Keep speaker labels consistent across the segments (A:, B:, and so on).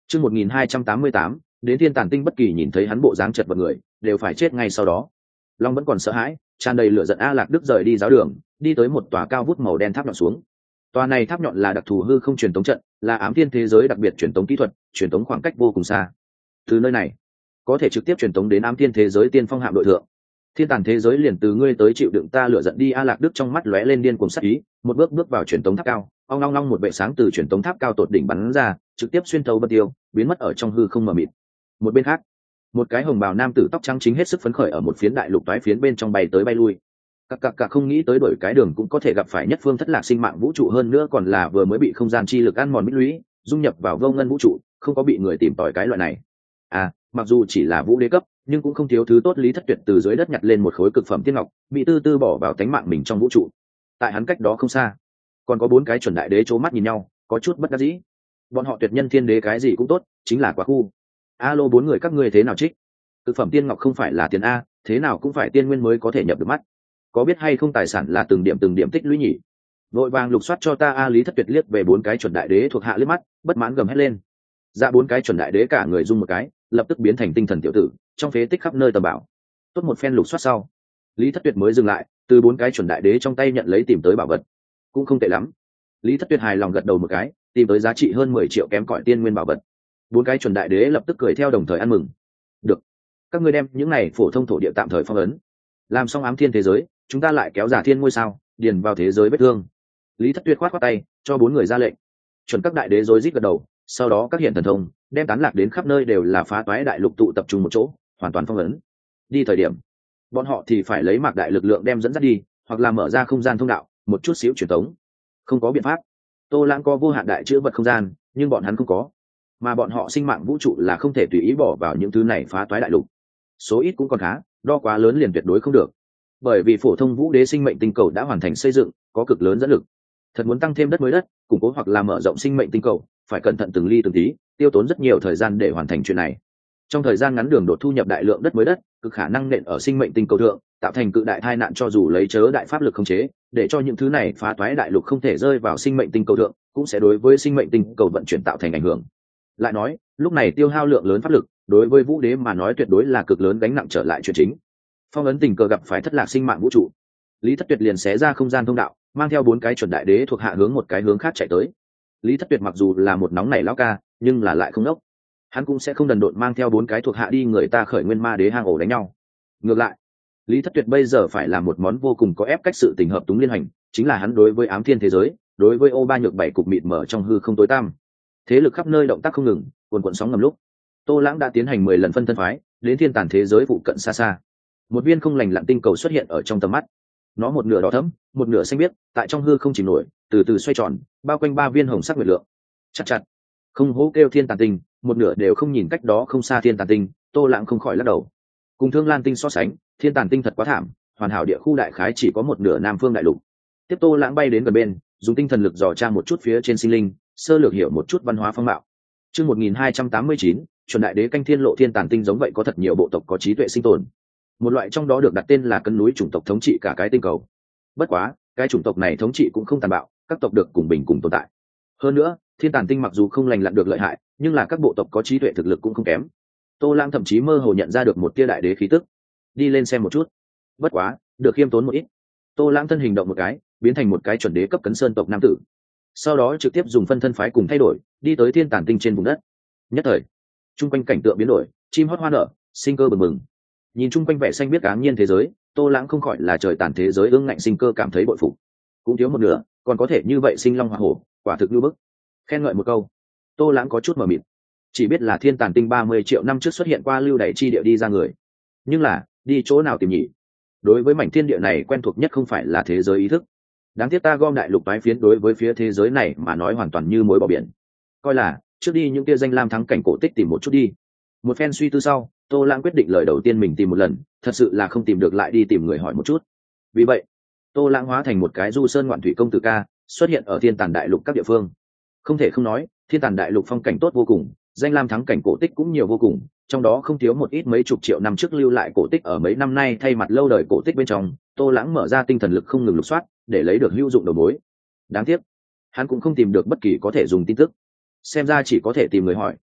A: Chương 1288, đến Thiên Tàn Tinh bất kỳ nhìn thấy hắn bộ dáng chật vật người, đều phải chết ngay sau đó. Long vẫn còn sợ hãi, tràn đầy lửa giận A Lạc Đức rời đi giáo đường, đi tới một tòa cao vút màu đen tháp nhọn xuống. Tòa này tháp nhọn là đặc thù hư không truyền tống trận, là ám thiên thế giới đặc biệt truyền tống kỹ thuật, truyền tống khoảng cách vô cùng xa. Từ nơi này, có thể trực tiếp truyền tống đến ám thiên thế giới tiên phong hạm đội thượng. Thiên Tàn thế giới liền từ ngươi tới chịu đựng ta lửa giận đi. A Lạc Đức trong mắt lóe lên điên cuồng sát ý, một bước bước vào truyền tống tháp cao, ong long long một vệ sáng từ truyền tống tháp cao tột đỉnh bắn ra, trực tiếp xuyên thấu bất tiêu, biến mất ở trong hư không mờ mịt. Một bên khác, một cái hồng bào nam tử tóc trắng chính hết sức phấn khởi ở một phiến đại lục toái phiến bên trong bay tới bay lui. Các không nghĩ tới đổi cái đường cũng có thể gặp phải nhất phương thất lạc sinh mạng vũ trụ, hơn nữa còn là vừa mới bị không gian chi lực ăn mòn bích lũy, dung nhập vào vô ngân vũ trụ, không có bị người tìm tòi cái loại này. Mặc dù chỉ là vũ đế cấp, nhưng cũng không thiếu thứ tốt. Lý Thất Tuyệt từ dưới đất nhặt lên một khối cực phẩm tiên ngọc, bị tư tư bỏ vào tánh mạng mình trong vũ trụ. Tại hắn cách đó không xa, còn có 4 cái chuẩn đại đế c mắt nhìn nhau, có chút bất đắc dĩ. Bọn họ tuyệt nhân thiên đế cái gì cũng tốt, chính là quá khu. Alo 4 người các ngươi thế nào trích? Cực phẩm tiên ngọc không phải là tiền a, thế nào cũng phải tiên nguyên mới có thể nhập được mắt. Có biết hay không tài sản là từng điểm tích lũy nhỉ? Vội vàng lục soát cho ta a. Lý Thất Tuyệt liếc về 4 cái chuẩn đại đế thuộc hạ liếc mắt, bất mãn gầm hét lên. Dạ 4 cái chuẩn đại đế cả người rung một cái, lập tức biến thành tinh thần tiểu tử, trong phế tích khắp nơi tầm bảo. Tốt một phen lục soát sau, Lý Thất Tuyệt mới dừng lại, từ 4 cái chuẩn đại đế trong tay nhận lấy tìm tới bảo vật. Cũng không tệ lắm. Lý Thất Tuyệt hài lòng gật đầu một cái, tìm tới giá trị hơn 10 triệu kém cỏi tiên nguyên bảo vật. 4 cái chuẩn đại đế lập tức cười theo đồng thời ăn mừng. Được, các ngươi đem những này phổ thông thổ địa tạm thời phong ấn. Làm xong ám thiên thế giới, chúng ta lại kéo giả thiên ngôi sao, điền vào thế giới vết thương. Lý Thất Tuyệt khoát tay, cho 4 người ra lệnh. Chuẩn các đại đế rối rít gật đầu, sau đó các hiện thần thông đem tán lạc đến khắp nơi đều là phá toái đại lục tụ tập trung một chỗ, hoàn toàn phong ấn. Đi thời điểm, bọn họ thì phải lấy mạc đại lực lượng đem dẫn dắt đi, hoặc là mở ra không gian thông đạo, một chút xíu truyền tống. Không có biện pháp. Tô Lãng có vô hạn đại chữ vật không gian, nhưng bọn hắn không có. Mà bọn họ sinh mạng vũ trụ là không thể tùy ý bỏ vào những thứ này phá toái đại lục. Số ít cũng còn khá, đo quá lớn liền tuyệt đối không được. Bởi vì phổ thông vũ đế sinh mệnh tinh cầu đã hoàn thành xây dựng, có cực lớn dẫn lực. Thật muốn tăng thêm đất mới đất, củng cố hoặc là mở rộng sinh mệnh tinh cầu, phải cẩn thận từng ly từng tí, tiêu tốn rất nhiều thời gian để hoàn thành chuyện này. Trong thời gian ngắn đường đột thu nhập đại lượng đất mới đất, cực khả năng nện ở sinh mệnh tinh cầu thượng, tạo thành cự đại tai nạn, cho dù lấy chớ đại pháp lực khống chế, để cho những thứ này phá toái đại lục không thể rơi vào sinh mệnh tinh cầu thượng, cũng sẽ đối với sinh mệnh tinh cầu vận chuyển tạo thành ảnh hưởng. Lại nói, lúc này tiêu hao lượng lớn pháp lực, đối với vũ đế mà nói tuyệt đối là cực lớn gánh nặng trở lại chuyện chính. Phong ấn tình cờ gặp phải thất lạc sinh mạng vũ trụ, Lý Thất Tuyệt liền xé ra không gian thông đạo, mang theo 4 cái chuẩn đại đế thuộc hạ hướng một cái hướng khác chạy tới. Lý Thất Tuyệt mặc dù là một nóng nảy lão ca, nhưng là lại không đốc. Hắn cũng sẽ không đần độn mang theo 4 cái thuộc hạ đi người ta khởi nguyên ma đế hang ổ đánh nhau. Ngược lại, Lý Thất Tuyệt bây giờ phải làm một món vô cùng có ép cách sự tình hợp túng liên hành, chính là hắn đối với ám thiên thế giới, đối với ô ba nhược bảy cục mịt mở trong hư không tối tăm. Thế lực khắp nơi động tác không ngừng, cuồn cuộn sóng ngầm lúc. Tô Lãng đã tiến hành 10 lần phân thân phái, đến thiên tàn thế giới phụ cận xa xa. Một viên không lành lặn tinh cầu xuất hiện ở trong tầm mắt. Nó một nửa đỏ thẫm, một nửa xanh biếc, tại trong hư không chìm nổi, từ từ xoay tròn, bao quanh 3 viên hồng sắc nguyệt lượng. Chặt. Không hô kêu thiên tàn tinh, một nửa đều không nhìn cách đó không xa thiên tàn tinh, Tô Lãng không khỏi lắc đầu. Cùng Thương Lan tinh so sánh, thiên tàn tinh thật quá thảm, hoàn hảo địa khu đại khái chỉ có một nửa nam phương đại lục. Tiếp Tô Lãng bay đến gần bên, dùng tinh thần lực dò tra một chút phía trên sinh linh, sơ lược hiểu một chút văn hóa phong mạo. Chương 1289, chuẩn đại đế canh thiên lộ. Thiên tàn tinh giống vậy có thật nhiều bộ tộc có trí tuệ sinh tồn. Một loại trong đó được đặt tên là cân núi chủng tộc thống trị cả cái tinh cầu. Bất quá, cái chủng tộc này thống trị cũng không tàn bạo, các tộc được cùng bình cùng tồn tại. Hơn nữa, thiên tàn tinh mặc dù không lành lặn được lợi hại, nhưng là các bộ tộc có trí tuệ thực lực cũng không kém. Tô Lãng thậm chí mơ hồ nhận ra được một tia đại đế khí tức. Đi lên xem một chút. Bất quá, được khiêm tốn một ít. Tô Lãng thân hình động một cái, biến thành một cái chuẩn đế cấp cấn sơn tộc nam tử. Sau đó trực tiếp dùng phân thân phái cùng thay đổi, đi tới thiên tàn tinh trên vùng đất. Nhất thời, trung quanh cảnh tượng biến đổi, chim hót hoa nở, sinh cơ bừng bừng. Nhìn chung quanh vẻ xanh biết áng nhiên thế giới, Tô Lãng không khỏi là trời tàn thế giới ương ngạnh sinh cơ cảm thấy bội phục. Cũng thiếu một nửa, còn có thể như vậy sinh long hỏa hổ, quả thực như bức. Khen ngợi một câu, Tô Lãng có chút mờ mịt, chỉ biết là thiên tàn tinh 30 triệu năm trước xuất hiện qua lưu đày chi địa đi ra người, nhưng là đi chỗ nào tìm nhỉ? Đối với mảnh thiên địa này quen thuộc nhất không phải là thế giới ý thức. Đáng tiếc ta gom đại lục tái phiến đối với phía thế giới này mà nói hoàn toàn như mối bỏ biển. Coi là trước đi những kia danh lam thắng cảnh cổ tích tìm một chút đi. Một phen suy tư sau, Tô Lãng quyết định lời đầu tiên mình tìm một lần, thật sự là không tìm được lại đi tìm người hỏi một chút. Vì vậy, Tô Lãng hóa thành một cái du sơn ngoạn thủy công tử ca, xuất hiện ở thiên tàn đại lục các địa phương. Không thể không nói, thiên tàn đại lục phong cảnh tốt vô cùng, danh lam thắng cảnh cổ tích cũng nhiều vô cùng, trong đó không thiếu một ít mấy chục triệu năm trước lưu lại cổ tích ở mấy năm nay thay mặt lâu đời cổ tích bên trong. Tô Lãng mở ra tinh thần lực không ngừng lục soát, để lấy được hữu dụng đầu mối. Đáng tiếc, hắn cũng không tìm được bất kỳ có thể dùng tin tức, xem ra chỉ có thể tìm người hỏi.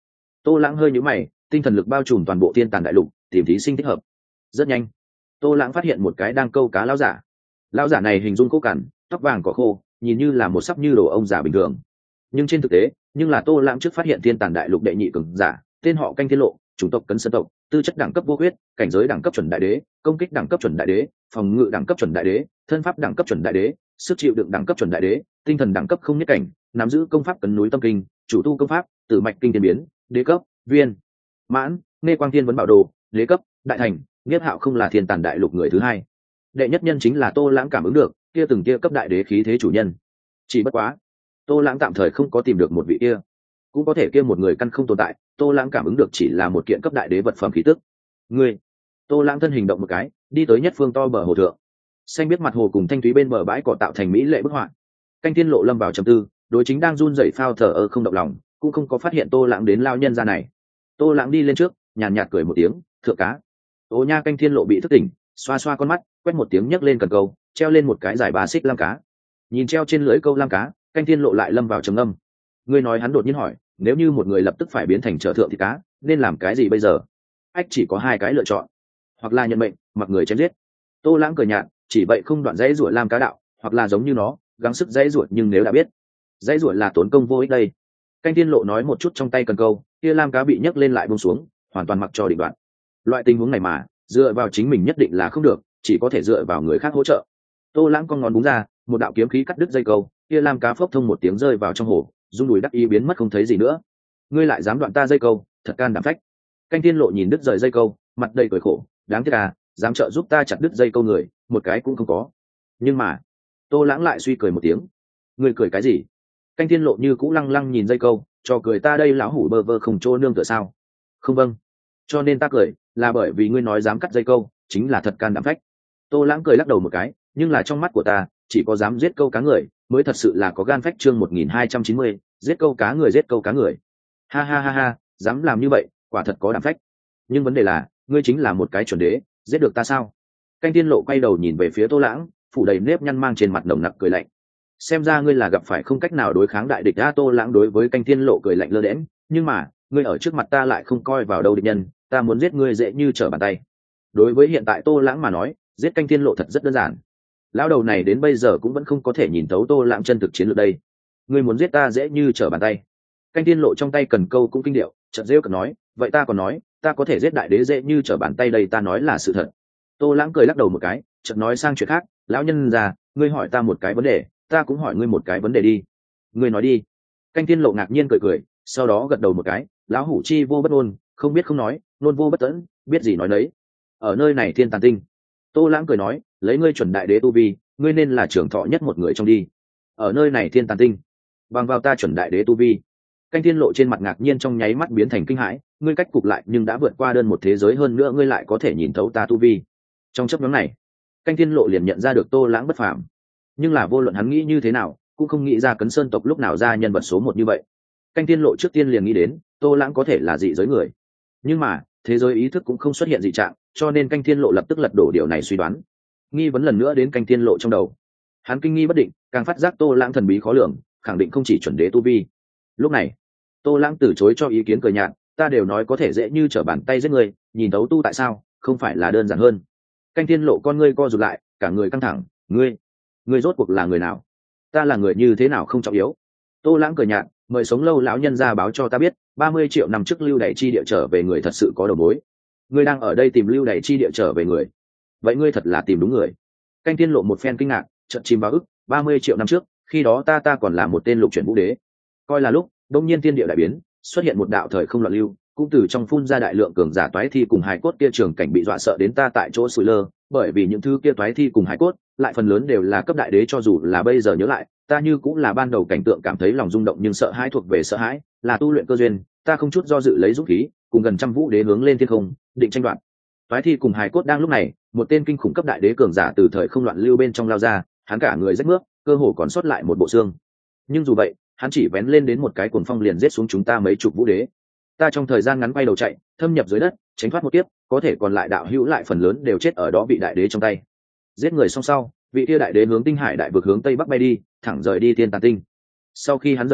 A: Tô Lãng hơi nhíu mày, tinh thần lực bao trùm toàn bộ thiên tàn đại lục, tìm thí sinh thích hợp. Rất nhanh, Tô Lãng phát hiện một cái đang câu cá lão giả. Lão giả này hình dung khô cằn, tóc vàng cỏ khô, nhìn như là một sắp như đồ ông già bình thường, nhưng trên thực tế nhưng là Tô Lãng trước phát hiện thiên tàn đại lục đệ nhị cường giả, tên họ Canh Thiên Lộ, chủng tộc Cấn Sơn tộc, tư chất đẳng cấp vô huyết, cảnh giới đẳng cấp chuẩn đại đế, công kích đẳng cấp chuẩn đại đế, phòng ngự đẳng cấp chuẩn đại đế, thân pháp đẳng cấp chuẩn đại đế, sức chịu đựng đẳng cấp chuẩn đại đế, tinh thần đẳng cấp không nhất cảnh, nắm giữ công pháp Cấn Núi Tâm Kinh, chủ tu công pháp Tử Mạch Kinh Thiên Biến, đế cấp, viên mãn, nghe Quang Thiên Vấn Bảo Đồ, đế cấp, đại thành. Niết Hạo không là thiên tàn đại lục người thứ hai, đệ nhất nhân chính là Tô Lãng cảm ứng được kia từng kia cấp đại đế khí thế chủ nhân. Chỉ bất quá Tô Lãng tạm thời không có tìm được một vị kia, cũng có thể kia một người căn không tồn tại. Tô Lãng cảm ứng được chỉ là một kiện cấp đại đế vật phẩm khí tức. Ngươi, Tô Lãng thân hình động một cái, đi tới nhất phương to bờ hồ thượng. Xanh biết mặt hồ cùng thanh thúy bên bờ bãi cỏ tạo thành mỹ lệ bức họa. Canh Thiên Lộ lâm vào trầm tư, đối chính đang run rẩy phao thở ơ không động lòng, cũng không có phát hiện Tô Lãng đến lao nhân ra này. Tô Lãng đi lên trước, nhàn nhạt cười một tiếng, thượng cá. Ô nha. Canh Thiên Lộ bị thức tỉnh, xoa xoa con mắt, quét một tiếng nhấc lên cần câu, treo lên một cái giải ba xích lam cá. Nhìn treo trên lưỡi câu lam cá, Canh Thiên Lộ lại lâm vào trầm ngâm. Ngươi nói, hắn đột nhiên hỏi, nếu như một người lập tức phải biến thành trở thượng thì cá, nên làm cái gì bây giờ? Ách chỉ có hai cái lựa chọn, hoặc là nhận mệnh, mặc người chém giết. Tô Lãng cười nhạt, chỉ vậy không đoạn dãy ruột lam cá đạo, hoặc là giống như nó, gắng sức dãy ruột nhưng nếu đã biết, dãy ruột là tốn công vô ích đây. Canh Thiên Lộ nói một chút trong tay cần câu, kia lam cá bị nhấc lên lại buông xuống, hoàn toàn mặc cho định đoạn. Loại tình huống này mà dựa vào chính mình nhất định là không được, chỉ có thể dựa vào người khác hỗ trợ. Tô Lãng con ngón búng ra, một đạo kiếm khí cắt đứt dây câu, kia lam cá phốc thông một tiếng rơi vào trong hồ, rung đùi đắc ý biến mất không thấy gì nữa. Ngươi lại dám đoạn ta dây câu, thật can đảm phách. Canh Thiên Lộ nhìn đứt rời dây câu, mặt đầy cười khổ, đáng tiếc à, dám trợ giúp ta chặt đứt dây câu người, một cái cũng không có. Nhưng mà Tô Lãng lại suy cười một tiếng. Ngươi cười cái gì? Canh Thiên Lộ như cũ lăng lăng nhìn dây câu, cho cười ta đây lão hủ bơ vơ không chỗ nương tựa sao? Không, vâng, cho nên ta cười là bởi vì ngươi nói dám cắt dây câu, chính là thật can đảm phách. Tô Lãng cười lắc đầu một cái, nhưng là trong mắt của ta, chỉ có dám giết câu cá người mới thật sự là có gan phách. Chương 1290, giết câu cá người, giết câu cá người. Ha ha ha ha, dám làm như vậy, quả thật có đảm phách. Nhưng vấn đề là, ngươi chính là một cái chuẩn đế, giết được ta sao? Canh Thiên Lộ quay đầu nhìn về phía Tô Lãng, phủ đầy nếp nhăn mang trên mặt nồng nặc cười lạnh. Xem ra ngươi là gặp phải không cách nào đối kháng đại địch. Tô Lãng đối với Canh Thiên Lộ cười lạnh lơ đễnh, nhưng mà ngươi ở trước mặt ta lại không coi vào đâu địch nhân, ta muốn giết ngươi dễ như trở bàn tay. Đối với hiện tại Tô Lãng mà nói, giết Canh Thiên Lộ thật rất đơn giản. Lão đầu này đến bây giờ cũng vẫn không có thể nhìn thấu Tô Lãng chân thực chiến lược đây. Ngươi muốn giết ta dễ như trở bàn tay. Canh Thiên Lộ trong tay cần câu cũng kinh điệu, chợt rêu cợt nói, vậy ta còn nói, ta có thể giết đại đế dễ như trở bàn tay đây, ta nói là sự thật. Tô Lãng cười lắc đầu một cái, chợt nói sang chuyện khác, lão nhân già, ngươi hỏi ta một cái vấn đề, ta cũng hỏi ngươi một cái vấn đề đi. Ngươi nói đi. Canh Thiên Lộ ngạc nhiên cười cười, sau đó gật đầu một cái, lão hủ chi vô bất ngôn, không biết không nói, ngôn vô bất tẫn, biết gì nói đấy. Ở nơi này thiên tàn tinh. Tô Lãng cười nói, lấy ngươi chuẩn đại đế tu vi, ngươi nên là trưởng thọ nhất một người trong đi. Ở nơi này thiên tàn tinh, bằng vào ta chuẩn đại đế tu vi. Canh Thiên Lộ trên mặt ngạc nhiên trong nháy mắt biến thành kinh hãi, ngươi cách cục lại nhưng đã vượt qua đơn một thế giới, hơn nữa ngươi lại có thể nhìn thấu ta tu vi. Trong chớp nhoáng này, Canh Thiên Lộ liền nhận ra được Tô Lãng bất phàm, nhưng là vô luận hắn nghĩ như thế nào, cũng không nghĩ ra Cấn Sơn tộc lúc nào ra nhân vật số một như vậy. Canh Thiên Lộ trước tiên liền nghĩ đến Tô Lãng có thể là dị giới người, nhưng mà thế giới ý thức cũng không xuất hiện dị trạng, cho nên Canh Thiên Lộ lập tức lật đổ điều này suy đoán. Nghi vấn lần nữa đến Canh Thiên Lộ trong đầu, hắn kinh nghi bất định, càng phát giác Tô Lãng thần bí khó lường, khẳng định không chỉ chuẩn đế tu vi. Lúc này Tô Lãng từ chối cho ý kiến, cười nhạt, ta đều nói có thể dễ như trở bàn tay giết người, nhìn thấu tu tại sao không phải là đơn giản hơn? Canh Thiên Lộ con ngươi co rụt lại, cả người căng thẳng, ngươi rốt cuộc là người nào? Ta là người như thế nào không trọng yếu. Tô Lãng cười nhạt, mời sống lâu lão nhân ra báo cho ta biết, 30 triệu năm trước Lưu Đày chi địa trở về người thật sự có đầu mối. Ngươi đang ở đây tìm Lưu Đày chi địa trở về người, vậy ngươi thật là tìm đúng người. Canh Thiên Lộ một phen kinh ngạc, chợt chìm vào ức, 30 triệu năm trước, khi đó ta còn là một tên lục chuyển vũ đế. Coi là lúc đông nhiên thiên địa đại biến, xuất hiện một đạo thời không loạn lưu, cũng từ trong phun ra đại lượng cường giả toái thi cùng hài cốt, kia trường cảnh bị dọa sợ đến ta tại chỗ sủi lơ, bởi vì những thứ kia toái thi cùng hài cốt lại phần lớn đều là cấp đại đế, cho dù là bây giờ nhớ lại, ta như cũng là ban đầu cảnh tượng cảm thấy lòng rung động, nhưng sợ hãi thuộc về sợ hãi, là tu luyện cơ duyên, ta không chút do dự lấy dũng khí, cùng gần trăm vũ đế hướng lên thiên không, định tranh đoạt toái thi cùng hài cốt. Đang lúc này, một tên kinh khủng cấp đại đế cường giả từ thời không loạn lưu bên trong lao ra, hắn cả người rách mướp, cơ hồ còn sót lại một bộ xương, nhưng dù vậy hắn chỉ vén lên đến một cái cuồng phong liền giết xuống chúng ta mấy chục vũ đế. Ta trong thời gian ngắn quay đầu chạy, thâm nhập dưới đất, tránh thoát một kiếp, có thể còn lại đạo hữu lại phần lớn đều chết ở đó bị đại đế trong tay. Giết người xong sau, vị kia đại đế hướng tinh hải đại vực hướng tây bắc bay đi, thẳng rời đi thiên tàn tinh. Sau khi hắn rời đi,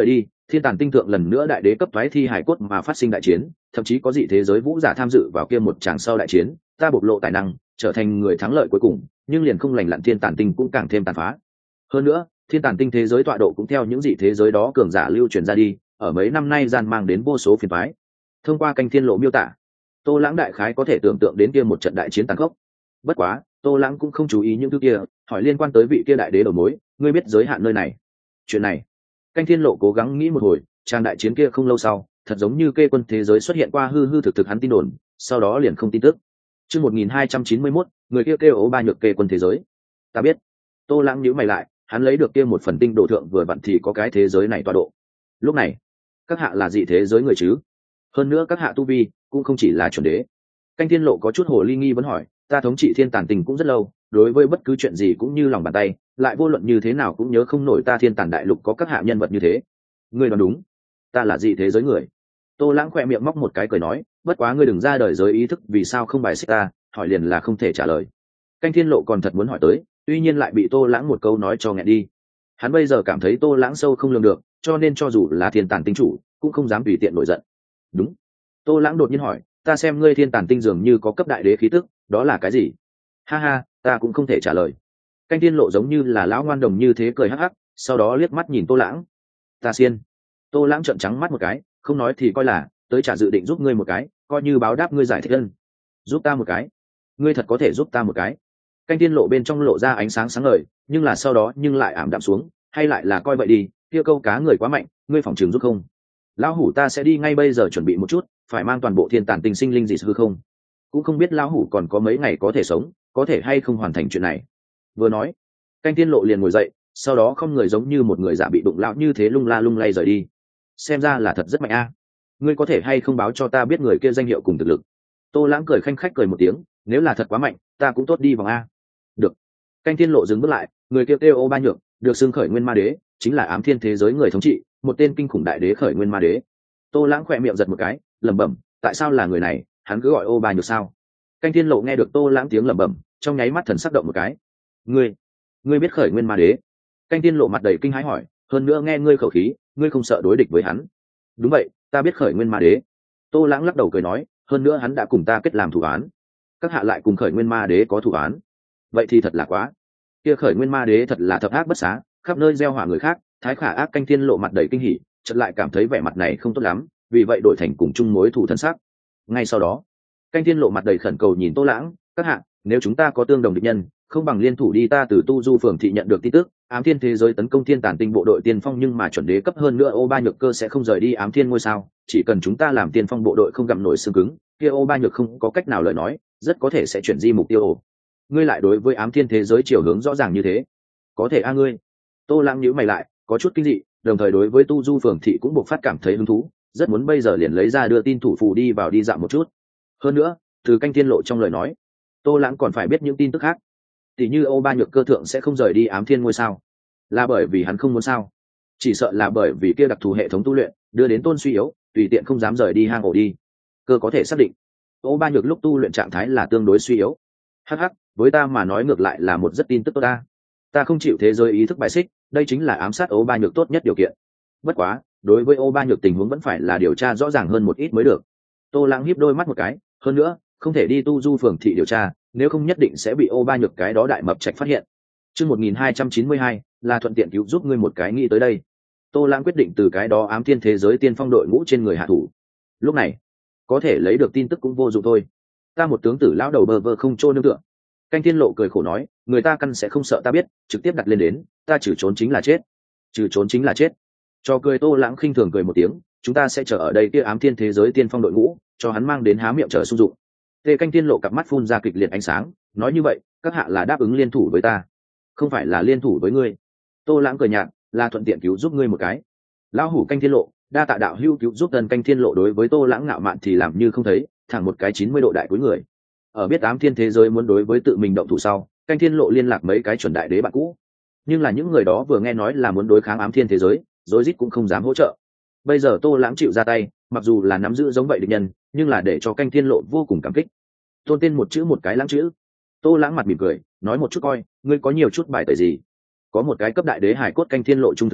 A: thiên tàn tinh thượng lần nữa đại đế cấp thoái thi hải cốt mà phát sinh đại chiến, thậm chí có dị thế giới vũ giả tham dự vào kia một tràng sau đại chiến, ta bộc lộ tài năng trở thành người thắng lợi cuối cùng, nhưng liền không lành lặn thiên tàn tinh cũng càng thêm tàn phá. Hơn nữa thiên tàn tinh thế giới tọa độ cũng theo những dị thế giới đó cường giả lưu truyền ra đi, ở mấy năm nay gian mang đến vô số phiền toái. Thông qua kênh thiên lộ miêu tả, Tô Lãng đại khái có thể tưởng tượng đến kia một trận đại chiến tàn khốc. Bất quá Tô Lãng cũng không chú ý những thứ kia, hỏi liên quan tới vị kia đại đế đầu mối, ngươi biết giới hạn nơi này? Chuyện này kênh thiên lộ cố gắng nghĩ một hồi, trang đại chiến kia không lâu sau thật giống như kê quân thế giới xuất hiện qua hư hư thực thực hắn tin đồn, sau đó liền không tin tức. Chương 1291, người kia kêu ố ba nhược kê quân thế giới. Ta biết. Tô Lãng nhíu mày lại, hắn lấy được kia một phần tinh độ thượng vừa vặn thì có cái thế giới này tọa độ. Lúc này các hạ là dị thế giới người chứ? Hơn nữa các hạ tu vi cũng không chỉ là chuẩn đế. Canh thiên lộ có chút hồ ly nghi vấn hỏi, ta thống trị thiên tàn tình cũng rất lâu, đối với bất cứ chuyện gì cũng như lòng bàn tay, lại vô luận như thế nào cũng nhớ không nổi ta thiên tàn đại lục có các hạ nhân vật như thế. Ngươi đoán đúng, ta là dị thế giới người. Tô Lãng khỏe miệng móc một cái cười nói, bất quá ngươi đừng ra đời giới ý thức vì sao không bài xích ta, hỏi liền là không thể trả lời. Canh thiên lộ còn thật muốn hỏi tới, tuy nhiên lại bị Tô Lãng một câu nói cho nghẹn đi. Hắn bây giờ cảm thấy Tô Lãng sâu không lường được, cho nên cho dù là thiên tàn tinh chủ cũng không dám tùy tiện nổi giận. Đúng. Tô Lãng đột nhiên hỏi, ta xem ngươi thiên tàn tinh dường như có cấp đại đế khí tức, đó là cái gì? Ha ha, ta cũng không thể trả lời. Canh thiên lộ giống như là lão ngoan đồng như thế cười hắc hắc, sau đó liếc mắt nhìn Tô Lãng. Ta xiên. Tô Lãng trợn trắng mắt một cái, không nói thì coi là tới trả dự định giúp ngươi một cái, coi như báo đáp ngươi giải thích ân. Giúp ta một cái? Ngươi thật có thể giúp ta một cái? Canh thiên lộ bên trong lộ ra ánh sáng sáng ngời, nhưng là sau đó nhưng lại ảm đạm xuống, hay lại là coi vậy đi, kia câu cá người quá mạnh, ngươi phòng trường giúp không? Lão hủ ta sẽ đi ngay bây giờ chuẩn bị một chút, phải mang toàn bộ thiên tàn tinh sinh linh dị hư không? Cũng không biết lão hủ còn có mấy ngày có thể sống, có thể hay không hoàn thành chuyện này. Vừa nói, Canh thiên lộ liền ngồi dậy, sau đó không người giống như một người giả bị đụng lão như thế lung la lung lay rời đi. Xem ra là thật rất mạnh a. Ngươi có thể hay không báo cho ta biết người kia danh hiệu cùng thực lực? Tô Lãng cười khanh khách cười một tiếng, nếu là thật quá mạnh, ta cũng tốt đi vòng a. Được. Canh thiên lộ dừng bước lại, người kia kêu Ô Ba Nhược, được xưng khởi nguyên ma đế, chính là ám thiên thế giới người thống trị, một tên kinh khủng đại đế khởi nguyên ma đế. Tô Lãng khỏe miệng giật một cái, lẩm bẩm, tại sao là người này, hắn cứ gọi Ô Ba Nhược sao? Canh thiên lộ nghe được Tô Lãng tiếng lẩm bẩm, trong nháy mắt thần sắc động một cái. Ngươi biết khởi nguyên ma đế? Canh thiên lộ mặt đầy kinh hãi hỏi, hơn nữa nghe ngươi khẩu khí, ngươi không sợ đối địch với hắn? Đúng vậy, ta biết khởi nguyên ma đế. Tô Lãng lắc đầu cười nói, hơn nữa hắn đã cùng ta kết làm thủ án. Các hạ lại cùng khởi nguyên ma đế có thủ án? Vậy thì thật là quá. Kia khởi nguyên ma đế thật là thập ác bất xá, khắp nơi gieo hỏa người khác. Thái khả ác. Canh thiên lộ mặt đầy kinh hỉ, chợt lại cảm thấy vẻ mặt này không tốt lắm, vì vậy đổi thành cùng chung mối thù thân sắc. Ngay sau đó, Canh thiên lộ mặt đầy khẩn cầu nhìn Tô Lãng, các hạ, nếu chúng ta có tương đồng địch nhân, không bằng liên thủ đi. Ta từ tu du phường thị nhận được tin tức, ám thiên thế giới tấn công thiên tàn tinh bộ đội tiên phong, nhưng mà chuẩn đế cấp hơn nữa Ô Ba Nhược cơ sẽ không rời đi ám thiên ngôi sao, chỉ cần chúng ta làm tiên phong bộ đội không gặm nổi xương cứng, kia Ô Ba Nhược không có cách nào lời nói, rất có thể sẽ chuyển di mục tiêu ổ. Ngươi lại đối với ám thiên thế giới chiều hướng rõ ràng như thế, có thể a ngươi? Tô Lãng nhíu mày lại, có chút kinh dị, đồng thời đối với tu du phường thị cũng buộc phát cảm thấy hứng thú, rất muốn bây giờ liền lấy ra đưa tin thủ phù đi vào đi dạo một chút. Hơn nữa, từ Canh thiên lộ trong lời nói, Tô Lãng còn phải biết những tin tức khác, tỉ như Ô Ba Nhược cơ thượng sẽ không rời đi ám thiên ngôi sao, là bởi vì hắn không muốn sao? Chỉ sợ là bởi vì kia đặc thù hệ thống tu luyện đưa đến tôn suy yếu, tùy tiện không dám rời đi hang ổ đi. Cơ có thể xác định Ô Ba Nhược lúc tu luyện trạng thái là tương đối suy yếu. Hắc hắc, với ta mà nói ngược lại là một rất tin tức tốt ta. Ta không chịu thế giới ý thức bài xích, đây chính là ám sát Ô Ba Nhược tốt nhất điều kiện. Bất quá, đối với Ô Ba Nhược tình huống vẫn phải là điều tra rõ ràng hơn một ít mới được. Tô Lãng híp đôi mắt một cái, hơn nữa, không thể đi tu du phường thị điều tra, nếu không nhất định sẽ bị Ô Ba Nhược cái đó đại mập trạch phát hiện. Chương 1292, là thuận tiện cứu giúp ngươi một cái nghĩ tới đây. Tô Lãng quyết định từ cái đó ám thiên thế giới tiên phong đội ngũ trên người hạ thủ. Lúc này, có thể lấy được tin tức cũng vô dụng thôi. Ta một tướng tử lão đầu bơ vơ không trô nương tựa. Canh thiên lộ cười khổ nói, người ta căn sẽ không sợ ta biết, trực tiếp đặt lên đến, ta trừ trốn chính là chết. Trừ trốn chính là chết. Cho cười. Tô Lãng khinh thường cười một tiếng, chúng ta sẽ chờ ở đây kia ám thiên thế giới tiên phong đội ngũ, cho hắn mang đến há miệng chờ sung dụng. Tề Canh thiên lộ cặp mắt phun ra kịch liệt ánh sáng, nói như vậy, các hạ là đáp ứng liên thủ với ta, không phải là liên thủ với ngươi. Tô Lãng cười nhạt, là thuận tiện cứu giúp ngươi một cái. Lão hủ Canh thiên lộ, đa tạ đạo hữu cứu giúp. Tân Canh thiên lộ đối với Tô Lãng ngạo mạn thì làm như không thấy, thẳng một cái 90 độ đại cuối người. Ở biết ám thiên thế giới muốn đối với tự mình động thủ sau, Canh thiên lộ liên lạc mấy cái chuẩn đại đế bạn cũ, nhưng là những người đó vừa nghe nói là muốn đối kháng ám thiên thế giới, rối rít cũng không dám hỗ trợ. Bây giờ Tô Lãng chịu ra tay, mặc dù là nắm giữ giống vậy địch nhân, nhưng là để cho Canh thiên lộ vô cùng cảm kích. Tôn tên một chữ một cái Lãng chữ. Tô Lãng mặt mỉm cười, nói một chút coi, ngươi có nhiều chút bài tẩy gì? Có một cái cấp đại đế hải cốt. Canh thiên lộ trung thực nói,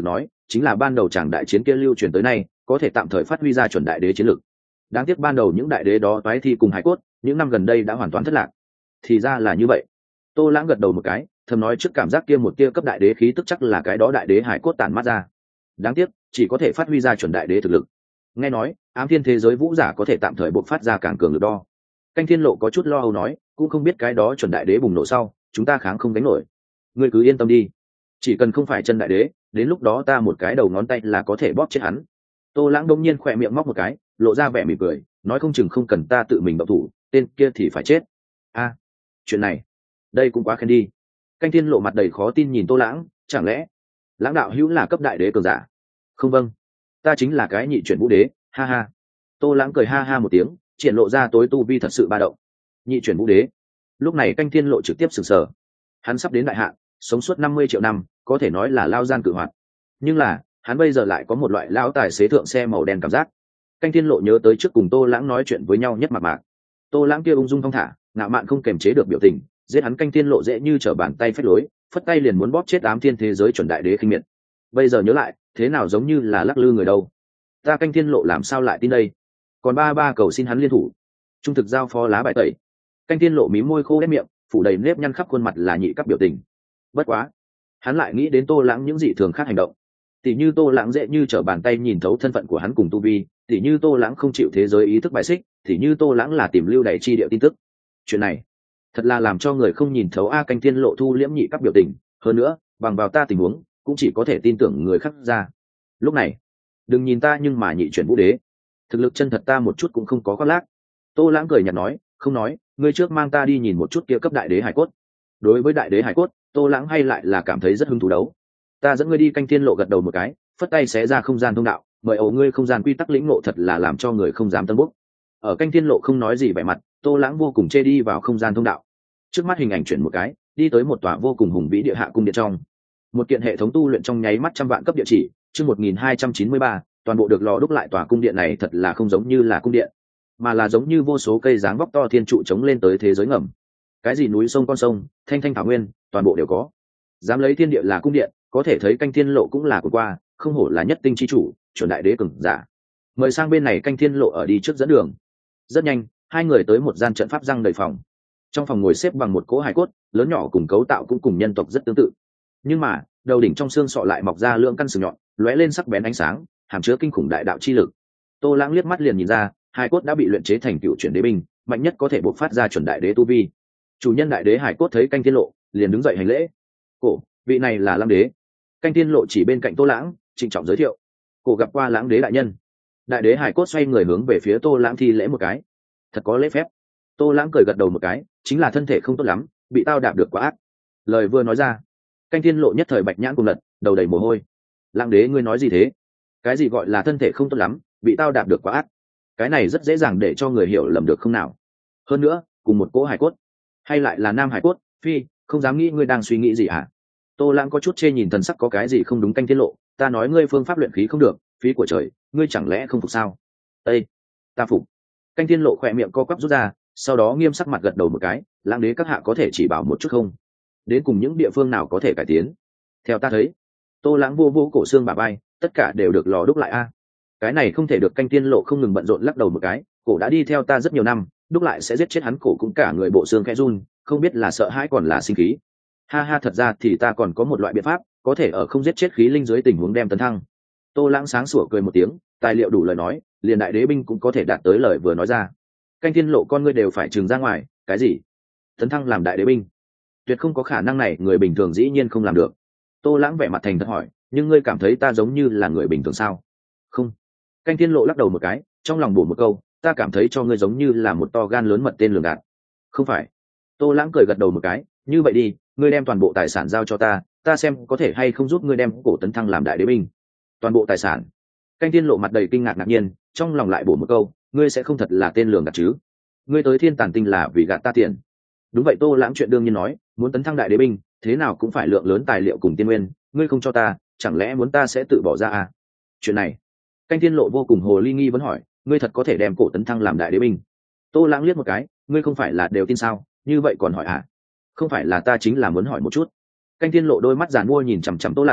A: chính là ban đầu chàng đại chiến kia lưu truyền tới nay có thể tạm thời phát huy ra chuẩn đại đế chiến lược. Đáng tiếc ban đầu những đại đế đó toái thi cùng hải cốt những năm gần đây đã hoàn toàn thất lạc. Thì ra là như vậy. Tô Lãng gật đầu một cái, thầm nói trước cảm giác kia một tia cấp đại đế khí tức chắc là cái đó đại đế hải cốt tản mát ra. Đáng tiếc chỉ có thể phát huy ra chuẩn đại đế thực lực. Nghe nói ám thiên thế giới vũ giả có thể tạm thời bộc phát ra càng cường lực đo. Canh Thiên Lộ có chút lo âu nói, cũng không biết cái đó chuẩn đại đế bùng nổ sau chúng ta kháng không đánh nổi. Ngươi cứ yên tâm đi, chỉ cần không phải chân đại đế, đến lúc đó ta một cái đầu ngón tay là có thể bóp chết hắn. Tô Lãng đông nhiên khỏe miệng móc một cái, lộ ra vẻ mỉm cười, nói không chừng không cần ta tự mình động thủ, tên kia thì phải chết. A, chuyện này, đây cũng quá khen đi. Canh Thiên Lộ mặt đầy khó tin nhìn Tô Lãng, chẳng lẽ Lãng đạo hữu là cấp đại đế cường giả? Không, vâng, ta chính là cái nhị chuyển vũ đế, ha ha. Tô Lãng cười ha ha một tiếng, triển lộ ra tối tu vi thật sự ba động. Nhị chuyển vũ đế. Lúc này Canh Thiên Lộ trực tiếp sửng sở. Hắn sắp đến đại hạn, sống suốt 50 triệu năm, có thể nói là lao gian cự hoạt. Nhưng là hắn bây giờ lại có một loại lão tài xế thượng xe màu đen cảm giác. Canh Thiên Lộ nhớ tới trước cùng Tô Lãng nói chuyện với nhau nhất mạc mạc. Tô Lãng kia ung dung thong thả, ngạo mạn không kềm chế được biểu tình, giết hắn Canh Thiên Lộ dễ như trở bàn tay phách lối, phất tay liền muốn bóp chết ám thiên thế giới chuẩn đại đế khinh miệt. Bây giờ nhớ lại, thế nào giống như là lắc lư người đâu. Ta Canh Thiên Lộ làm sao lại tin đây? Còn ba cầu xin hắn liên thủ. Trung thực giao phó lá bài tẩy. Canh Thiên Lộ mím môi khô đét miệng, phủ đầy nếp nhăn khắp khuôn mặt là nhị cấp biểu tình. Bất quá, hắn lại nghĩ đến Tô Lãng những dị thường khác hành động. Tỷ như Tô Lãng dễ như trở bàn tay nhìn thấu thân phận của hắn cùng tu vi, tỷ như Tô Lãng không chịu thế giới ý thức bài xích, tỷ như Tô Lãng là tìm lưu đày chi địa tin tức. Chuyện này thật là làm cho người không nhìn thấu. Canh Thiên Lộ thu liễm nhị cấp biểu tình, hơn nữa bằng vào ta tình huống cũng chỉ có thể tin tưởng người khác ra. Lúc này đừng nhìn ta nhưng mà nhị chuyển vũ đế, thực lực chân thật ta một chút cũng không có khoác lác. Tô Lãng cười nhạt nói, không nói, ngươi trước mang ta đi nhìn một chút kia cấp đại đế hải cốt. Đối với đại đế hải cốt, Tô Lãng hay lại là cảm thấy rất hứng thú đấu. Ta dẫn ngươi đi. Canh Thiên Lộ gật đầu một cái, phất tay xé ra không gian thông đạo, mời ầu ngươi không gian quy tắc lĩnh ngộ thật là làm cho người không dám tân bốc. Ở Canh Thiên Lộ không nói gì vẻ mặt, Tô Lãng vô cùng chê đi vào không gian thông đạo. Trước mắt hình ảnh chuyển một cái, đi tới một tòa vô cùng hùng vĩ địa hạ cung điện trong. Một kiện hệ thống tu luyện trong nháy mắt trăm vạn cấp địa chỉ, chương 1293, toàn bộ được lò đúc lại. Tòa cung điện này thật là không giống như là cung điện, mà là giống như vô số cây dáng vóc to thiên trụ chống lên tới thế giới ngầm. Cái gì núi sông con sông, thanh thanh thảo nguyên, toàn bộ đều có. Dám lấy thiên địa là cung điện, có thể thấy Canh Thiên Lộ cũng là của qua, không hổ là nhất tinh chi chủ, chuẩn đại đế cường giả. Mời sang bên này. Canh Thiên Lộ ở đi trước dẫn đường. Rất nhanh, hai người tới một gian trận pháp răng đầy phòng. Trong phòng ngồi xếp bằng một cỗ hài cốt, lớn nhỏ cùng cấu tạo cũng cùng nhân tộc rất tương tự. Nhưng mà, đầu đỉnh trong xương sọ lại mọc ra lượng căn sừng nhọn, lóe lên sắc bén ánh sáng, hàm chứa kinh khủng đại đạo chi lực. Tô Lãng liếc mắt liền nhìn ra, hài cốt đã bị luyện chế thành cựu chuyển đế binh, mạnh nhất có thể bộc phát ra chuẩn đại đế tu vi. Chủ nhân đại đế hải cốt thấy Canh Thiên Lộ, liền đứng dậy hành lễ. Cổ, vị này là Lãng đế. Canh Thiên Lộ chỉ bên cạnh Tô Lãng, trịnh trọng giới thiệu. Cổ gặp qua Lãng đế đại nhân. Đại đế hải cốt xoay người hướng về phía Tô Lãng thi lễ một cái. Thật có lễ phép. Tô Lãng cười gật đầu một cái, chính là thân thể không tốt lắm, bị tao đạp được quá ác. Lời vừa nói ra, Canh Thiên Lộ nhất thời bạch nhãn cùng lật, đầu đầy mồ hôi. Lãng đế ngươi nói gì thế? Cái gì gọi là thân thể không tốt lắm, bị tao đạp được quá ác? Cái này rất dễ dàng để cho người hiểu lầm được không nào? Hơn nữa, cùng một cỗ hải cốt, hay lại là nam hải cốt, phi, không dám nghĩ ngươi đang suy nghĩ gì hả? Tô Lãng có chút chê nhìn thần sắc có cái gì không đúng. Canh Thiên Lộ, ta nói ngươi phương pháp luyện khí không được, phí của trời, ngươi chẳng lẽ không phục sao? Ê, ta phục. Canh Thiên Lộ khỏe miệng co quắp rút ra, sau đó nghiêm sắc mặt gật đầu một cái. Lãng đế các hạ có thể chỉ bảo một chút không? Đến cùng những địa phương nào có thể cải tiến? Theo ta thấy, Tô Lãng vô vô cổ xương bả vai, tất cả đều được lò đúc lại a. Cái này không thể được. Canh Thiên Lộ không ngừng bận rộn lắc đầu một cái, cổ đã đi theo ta rất nhiều năm, đúc lại sẽ giết chết hắn. Cổ cũng cả người bộ xương khẽ run, không biết là sợ hãi còn là sinh khí. Ha ha, thật ra thì ta còn có một loại biện pháp, có thể ở không giết chết khí linh dưới tình huống đem tấn thăng. Tô Lãng sáng sủa cười một tiếng, tài liệu đủ lời nói, liền đại đế binh cũng có thể đạt tới lời vừa nói ra. Canh Thiên Lộ con ngươi đều phải trừng ra ngoài, cái gì? Tấn thăng làm đại đế binh? Tuyệt không có khả năng này, người bình thường dĩ nhiên không làm được. Tô Lãng vẻ mặt thành thật hỏi, nhưng ngươi cảm thấy ta giống như là người bình thường sao? Không. Canh Thiên Lộ lắc đầu một cái, trong lòng bổ một câu, ta cảm thấy cho ngươi giống như là một to gan lớn mật tên lường gạt. Không phải. Tô Lãng cười gật đầu một cái, như vậy đi, ngươi đem toàn bộ tài sản giao cho ta, ta xem có thể hay không giúp ngươi đem cổ tấn thăng làm đại đế binh. Toàn bộ tài sản? Canh Thiên Lộ mặt đầy kinh ngạc ngạc nhiên, trong lòng lại bổ một câu, ngươi sẽ không thật là tên lường gạt chứ? Ngươi tới Thiên Tàn Tinh là vì gạt ta tiền? Đúng vậy. Tô Lãng chuyện đương nhiên nói, muốn tấn thăng đại đế binh, thế nào cũng phải lượng lớn tài liệu cùng tiên nguyên, ngươi không cho ta, chẳng lẽ muốn ta sẽ tự bỏ ra à? Chuyện này, Canh Thiên Lộ vô cùng hồ ly nghi vấn hỏi, ngươi thật có thể đem cổ tấn thăng làm đại đế binh? Tô Lãng liếc một cái, ngươi không phải là đều tin sao, như vậy còn hỏi à? Không phải là ta chính là muốn hỏi một chút. Canh Thiên Lộ đôi mắt giàn mua nhìn chằm chằm Tô Lãng,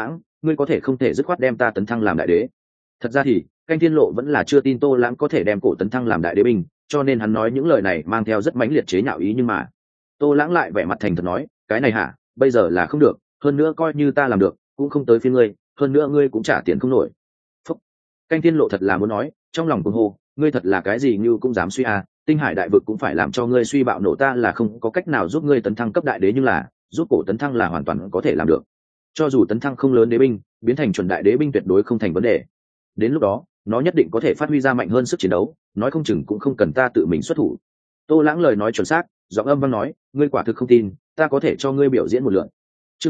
A: ngươi có thể không thể dứt khoát đem ta tấn thăng làm đại đế. Thật ra thì canh thiên lộ vẫn là chưa tin Tô Lãng có thể đem cổ tấn thăng làm đại đế binh, cho nên hắn nói những lời này mang theo rất mãnh liệt chế nhạo ý. Nhưng mà Tô Lãng lại vẻ mặt thành thật nói, cái này hả, bây giờ là không được, hơn nữa coi như ta làm được cũng không tới phiên ngươi, hơn nữa ngươi cũng trả tiền không nổi. Phúc. Canh thiên lộ thật là muốn nói, trong lòng cuồng hô, ngươi thật là cái gì như cũng dám suy à, tinh hải đại vực cũng phải làm cho ngươi suy bạo nổ, ta là không có cách nào giúp ngươi tấn thăng cấp đại đế, nhưng là giúp cổ tấn thăng là hoàn toàn có thể làm được. Cho dù tấn thăng không lớn đế binh, biến thành chuẩn đại đế binh tuyệt đối không thành vấn đề. Đến lúc đó nó nhất định có thể phát huy ra mạnh hơn sức chiến đấu, nói không chừng cũng không cần ta tự mình xuất thủ. Tô Lãng lời nói chuẩn xác, giọng âm vang nói, ngươi quả thực không tin, ta có thể cho ngươi biểu diễn một lượt. Chương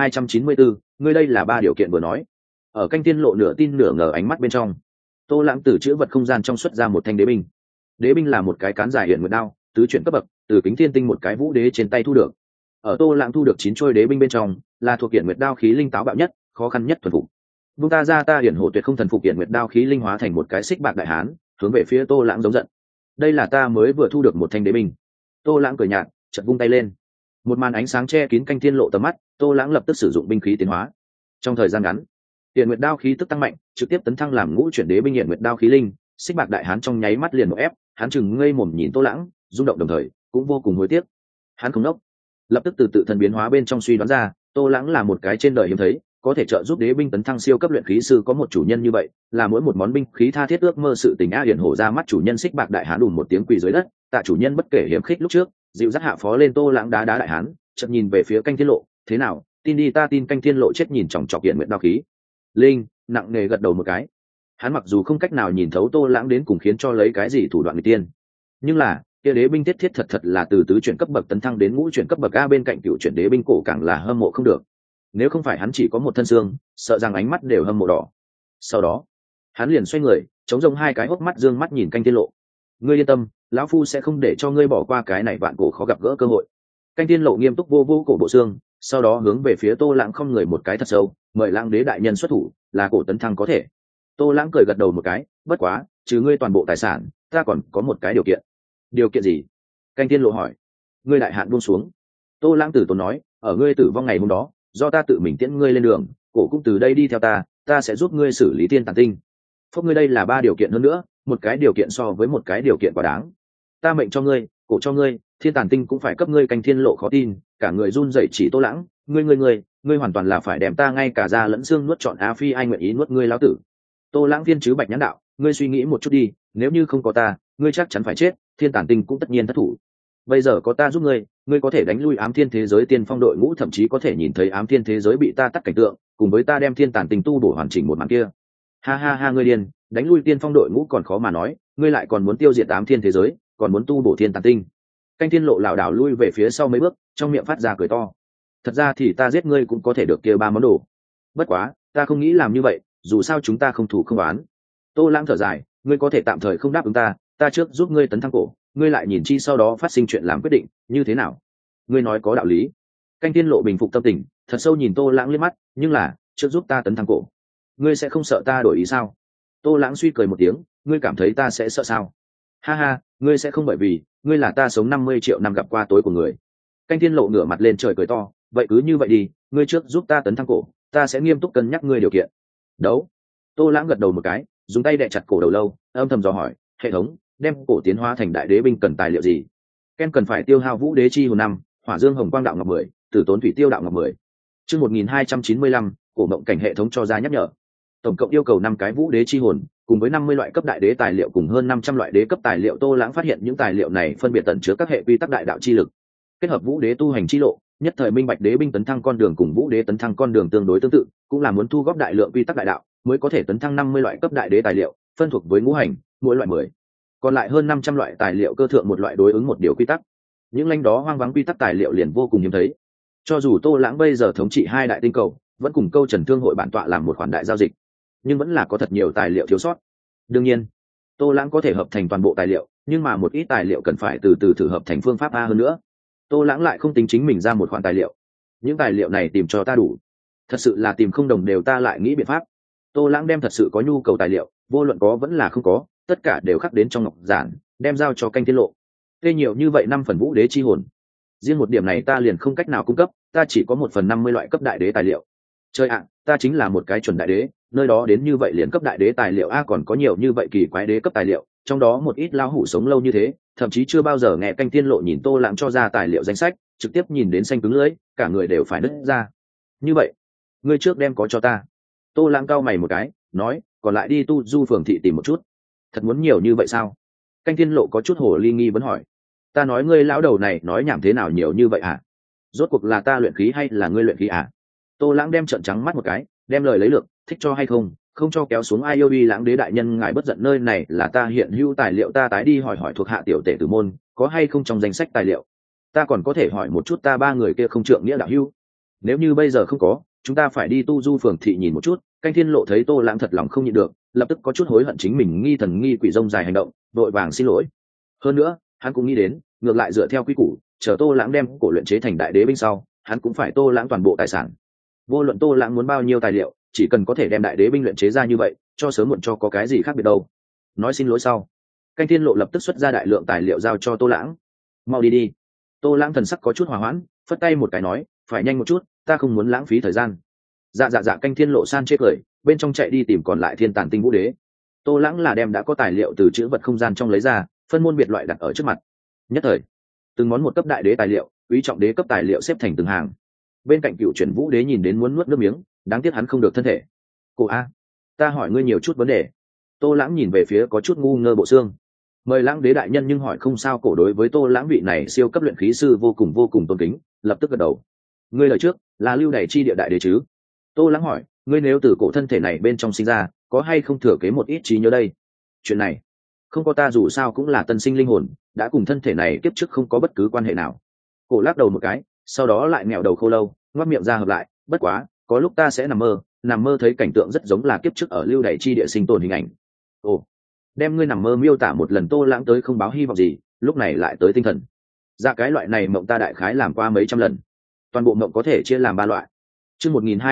A: 1294, ngươi đây là ba điều kiện vừa nói. Ở canh tiên lộ nửa tin nửa ngờ ánh mắt bên trong, Tô Lãng từ chữ vật không gian trong xuất ra một thanh đế binh. Đế binh là một cái cán dài hiện nguyệt đao, tứ chuyển cấp bậc, từ Kính Thiên Tinh một cái vũ đế trên tay thu được. Ở Tô Lãng thu được 9 trôi đế binh bên trong, là thuộc hiện nguyệt đao khí linh táo bạo nhất, khó khăn nhất thuần phục. Vung ta ra, ta hiển hổ tuyệt không thần phục, hiện nguyệt đao khí linh hóa thành một cái xích bạc đại hán, hướng về phía Tô Lãng giống giận. Đây là ta mới vừa thu được một thanh đế binh. Tô Lãng cười nhạt, chợt vung tay lên. Một màn ánh sáng che kín canh thiên lộ tầm mắt, Tô Lãng lập tức sử dụng binh khí tiến hóa. Trong thời gian ngắn, hiện nguyệt đao khí tức tăng mạnh, trực tiếp tấn thăng làm ngũ chuyển đế binh hiện nguyệt đao khí linh, xích bạc đại hán trong nháy mắt liền một ép, hắn chừng ngây mồm nhìn Tô Lãng, rung động đồng thời cũng vô cùng hối tiếc. Hắn không nốc, lập tức từ tự thân biến hóa bên trong suy đoán ra, Tô Lãng là một cái trên đời hiếm thấy, có thể trợ giúp đế binh tấn thăng siêu cấp luyện khí sư, có một chủ nhân như vậy, là mỗi một món binh khí tha thiết ước mơ sự tình. A hiển hổ ra mắt chủ nhân, xích bạc đại hán đùn một tiếng quỳ dưới đất, tạ chủ nhân bất kể hiểm khích lúc trước, dịu dắt hạ phó lên. Tô Lãng đá đá đại hán, chợt nhìn về phía canh thiên lộ, thế nào, tin đi. Ta tin. Canh thiên lộ chết nhìn chòng chọc hiện nguyện đao khí linh, nặng nề gật đầu một cái. Hắn mặc dù không cách nào nhìn thấu Tô Lãng đến cùng khiến cho lấy cái gì thủ đoạn người tiên, nhưng là kia đế binh thiết thật là từ tứ chuyển cấp bậc tấn thăng đến ngũ chuyển cấp bậc. A bên cạnh cựu chuyển đế binh cổ càng là hâm mộ không được, nếu không phải hắn chỉ có một thân xương, sợ rằng ánh mắt đều hâm mộ đỏ. Sau đó hắn liền xoay người, chống rông hai cái hốc mắt dương mắt nhìn canh thiên lộ, ngươi yên tâm, lão phu sẽ không để cho ngươi bỏ qua cái này vạn cổ khó gặp gỡ cơ hội. Canh thiên lộ nghiêm túc vô vô cổ bộ xương, sau đó hướng về phía Tô Lãng không người một cái thật sâu, mời Lãng đế đại nhân xuất thủ, là cổ tấn thăng có thể. Tô Lãng cười gật đầu một cái, bất quá trừ ngươi toàn bộ tài sản, ta còn có một cái điều kiện. Điều kiện gì? Canh thiên lộ hỏi. Ngươi đại hạn buông xuống. Tô Lãng tử tốn nói, ở ngươi tử vong ngày hôm đó, do ta tự mình tiễn ngươi lên đường, cổ cũng từ đây đi theo ta, ta sẽ giúp ngươi xử lý thiên tàn tinh. Phúc, ngươi đây là ba điều kiện hơn nữa, một cái điều kiện so với một cái điều kiện quá đáng. Ta mệnh cho ngươi, cổ cho ngươi, thiên tàn tinh cũng phải cấp ngươi. Canh thiên lộ khó tin, cả người run rẩy chỉ Tô Lãng, ngươi hoàn toàn là phải đem ta ngay cả da lẫn xương nuốt trọn. A phi ai nguyện ý nuốt ngươi lão tử. Tô Lãng viên chứ bạch nhãn đạo, ngươi suy nghĩ một chút đi, nếu như không có ta, ngươi chắc chắn phải chết, thiên tàn tinh cũng tất nhiên thất thủ. Bây giờ có ta giúp ngươi có thể đánh lui ám thiên thế giới tiên phong đội ngũ, thậm chí có thể nhìn thấy ám thiên thế giới bị ta tắt cảnh tượng, cùng với ta đem thiên tàn tinh tu bổ hoàn chỉnh một màn kia. Ha ha ha, ngươi điên, đánh lui tiên phong đội ngũ còn khó mà nói, ngươi lại còn muốn tiêu diệt ám thiên thế giới, còn muốn tu bổ thiên tàn tinh. Canh thiên lộ lảo đảo lui về phía sau mấy bước, trong miệng phát ra cười to. Thật ra thì ta giết ngươi cũng có thể được kia ba món đồ, bất quá ta không nghĩ làm như vậy, dù sao chúng ta không thủ không oán. Tô Lãng thở dài, ngươi có thể tạm thời không đáp ứng ta trước giúp ngươi tấn thăng cổ, ngươi lại nhìn chi sau đó phát sinh chuyện làm quyết định, như thế nào? Ngươi nói có đạo lý. Canh thiên lộ bình phục tâm tình, thật sâu nhìn Tô Lãng liếc mắt, nhưng là trước giúp ta tấn thăng cổ, ngươi sẽ không sợ ta đổi ý sao? Tô Lãng suy cười một tiếng, ngươi cảm thấy ta sẽ sợ sao? Ha ha, ngươi sẽ không, bởi vì ngươi là ta sống 50 triệu năm gặp qua tối của người. Canh thiên lộ ngửa mặt lên trời cười to, vậy cứ như vậy đi, ngươi trước giúp ta tấn thăng cổ, ta sẽ nghiêm túc cân nhắc ngươi điều kiện. Đấu. Tô Lãng gật đầu một cái, dùng tay đè chặt cổ đầu lâu, âm thầm dò hỏi, hệ thống, đem cổ tiến hóa thành đại đế binh cần tài liệu gì? Ken cần phải tiêu hao vũ đế chi hồn 5, hỏa dương hồng quang đạo ngọc 10, tử tốn thủy tiêu đạo ngọc 10. Chương 1295, cổ mộng cảnh hệ thống cho ra nhắc nhở. Tổng cộng yêu cầu 5 cái vũ đế chi hồn, cùng với 50 loại cấp đại đế tài liệu cùng hơn 500 loại đế cấp tài liệu. Tô Lãng phát hiện những tài liệu này phân biệt tẩn chứa các hệ quy tắc đại đạo chi lực, kết hợp vũ đế tu hành chi lộ, nhất thời minh bạch đế binh tấn thăng con đường cùng vũ đế tấn thăng con đường tương đối tương tự, cũng là muốn thu góp đại lượng quy tắc đại đạo mới có thể tấn thăng 50 loại cấp đại đế tài liệu, phân thuộc với ngũ hành, mỗi loại 10. Còn lại hơn 500 loại tài liệu cơ thượng một loại đối ứng một điều quy tắc. Những lãnh đó hoang vắng quy tắc tài liệu liền vô cùng hiếm thấy. Cho dù Tô Lãng bây giờ thống trị 2 đại tinh cầu, vẫn cùng câu Trần Thương hội bản tọa làm một khoản đại giao dịch, nhưng vẫn là có thật nhiều tài liệu thiếu sót. Đương nhiên, Tô Lãng có thể hợp thành toàn bộ tài liệu, nhưng mà một ít tài liệu cần phải từ từ thử hợp thành phương pháp A hơn nữa. Tô Lãng lại không tính chính mình ra một khoản tài liệu. Những tài liệu này tìm cho ta đủ, thật sự là tìm không đồng đều, ta lại nghĩ biện pháp. Tô Lãng đem thật sự có nhu cầu tài liệu, vô luận có vẫn là không có, tất cả đều khắc đến trong ngọc giản, đem giao cho Canh thiên lộ. Tê nhiều như vậy 5 phần vũ đế chi hồn, riêng một điểm này ta liền không cách nào cung cấp, ta chỉ có 1/50 loại cấp đại đế tài liệu. Trời ạ, ta chính là một cái chuẩn đại đế, nơi đó đến như vậy liền cấp đại đế tài liệu a, còn có nhiều như vậy kỳ quái đế cấp tài liệu, trong đó một ít lao hủ sống lâu như thế, thậm chí chưa bao giờ nghe Canh Thiên Lộ nhìn Tô Lãng cho ra tài liệu danh sách, trực tiếp nhìn đến xanh cứng lưỡi, cả người đều phải nứt ra. Như vậy, ngươi trước đem có cho ta. Tô Lãng cau mày một cái, nói, còn lại đi tu du phường thị tìm một chút. Thật muốn nhiều như vậy sao? Canh Thiên Lộ có chút hồ ly nghi vấn hỏi. Ta nói ngươi lão đầu này nói nhảm thế nào nhiều như vậy à? Rốt cuộc là ta luyện khí hay là ngươi luyện khí à? Tô Lãng đem trợn trắng mắt một cái, đem lời lấy lược, thích cho hay không, không cho kéo xuống ai. Yêu Lãng đế đại nhân ngài bất giận, nơi này là ta hiện hữu tài liệu, ta tái đi hỏi hỏi thuộc hạ tiểu tể tử môn có hay không trong danh sách tài liệu. Ta còn có thể hỏi một chút ta ba người kia không trượng nghĩa đạo hữu. Nếu như bây giờ không có, chúng ta phải đi tu du phường thị nhìn một chút. Canh Thiên Lộ thấy Tô Lãng thật lòng không nhịn được, lập tức có chút hối hận chính mình nghi thần nghi quỷ rông dài hành động, vội vàng xin lỗi. Hơn nữa, hắn cũng nghĩ đến, ngược lại dựa theo quy củ, chờ Tô Lãng đem cổ luyện chế thành đại đế binh sau, hắn cũng phải Tô Lãng toàn bộ tài sản. Vô luận Tô Lãng muốn bao nhiêu tài liệu, chỉ cần có thể đem đại đế binh luyện chế ra như vậy, cho sớm muộn cho có cái gì khác biệt đâu. Nói xin lỗi sau, Canh Thiên Lộ lập tức xuất ra đại lượng tài liệu giao cho Tô Lãng. Mau đi đi. Tô Lãng thần sắc có chút hòa hoãn, phất tay một cái nói, phải nhanh một chút, ta không muốn lãng phí thời gian. Dạ. Canh Thiên Lộ san chê cười, bên trong chạy đi tìm còn lại Thiên Tàn Tinh Vũ Đế. Tô Lãng là đem đã có tài liệu từ chữ vật không gian trong lấy ra, phân môn biệt loại đặt ở trước mặt. Nhất thời, từng món một cấp đại đế tài liệu, quý trọng đế cấp tài liệu xếp thành từng hàng. Bên cạnh Cựu Chuyển Vũ Đế nhìn đến muốn nuốt nước miếng, đáng tiếc hắn không được thân thể. Cô a, ta hỏi ngươi nhiều chút vấn đề. Tô Lãng nhìn về phía có chút ngu ngơ bộ xương. Mời Lãng đế đại nhân, nhưng hỏi không sao. Cổ đối với Tô Lãng vị này siêu cấp luyện khí sư vô cùng tôn kính, lập tức gật đầu. Ngươi lời trước là lưu đày chi địa đại đế chứ? Tô Lãng hỏi, ngươi nếu từ cổ thân thể này bên trong sinh ra, có hay không thừa kế một ít trí nhớ đây? Chuyện này không có, ta dù sao cũng là tân sinh linh hồn, đã cùng thân thể này kiếp trước không có bất cứ quan hệ nào. Cổ lắc đầu một cái, sau đó lại nghẹo đầu khô lâu, ngoác miệng ra hợp lại, bất quá có lúc ta sẽ nằm mơ thấy cảnh tượng rất giống là kiếp trước ở lưu đày chi địa sinh tồn hình ảnh. Ồ, đem ngươi nằm mơ miêu tả một lần. Tô Lãng tới không báo hy vọng gì, lúc này lại tới tinh thần. Dạ, cái loại này mộng ta đại khái làm qua mấy trăm lần. Toàn bộ mộng có thể chia làm 3 loại. Chương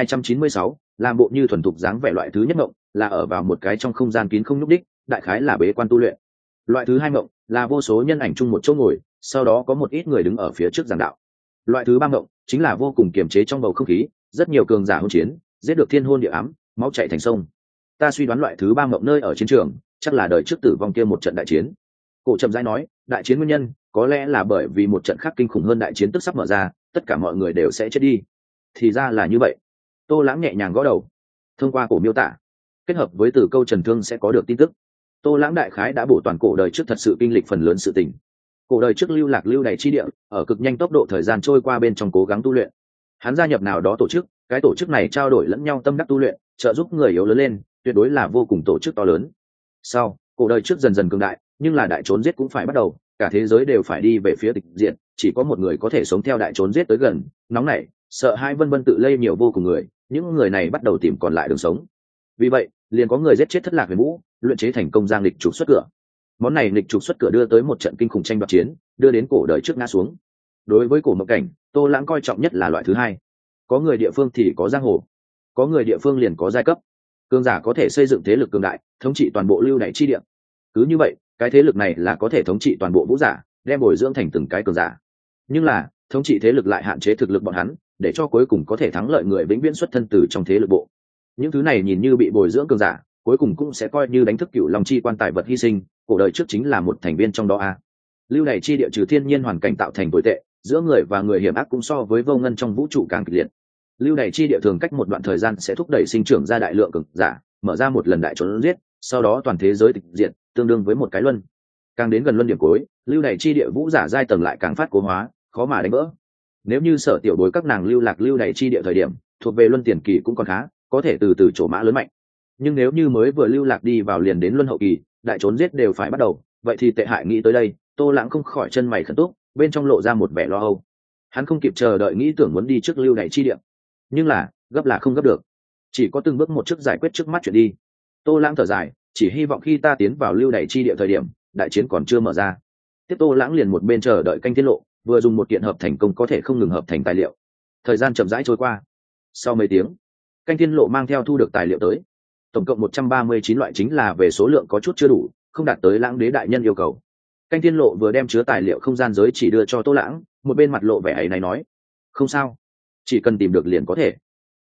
A: 1296, làm bộ như thuần thục dáng vẻ. Loại thứ nhất mộng là ở vào một cái trong không gian kín không nhúc đích, đại khái là bế quan tu luyện. Loại thứ hai mộng là vô số nhân ảnh chung một chỗ ngồi, sau đó có một ít người đứng ở phía trước giảng đạo. Loại thứ ba mộng chính là vô cùng kiềm chế trong bầu không khí, rất nhiều cường giả hỗn chiến, giết được thiên hôn địa ám, máu chảy thành sông. Ta suy đoán loại thứ ba mộng nơi ở chiến trường, chắc là đời trước tử vong kia một trận đại chiến. Cổ chậm rãi nói, đại chiến nguyên nhân có lẽ là bởi vì một trận khác kinh khủng hơn đại chiến tức sắp mở ra, tất cả mọi người đều sẽ chết đi. Thì ra là như vậy. Tô Lãng nhẹ nhàng gõ đầu. Thông qua cổ miêu tả, kết hợp với từ câu Trần Thương sẽ có được tin tức. Tô Lãng đại khái đã bổ toàn cổ đời trước thật sự kinh lịch phần lớn sự tình. Cổ đời trước lưu lạc lưu đày chi địa, ở cực nhanh tốc độ thời gian trôi qua bên trong cố gắng tu luyện. Hắn gia nhập nào đó tổ chức, cái tổ chức này trao đổi lẫn nhau tâm đắc tu luyện, trợ giúp người yếu lớn lên, tuyệt đối là vô cùng tổ chức to lớn. Sau, cổ đời trước dần dần cường đại, nhưng là đại trốn giết cũng phải bắt đầu, cả thế giới đều phải đi về phía tịch diệt, chỉ có một người có thể sống theo đại trốn giết tới gần, nóng nảy, sợ hai vân vân tự lây nhiều vô cùng người, những người này bắt đầu tìm còn lại đường sống. Vì vậy, liền có người giết chết Thất Lạc Huyền Vũ, luyện chế thành công giang lịch trục xuất cửa. Món này lịch trục xuất cửa đưa tới một trận kinh khủng tranh đoạt chiến, đưa đến cổ đời trước ngã xuống. Đối với cổ mộng cảnh, Tô Lãng coi trọng nhất là loại thứ hai. Có người địa phương thì có giang hồ, có người địa phương liền có giai cấp. Cường giả có thể xây dựng thế lực cường đại, thống trị toàn bộ lưu đày chi địa. Cứ như vậy, cái thế lực này là có thể thống trị toàn bộ vũ giả, đem bồi dưỡng thành từng cái cường giả. Nhưng là, thống trị thế lực lại hạn chế thực lực bọn hắn, để cho cuối cùng có thể thắng lợi người vĩnh viễn xuất thân từ trong thế lực bộ. Những thứ này nhìn như bị bồi dưỡng cường giả, cuối cùng cũng sẽ coi như đánh thức cựu long chi quan tài vật hy sinh. Cổ đời trước chính là một thành viên trong đó a. Lưu đày chi địa trừ thiên nhiên hoàn cảnh tạo thành tồi tệ, giữa người và người hiểm ác cũng so với vô ngân trong vũ trụ càng kịch liệt. Lưu đày chi địa thường cách một đoạn thời gian sẽ thúc đẩy sinh trưởng ra đại lượng cường giả, mở ra một lần đại trốn giết, sau đó toàn thế giới tịch diệt, tương đương với một cái luân. Càng đến gần luân điểm cuối, lưu đày chi địa vũ giả giai tầng lại càng phát cố hóa, khó mà đánh vỡ. Nếu như Sở Tiểu Bối các nàng lưu lạc lưu đày chi địa thời điểm thuộc về luân tiền kỳ cũng còn khá, có thể từ từ trổ mã lớn mạnh. Nhưng nếu như mới vừa lưu lạc đi vào liền đến luân hậu kỳ, đại trốn giết đều phải bắt đầu, vậy thì tệ hại. Nghĩ tới đây, Tô Lãng không khỏi chân mày khẩn túc, bên trong lộ ra một vẻ lo âu. Hắn không kịp chờ đợi nghĩ tưởng muốn đi trước lưu đày chi địa, nhưng là gấp là không gấp được, chỉ có từng bước một trước giải quyết trước mắt chuyện đi. Tô Lãng thở dài, chỉ hy vọng khi ta tiến vào lưu đày chi địa thời điểm đại chiến còn chưa mở ra. Tiếp Tô Lãng liền một bên chờ đợi Canh Thiên Lộ vừa dùng một kiện hợp thành công có thể không ngừng hợp thành tài liệu. Thời gian chậm rãi trôi qua, sau mấy tiếng, Canh Thiên Lộ mang theo thu được tài liệu tới, tổng cộng 139 loại, chính là về số lượng có chút chưa đủ, không đạt tới Lãng đế đại nhân yêu cầu. Canh Thiên Lộ vừa đem chứa tài liệu không gian giới chỉ đưa cho Tô Lãng, một bên mặt lộ vẻ ấy này nói, không sao, chỉ cần tìm được liền có thể.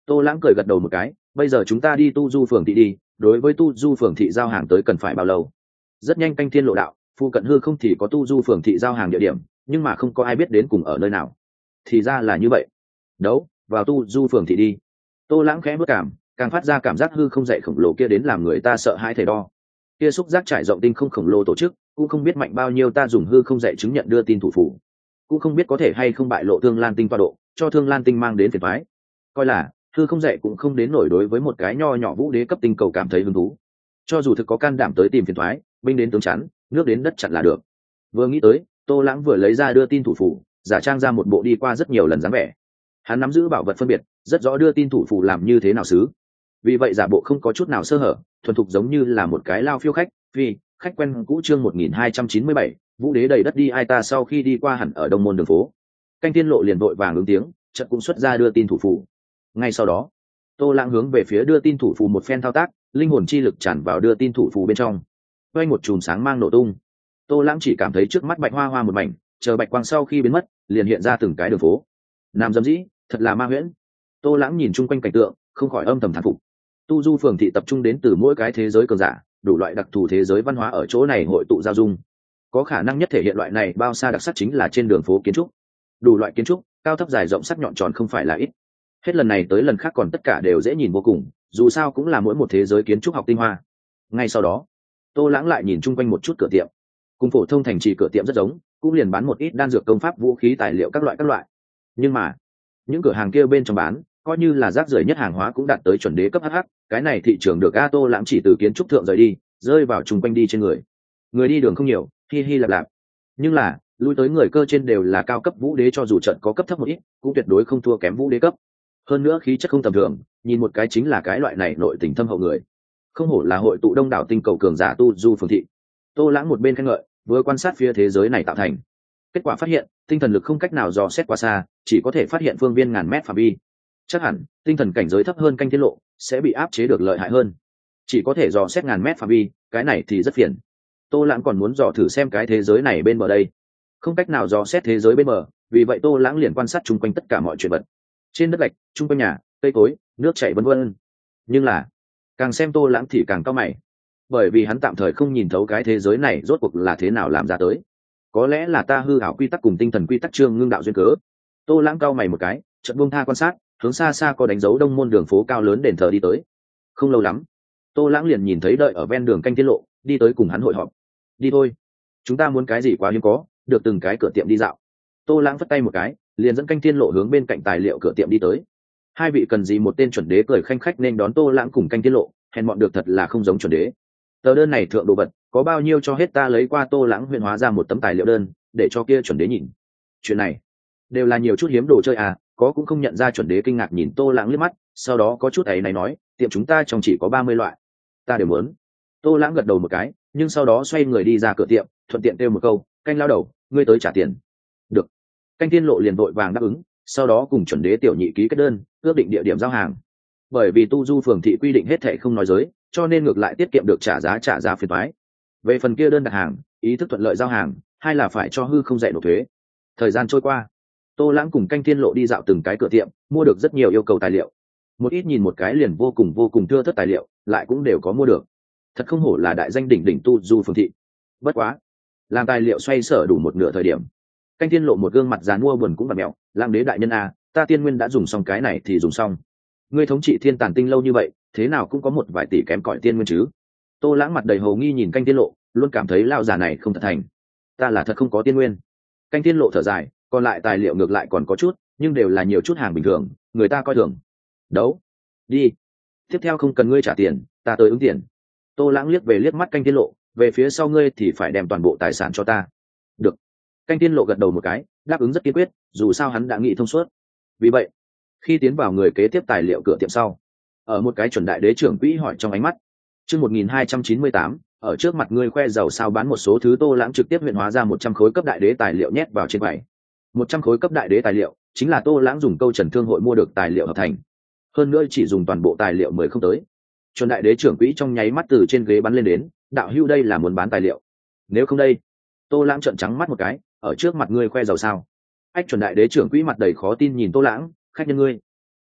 A: Tô Lãng cười gật đầu một cái, bây giờ chúng ta đi tu du phường thị đi, đối với tu du phường thị giao hàng tới cần phải bao lâu? Rất nhanh canh thiên lộ đạo, phụ cận hư không thì có tu du phường thị giao hàng địa điểm, nhưng mà không có ai biết đến cùng ở nơi nào. Thì ra là như vậy. Đấu, vào tu du phường thị đi. Tô Lãng khẽ bước cảm, càng phát ra cảm giác hư không dậy khổng lồ kia đến làm người ta sợ hãi thề đo. Kia xúc giác trải rộng tinh không khổng lồ tổ chức, cũng không biết mạnh bao nhiêu, ta dùng hư không dậy chứng nhận đưa tin thủ phủ, cũng không biết có thể hay không bại lộ Thương Lan Tinh toa độ, cho Thương Lan Tinh mang đến phiền toái. Coi là hư không dậy cũng không đến nổi đối với một cái nho nhỏ vũ đế cấp tinh cầu cảm thấy hứng thú. Cho dù thực có can đảm tới tìm phiền toái, binh đến tướng chắn, nước đến đất chặn là được. Vừa nghĩ tới, Tô Lãng vừa lấy ra đưa tin thủ phủ, giả trang ra một bộ đi qua rất nhiều lần dáng vẻ. Hắn nắm giữ bảo vật phân biệt, rất rõ đưa tin thủ phủ làm như thế nào xứ. Vì vậy giả bộ không có chút nào sơ hở, thuần thục giống như là một cái lao phiêu khách, phi khách quen cũ. Chương 1297, vũ đế đầy đất đi ai ta. Sau khi đi qua hẳn ở đông môn đường phố, canh tiên lộ liền vội vàng ứng tiếng, trận cũng xuất ra đưa tin thủ phủ. Ngay sau đó, Tô Lãng hướng về phía đưa tin thủ phủ một phen thao tác, linh hồn chi lực tràn vào đưa tin thủ phủ bên trong, quay một chùm sáng mang nổ tung. Tô Lãng chỉ cảm thấy trước mắt bạch hoa hoa một mảnh, chờ bạch quang sau khi biến mất, liền hiện ra từng cái đường phố. Nam dâm dĩ, thật là ma huyễn. Tô Lãng nhìn chung quanh cảnh tượng, không khỏi âm thầm thán phục. Tu du phường thị tập trung đến từ mỗi cái thế giới cường giả, đủ loại đặc thù thế giới văn hóa ở chỗ này hội tụ giao dung. Có khả năng nhất thể hiện loại này bao xa đặc sắc chính là trên đường phố kiến trúc. Đủ loại kiến trúc, cao thấp dài rộng sắc nhọn tròn không phải là ít. Hết lần này tới lần khác còn tất cả đều dễ nhìn vô cùng, dù sao cũng là mỗi một thế giới kiến trúc học tinh hoa. Ngay sau đó, Tô Lãng lại nhìn chung quanh một chút cửa tiệm. Cùng phổ thông thành trì cửa tiệm rất giống, cũng liền bán một ít đan dược, công pháp, vũ khí, tài liệu các loại. Nhưng mà, những cửa hàng kia bên trong bán, coi như là rác rưởi nhất hàng hóa cũng đạt tới chuẩn đế cấp hh. Cái này thị trường được A. Tô Lãng chỉ từ kiến trúc thượng rời đi, rơi vào chung quanh đi trên người đi đường không nhiều, hi lạp lạp. Nhưng là lui tới người cơ trên đều là cao cấp vũ đế, cho dù trận có cấp thấp một ít cũng tuyệt đối không thua kém vũ đế cấp. Hơn nữa khí chất không tầm thường, nhìn một cái chính là cái loại này nội tình thâm hậu người. Không hổ là hội tụ đông đảo tinh cầu cường giả tu du phường thị. Tô Lãng một bên khen ngợi, vừa quan sát phía thế giới này tạo thành. Kết quả phát hiện tinh thần lực không cách nào dò xét quá xa, chỉ có thể phát hiện phương viên ngàn mét phạm vi. Chắc hẳn tinh thần cảnh giới thấp hơn canh tiết lộ sẽ bị áp chế được lợi hại hơn, chỉ có thể dò xét ngàn mét phạm vi, cái này thì rất phiền. Tô Lãng còn muốn dò thử xem cái thế giới này bên bờ đây, không cách nào dò xét thế giới bên bờ, vì vậy Tô Lãng liền quan sát chung quanh tất cả mọi chuyện vật, trên đất gạch, chung quanh nhà, cây cối, nước chảy vân vân. Nhưng là càng xem Tô Lãng thì càng cau mày, bởi vì hắn tạm thời không nhìn thấu cái thế giới này rốt cuộc là thế nào làm ra tới. Có lẽ là ta hư ảo quy tắc cùng tinh thần quy tắc trương ngưng đạo duyên cớ. Tô Lãng cau mày một cái, chợt buông tha quan sát, hướng xa xa có đánh dấu đông môn đường phố cao lớn đền thờ đi tới. Không lâu lắm, Tô Lãng liền nhìn thấy đợi ở ven đường canh tiết lộ đi tới cùng hắn hội họp. Đi thôi, chúng ta muốn cái gì quá hiếm có, được từng cái cửa tiệm đi dạo. Tô Lãng phất tay một cái, liền dẫn canh thiên lộ hướng bên cạnh tài liệu cửa tiệm đi tới. Hai vị cần gì? Một tên chuẩn đế cười khanh khách nên đón Tô Lãng cùng canh thiên lộ, hèn mọn được thật là không giống chuẩn đế. Tờ đơn này thượng đồ vật có bao nhiêu cho hết ta lấy qua. Tô Lãng huyện hóa ra một tấm tài liệu đơn để cho kia chuẩn đế nhìn. Chuyện này đều là nhiều chút hiếm đồ chơi à? Có cũng không nhận ra. Chuẩn đế kinh ngạc nhìn Tô Lãng liếc mắt, sau đó có chút ấy này nói, tiệm chúng ta trong chỉ có 30 loại, ta đều muốn. Tô Lãng gật đầu một cái, nhưng sau đó xoay người đi ra cửa tiệm, thuận tiện kêu một câu, canh lao đầu, ngươi tới trả tiền. Được. Canh thiên lộ liền vội vàng đáp ứng, sau đó cùng chuẩn đế tiểu nhị ký kết đơn, ước định địa điểm giao hàng. Bởi vì tu du phường thị quy định hết thảy không nói giới, cho nên ngược lại tiết kiệm được trả giá phiền toái. Về phần kia đơn đặt hàng, ý thức thuận lợi giao hàng, hay là phải cho hư không dạy nộp thuế. Thời gian trôi qua, Tô Lãng cùng canh thiên lộ đi dạo từng cái cửa tiệm, mua được rất nhiều yêu cầu tài liệu. Một ít nhìn một cái liền vô cùng thưa thớt tài liệu, lại cũng đều có mua được. Thật không hổ là đại danh đỉnh đỉnh tu du phường thị. Bất quá, làm tài liệu xoay sở đủ một nửa thời điểm, canh thiên lộ một gương mặt dàn mua buồn cũng bật mẹo, Lãng đế đại nhân à, ta tiên nguyên đã dùng xong, cái này thì dùng xong. Ngươi thống trị thiên tàn tinh lâu như vậy, thế nào cũng có một vài tỷ kém cỏi tiên nguyên chứ? Tô Lãng mặt đầy hồ nghi nhìn canh thiên lộ, luôn cảm thấy lão già này không thật thành. Ta là thật không có tiên nguyên. Canh thiên lộ thở dài, còn lại tài liệu ngược lại còn có chút, nhưng đều là nhiều chút hàng bình thường, người ta coi thường. Đấu, đi. Tiếp theo không cần ngươi trả tiền, ta tới ứng tiền. Tô Lãng liếc mắt canh thiên lộ, về phía sau ngươi thì phải đem toàn bộ tài sản cho ta. Được. Canh thiên lộ gật đầu một cái, đáp ứng rất kiên quyết, dù sao hắn đã nghĩ thông suốt. Vì vậy, khi tiến vào người kế tiếp tài liệu cửa tiệm sau, ở một cái chuẩn đại đế trưởng quỹ hỏi trong ánh mắt. Chương 1298, ở trước mặt ngươi khoe giàu sao bán một số thứ. Tô Lãng trực tiếp huyện hóa ra 100 khối cấp đại đế tài liệu nhét vào trên quầy. 100 khối cấp đại đế tài liệu chính là Tô Lãng dùng câu Trần Thương hội mua được tài liệu hợp thành. Hơn nữa chỉ dùng toàn bộ tài liệu 10 không tới. Chuẩn đại đế trưởng quỹ trong nháy mắt từ trên ghế bắn lên đến, đạo hữu đây là muốn bán tài liệu. Nếu không đây. Tô Lãng trợn trắng mắt một cái, ở trước mặt ngươi khoe giàu sao? Ách. Chuẩn đại đế trưởng quỹ mặt đầy khó tin nhìn Tô Lãng, khách nhân ngươi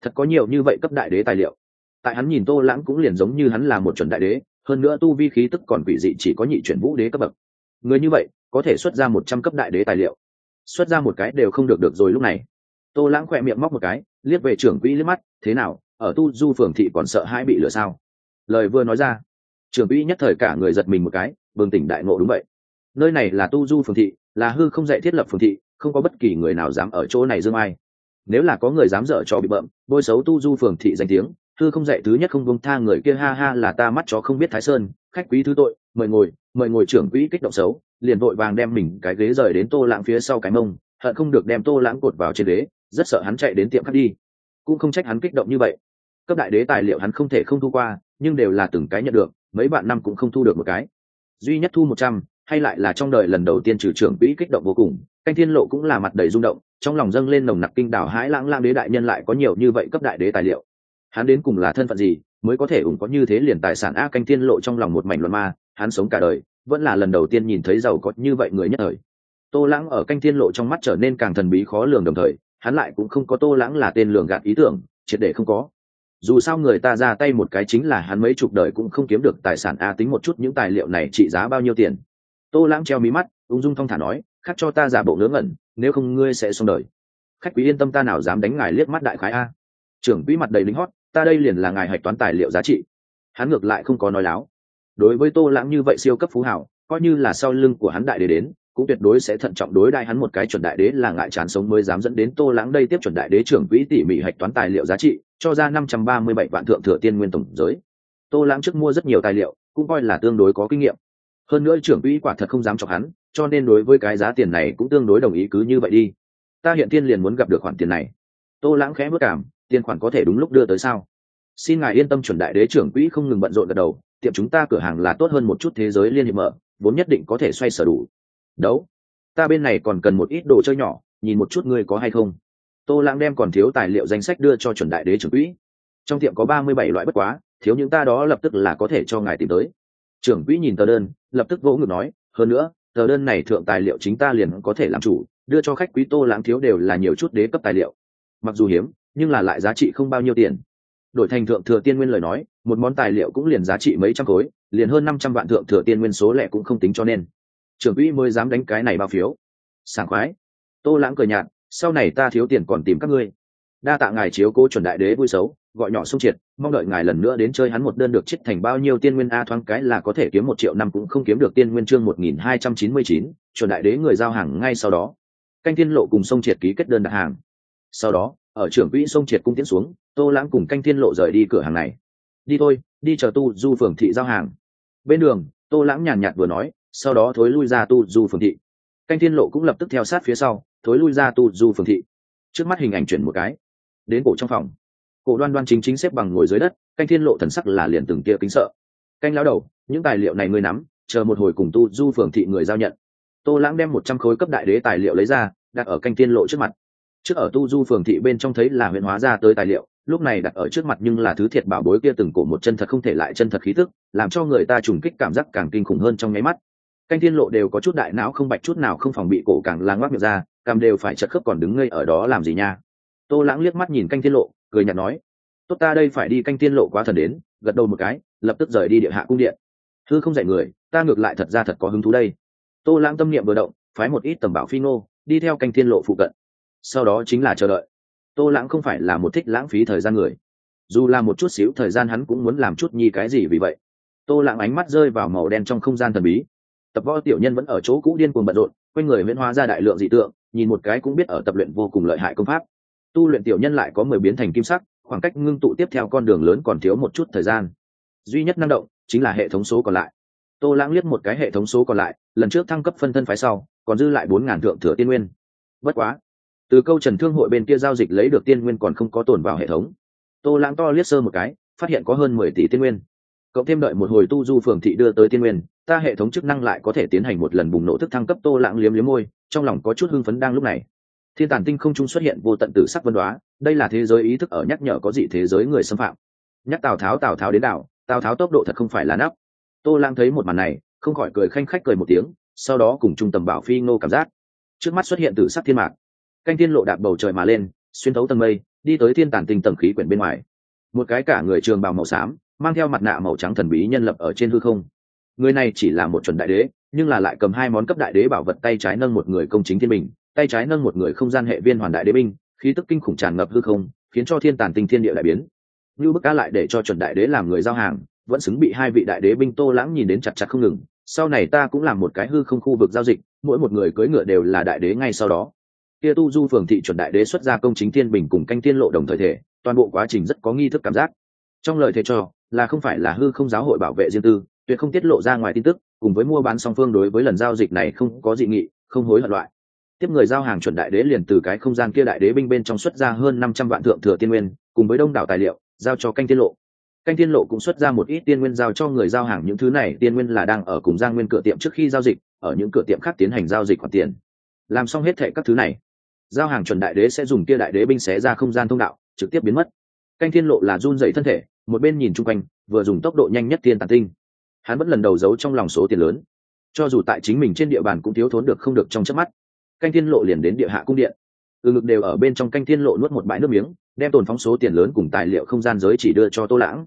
A: thật có nhiều như vậy cấp đại đế tài liệu. Tại hắn nhìn Tô Lãng cũng liền giống như hắn là một chuẩn đại đế, hơn nữa tu vi khí tức còn quỷ dị chỉ có nhị chuyển vũ đế cấp bậc. Người như vậy có thể xuất ra 100 cấp đại đế tài liệu, xuất ra một cái đều không được rồi. Lúc này Tô Lãng khỏe miệng móc một cái, liếc về trưởng quỹ liếc mắt, thế nào, ở tu du phường thị còn sợ hãi bị lừa sao? Lời vừa nói ra, trưởng quỹ nhất thời cả người giật mình một cái, bừng tỉnh đại ngộ. Đúng vậy, nơi này là tu du phường thị, là hư không dạy thiết lập phường thị, không có bất kỳ người nào dám ở chỗ này dương ai. Nếu là có người dám dở trò bị bợm, bôi xấu tu du phường thị danh tiếng, hư không dạy thứ nhất không buông tha người kia. Ha ha, là ta mắt chó không biết Thái Sơn, khách quý thứ tội, mời ngồi, mời ngồi. Trưởng quỹ kích động xấu, liền vội vàng đem mình cái ghế rời đến Tô Lãng phía sau cái mông, hận không được đem Tô Lãng cột vào trên ghế, rất sợ hắn chạy đến tiệm khác đi. Cũng không trách hắn kích động như vậy, cấp đại đế tài liệu hắn không thể không thu qua, nhưng đều là từng cái nhận được, mấy bạn năm cũng không thu được một cái, duy nhất thu 100, hay lại là trong đời lần đầu tiên. Trừ trưởng quỹ kích động vô cùng, Canh Thiên Lộ cũng là mặt đầy rung động, trong lòng dâng lên nồng nặc kinh đảo hãi lãng. Lang đế đại nhân lại có nhiều như vậy cấp đại đế tài liệu, hắn đến cùng là thân phận gì mới có thể có như thế liền tài sản? Canh Thiên Lộ trong lòng một mảnh luận ma, hắn sống cả đời vẫn là lần đầu tiên nhìn thấy giàu có như vậy người nhất thời. Tô Lãng ở Canh Thiên Lộ trong mắt trở nên càng thần bí khó lường, đồng thời hắn lại cũng không có Tô Lãng là tên lường gạt ý tưởng, triệt để không có. Dù sao người ta ra tay một cái chính là hắn mấy chục đời cũng không kiếm được tài sản. Tính một chút những tài liệu này trị giá bao nhiêu tiền? Tô Lãng treo mí mắt, ung dung thong thả nói, khác cho ta giả bộ ngớ ngẩn, nếu không ngươi sẽ xong đời. Khách quý yên tâm, ta nào dám đánh ngài liếc mắt đại khái a. Trưởng quỹ mặt đầy lính hót, ta đây liền là ngài hạch toán tài liệu giá trị. Hắn ngược lại không có nói láo. Đối với Tô Lãng như vậy siêu cấp phú hào, coi như là sau lưng của hắn đại đế đến, cũng tuyệt đối sẽ thận trọng đối đãi hắn. Một cái chuẩn đại đế là ngại chán sống mới dám dẫn đến Tô Lãng đây. Tiếp chuẩn đại đế trưởng quỹ tỉ mỉ hạch toán tài liệu giá trị, cho ra 537 vạn thượng thừa tiên nguyên tổng giới. Tô Lãng trước mua rất nhiều tài liệu, cũng coi là tương đối có kinh nghiệm. Hơn nữa trưởng quỹ quả thật không dám chọc hắn, cho nên đối với cái giá tiền này cũng tương đối đồng ý. Cứ như vậy đi, ta hiện tiên liền muốn gặp được khoản tiền này. Tô Lãng khẽ bước cảm, tiền khoản có thể đúng lúc đưa tới sao? Xin ngài yên tâm. Chuẩn đại đế trưởng quỹ không ngừng bận rộn gật đầu, tiệm chúng ta cửa hàng là tốt hơn một chút, thế giới liên hiệp mở, vốn nhất định có thể xoay sở đủ. Đấu, ta bên này còn cần một ít đồ chơi nhỏ, nhìn một chút ngươi có hay không? Tô Lãng đem còn thiếu tài liệu danh sách đưa cho chuẩn đại đế trưởng quỹ. Trong tiệm có 37 loại, bất quá thiếu những ta đó lập tức là có thể cho ngài tìm tới. Trưởng quỹ nhìn tờ đơn, lập tức vỗ ngực nói, hơn nữa tờ đơn này thượng tài liệu chính ta liền có thể làm chủ, đưa cho khách quý. Tô Lãng thiếu đều là nhiều chút đế cấp tài liệu, mặc dù hiếm nhưng là lại giá trị không bao nhiêu tiền. Đổi thành thượng thừa tiên nguyên lời nói, một món tài liệu cũng liền giá trị mấy trăm khối, liền hơn 500 vạn thượng thừa tiên nguyên, số lẻ cũng không tính, cho nên trưởng quỹ mới dám đánh cái này bao phiếu. Sảng khoái. Tô Lãng cười nhạt, sau này ta thiếu tiền còn tìm các ngươi. Đa tạ ngài chiếu cố chuẩn đại đế vui xấu, gọi nhỏ Sông Triệt, mong đợi ngài lần nữa đến chơi. Hắn một đơn được trích thành bao nhiêu tiên nguyên? Thoáng cái là có thể kiếm 1 triệu năm cũng không kiếm được tiên nguyên. Chương 1299, chuẩn đại đế người giao hàng. Ngay sau đó, Canh Thiên Lộ cùng Sông Triệt ký kết đơn đặt hàng. Sau đó ở trưởng quỹ Sông Triệt cung tiễn xuống, Tô Lãng cùng Canh Thiên Lộ rời đi cửa hàng này. Đi thôi, đi chờ tu du phường thị giao hàng. Bên đường, Tô Lãng nhàn nhạt vừa nói, sau đó thối lui ra tu du phường thị. Canh Thiên Lộ cũng lập tức theo sát phía sau, thối lui ra tu du phường thị. Trước mắt hình ảnh chuyển một cái, đến cổ trong phòng, cổ Đoan Đoan chính chính xếp bằng ngồi dưới đất. Canh Thiên Lộ thần sắc là liền từng kia kính sợ. Canh lão đầu, những tài liệu này ngươi nắm, chờ một hồi cùng tu du phường thị người giao nhận. Tô Lãng đem 100 khối cấp đại đế tài liệu lấy ra, đặt ở Canh Thiên Lộ trước mặt. Trước ở tu du phường thị bên trong thấy là huyện hóa ra tới tài liệu, lúc này đặt ở trước mặt nhưng là thứ thiệt bảo bối kia, từng cổ một chân thật không thể lại chân thật khí tức, làm cho người ta trùng kích, cảm giác càng kinh khủng hơn trong nháy mắt. Canh Thiên Lộ đều có chút đại não không bạch chút nào, không phòng bị cổ càng là ngoác miệng ra, cằm đều phải chật khớp, còn đứng ngây ở đó làm gì nha? Tô Lãng liếc mắt nhìn Canh Thiên Lộ, cười nhạt nói, tốt, ta đây phải đi. Canh Thiên Lộ quá thần đến, gật đầu một cái, lập tức rời đi Địa Hạ cung điện. Hư không dạy người, ta ngược lại thật ra thật có hứng thú đây. Tô Lãng tâm niệm vừa động, phái một ít tầm bảo phi nô đi theo Canh Thiên Lộ phụ cận, sau đó chính là chờ đợi. Tô Lãng không phải là một thích lãng phí thời gian người, dù là một chút xíu thời gian hắn cũng muốn làm chút nhi cái gì. Vì vậy Tô Lãng ánh mắt rơi vào màu đen trong không gian thần bí. Tập võ tiểu nhân vẫn ở chỗ cũ điên cuồng bận rộn, quanh người huyễn hóa ra đại lượng dị tượng, nhìn một cái cũng biết ở tập luyện vô cùng lợi hại công pháp. Tu luyện tiểu nhân lại có 10 biến thành kim sắc, khoảng cách ngưng tụ tiếp theo con đường lớn còn thiếu một chút thời gian. Duy nhất năng động chính là hệ thống số còn lại. Tô Lãng liếc một cái hệ thống số còn lại, lần trước thăng cấp phân thân phái sau còn dư lại 4000 thượng thừa tiên nguyên. Bất quá từ câu Trần Thương hội bên kia giao dịch lấy được tiên nguyên còn không có tồn vào hệ thống. Tô Lãng to liếc sơ một cái, phát hiện có hơn 10 tỷ tiên nguyên, cộng thêm đợi một hồi tu du phường thị đưa tới tiên nguyên, ta hệ thống chức năng lại có thể tiến hành một lần bùng nổ thức thăng cấp. Tô Lãng liếm liếm môi, trong lòng có chút hưng phấn. Đang lúc này, thiên tản tinh không trung xuất hiện vô tận tử sắc vân đoá, đây là thế giới ý thức ở nhắc nhở có dị thế giới người xâm phạm. Nhắc Tào Tháo đến đảo, Tào Tháo tốc độ thật không phải là nắp. Tô Lãng thấy một màn này, không khỏi cười khanh khách cười một tiếng, sau đó cùng trung tầm bảo phi ngô cảm giác trước mắt xuất hiện tử sắc thiên mạc. Canh Thiên Lộ đạp bầu trời mà lên, xuyên thấu tầng mây, đi tới thiên tàn tinh tầng khí quyển bên ngoài. Một cái cả người trường bào màu xám, mang theo mặt nạ màu trắng thần bí nhân lập ở trên hư không. Người này chỉ là một chuẩn đại đế, nhưng là lại cầm hai món cấp đại đế bảo vật, tay trái nâng một người công chính thiên bình, tay trái nâng một người không gian hệ viên hoàn đại đế binh, khí tức kinh khủng tràn ngập hư không, khiến cho thiên tàn tinh thiên địa đại biến. Như bức cá lại để cho chuẩn đại đế làm người giao hàng, vẫn xứng bị hai vị đại đế binh Tô Lãng nhìn đến chặt chặt không ngừng. Sau này ta cũng làm một cái hư không khu vực giao dịch, mỗi một người cưỡi ngựa đều là đại đế ngay sau đó. Kia tu du phường thị chuẩn đại đế xuất ra công chính thiên bình cùng canh thiên lộ đồng thời thể, toàn bộ quá trình rất có nghi thức cảm giác. Trong lời thề cho là không phải là hư không giáo hội bảo vệ riêng tư, tuyệt không tiết lộ ra ngoài tin tức, cùng với mua bán song phương đối với lần giao dịch này không có dị nghị, không hối hận loại. Tiếp người giao hàng chuẩn đại đế liền từ cái không gian kia đại đế binh bên trong xuất ra hơn 500 vạn thượng thừa tiên nguyên, cùng với đông đảo tài liệu, giao cho canh thiên lộ. Canh thiên lộ cũng xuất ra một ít tiên nguyên giao cho người giao hàng, những thứ này tiên nguyên là đang ở cùng Giang Nguyên cửa tiệm trước khi giao dịch, ở những cửa tiệm khác tiến hành giao dịch khoản tiền. Làm xong hết thệ các thứ này, giao hàng chuẩn đại đế sẽ dùng kia đại đế binh xé ra không gian thông đạo, trực tiếp biến mất. Canh thiên lộ là run dậy thân thể, một bên nhìn chung quanh, vừa dùng tốc độ nhanh nhất thiên tàn tinh. Hắn vẫn lần đầu giấu trong lòng số tiền lớn, cho dù tại chính mình trên địa bàn cũng thiếu thốn được không được trong chớp mắt. Canh thiên lộ liền đến địa hạ cung điện, ngực đều ở bên trong. Canh thiên lộ nuốt một bãi nước miếng, đem tồn phóng số tiền lớn cùng tài liệu không gian giới chỉ đưa cho Tô Lãng.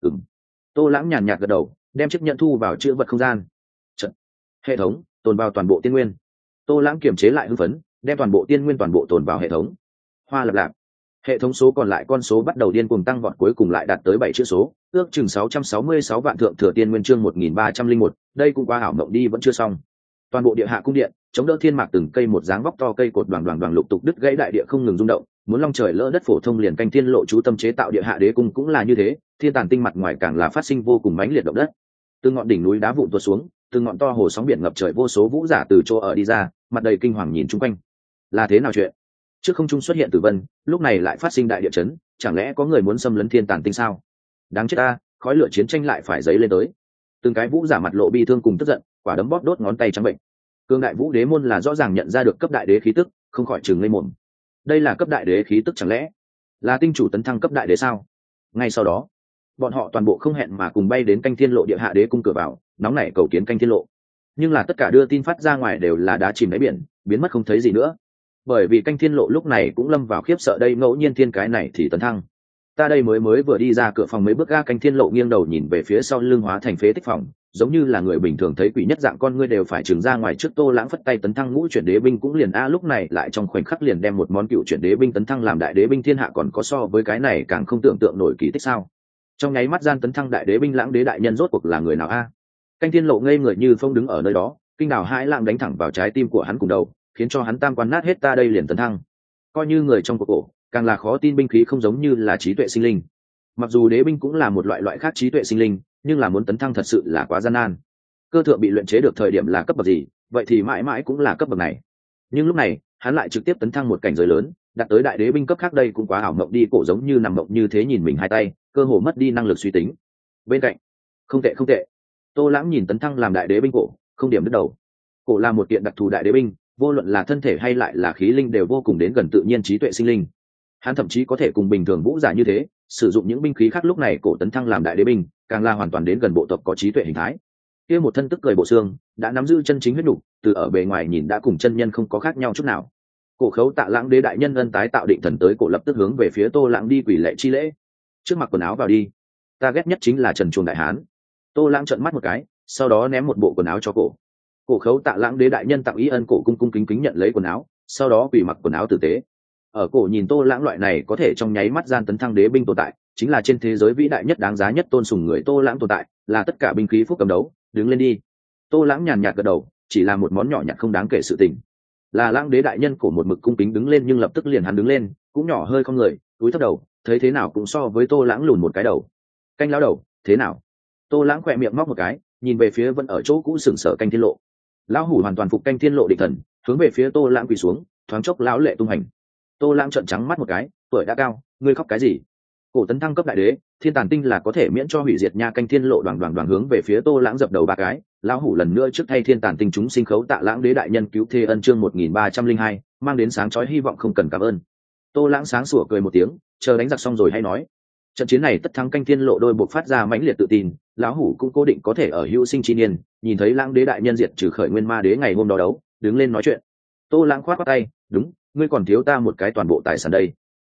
A: Tô Lãng nhàn nhạt gật đầu, đem chiếc nhẫn thu vào chữ vật không gian. Trận. Hệ thống tồn vào toàn bộ tiên nguyên. Tô Lãng kiềm chế lại hưng phấn, đem toàn bộ tiên nguyên toàn bộ tồn vào hệ thống. Hoa lập lạp. Hệ thống số còn lại con số bắt đầu điên cuồng tăng vọt, cuối cùng lại đạt tới 7 chữ số, ước chừng 666 vạn thượng thừa tiên nguyên. Chương 1301, đây cũng quá ảo mộng đi, vẫn chưa xong. Toàn bộ địa hạ cung điện, chống đỡ thiên mạc từng cây một dáng vóc to cây cột đoàn đoàn đoàn lục tục đứt gãy, đại địa không ngừng rung động, muốn long trời lỡ đất. Phổ thông liền canh thiên lộ chú tâm chế tạo địa hạ đế cung cũng là như thế, thiên tàn tinh mặt ngoài càng là phát sinh vô cùng mãnh liệt động đất. Từng ngọn đỉnh núi đá vụn tuột xuống, từng ngọn to hồ sóng biển ngập trời, vô số vũ giả từ chỗ ở đi ra, mặt đầy kinh hoàng nhìn chung quanh. Là thế nào chuyện? Trước không trung xuất hiện tử vân, lúc này lại phát sinh đại địa chấn, chẳng lẽ có người muốn xâm lấn thiên tàn tinh sao? Đáng chết ta, khói lửa chiến tranh lại phải dấy lên tới. Từng cái vũ giả mặt lộ bi thương cùng tức giận, quả đấm bóp đốt ngón tay trắng bệnh. Cương đại vũ đế môn là rõ ràng nhận ra được cấp đại đế khí tức, không khỏi trừng lên mồm. Đây là cấp đại đế khí tức, chẳng lẽ là tinh chủ tấn thăng cấp đại đế sao? Ngay sau đó, bọn họ toàn bộ không hẹn mà cùng bay đến canh thiên lộ địa hạ đế cung cửa vào, nóng nảy cầu kiến canh thiên lộ. Nhưng là tất cả đưa tin phát ra ngoài đều là đá chìm đáy biển, biến mất không thấy gì nữa. Bởi vì canh thiên lộ lúc này cũng lâm vào khiếp sợ, đây ngẫu nhiên thiên cái này thì tấn thăng. Ta đây mới vừa đi ra cửa phòng mấy bước ga. Canh thiên lộ nghiêng đầu nhìn về phía sau lưng hóa thành phế tích phòng, giống như là người bình thường thấy quỷ nhất dạng, con ngươi đều phải trừng ra ngoài. Trước Tô Lãng phất tay tấn thăng ngũ chuyển đế binh cũng liền lúc này lại trong khoảnh khắc liền đem một món cựu chuyển đế binh tấn thăng làm đại đế binh. Thiên hạ còn có so với cái này càng không tưởng tượng nổi kỳ tích sao? Trong nháy mắt gian tấn thăng đại đế binh, Lãng đế đại nhân rốt cuộc là người nào a? Canh thiên lộ ngây người như phong đứng ở nơi đó, kinh đào hãi lãng đánh thẳng vào trái tim của hắn cùng đầu, khiến cho hắn tam quan nát hết. Ta đây liền tấn thăng, coi như người trong cuộc cổ, càng là khó tin binh khí không giống như là trí tuệ sinh linh. Mặc dù đế binh cũng là một loại khác trí tuệ sinh linh, nhưng là muốn tấn thăng thật sự là quá gian nan. Cơ thượng bị luyện chế được thời điểm là cấp bậc gì, vậy thì mãi mãi cũng là cấp bậc này. Nhưng lúc này hắn lại trực tiếp tấn thăng một cảnh giới lớn, đạt tới đại đế binh cấp khác, đây cũng quá ảo mộng đi. Cổ giống như nằm mộng như thế nhìn mình hai tay, cơ hồ mất đi năng lực suy tính. Bên cạnh, không tệ không tệ. Tô Lãng nhìn tấn thăng làm đại đế binh cổ, không điểm đứt đầu. Cổ là một kiện đặc thù đại đế binh, vô luận là thân thể hay lại là khí linh đều vô cùng đến gần tự nhiên trí tuệ sinh linh. Hắn thậm chí có thể cùng bình thường vũ giả như thế sử dụng những binh khí khác. Lúc này cổ tấn thăng làm đại đế binh, càng là hoàn toàn đến gần bộ tộc có trí tuệ hình thái. Kia một thân tức cười bộ xương đã nắm giữ chân chính huyết đủ, từ ở bề ngoài nhìn đã cùng chân nhân không có khác nhau chút nào. Cổ khấu tạ Lãng đế đại nhân ân tái tạo định thần tới, cổ lập tức hướng về phía Tô Lãng đi quỷ lệ chi lễ. Trước mặc quần áo vào đi. Ta ghét nhất chính là trần truồng đại hán. Tô Lãng trợn mắt một cái, sau đó ném một bộ quần áo cho cổ. Cổ khấu tạ Lãng đế đại nhân tặng ý ân, cổ cung cung kính kính nhận lấy quần áo, sau đó quỷ mặc quần áo tử tế. Ở cổ nhìn Tô Lãng loại này có thể trong nháy mắt gian tấn thăng đế binh tồn tại, chính là trên thế giới vĩ đại nhất đáng giá nhất tôn sùng người. Tô Lãng tồn tại là tất cả binh khí phúc cầm đấu, đứng lên đi. Tô Lãng nhàn nhạt gật đầu, chỉ là một món nhỏ nhặt không đáng kể sự tình. Là Lãng đế đại nhân, cổ một mực cung kính đứng lên, nhưng lập tức liền hắn đứng lên cũng nhỏ hơi không người, túi thấp đầu, thấy thế nào cũng so với Tô Lãng lùn một cái đầu. Canh lão đầu, thế nào? Tô Lãng khỏe miệng móc một cái, nhìn về phía vẫn ở chỗ cũ sừng sờ canh thiên lộ. Lão hủ hoàn toàn phục canh thiên lộ định thần, hướng về phía Tô Lãng quỳ xuống, thoáng chốc lão lệ tung hành. Tô Lãng trợn trắng mắt một cái, tuổi đã cao, ngươi khóc cái gì? Cổ tấn thăng cấp đại đế, thiên tàn tinh là có thể miễn cho hủy diệt nha. Canh thiên lộ đoàn đoàn đoàn hướng về phía Tô Lãng dập đầu ba cái. Lão hủ lần nữa trước thay thiên tàn tinh chúng sinh khấu tạ Lãng đế đại nhân cứu thê ân. Chương 1302, mang đến sáng chói hy vọng, không cần cảm ơn. Tô Lãng sáng sủa cười một tiếng, chờ đánh giặc xong rồi hay nói. Trận chiến này tất thắng, canh thiên lộ đôi buộc phát ra mãnh liệt tự tin, lão hủ cũng cố định có thể ở hữu sinh chi niên nhìn thấy Lãng đế đại nhân diệt trừ khởi nguyên ma đế ngày hôm đó đấu, đứng lên nói chuyện. Tô Lãng khoát tay, đúng, ngươi còn thiếu ta một cái toàn bộ tài sản đây.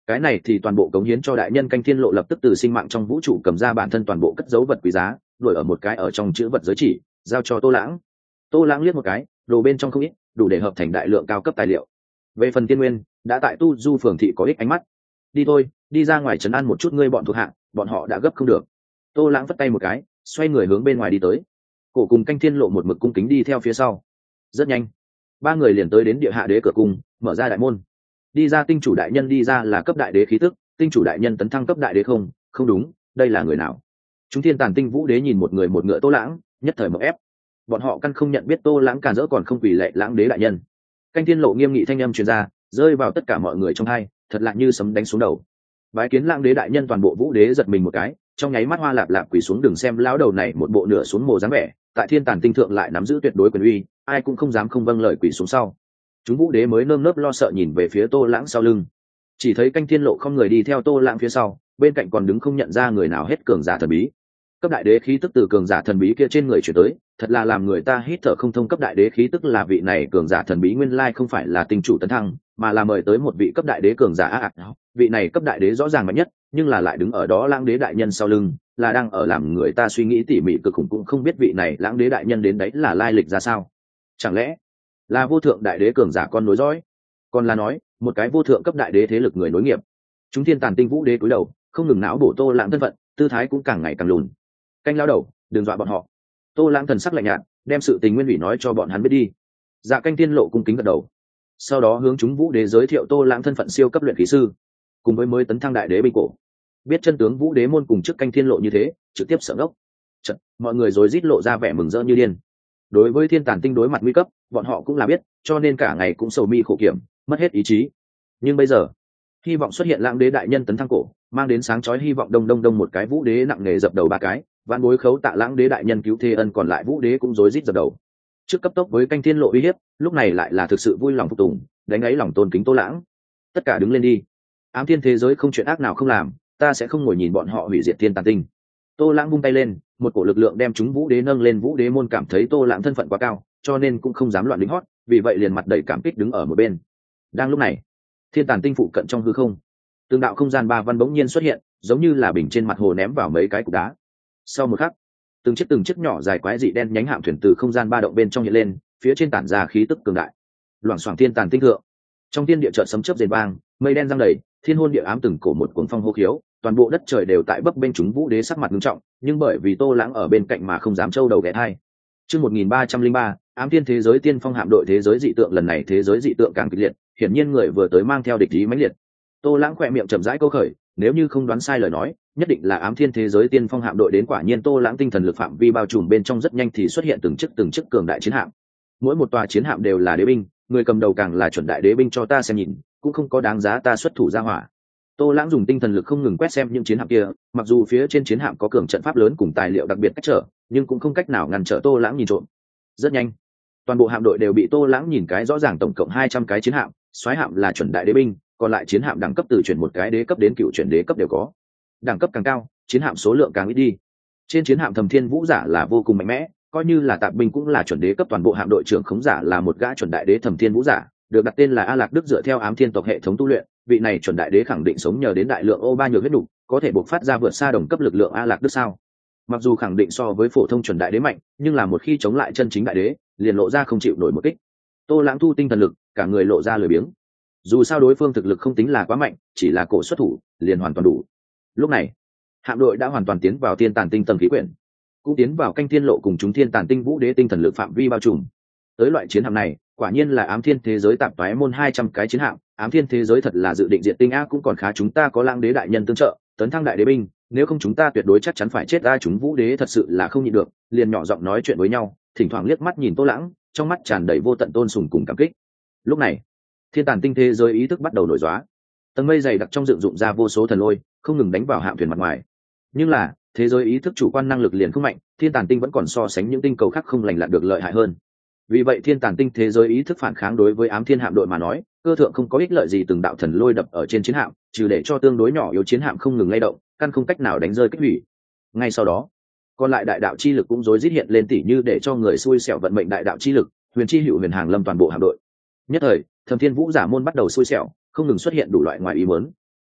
A: cái này thì toàn bộ cống hiến cho đại nhân canh thiên lộ lập tức từ sinh mạng trong vũ trụ cầm ra bản thân toàn bộ cất dấu vật quý giá, đuổi ở một cái ở trong chữ vật giới chỉ, giao cho Tô Lãng. Tô Lãng liếc một cái, đồ bên trong không ít, đủ để hợp thành đại lượng cao cấp tài liệu. Về phần tiên nguyên, đã tại tu du phường thị có ích ánh mắt. Đi thôi, đi ra ngoài trấn an một chút ngươi bọn thuộc hạ, bọn họ đã gấp không được. Tô Lãng vất tay một cái, xoay người hướng bên ngoài đi tới. Cổ cùng canh thiên lộ một mực cung kính đi theo phía sau. Rất nhanh, ba người liền tới đến địa hạ đế cửa cung, mở ra đại môn. Đi ra tinh chủ đại nhân đi ra là cấp đại đế khí tức, tinh chủ đại nhân tấn thăng cấp đại đế không? Không đúng, đây là người nào? Chúng thiên tàn tinh vũ đế nhìn một người một ngựa Tô Lãng, nhất thời mở ép. Bọn họ căn không nhận biết Tô Lãng càn rỡ còn không quỳ lệ Lãng đế đại nhân. Canh thiên lộ nghiêm nghị thanh âm truyền ra, rơi vào tất cả mọi người trong hai, thật lạ như sấm đánh xuống đầu. Bái kiến Lãng đế đại nhân, toàn bộ vũ đế giật mình một cái, trong nháy mắt hoa lạp lạp quỳ xuống, đừng xem lão đầu này một bộ nửa xuống mồ dáng vẻ, tại thiên tàn tinh thượng lại nắm giữ tuyệt đối quyền uy, ai cũng không dám không vâng lời quỳ xuống sau. Chúng vũ đế mới nơm nớp lo sợ nhìn về phía Tô Lãng sau lưng, chỉ thấy canh thiên lộ không người đi theo Tô Lãng phía sau, bên cạnh còn đứng không nhận ra người nào hết cường giả thần bí. Cấp đại đế khí tức từ cường giả thần bí kia trên người chuyển tới, thật là làm người ta hít thở không thông. Cấp đại đế khí tức là vị này cường giả thần bí nguyên lai không phải là tinh chủ tấn thăng, mà là mời tới một vị cấp đại đế cường giả. Vị này cấp đại đế rõ ràng mạnh nhất, nhưng là lại đứng ở đó Lãng đế đại nhân sau lưng, là đang ở làm người ta suy nghĩ tỉ mỉ cực khủng, cũng không biết vị này Lãng đế đại nhân đến đấy là lai lịch ra sao. Chẳng lẽ là vô thượng đại đế cường giả con nối dõi, còn là nói một cái vô thượng cấp đại đế thế lực người nối nghiệp? Chúng thiên tàn tinh vũ đế cúi đầu, không ngừng não bổ Tô Lãng thân phận, tư thái cũng càng ngày càng lùn. Canh lao đầu, đừng dọa bọn họ. Tô Lãng thần sắc lạnh nhạt, đem sự tình nguyên ủy nói cho bọn hắn biết đi. Dạ canh thiên lộ cung kính gật đầu, sau đó hướng chúng vũ đế giới thiệu Tô Lãng thân phận siêu cấp luyện khí sư, cùng với mới tấn thăng đại đế binh cổ. Biết chân tướng vũ đế môn cùng trước canh thiên lộ như thế, trực tiếp sợ ngốc. Chật, mọi người rồi rít lộ ra vẻ mừng rỡ như điên. Đối với thiên tàn tinh đối mặt nguy cấp, bọn họ cũng là biết, cho nên cả ngày cũng sầu mi khổ kiểm, mất hết ý chí. Nhưng bây giờ, hy vọng xuất hiện Lãng đế đại nhân tấn thăng cổ, mang đến sáng chói hy vọng. Đông một cái vũ đế nặng nề dập đầu ba cái, vạn bối khấu tạ Lãng đế đại nhân cứu thế ân. Còn lại vũ đế cũng rối rít dập đầu. Trước cấp tốc với canh thiên lộ uy hiếp, lúc này lại là thực sự vui lòng phục tùng, đánh ấy lòng tôn kính Tô Lãng. Tất cả đứng lên đi. Ám thiên thế giới không chuyện ác nào không làm, ta sẽ không ngồi nhìn bọn họ hủy diệt thiên tàn tinh. Tô Lãng vung tay lên, một cổ lực lượng đem chúng vũ đế nâng lên. Vũ đế môn cảm thấy Tô Lãng thân phận quá cao, cho nên cũng không dám loạn lính hót, vì vậy liền mặt đầy cảm kích đứng ở một bên. Đang lúc này, thiên tàn tinh phụ cận trong hư không, từng đạo không gian ba văn bỗng nhiên xuất hiện, giống như là bình trên mặt hồ ném vào mấy cái cục đá. Sau một khắc, từng chiếc nhỏ dài quái dị đen nhánh hạm thuyền từ không gian ba động bên trong hiện lên, phía trên tản ra khí tức cường đại. Loảng xoảng thiên tàn tinh thượng, trong thiên địa chợt sấm chớp rền vang, mây đen giăng đầy, thiên hôn địa ám, từng cổ một cuồng phong hô khiếu, toàn bộ đất trời đều tại bấp bênh. Chúng vũ đế sắc mặt nghiêm trọng, nhưng bởi vì Tô Lãng ở bên cạnh mà không dám trâu đầu ghé thai. Chương 1303, ám thiên thế giới tiên phong hạm đội thế giới dị tượng. Lần này thế giới dị tượng càng kịch liệt, hiển nhiên người vừa tới mang theo địch ý mãnh liệt. Tô Lãng khỏe miệng chậm rãi câu khởi, nếu như không đoán sai lời nói, nhất định là ám thiên thế giới tiên phong hạm đội đến. Quả nhiên Tô Lãng tinh thần lực phạm vi bao trùm bên trong rất nhanh thì xuất hiện từng chiếc cường đại chiến hạm. Mỗi một tòa chiến hạm đều là đế binh, người cầm đầu càng là chuẩn đại đế binh. Cho ta xem nhìn, cũng không có đáng giá ta xuất thủ ra hỏa. Tô Lãng dùng tinh thần lực không ngừng quét xem những chiến hạm kia, mặc dù phía trên chiến hạm có cường trận pháp lớn cùng tài liệu đặc biệt cách trở, nhưng cũng không cách nào ngăn trở Tô Lãng nhìn trộm. Rất nhanh, toàn bộ hạm đội đều bị Tô Lãng nhìn cái rõ ràng, tổng cộng 200 cái chiến hạm, soái hạm là chuẩn đại đế binh, còn lại chiến hạm đẳng cấp từ chuyển một cái đế cấp đến cựu chuyển đế cấp đều có. Đẳng cấp càng cao, chiến hạm số lượng càng ít đi. Trên chiến hạm Thầm Thiên Vũ giả là vô cùng mạnh mẽ, coi như là tạp binh cũng là chuẩn đế cấp. Toàn bộ hạm đội trưởng khống giả là một gã chuẩn đại đế Thầm Thiên Vũ giả, được đặt tên là A Lạc Đức. Dựa theo ám thiên tộc hệ thống tu luyện, vị này chuẩn đại đế khẳng định sống nhờ đến đại lượng ô ba nhược huyết đủ, có thể bộc phát ra vượt xa đồng cấp lực lượng A Lạc Đức sao? Mặc dù khẳng định so với phổ thông chuẩn đại đế mạnh, nhưng là một khi chống lại chân chính đại đế, liền lộ ra không chịu nổi một kích. Tô Lãng thu tinh thần lực, cả người lộ ra lười biếng. Dù sao đối phương thực lực không tính là quá mạnh, chỉ là cổ xuất thủ liền hoàn toàn đủ. Lúc này, hạm đội đã hoàn toàn tiến vào thiên tàn tinh tầng khí quyển, cũng tiến vào canh thiên lộ cùng chúng thiên tàn tinh vũ đế tinh thần lực phạm vi bao trùm. Tới loại chiến hạm này, quả nhiên là ám thiên thế giới tạp toái môn 200 cái chiến hạm. Ám thiên thế giới thật là dự định diện tinh ác, cũng còn khá chúng ta có Lãng đế đại nhân tương trợ, tấn thăng đại đế binh, nếu không chúng ta tuyệt đối chắc chắn phải chết. Chúng vũ đế thật sự là không nhịn được, liền nhỏ giọng nói chuyện với nhau, thỉnh thoảng liếc mắt nhìn Tô Lãng, trong mắt tràn đầy vô tận tôn sùng cùng cảm kích. Lúc này, thiên tàn tinh thế giới ý thức bắt đầu nổi gióa, tầng mây dày đặc trong dựng dụng ra vô số thần lôi, không ngừng đánh vào hạm thuyền mặt ngoài. Nhưng là thế giới ý thức chủ quan năng lực liền không mạnh, thiên tàn tinh vẫn còn so sánh những tinh cầu khác không lành lặn được lợi hại hơn. Vì vậy thiên tàn tinh thế giới ý thức phản kháng đối với ám thiên hạm đội mà nói, cơ thượng không có ích lợi gì. Từng đạo thần lôi đập ở trên chiến hạm, trừ để cho tương đối nhỏ yếu chiến hạm không ngừng lay động, căn không cách nào đánh rơi kích hủy. Ngay sau đó, còn lại đại đạo chi lực cũng rối rít hiện lên, tỉ như để cho người xui xẻo vận mệnh đại đạo chi lực, huyền chi hữu huyền hàng lâm toàn bộ hạm đội. Nhất thời Thầm Thiên Vũ giả môn bắt đầu xui xẻo, không ngừng xuất hiện đủ loại ngoài ý muốn.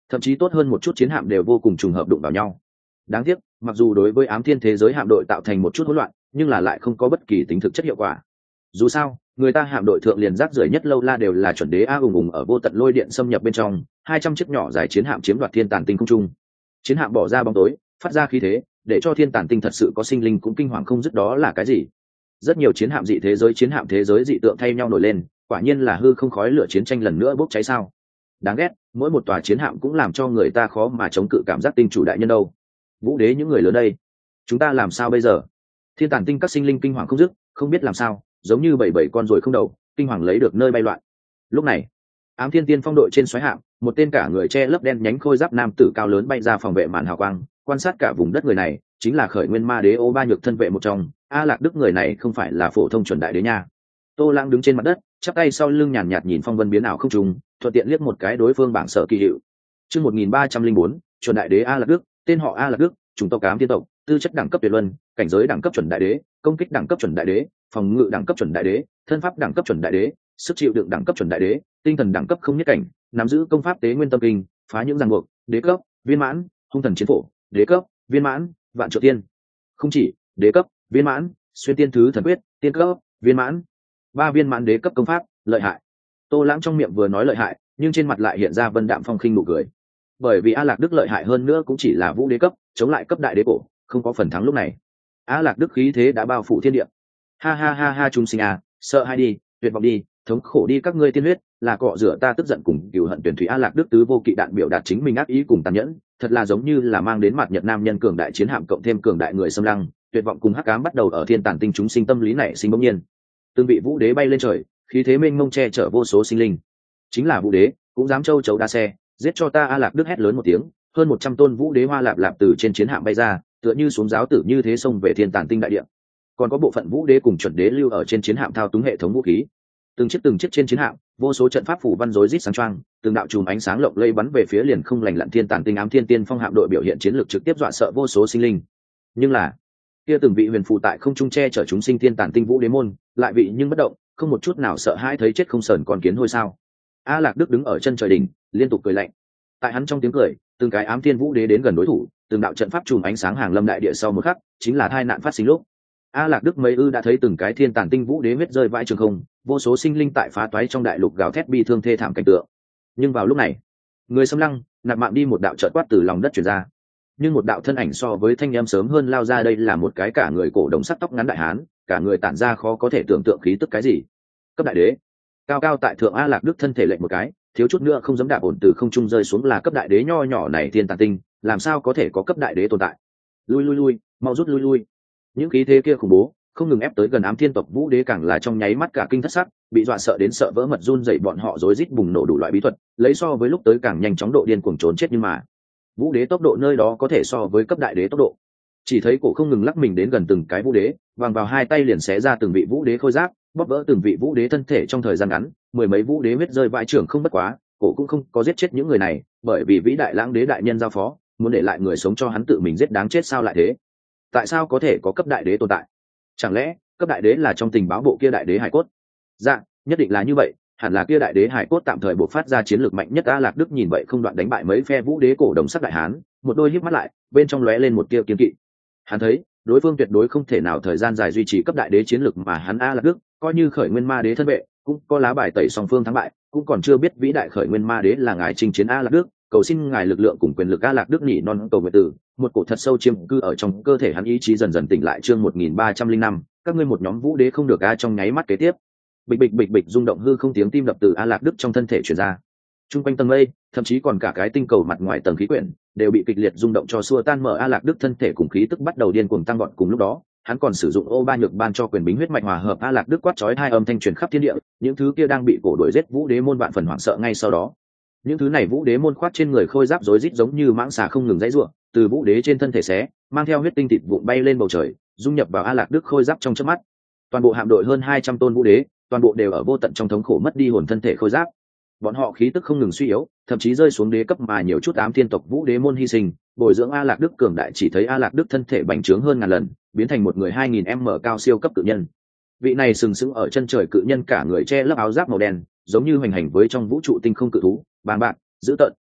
A: thậm chí tốt hơn một chút chiến hạm đều vô cùng trùng hợp đụng vào nhau. Đáng tiếc, mặc dù đối với ám thiên thế giới hạm đội tạo thành một chút hỗn loạn, nhưng là lại không có bất kỳ tính thực chất hiệu quả. Dù sao, người ta hạm đội thượng liền rác rưởi nhất lâu la đều là chuẩn đế a ùng ùng ở vô tận lôi điện xâm nhập bên trong, 200 chiếc nhỏ dài chiến hạm chiếm đoạt thiên tàn tinh không trung. Chiến hạm bỏ ra bóng tối, phát ra khí thế, để cho thiên tàn tinh thật sự có sinh linh cũng kinh hoàng không dứt. Đó là cái gì? Rất nhiều chiến hạm dị thế giới dị tượng thay nhau nổi lên, quả nhiên là hư không khói lửa chiến tranh lần nữa bốc cháy sao? Đáng ghét, mỗi một tòa chiến hạm cũng làm cho người ta khó mà chống cự cảm giác tinh chủ đại nhân đâu. Vũ đế những người lớn đây, chúng ta làm sao bây giờ? Thiên tàn tinh các sinh linh kinh hoàng không dứt, không biết làm sao, giống như bảy con ruồi không đầu, kinh hoàng lấy được nơi bay loạn. Lúc này, ám thiên tiên phong đội trên xoáy hạm, một tên cả người che lấp đen nhánh khôi giáp nam tử cao lớn bay ra phòng vệ màn hào quang, quan sát cả vùng đất. Người này chính là khởi nguyên ma đế ô ba nhược thân vệ một trong. A Lạc Đức người này không phải là phổ thông chuẩn đại đế nha. Tô Lãng đứng trên mặt đất, chắp tay sau lưng nhàn nhạt nhìn phong vân biến ảo không trùng, thuận tiện liếc một cái đối phương bảng sở kỳ hiệu. Chương 1304, chuẩn đại đế A Lạc Đức, tên họ A Lạc Đức, chủng tộc ám thiên tộc, tư chất đẳng cấp tuyệt luân, cảnh giới đẳng cấp chuẩn đại đế, công kích đẳng cấp chuẩn đại đế, phòng ngự đẳng cấp chuẩn đại đế, thân pháp đẳng cấp chuẩn đại đế, sức chịu đựng đẳng cấp chuẩn đại đế, tinh thần đẳng cấp không nhất cảnh, nắm giữ công pháp tế nguyên tâm kinh, phá những ràng buộc, đế cấp, viên mãn, hung thần chiến phổ, đế cấp, viên mãn, vạn triệu tiên. Không chỉ, đế cấp, viên mãn, xuyên tiên thứ thần quyết, tiên cấp, viên mãn. 3 viên mãn đế cấp công pháp, lợi hại. Tô Lãng trong miệng vừa nói lợi hại, nhưng trên mặt lại hiện ra vân đạm phong khinh nụ cười. Bởi vì A Lạc Đức lợi hại hơn nữa cũng chỉ là vũ đế cấp, chống lại cấp đại đế cổ, không có phần thắng. Lúc này, A Lạc Đức khí thế đã bao phủ thiên địa. Ha ha ha ha, chúng sinh à, sợ hay đi, tuyệt vọng đi, thống khổ đi, các ngươi tiên huyết là cọ rửa ta tức giận cùng cừu hận tuyển thủy. A Lạc Đức tứ vô kỵ đạn biểu đạt chính mình ác ý cùng tàn nhẫn, thật là giống như là mang đến mặt nhật nam nhân cường đại chiến hạm cộng thêm cường đại người xâm lăng, tuyệt vọng cùng hắc ám bắt đầu ở thiên tàn tinh chúng sinh tâm lý này sinh bỗng nhiên. Từng vị vũ đế bay lên trời, khí thế mênh mông che chở vô số sinh linh. Chính là vũ đế cũng dám châu chấu đa xe, giết cho ta. A Lạc Đức hét lớn một tiếng, hơn 100 tôn vũ đế hoa lạp lạp từ trên chiến hạm bay ra, tựa như xuống giáo tử như thế xông về thiên tàn tinh đại địa. Còn có bộ phận vũ đế cùng chuẩn đế lưu ở trên chiến hạm thao túng hệ thống vũ khí. Từng chiếc trên chiến hạm, vô số trận pháp phủ văn rối rít sáng choang, từng đạo chùm ánh sáng lộng lây bắn về phía liền không lành lặn thiên tàn tinh. Ám thiên tiên phong hạm đội biểu hiện chiến lược trực tiếp dọa sợ vô số sinh linh. Nhưng là kia từng vị huyền phù tại không trung che chở chúng sinh thiên tàn tinh vũ đế môn, lại vị nhưng bất động, không một chút nào sợ hãi, thấy chết không sờn con kiến hôi sao. A Lạc Đức đứng ở chân trời đỉnh, liên tục cười lạnh. Tại hắn trong tiếng cười, từng cái ám thiên vũ đế đến gần đối thủ, từng đạo trận pháp chùm ánh sáng hàng lâm đại địa. Sau một khắc, chính là tai nạn phát sinh lúc A Lạc Đức mấy đã thấy từng cái thiên tàn tinh vũ đế huyết rơi vãi trường không, vô số sinh linh tại phá toái trong đại lục gào thét bi thương thê thảm cảnh tượng. Nhưng vào lúc này, người xâm lăng nạp mạng đi một đạo chợt quát từ lòng đất truyền ra. Nhưng một đạo thân ảnh so với thanh em sớm hơn lao ra. Đây là một cái cả người cổ đồng sắt tóc ngắn đại hán, cả người tản ra khó có thể tưởng tượng khí tức. Cái gì? Cấp đại đế? Cao cao tại thượng A Lạc Đức thân thể lệch một cái, thiếu chút nữa không dám đạp ổn từ không trung rơi xuống. Là cấp đại đế nho nhỏ này thiên tàn tinh, làm sao có thể có cấp đại đế tồn tại? Lui, mau rút lui. Những khí thế kia khủng bố không ngừng ép tới gần. Ám thiên tộc vũ đế càng là trong nháy mắt cả kinh thất sắc, bị dọa sợ đến sợ vỡ mật run dậy. Bọn họ rối rít bùng nổ đủ loại bí thuật, lấy so với lúc tới càng nhanh chóng độ điên cuồng trốn chết. Nhưng mà vũ đế tốc độ nơi đó có thể so với cấp đại đế tốc độ. Chỉ thấy cổ không ngừng lắc mình đến gần từng cái vũ đế, vàng vào hai tay liền xé ra từng vị vũ đế khôi giáp, bóp vỡ từng vị vũ đế thân thể. Trong thời gian ngắn, 10 mấy vũ đế huyết rơi vãi trưởng không. Bất quá cổ cũng không có giết chết những người này, bởi vì vĩ đại lãng đế đại nhân giao phó, muốn để lại người sống cho hắn tự mình giết. Đáng chết, sao lại thế? Tại sao có thể có cấp đại đế tồn tại? Chẳng lẽ cấp đại đế là trong tình báo bộ kia đại đế hải cốt? Dạ, nhất định là như vậy, hẳn là kia đại đế hải cốt tạm thời bộc phát ra chiến lược mạnh nhất. A Lạc Đức nhìn vậy không đoạn đánh bại mấy phe vũ đế cổ đồng sắc đại hán, một đôi híp mắt lại, bên trong lóe lên một tia kiên kỵ. Hắn thấy đối phương tuyệt đối không thể nào thời gian dài duy trì cấp đại đế chiến lược mà hắn. A Lạc Đức coi như khởi nguyên ma đế thân vệ, cũng có lá bài tẩy song phương thắng bại, cũng còn chưa biết vĩ đại khởi nguyên ma đế là ngài chinh chiến. A Lạc Đức cầu xin ngài lực lượng cùng quyền lực. A Lạc Đức nhỉ non cầu nguyện từ, một cổ thật sâu chiếm cư ở trong cơ thể hắn, ý chí dần dần tỉnh lại. Chương 1305, các ngươi một nhóm vũ đế không được. Trong nháy mắt kế tiếp, bịch bịch rung động hư không, tiếng tim đập từ A Lạc Đức trong thân thể truyền ra. Trung quanh tầng mây, thậm chí còn cả cái tinh cầu mặt ngoài tầng khí quyển đều bị kịch liệt rung động cho xua tan. Mở A Lạc Đức thân thể cùng khí tức bắt đầu điên cuồng tăng gọn. Cùng lúc đó, hắn còn sử dụng ô ba nhược ban cho quyền bính huyết mạch hòa hợp. A Lạc Đức quát chói hai âm thanh truyền khắp thiên địa, những thứ kia đang bị cổ đuổi giết vũ đế môn vạn phần hoảng sợ. Ngay sau đó, những thứ này vũ đế môn khoát trên người khôi giáp rối rít giống như mãng xà không ngừng dãy ruộng, từ vũ đế trên thân thể xé, mang theo huyết tinh thịt vụn bay lên bầu trời, dung nhập vào A Lạc Đức khôi giáp trong chớp mắt. Toàn bộ hạm đội hơn 200 tôn vũ đế, toàn bộ đều ở vô tận trong thống khổ mất đi hồn thân thể khôi giáp. Bọn họ khí tức không ngừng suy yếu, thậm chí rơi xuống đế cấp. Mà nhiều chút ám thiên tộc vũ đế môn hy sinh, bồi dưỡng A Lạc Đức cường đại. Chỉ thấy A Lạc Đức thân thể bành trướng hơn ngàn lần, biến thành một người 2000m cao siêu cấp cự nhân. Vị này sừng sững ở chân trời cự nhân cả người che lấp áo giáp màu đen, giống như hoành hành với trong vũ trụ tinh không cự thú, bàng bạc, dữ tợn,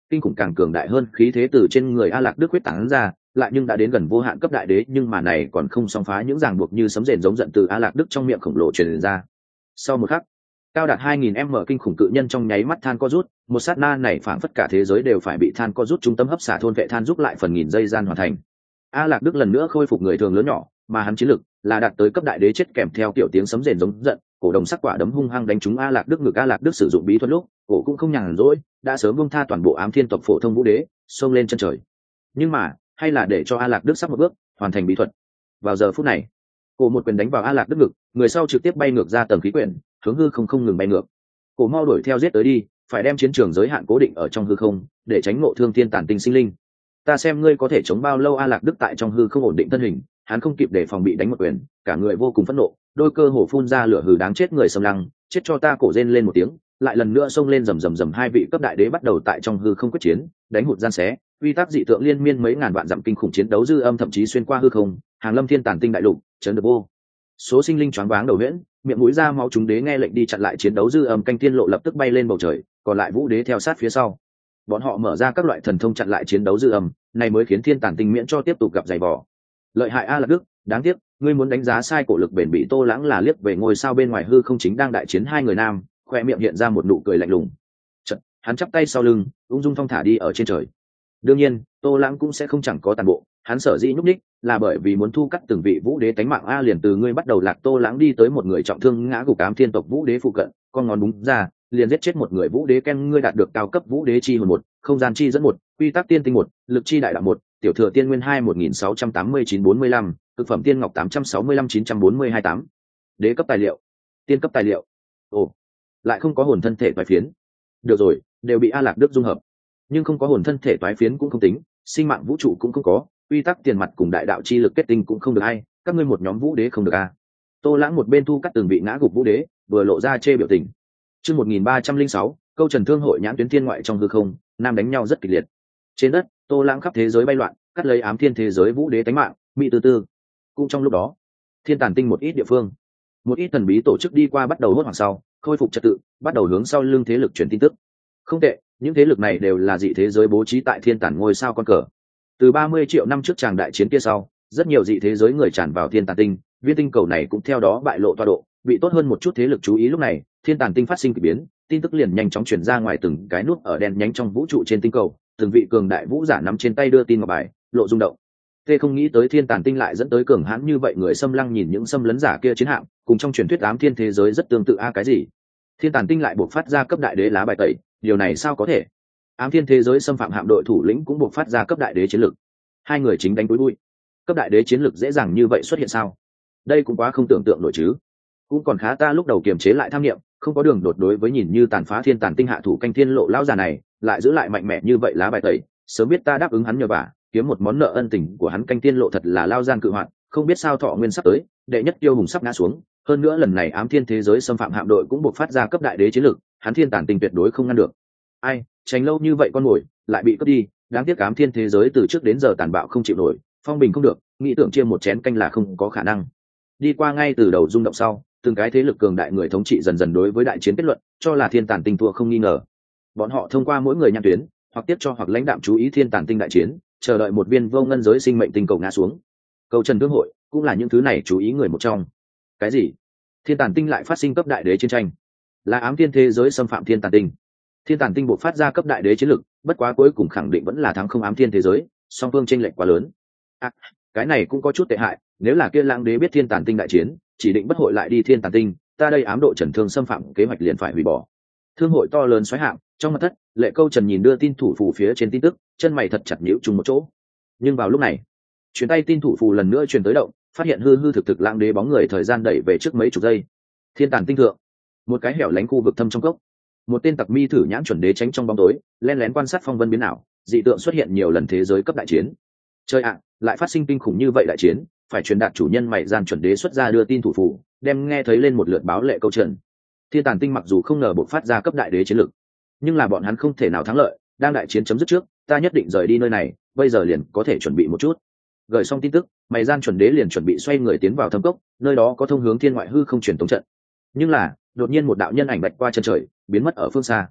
A: kinh khủng càng cường đại hơn khí thế từ trên người A Lạc Đức huyết tán ra, lại nhưng đã đến gần vô hạn cấp đại đế, nhưng mà này còn không xông phá những ràng buộc như sấm rền giống giận từ A Lạc Đức trong miệng khổng lồ truyền ra. Sau một khắc, cao đạt 2000m kinh khủng cự nhân trong nháy mắt than co rút, một sát na này phảng phất cả thế giới đều phải bị than co rút trung tâm hấp xả thôn vệ than giúp lại phần nghìn giây gian hoàn thành. A Lạc Đức lần nữa khôi phục người thường lớn nhỏ, mà hắn chiến lực là đạt tới cấp đại đế chết kèm theo kiểu tiếng sấm rền giống giận, cổ đồng sắc quả đấm hung hăng đánh trúng A Lạc Đức ngực. A Lạc Đức sử dụng bí thuật lúc, cổ cũng không nhàn rỗi, đã sớm buông tha toàn bộ ám thiên tộc phổ thông vũ đế, xông lên chân trời. Nhưng mà, hay là để cho A Lạc Đức sắp một bước hoàn thành bí thuật. Vào giờ phút này, cổ một quyền đánh vào A Lạc Đức ngực, người sau trực tiếp bay ngược ra tầng khí quyển, hướng hư không ngừng bay ngược. Cổ mau đuổi theo giết tới đi, phải đem chiến trường giới hạn cố định ở trong hư không, để tránh ngộ thương thiên tản tinh sinh linh. Ta xem ngươi có thể chống bao lâu. A Lạc Đức tại trong hư không ổn định thân hình, hắn không kịp để phòng bị đánh một quyền, cả người vô cùng phẫn nộ, đôi cơ hổ phun ra lửa hừ đáng chết người xâm lăng, chết cho ta. Cổ rên lên một tiếng, lại lần nữa xông lên rầm. Hai vị cấp đại đế bắt đầu tại trong hư không quyết chiến, đánh hụt gian xé, uy tắc dị tượng liên miên mấy ngàn vạn dặm kinh khủng chiến đấu dư âm thậm chí xuyên qua hư không, hàng lâm thiên tản tinh đại lục, chấn được vô số sinh linh choáng váng đầu huyễn, miệng mũi ra máu. Chúng đế nghe lệnh đi chặn lại chiến đấu dư âm, canh tiên lộ lập tức bay lên bầu trời, còn lại vũ đế theo sát phía sau. Bọn họ mở ra các loại thần thông chặn lại chiến đấu dư âm, này mới khiến thiên tản tinh miễn cho tiếp tục gặp giày vò. Lợi hại A Lạc Đức, đáng tiếc ngươi muốn đánh giá sai. Cổ lực bền bị Tô Lãng là liếc về ngôi sao bên ngoài hư không chính đang đại chiến hai người nam, khoe miệng hiện ra một nụ cười lạnh lùng. Chợt, hắn chắp tay sau lưng, ung dung thong thả đi ở trên trời. Đương nhiên, Tô Lãng cũng sẽ không chẳng có tàn bộ, hắn sở dĩ nhúc nhích là bởi vì muốn thu cắt từng vị vũ đế tánh mạng. A liền từ ngươi bắt đầu. Lạc Tô Lãng đi tới một người trọng thương ngã gục ám thiên tộc vũ đế phụ cận, con ngón búng ra, liền giết chết một người vũ đế. Ken ngươi đạt được cao cấp vũ đế chi hồn 1, không gian chi dẫn 1, quy tắc tiên tinh 1, lực chi đại đạo 1, tiểu thừa tiên nguyên 2 1689-45, thực phẩm tiên ngọc 865-940-28. Đế cấp tài liệu, tiên cấp tài liệu. Ồ, lại không có hồn thân thể toái phiến. Được rồi, đều bị A Lạc Đức dung hợp, nhưng không có hồn thân thể toái phiến cũng không tính, sinh mạng vũ trụ cũng không có, quy tắc tiền mặt cùng đại đạo chi lực kết tinh cũng không được. Hay các ngươi một nhóm vũ đế không được a. Tô Lãng một bên thu cắt từng vị ngã gục vũ đế, vừa lộ ra chê biểu tình. Chương 1306, câu trần thương hội nhãn tuyến thiên ngoại trong hư không, nam đánh nhau rất kịch liệt. Trên đất, Tô Lãng khắp thế giới bay loạn, cắt lấy ám thiên thế giới vũ đế tánh mạng, mỹ tư tư. Cũng trong lúc đó, thiên tản tinh một ít địa phương, một ít thần bí tổ chức đi qua bắt đầu hốt hoảng sau, khôi phục trật tự, bắt đầu hướng sau lưng thế lực truyền tin tức. Không tệ, những thế lực này đều là dị thế giới bố trí tại thiên tản ngôi sao con cờ. Từ 30 triệu năm trước tràng đại chiến kia sau, rất nhiều dị thế giới người tràn vào thiên tản tinh, viên tinh cầu này cũng theo đó bại lộ tọa độ, bị tốt hơn một chút thế lực chú ý. Lúc này, thiên tản tinh phát sinh kỳ biến, tin tức liền nhanh chóng truyền ra ngoài từng cái nút ở đen nhánh trong vũ trụ trên tinh cầu, từng vị cường đại vũ giả nắm trên tay đưa tin ngọc bài, lộ rung động. Tê không nghĩ tới thiên tản tinh lại dẫn tới cường hãn như vậy người xâm lăng, nhìn những xâm lấn giả kia chiến hạm, cùng trong truyền thuyết ám thiên thế giới rất tương tự. Cái gì? Thiên tản tinh lại buộc phát ra cấp đại đế lá bài tẩy, điều này sao có thể? Ám thiên thế giới xâm phạm hạm đội thủ lĩnh cũng buộc phát ra cấp đại đế chiến lực. Hai người chính đánh đối đuôi, cấp đại đế chiến lực dễ dàng như vậy xuất hiện sao? Đây cũng quá không tưởng tượng nổi chứ. Cũng còn khá ta lúc đầu kiềm chế lại tham niệm, không có đường đột đối với nhìn như tàn phá thiên tản tinh hạ thủ canh thiên lộ lão già này, lại giữ lại mạnh mẽ như vậy lá bài tẩy. Sớm biết ta đáp ứng hắn nhờ vả, kiếm một món nợ ân tình của hắn. Canh thiên lộ thật là lao gian cự hoạn, không biết sao thọ nguyên sắp tới, đệ nhất tiêu hùng sắp ngã xuống. Hơn nữa lần này ám thiên thế giới xâm phạm hạm đội cũng buộc phát ra cấp đại đế chiến lực, hắn thiên tản tinh tuyệt đối không ngăn được. Ai, tránh lâu như vậy con mồi lại bị cướp đi, đáng tiếc ám thiên thế giới từ trước đến giờ tàn bạo không chịu nổi, phong bình không được, nghĩ tưởng chia một chén canh là không có khả năng. Đi qua ngay từ đầu rung động sau, từng cái thế lực cường đại người thống trị dần dần đối với đại chiến kết luận, cho là thiên tản tinh thua không nghi ngờ. Bọn họ thông qua mỗi người nhãn tuyến, hoặc tiếp cho hoặc lãnh đạm chú ý thiên tản tinh đại chiến, chờ đợi một viên vô ngân giới sinh mệnh tinh cầu ngã xuống. Câu trần thương hội cũng là những thứ này chú ý người một trong. Cái gì? Thiên tản tinh lại phát sinh cấp đại đế chiến tranh? Là ám thiên thế giới xâm phạm thiên tản tinh? Thiên tản tinh buộc phát ra cấp đại đế chiến lực, bất quá cuối cùng khẳng định vẫn là thắng không ám thiên thế giới, song phương chênh lệch quá lớn. Cái này cũng có chút tệ hại, nếu là kia lãng đế biết thiên tản tinh đại chiến, chỉ định bất hội lại đi thiên tản tinh, ta đây ám độ trần thương xâm phạm kế hoạch liền phải hủy bỏ. Thương hội to lớn xoáy hạm, trong mật thất, Lệ Câu Trần nhìn đưa tin thủ phù phía trên tin tức, chân mày thật chặt nhíu chung một chỗ. Nhưng vào lúc này, chuyến tay tin thủ phù lần nữa truyền tới động, phát hiện hư hư thực thực lãng đế bóng người thời gian đẩy về trước mấy chục giây. Thiên tản tinh thượng, một cái hẻo lánh khu vực thâm trong cốc, một tên tặc mi thử nhãn chuẩn đế tránh trong bóng tối, len lén quan sát phong vân biến ảo, dị tượng xuất hiện nhiều lần thế giới cấp đại chiến. Chơi ạ, lại phát sinh kinh khủng như vậy đại chiến, phải truyền đạt chủ nhân mày gian chuẩn đế xuất ra đưa tin thủ phù, đem nghe thấy lên một lượt báo Lệ Câu Trần. Thiên tản tinh mặc dù không ngờ bộc phát ra cấp đại đế chiến lực, nhưng là bọn hắn không thể nào thắng lợi, đang đại chiến chấm dứt trước, ta nhất định rời đi nơi này, bây giờ liền có thể chuẩn bị một chút. Gửi xong tin tức, mày gian chuẩn đế liền chuẩn bị xoay người tiến vào thâm cốc, nơi đó có thông hướng thiên ngoại hư không truyền tống trận. Nhưng là, đột nhiên một đạo nhân ảnh bạch qua chân trời, biến mất ở phương xa.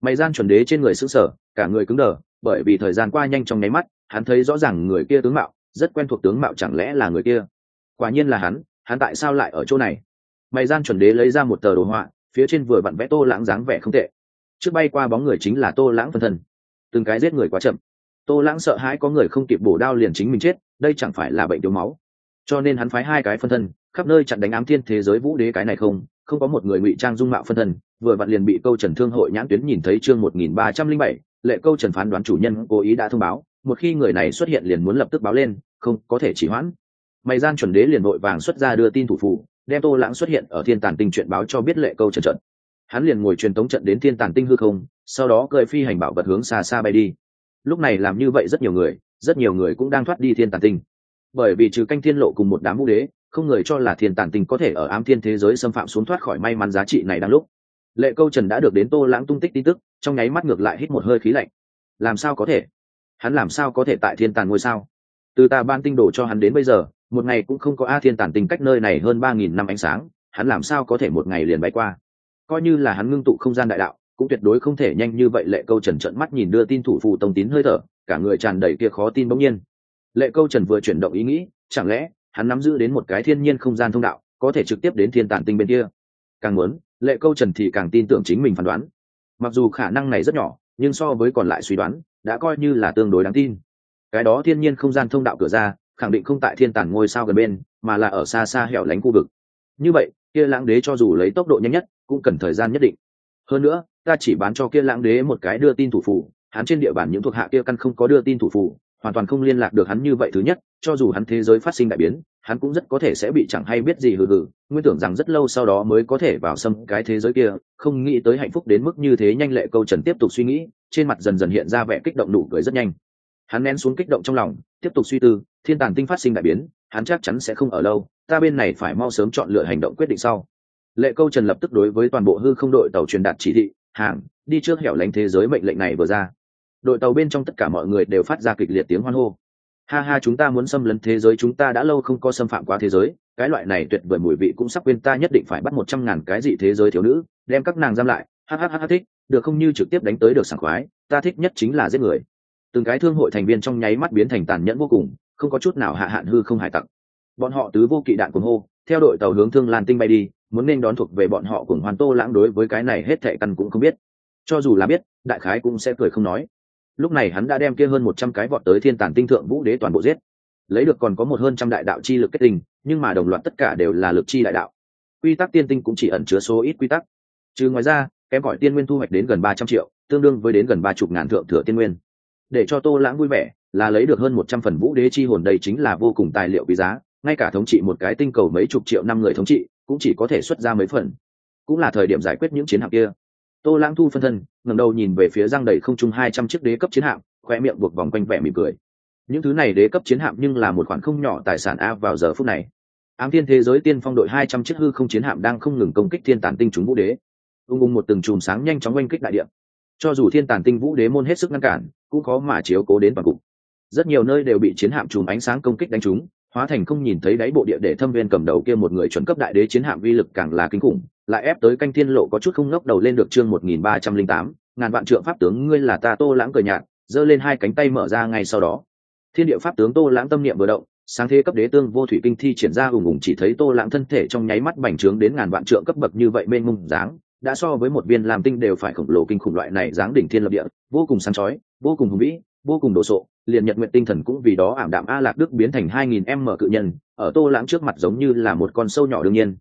A: Mày gian chuẩn đế trên người sững sờ, cả người cứng đờ, bởi vì thời gian qua nhanh trong nháy mắt, hắn thấy rõ ràng người kia tướng mạo, rất quen thuộc tướng mạo, chẳng lẽ là người kia? Quả nhiên là hắn tại sao lại ở chỗ này? Mày gian chuẩn đế lấy ra một tờ đồ họa, phía trên vừa vặn vẽ Tô Lãng dáng vẻ không tệ. Trước bay qua bóng người chính là Tô Lãng phân thân. Từng cái giết người quá chậm. Tô Lãng sợ hãi có người không kịp bổ đao liền chính mình chết, đây chẳng phải là bệnh thiếu máu. Cho nên hắn phái 2 cái phân thân, khắp nơi chặn đánh ám thiên thế giới vũ đế cái này không có một người ngụy trang dung mạo phân thân, vừa vặn liền bị Câu Trần thương hội nhãn tuyến nhìn thấy. Chương 1307, lệ Câu Trần phán đoán chủ nhân cố ý đã thông báo, một khi người này xuất hiện liền muốn lập tức báo lên, không có thể trì hoãn. Mày gian chuẩn đế liền vội vàng xuất ra đưa tin thủ phù, đem Tô Lãng xuất hiện ở Thiên Tàn Tinh chuyện báo cho biết lệ Câu Trần trận. Hắn liền ngồi truyền tống trận đến Thiên Tàn Tinh hư không, sau đó cười phi hành bảo vật hướng xa xa bay đi. Lúc này làm như vậy rất nhiều người cũng đang thoát đi Thiên Tàn Tinh, bởi vì trừ Canh Thiên Lộ cùng một đám vũ đế, không người cho là Thiên Tàn Tinh có thể ở ám thiên thế giới xâm phạm xuống thoát khỏi may mắn giá trị này. Đang lúc lệ Câu Trần đã được đến Tô Lãng tung tích tin tức, trong nháy mắt ngược lại hít một hơi khí lạnh. Làm sao có thể? Hắn làm sao có thể tại Thiên Tàn ngôi sao? Từ ta ban tinh đồ cho hắn đến bây giờ, một ngày cũng không có. Thiên Tàn Tinh cách nơi này hơn 3000 năm ánh sáng, hắn làm sao có thể một ngày liền bay qua? Coi như là hắn ngưng tụ không gian đại đạo, cũng tuyệt đối không thể nhanh như vậy. Lệ Câu Trần trợn mắt nhìn đưa tin thủ phù tông tín hơi thở, cả người tràn đầy kia khó tin. Bỗng nhiên lệ Câu Trần vừa chuyển động ý nghĩ, chẳng lẽ hắn nắm giữ đến một cái thiên nhiên không gian thông đạo, có thể trực tiếp đến Thiên Tàn Tinh bên kia? Càng muốn, lệ Câu Trần thì càng tin tưởng chính mình phán đoán. Mặc dù khả năng này rất nhỏ, nhưng so với còn lại suy đoán, đã coi như là tương đối đáng tin. Cái đó thiên nhiên không gian thông đạo cửa ra, khẳng định không tại Thiên Tàn ngôi sao gần bên, mà là ở xa xa hẻo lánh khu vực. Như vậy, kia Lãng Đế cho dù lấy tốc độ nhanh nhất, cũng cần thời gian nhất định. Hơn nữa, ta chỉ bán cho kia Lãng Đế một cái đưa tin thủ phù, hắn trên địa bàn những thuộc hạ kia căn không có đưa tin thủ phù, hoàn toàn không liên lạc được hắn. Như vậy thứ nhất, cho dù hắn thế giới phát sinh đại biến, hắn cũng rất có thể sẽ bị chẳng hay biết gì. Nguyên tưởng rằng rất lâu sau đó mới có thể vào xâm cái thế giới kia, không nghĩ tới hạnh phúc đến mức như thế nhanh. Lệ Câu Trần tiếp tục suy nghĩ, trên mặt dần dần hiện ra vẻ kích động, nụ cười rất nhanh. Hắn nén xuống kích động trong lòng, tiếp tục suy tư. Thiên Tàn Tinh phát sinh đại biến, hắn chắc chắn sẽ không ở lâu, ta bên này phải mau sớm chọn lựa hành động quyết định sau. Lệ Câu Trần lập tức đối với toàn bộ hư không đội tàu truyền đạt chỉ thị, hàng đi trước hẻo lánh thế giới. Mệnh lệnh này vừa ra, đội tàu bên trong tất cả mọi người đều phát ra kịch liệt tiếng hoan hô. Ha ha, chúng ta muốn xâm lấn thế giới, chúng ta đã lâu không có xâm phạm qua thế giới, cái loại này tuyệt vời mùi vị cũng sắp quên, ta nhất định phải bắt 100.000 cái dị thế giới thiếu nữ, đem các nàng giam lại. Ha, thích, được không? Như trực tiếp đánh tới được sảng khoái, ta thích nhất chính là giết người. Từng cái thương hội thành viên trong nháy mắt biến thành tàn nhẫn vô cùng, không có chút nào hạ hạn hư không hải tặc. Bọn họ tứ vô kỵ đạn cuồng hô, theo đội tàu hướng Thương Lan Tinh bay đi, muốn nên đón thuộc về bọn họ cuồng hoan. Tô Lãng đối với cái này hết thệ căn cũng không biết, cho dù là biết, đại khái cũng sẽ cười không nói. Lúc này hắn đã đem kia hơn 100 cái vọt tới Thiên Tàn Tinh thượng vũ đế toàn bộ giết, lấy được còn có một hơn trăm đại đạo chi lực kết tinh, nhưng mà đồng loạt tất cả đều là lực chi đại đạo. Quy tắc tiên tinh cũng chỉ ẩn chứa số ít quy tắc, trừ ngoài ra kém cỏi tiên nguyên thu hoạch đến gần 300 triệu, tương đương với đến gần 30.000 thượng thừa tiên nguyên. Để cho Tô Lãng vui vẻ là lấy được hơn 100 phần vũ đế chi hồn, đây chính là vô cùng tài liệu quý giá, ngay cả thống trị một cái tinh cầu mấy chục triệu năm người thống trị cũng chỉ có thể xuất ra mấy phần. Cũng là thời điểm giải quyết những chiến hạm kia. Tô Lãng thu phân thân, ngẩng đầu nhìn về phía giăng đầy không trung 200 chiếc đế cấp chiến hạm, khoe miệng buộc vòng quanh vẻ mỉm cười. Những thứ này đế cấp chiến hạm nhưng là một khoản không nhỏ tài sản a. Vào giờ phút này, ám thiên thế giới tiên phong đội 200 chiếc hư không chiến hạm đang không ngừng công kích Thiên Tàn Tinh chúng vũ đế. Ung một từng chùm sáng nhanh chóng oanh kích đại địa. Cho dù Thiên Tàn Tinh vũ đế môn hết sức ngăn cản, cũng khó mà chiếu cố đến toàn cục. Rất nhiều nơi đều bị chiến hạm chùm ánh sáng công kích đánh trúng, hóa thành không nhìn thấy đáy bộ địa. Để Thâm Viên cầm đầu kia một người chuẩn cấp đại đế chiến hạm vi lực càng là kinh khủng, lại ép tới Canh Thiên Lộ có chút không ngóc đầu lên được. Chương 1308, ngàn vạn trượng pháp tướng, ngươi là ta. Tô Lãng cười nhạt, giơ lên hai cánh tay mở ra. Ngay sau đó, thiên địa pháp tướng Tô Lãng tâm niệm vừa động, sáng thế cấp đế tương vô thủy kinh thi triển ra, ùng ùng. Chỉ thấy Tô Lãng thân thể trong nháy mắt bành trướng đến ngàn vạn trượng cấp bậc, như vậy mênh mông dáng, đã so với một viên làm tinh đều phải khổng lồ kinh khủng. Loại này dáng đỉnh thiên lập địa, vô cùng sáng chói, vô cùng hùng vĩ, vô cùng đồ sộ, liền nhật nguyện tinh thần cũng vì đó ảm đạm. A Lạc Đức biến thành 2000m cự nhân, ở Tô Lãng trước mặt giống như là một con sâu nhỏ. Đương nhiên,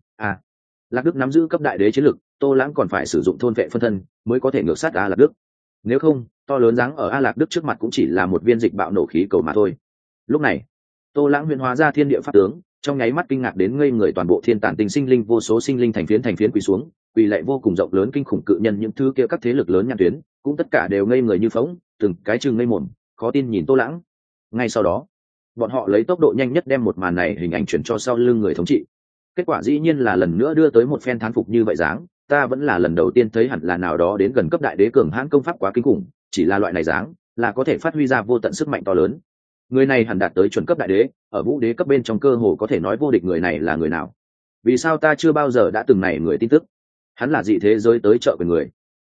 A: Lạc Đức nắm giữ cấp đại đế chiến lực, Tô Lãng còn phải sử dụng thôn vệ phân thân mới có thể ngược sát A Lạc Đức. Nếu không, to lớn dáng ở A Lạc Đức trước mặt cũng chỉ là một viên dịch bạo nổ khí cầu mà thôi. Lúc này, Tô Lãng huyền hóa ra thiên địa pháp tướng, trong nháy mắt kinh ngạc đến ngây người. Toàn bộ Thiên Tàn Tinh sinh linh, vô số sinh linh thành phiến quỳ xuống, quỳ lạy vô cùng rộng lớn kinh khủng cự nhân. Những thứ kia các thế lực lớn nhãn tuyến cũng tất cả đều ngây người như phỗng, từng cái chừng ngây mồm, khó tin nhìn Tô Lãng. Ngay sau đó, bọn họ lấy tốc độ nhanh nhất đem một màn này hình ảnh chuyển cho sau lưng người thống trị. Kết quả dĩ nhiên là lần nữa đưa tới một phen thán phục. Như vậy dáng, ta vẫn là lần đầu tiên thấy, hẳn là nào đó đến gần cấp đại đế cường hãn công pháp quá kinh khủng, chỉ là loại này dáng là có thể phát huy ra vô tận sức mạnh to lớn. Người này hẳn đạt tới chuẩn cấp đại đế, ở vũ đế cấp bên trong cơ hồ có thể nói vô địch. Người này là người nào? Vì sao ta chưa bao giờ đã từng này người tin tức? Hắn là dị thế giới tới trợ quyền người.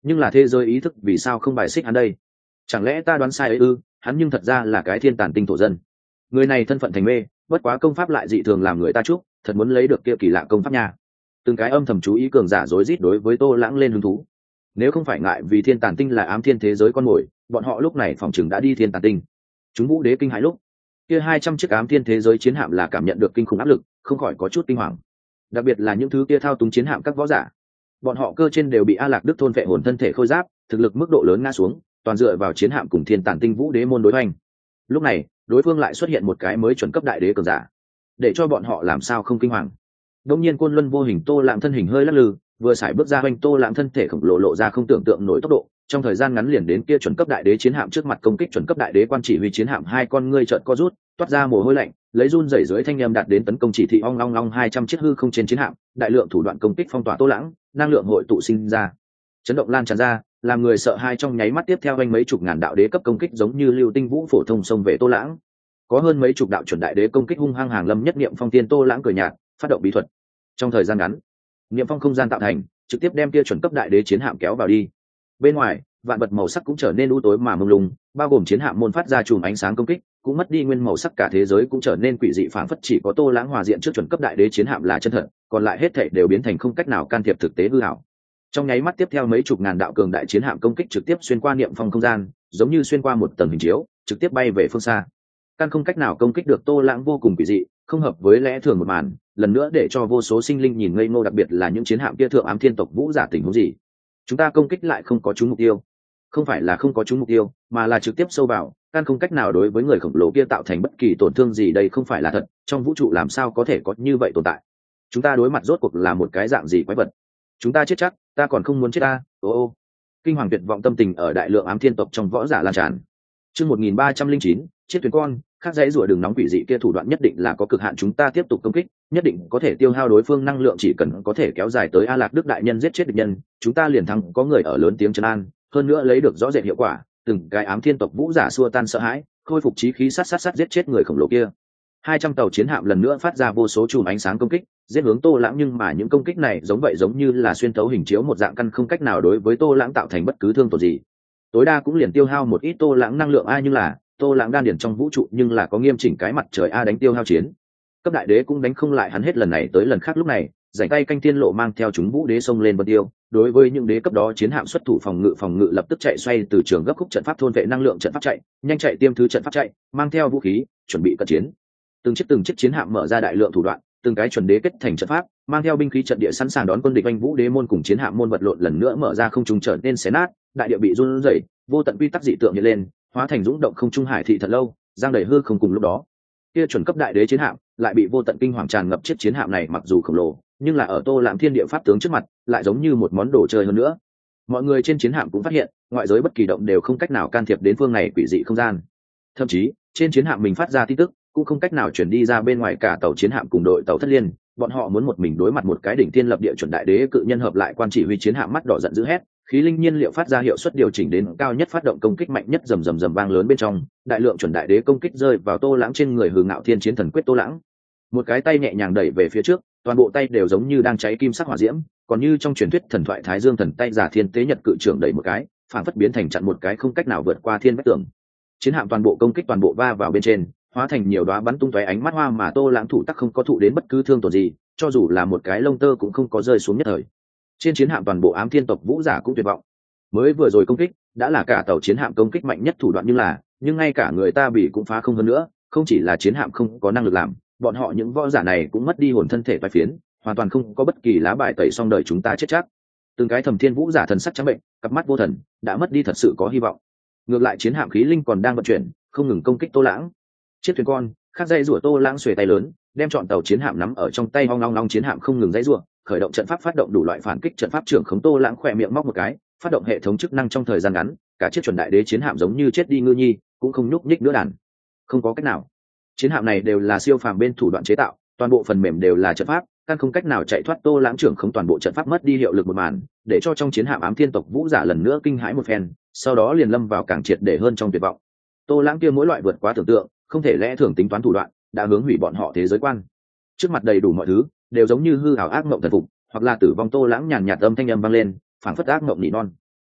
A: nhưng là thế giới ý thức vì sao không bài xích hắn đây? Chẳng lẽ ta đoán sai ấy ư? Hắn nhưng thật ra là cái thiên tàn tinh thổ dân, người này thân phận thành mê, bất quá công pháp lại dị thường làm người ta chúc, thật muốn lấy được kia kỳ lạ công pháp nha. Từng cái âm thầm chú ý cường giả rối rít đối với Tô Lãng lên hứng thú. Nếu không phải ngại vì thiên tàn tinh là ám thiên thế giới con mồi, bọn họ lúc này phòng chừng đã đi thiên tàn tinh. Chúng Vũ Đế kinh hãi lúc kia 200 chiếc ám thiên thế giới chiến hạm là cảm nhận được kinh khủng áp lực, không khỏi có chút kinh hoàng. Đặc biệt là những thứ kia thao túng chiến hạm các võ giả, bọn họ cơ trên đều bị A Lạc Đức thôn vệ hồn thân thể khôi giáp, thực lực mức độ lớn ngã xuống, toàn dựa vào chiến hạm cùng thiên tàn tinh Vũ Đế môn đối hoành. Lúc này, đối phương lại xuất hiện một cái mới chuẩn cấp đại đế cường giả, để cho bọn họ làm sao không kinh hoàng. Đông nhiên Côn Luân vô hình Tô Lãng thân hình hơi lắc lư, vừa xài bước ra hoành Tô Lãng thân thể khổng lồ lộ ra không tưởng tượng nổi tốc độ, trong thời gian ngắn liền đến kia chuẩn cấp đại đế chiến hạm trước mặt công kích chuẩn cấp đại đế quan chỉ huy chiến hạm, hai con ngươi trợn co rút, toát ra mồ hôi lạnh, lấy run rẩy dưới thanh âm đạt đến tấn công chỉ thị ong long long 200 chiếc hư không trên chiến hạm, đại lượng thủ đoạn công kích phong tỏa Tô Lãng, năng lượng hội tụ sinh ra, chấn động lan tràn ra, làm người sợ hai. Trong nháy mắt tiếp theo anh mấy chục ngàn đạo đế cấp công kích giống như lưu tinh vũ phổ thông xông về Tô Lãng, có hơn mấy chục đạo chuẩn đại đế công kích hung hăng hàng lâm nhất niệm phong tiên. Tô Lãng cười nhạt, phát động bí thuật, trong thời gian ngắn niệm phong không gian tạo thành, trực tiếp đem kia chuẩn cấp đại đế chiến hạm kéo vào đi. Bên ngoài vạn vật màu sắc cũng trở nên u tối mà mông lung, bao gồm chiến hạm môn phát ra chùm ánh sáng công kích cũng mất đi nguyên màu sắc, cả thế giới cũng trở nên quỷ dị phảng phất chỉ có Tô Lãng hòa diện trước chuẩn cấp đại đế chiến hạm là chân thật, còn lại hết thảy đều biến thành không cách nào can thiệp thực tế hư ảo. Trong nháy mắt tiếp theo mấy chục ngàn đạo cường đại chiến hạm công kích trực tiếp xuyên qua niệm phong không gian, giống như xuyên qua một tầng hình chiếu, trực tiếp bay về phương xa. Căn không cách nào công kích được Tô Lãng vô cùng quỷ dị, không hợp với lẽ thường một màn, lần nữa để cho vô số sinh linh nhìn ngây ngô, đặc biệt là những chiến hạm kia thượng ám thiên tộc vũ giả tình huống gì? Chúng ta công kích lại không có trúng mục tiêu. Không phải là không có trúng mục tiêu, mà là trực tiếp sâu vào, căn không cách nào đối với người khổng lồ kia tạo thành bất kỳ tổn thương gì. Đây không phải là thật, trong vũ trụ làm sao có thể có như vậy tồn tại? Chúng ta đối mặt rốt cuộc là một cái dạng gì quái vật? Chúng ta chết chắc, ta còn không muốn chết ta. Ô kinh hoàng tuyệt vọng tâm tình ở đại lượng ám thiên tộc trong võ giả lan tràn. Chương 1309, chiếc thuyền con, khác dãy rùa đường nóng quỷ dị kia thủ đoạn nhất định là có cực hạn, chúng ta tiếp tục công kích, nhất định có thể tiêu hao đối phương năng lượng, chỉ cần có thể kéo dài tới A Lạc Đức đại nhân giết chết địch nhân, chúng ta liền thắng. Có người ở lớn tiếng trấn an, hơn nữa lấy được rõ rệt hiệu quả, từng cái ám thiên tộc vũ giả xua tan sợ hãi, khôi phục chí khí, sát giết chết người khổng lồ kia. 200 tàu chiến hạm lần nữa phát ra vô số chùm ánh sáng công kích, giết hướng Tô Lãng, nhưng mà những công kích này giống như là xuyên thấu hình chiếu một dạng, căn không cách nào đối với Tô Lãng tạo thành bất cứ thương tổn gì. Tối đa cũng liền tiêu hao một ít Tô Lãng năng lượng a, nhưng là Tô Lãng đan điển trong vũ trụ nhưng là có nghiêm chỉnh cái mặt trời a, đánh tiêu hao chiến cấp đại đế cũng đánh không lại hắn hết lần này tới lần khác. Lúc này rảnh tay canh thiên lộ mang theo chúng vũ đế xông lên vân tiêu, đối với những đế cấp đó chiến hạm xuất thủ phòng ngự lập tức chạy xoay từ trường gấp khúc trận pháp thôn vệ năng lượng trận pháp chạy nhanh, chạy tiêm thứ trận pháp chạy, mang theo vũ khí chuẩn bị cận chiến. Từng chiếc chiến hạm mở ra đại lượng thủ đoạn, từng cái chuẩn đế kết thành trận pháp, mang theo binh khí trận địa sẵn sàng đón quân địch. Anh vũ đế môn cùng chiến hạm môn vật lộn lần nữa mở ra, không trung trở nên xé nát, đại địa bị run rẩy, vô tận quy tắc dị tượng hiện lên, hóa thành dũng động không trung hải thị thật lâu, giang đầy hư không. Cùng lúc đó kia chuẩn cấp đại đế chiến hạm lại bị vô tận kinh hoàng tràn ngập. Chiếc chiến hạm này mặc dù khổng lồ, nhưng là ở Tô Lãng thiên địa pháp tướng trước mặt lại giống như một món đồ chơi hơn nữa. Mọi người trên chiến hạm cũng phát hiện, ngoại giới bất kỳ động đều không cách nào can thiệp đến phương này quỷ dị không gian, thậm chí trên chiến hạm mình phát ra tin tức cũng không cách nào chuyển đi ra bên ngoài. Cả tàu chiến hạm cùng đội tàu thất liên, bọn họ muốn một mình đối mặt một cái đỉnh thiên lập địa chuẩn đại đế cự nhân. Hợp lại quan chỉ huy chiến hạm mắt đỏ giận dữ hét, khí linh nhiên liệu phát ra hiệu suất điều chỉnh đến cao nhất, phát động công kích mạnh nhất, rầm rầm rầm vang lớn bên trong, đại lượng chuẩn đại đế công kích rơi vào Tô Lãng trên người. Hư Ngạo Thiên Chiến Thần Quyết. Tô Lãng một cái tay nhẹ nhàng đẩy về phía trước, toàn bộ tay đều giống như đang cháy kim sắc hỏa diễm, còn như trong truyền thuyết thần thoại Thái Dương thần tay giả thiên tế nhật cự trưởng đẩy một cái, phản phất biến thành chặn một cái không cách nào vượt qua thiên vách tường. Chiến hạm toàn bộ công kích toàn bộ va vào bên trên, hóa thành nhiều đóa bắn tung tóe ánh mắt hoa, mà Tô Lãng thủ tắc không có thụ đến bất cứ thương tổn gì, cho dù là một cái lông tơ cũng không có rơi xuống nhất thời. Trên chiến hạm toàn bộ ám thiên tộc vũ giả cũng tuyệt vọng, mới vừa rồi công kích đã là cả tàu chiến hạm công kích mạnh nhất thủ đoạn, nhưng ngay cả người ta bị cũng phá không hơn nữa. Không chỉ là chiến hạm không có năng lực làm, bọn họ những võ giả này cũng mất đi hồn thân thể toái phiến, hoàn toàn không có bất kỳ lá bài tẩy, xong đời chúng ta chết chắc. Từng cái thầm thiên vũ giả thần sắc trắng bệnh, cặp mắt vô thần, đã mất đi thật sự có hy vọng. Ngược lại chiến hạm khí linh còn đang vận chuyển, không ngừng công kích Tô Lãng. Chiếc thuyền con khác dây rủa, Tô Lãng xuề tay lớn đem trọn tàu chiến hạm nắm ở trong tay, hoang long long chiến hạm không ngừng dây rủa, khởi động trận pháp, phát động đủ loại phản kích trận pháp trưởng khống. Tô Lãng khỏe miệng móc một cái, phát động hệ thống chức năng, trong thời gian ngắn cả chiếc chuẩn đại đế chiến hạm giống như chết đi ngư nhi, cũng không nhúc nhích nữa đàn. Không có cách nào, chiến hạm này đều là siêu phàm bên thủ đoạn chế tạo, toàn bộ phần mềm đều là trận pháp, căn không cách nào chạy thoát. Tô Lãng trưởng không toàn bộ trận pháp mất đi hiệu lực một màn, để cho trong chiến hạm ám thiên tộc vũ giả lần nữa kinh hãi một phen, sau đó liền lâm vào càng triệt để hơn trong tuyệt vọng. Tô Lãng kia mỗi loại vượt quá tưởng tượng, không thể lẽ thường tính toán thủ đoạn, đã hướng hủy bọn họ thế giới quan. Trước mặt đầy đủ mọi thứ đều giống như hư ảo ác mộng thần phục, hoặc là tử vong. Tô Lãng nhàn nhạt âm thanh âm vang lên, phảng phất ác mộng nỉ non.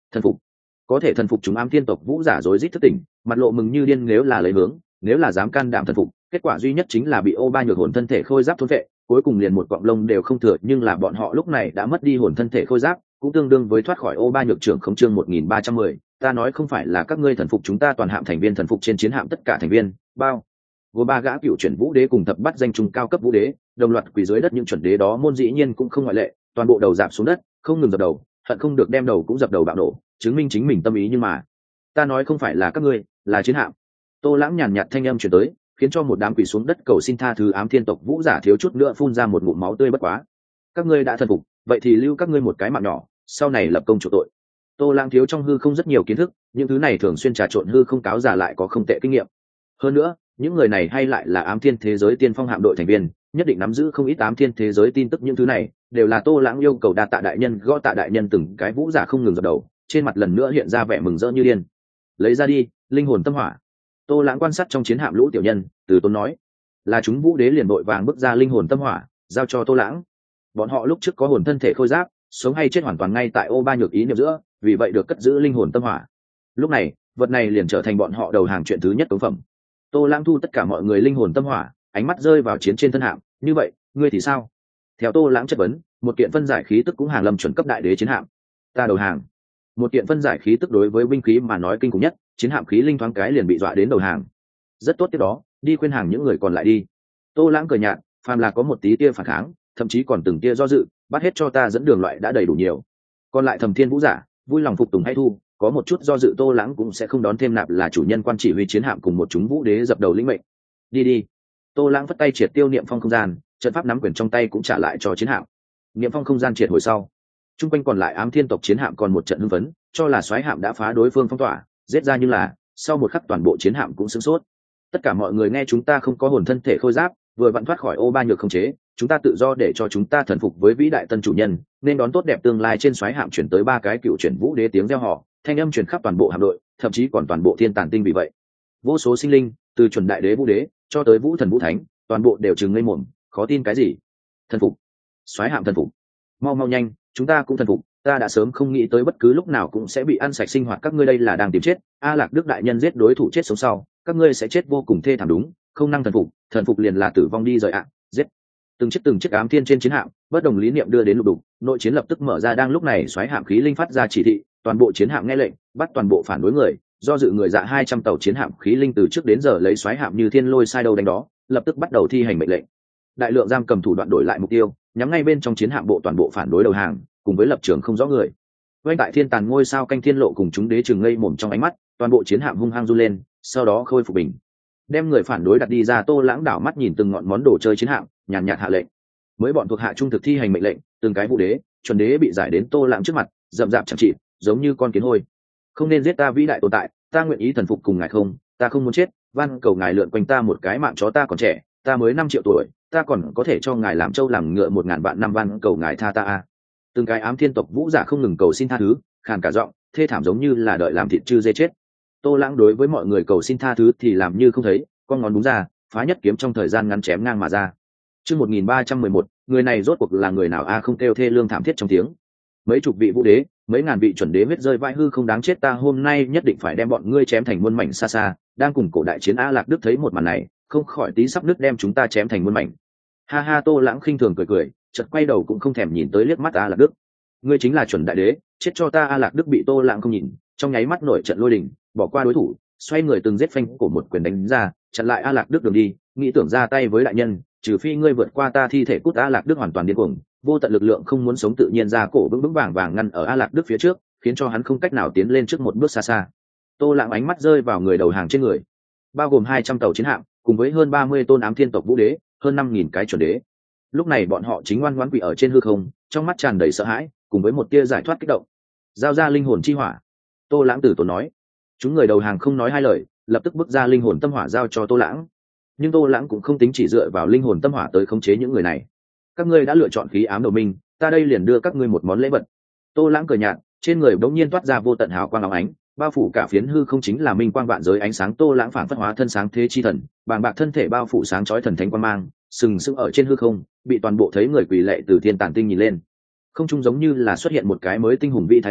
A: Thần phục. Có thể thần phục chúng ám thiên tộc vũ giả rối rít thức tỉnh, mặt lộ mừng như điên, nếu là lấy hướng, nếu là dám can đảm thần phục, kết quả duy nhất chính là bị ô ba nhược hồn thân thể khôi giáp thôn vệ, cuối cùng liền một cọng lông đều không thừa. Nhưng là bọn họ lúc này đã mất đi hồn thân thể khôi giáp, cũng tương đương với thoát khỏi ô ba nhược trưởng không. Chương 1310, ta nói không phải là các ngươi thần phục chúng ta, toàn hạm thành viên thần phục trên chiến hạm tất cả thành viên bao gồm 3 gã cựu chuyển vũ đế cùng thập bắt danh trung cao cấp vũ đế, đồng loạt quỳ dưới đất. Những chuẩn đế đó môn dĩ nhiên cũng không ngoại lệ, toàn bộ đầu dạp xuống đất, không ngừng dập đầu, hận không được đem đầu cũng dập đầu bạo nổ, chứng minh chính mình tâm ý. Nhưng mà ta nói không phải là các ngươi, là chiến hạm. Tô Lãng nhàn nhạt thanh âm truyền tới, khiến cho một đám quỳ xuống đất cầu xin tha thứ ám thiên tộc vũ giả thiếu chút nữa phun ra một ngụm máu tươi. Bất quá các ngươi đã thần phục, vậy thì lưu các ngươi một cái mạng nhỏ, sau này lập công chuộc tội. Tô Lãng thiếu trong hư không rất nhiều kiến thức, những thứ này thường xuyên trà trộn hư không cáo giả lại có không tệ kinh nghiệm. Hơn nữa những người này hay lại là ám thiên thế giới tiên phong hạm đội thành viên, nhất định nắm giữ không ít ám thiên thế giới tin tức. Những thứ này đều là Tô Lãng yêu cầu. Đa tạ đại nhân. Gõ tạ đại nhân. Từng cái vũ giả không ngừng dập đầu, trên mặt lần nữa hiện ra vẻ mừng rỡ như điên. Lấy ra đi linh hồn tâm hỏa. Tô Lãng quan sát trong chiến hạm lũ tiểu nhân, từ tốn nói. Là chúng vũ đế liền vội vàng bước ra linh hồn tâm hỏa giao cho Tô Lãng. Bọn họ lúc trước có hồn thân thể khôi giáp, sống hay chết hoàn toàn ngay tại ô ba nhược ý niệm giữa, vì vậy được cất giữ linh hồn tâm hỏa. Lúc này vật này liền trở thành bọn họ đầu hàng chuyện thứ nhất cống phẩm. Tô Lãng thu tất cả mọi người linh hồn tâm hỏa, ánh mắt rơi vào chiến trên thân hạm. Như vậy ngươi thì sao? Theo Tô Lãng chất vấn, một kiện phân giải khí tức cũng hàng lâm chuẩn cấp đại đế chiến hạm. Ta đầu hàng. Một kiện phân giải khí tức đối với binh khí mà nói kinh khủng nhất, chiến hạm khí linh thoáng cái liền bị dọa đến đầu hàng. Rất tốt, tiếp đó đi khuyên hàng những người còn lại đi. Tô Lãng cười nhạt, phàm là có một tí tia phản kháng, thậm chí còn từng tia do dự, bắt hết cho ta dẫn đường loại đã đầy đủ nhiều. Còn lại Thầm Thiên vũ giả vui lòng phục tùng hay thu, có một chút do dự Tô Lãng cũng sẽ không đón thêm nạp. Là chủ nhân quan chỉ huy chiến hạm cùng một chúng vũ đế dập đầu lĩnh mệnh. Đi đi. Tô Lãng vất tay triệt tiêu niệm phong không gian, trận pháp nắm quyền trong tay cũng trả lại cho chiến hạm. Niệm phong không gian triệt hồi sau, chung quanh còn lại ám thiên tộc chiến hạm còn một trận hưng phấn, cho là soái hạm đã phá đối phương phong tỏa, giết ra. Nhưng là sau một khắc toàn bộ chiến hạm cũng sửng sốt. Tất cả mọi người nghe, chúng ta không có hồn thân thể khôi giáp, vừa vặn thoát khỏi ô ba nhược không chế, chúng ta tự do để cho chúng ta thần phục với vĩ đại tân chủ nhân, nên đón tốt đẹp tương lai. Trên soái hạm chuyển tới 3 cái cựu chuyển vũ đế tiếng reo hò, thanh âm truyền khắp toàn bộ hạm đội, thậm chí còn toàn bộ thiên tàn tinh. Vì vậy vô số sinh linh, từ chuẩn đại đế vũ đế cho tới vũ thần vũ thánh, toàn bộ đều trừng ngây mồm, khó tin. Cái gì? Thần phục? Soái hạm thần phục? Mau mau nhanh, chúng ta cũng thần phục. Ta đã sớm không nghĩ tới bất cứ lúc nào cũng sẽ bị ăn sạch sinh hoạt các ngươi, đây là đang tìm chết. A Lạc Đức đại nhân giết đối thủ chết sống sau, các ngươi sẽ chết vô cùng thê thảm. Đúng không? Năng thần phục liền là tử vong đi rời ạ. Giết. Từng chiếc ám thiên trên chiến hạm, bất đồng lý niệm đưa đến lục đục, nội chiến lập tức mở ra. Đang lúc này soái hạm khí linh phát ra chỉ thị, toàn bộ chiến hạm nghe lệnh, bắt toàn bộ phản đối người, do dự người dạ 200 tàu chiến hạm khí linh từ trước đến giờ lấy soái hạm như thiên lôi sai đâu đánh đó, lập tức bắt đầu thi hành mệnh lệnh. Đại lượng giam cầm thủ đoạn đổi lại mục tiêu, nhắm ngay bên trong chiến hạm bộ toàn bộ phản đối đầu hàng, cùng với lập trường không rõ người. Quanh tại thiên tàn ngôi sao canh thiên lộ cùng chúng đế trừng ngây mồm trong ánh mắt, toàn bộ chiến hạm hung hăng du lên, sau đó khôi phục bình. Đem người phản đối đặt đi ra. Tô Lãng đảo mắt nhìn từng ngọn món đồ chơi chiến hạm, nhàn nhạt hạ lệnh. Mới bọn thuộc hạ trung thực thi hành mệnh lệnh, từng cái vũ đế, chuẩn đế bị giải đến Tô Lãng trước mặt, rậm rạp chẳng trị, giống như con kiến hôi. Không nên giết ta vĩ đại tồn tại, ta nguyện ý thần phục cùng ngài. Không, ta không muốn chết, van cầu ngài lượn quanh ta một cái mạng chó. Ta còn trẻ, ta mới 5 triệu tuổi, ta còn có thể cho ngài làm trâu làm ngựa 1000 vạn năm, van cầu ngài tha ta a. Từng cái ám thiên tộc vũ giả không ngừng cầu xin tha thứ, khàn cả giọng, thê thảm giống như là đợi làm thịt chư dê chết. Tô Lãng đối với mọi người cầu xin tha thứ thì làm như không thấy, con ngón đúng ra, phá nhất kiếm trong thời gian ngắn chém ngang mà ra. Chương 1311, người này rốt cuộc là người nào a? Không kêu thê lương thảm thiết trong tiếng. Mấy chục vị vũ đế, mấy ngàn vị chuẩn đế huyết rơi vãi hư không, đáng chết, ta hôm nay nhất định phải đem bọn ngươi chém thành muôn mảnh. Xa xa đang cùng cổ đại chiến A Lạc Đức thấy một màn này, không khỏi tí sắp nứt, đem chúng ta chém thành muôn mảnh. Ha ha. Tô Lãng khinh thường cười, chợt quay đầu cũng không thèm nhìn tới liếc mắt A Lạc Đức. Ngươi chính là chuẩn đại đế, chết cho ta. A Lạc Đức bị Tô Lãng không nhìn, trong nháy mắt nổi trận lôi đình, bỏ qua đối thủ, xoay người từng giết phanh của một quyền đánh ra, chặn lại A Lạc Đức đường đi, nghĩ tưởng ra tay với đại nhân, trừ phi ngươi vượt qua ta thi thể. Cút. A Lạc Đức hoàn toàn điên cuồng, vô tận lực lượng không muốn sống tự nhiên ra cổ vững vững vàng vàng ngăn ở A Lạc Đức phía trước, khiến cho hắn không cách nào tiến lên trước một bước. Xa xa Tô Lãng ánh mắt rơi vào người đầu hàng trên người, bao gồm 200 tàu chiến hạm cùng với hơn 30 tôn ám thiên tộc vũ đế, hơn 5000 cái chuẩn đế. Lúc này bọn họ chính ngoan ngoãn quỳ ở trên hư không, trong mắt tràn đầy sợ hãi cùng với một tia giải thoát kích động. Giao ra linh hồn chi hỏa. Tô Lãng tử tốn nói. Chúng người đầu hàng không nói hai lời, lập tức bước ra linh hồn tâm hỏa giao cho Tô Lãng. Nhưng Tô Lãng cũng không tính chỉ dựa vào linh hồn tâm hỏa tới khống chế những người này. Các ngươi đã lựa chọn khí ám đầu minh, ta đây liền đưa các ngươi một món lễ vật. Tô Lãng cười nhạt, trên người bỗng nhiên toát ra vô tận hào quang óng ánh, bao phủ cả phiến hư không, chính là minh quang vạn giới ánh sáng. Tô Lãng phản phất hóa thân sáng thế chi thần, bàng bạc thân thể bao phủ sáng chói thần thánh quang mang, sừng sững ở trên hư không, bị toàn bộ thấy người quỳ lệ từ thiên tản tinh nhìn lên. Không trung giống như là xuất hiện một cái mới tinh hùng vĩ thái dương,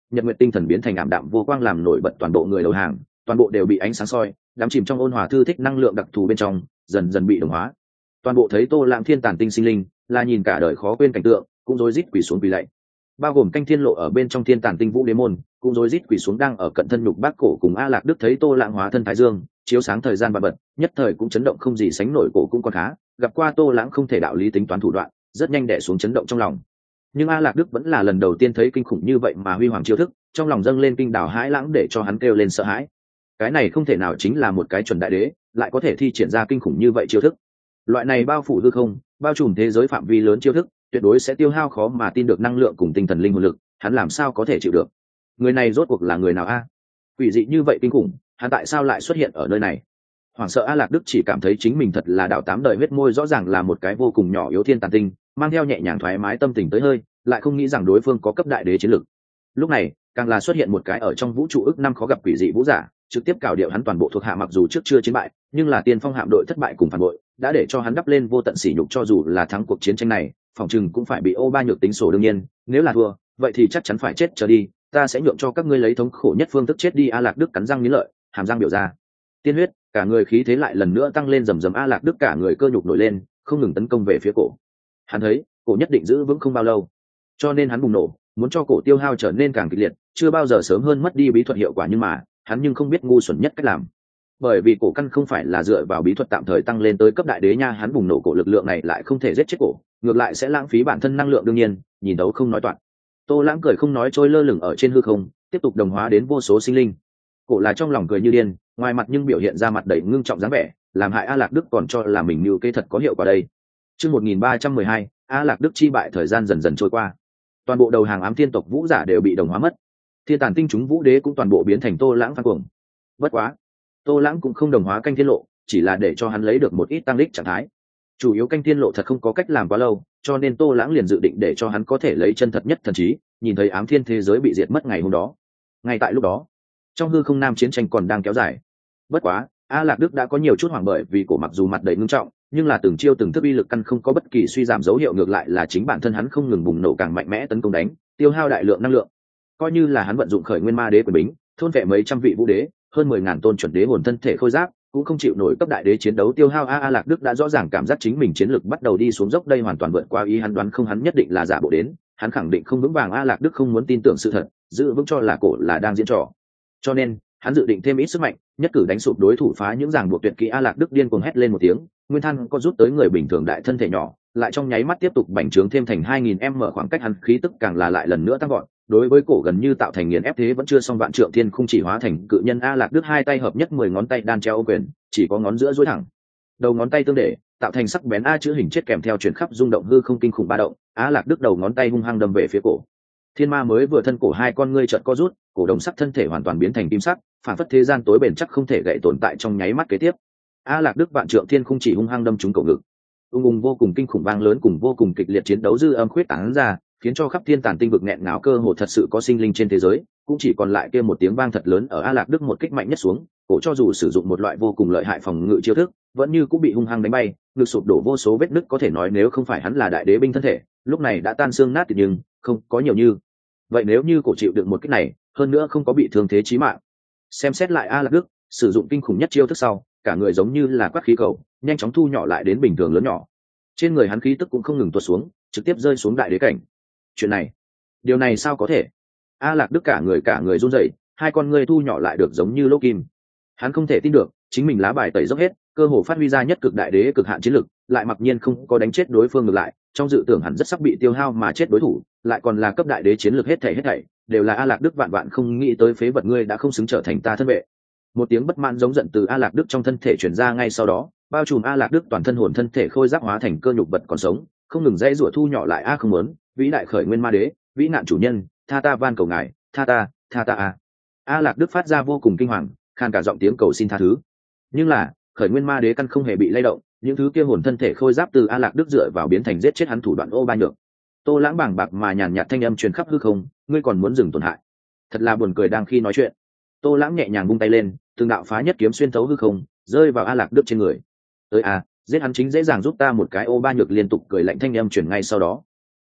A: nhật nguyện tinh thần biến thành ảm đạm vô quang làm nổi bật toàn bộ người đầu hàng, toàn bộ đều bị ánh sáng soi đắm chìm trong ôn hòa thư thích năng lượng đặc thù bên trong, dần dần bị đồng hóa. Toàn bộ thấy Tô Lãng thiên tàn tinh sinh linh là nhìn cả đời khó quên cảnh tượng, cũng rối rít quỳ xuống quỳ lạy. Bao gồm canh thiên lộ ở bên trong thiên tàn tinh vũ đế môn cũng rối rít quỳ xuống đang ở cận thân nhục bác cổ cùng A Lạc Đức thấy Tô Lãng hóa thân thái dương chiếu sáng thời gian và bật, nhất thời cũng chấn động không gì sánh nổi, cổ cũng còn khá gặp qua Tô Lãng không thể đạo lý tính toán thủ đoạn, rất nhanh đè xuống chấn động trong lòng. Nhưng A Lạc Đức vẫn là lần đầu tiên thấy kinh khủng như vậy mà huy hoàng chiêu thức, trong lòng dâng lên kinh đảo hãi lãng để cho hắn kêu lên sợ hãi. Cái này không thể nào chính là một cái chuẩn đại đế lại có thể thi triển ra kinh khủng như vậy chiêu thức. Loại này bao phủ hư không, bao trùm thế giới phạm vi lớn chiêu thức, tuyệt đối sẽ tiêu hao khó mà tin được năng lượng cùng tinh thần linh hồn lực, hắn làm sao có thể chịu được? Người này rốt cuộc là người nào a? Quỷ dị như vậy kinh khủng, hắn tại sao lại xuất hiện ở nơi này? Hoảng sợ A Lạc Đức chỉ cảm thấy chính mình thật là đạo tám đời huyết môi, rõ ràng là một cái vô cùng nhỏ yếu thiên tàn tinh, mang theo nhẹ nhàng thoải mái tâm tình tới hơi, lại không nghĩ rằng đối phương có cấp đại đế chiến lực. Lúc này, càng là xuất hiện một cái ở trong vũ trụ ức năm khó gặp quỷ dị vũ giả, trực tiếp cào điệu hắn toàn bộ thuộc hạ, mặc dù trước chưa chiến bại, nhưng là tiên phong hạm đội thất bại cùng phản bội, đã để cho hắn đắp lên vô tận sỉ nhục, cho dù là thắng cuộc chiến tranh này, phòng chừng cũng phải bị ô ba nhược tính sổ. Đương nhiên, nếu là thua, vậy thì chắc chắn phải chết trở đi, ta sẽ nhượng cho các ngươi lấy thống khổ nhất phương thức chết đi. A Lạc Đức cắn răng nghiến lợi, hàm răng biểu ra tiên huyết, cả người khí thế lại lần nữa tăng lên rầm rầm. A Lạc Đức cả người cơ nhục nổi lên, không ngừng tấn công về phía cổ. Hắn thấy cổ nhất định giữ vững không bao lâu, cho nên hắn bùng nổ, muốn cho cổ tiêu hao trở nên càng kịch liệt, chưa bao giờ sớm hơn mất đi bí thuật hiệu quả. Nhưng mà hắn nhưng không biết ngu xuẩn nhất cách làm, bởi vì cổ căn không phải là dựa vào bí thuật tạm thời tăng lên tới cấp đại đế nha. Hắn bùng nổ cổ lực lượng này lại không thể giết chết cổ, ngược lại sẽ lãng phí bản thân năng lượng. đương nhiên, nhìn đấu không nói toạc. Tô Lãng cười không nói, trôi lơ lửng ở trên hư không, tiếp tục đồng hóa đến vô số sinh linh. Cổ là trong lòng cười như điên, ngoài mặt nhưng biểu hiện ra mặt đầy ngưng trọng dáng vẻ, làm hại A Lạc Đức còn cho là mình mưu kê thật có hiệu quả đây. Chương 1312, A Lạc Đức chi bại. Thời gian dần dần trôi qua, toàn bộ đầu hàng ám thiên tộc vũ giả đều bị đồng hóa mất, thiên tàn tinh chúng vũ đế cũng toàn bộ biến thành Tô Lãng phan cuồng. Bất quá, Tô Lãng cũng không đồng hóa canh thiên lộ, chỉ là để cho hắn lấy được một ít tăng lích trạng thái. Chủ yếu canh thiên lộ thật không có cách làm quá lâu, cho nên Tô Lãng liền dự định để cho hắn có thể lấy chân thật nhất thần trí, nhìn thấy ám thiên thế giới bị diệt mất ngày hôm đó. Ngay tại lúc đó, trong hư không nam chiến tranh còn đang kéo dài. Bất quá, A Lạc Đức đã có nhiều chút hoảng, bởi vì cổ mặc dù mặt đầy ngưng trọng, nhưng là từng chiêu từng thức uy lực căn không có bất kỳ suy giảm dấu hiệu, ngược lại là chính bản thân hắn không ngừng bùng nổ càng mạnh mẽ tấn công đánh, tiêu hao đại lượng năng lượng. Coi như là hắn vận dụng khởi nguyên ma đế quyền bính, thôn vệ mấy trăm vị vũ đế, hơn 10.000 tôn chuẩn đế hồn thân thể khôi giáp, cũng không chịu nổi cấp đại đế chiến đấu tiêu hao. A Lạc Đức đã rõ ràng cảm giác chính mình chiến lực bắt đầu đi xuống dốc, đây hoàn toàn vượt qua ý hắn đoán không, hắn nhất định là giả bộ đến, hắn khẳng định không vững vàng. A Lạc Đức không muốn tin tưởng sự thật, giữ vững cho là cổ là đang diễn trò, cho nên hắn dự định thêm ít sức mạnh, nhất cử đánh sụp đối thủ, phá những ràng buộc tuyệt kỹ. A Lạc Đức điên cuồng hét lên một tiếng, nguyên than có rút tới người bình thường đại thân thể nhỏ, lại trong nháy mắt tiếp tục bành trướng thêm thành 2000m, khoảng cách hắn khí tức càng là lại lần nữa tăng gọn, đối với cổ gần như tạo thành nghiền ép. Thế vẫn chưa xong, vạn trượng thiên khung chỉ hóa thành cự nhân. A Lạc Đức hai tay hợp nhất, 10 ngón tay đan treo ô quyền, chỉ có ngón giữa duỗi thẳng, đầu ngón tay tương để, tạo thành sắc bén A chữ hình chết, kèm theo chuyển khắp rung động hư không kinh khủng ba động. A Lạc Đức đầu ngón tay hung hăng đâm về phía cổ. Thiên ma mới vừa thân cổ, hai con ngươi chợt co rút, cổ đồng sắc thân thể hoàn toàn biến thành kim sắc, phản phất thế gian tối bền chắc không thể gãy tồn tại. trong nháy mắt kế tiếp, A Lạc Đức vạn trượng thiên khung chỉ hung hăng đâm trúng cổ ngực. Ung vô cùng kinh khủng vang lớn cùng vô cùng kịch liệt chiến đấu dư âm khuyết tán ra, khiến cho khắp thiên tàn tinh vực nghẹn ngào, cơ hồ thật sự có sinh linh trên thế giới, cũng chỉ còn lại kia một tiếng vang thật lớn. Ở A Lạc Đức một kích mạnh nhất xuống, cổ cho dù sử dụng một loại vô cùng lợi hại phòng ngự chiêu thức, vẫn như cũng bị hung hăng đánh bay, ngực sụp đổ vô số vết nứt, có thể nói nếu không phải hắn là đại đế binh thân thể, lúc này đã tan xương nát thịt, nhưng không có nhiều như vậy. Nếu như cổ chịu được một kích này, hơn nữa không có bị thương thế chí mạng, xem xét lại A Lạc Đức sử dụng kinh khủng nhất chiêu thức sau, cả người giống như là quát khí cầu, nhanh chóng thu nhỏ lại đến bình thường lớn nhỏ. Trên người hắn khí tức cũng không ngừng tuột xuống, trực tiếp rơi xuống đại đế cảnh. Chuyện này, điều này sao có thể? A Lạc Đức cả người run rẩy, hai con ngươi thu nhỏ lại được giống như lỗ kim. Hắn không thể tin được, chính mình lá bài tẩy dốc hết, cơ hồ phát huy ra nhất cực đại đế cực hạn chiến lực, lại mặc nhiên không có đánh chết đối phương, ngược lại, trong dự tưởng hắn rất sắp bị tiêu hao mà chết đối thủ, lại còn là cấp đại đế chiến lực, hết thảy đều là A Lạc Đức vạn vạn không nghĩ tới. Phế vật, ngươi đã không xứng trở thành ta thân vệ. Một tiếng bất mãn giống giận từ A Lạc Đức trong thân thể truyền ra, ngay sau đó, bao trùm A Lạc Đức toàn thân hồn thân thể khôi giáp hóa thành cơ nhục vật còn sống, không ngừng dãy rủa thu nhỏ lại. A không muốn, vĩ đại khởi nguyên ma đế, vĩ nạn chủ nhân, tha ta, van cầu ngài, tha ta a. A Lạc Đức phát ra vô cùng kinh hoàng, khan cả giọng tiếng cầu xin tha thứ. Nhưng là khởi nguyên ma đế căn không hề bị lay động, những thứ kia hồn thân thể khôi giáp từ A Lạc Đức dựa vào biến thành giết chết hắn thủ đoạn ô ba nhược. Tô Lãng bàng bạc mà nhàn nhạt thanh âm truyền khắp hư không, ngươi còn muốn dừng tổn hại? Thật là buồn cười. Đang khi nói chuyện, Tô Lãng nhẹ nhàng vung tay lên, từng đạo phá nhất kiếm xuyên thấu hư không, rơi vào A Lạc Đức trên người. Tới a, giết hắn chính dễ dàng giúp ta một cái. Ô ba nhược liên tục cười lạnh thanh âm truyền ngay sau đó.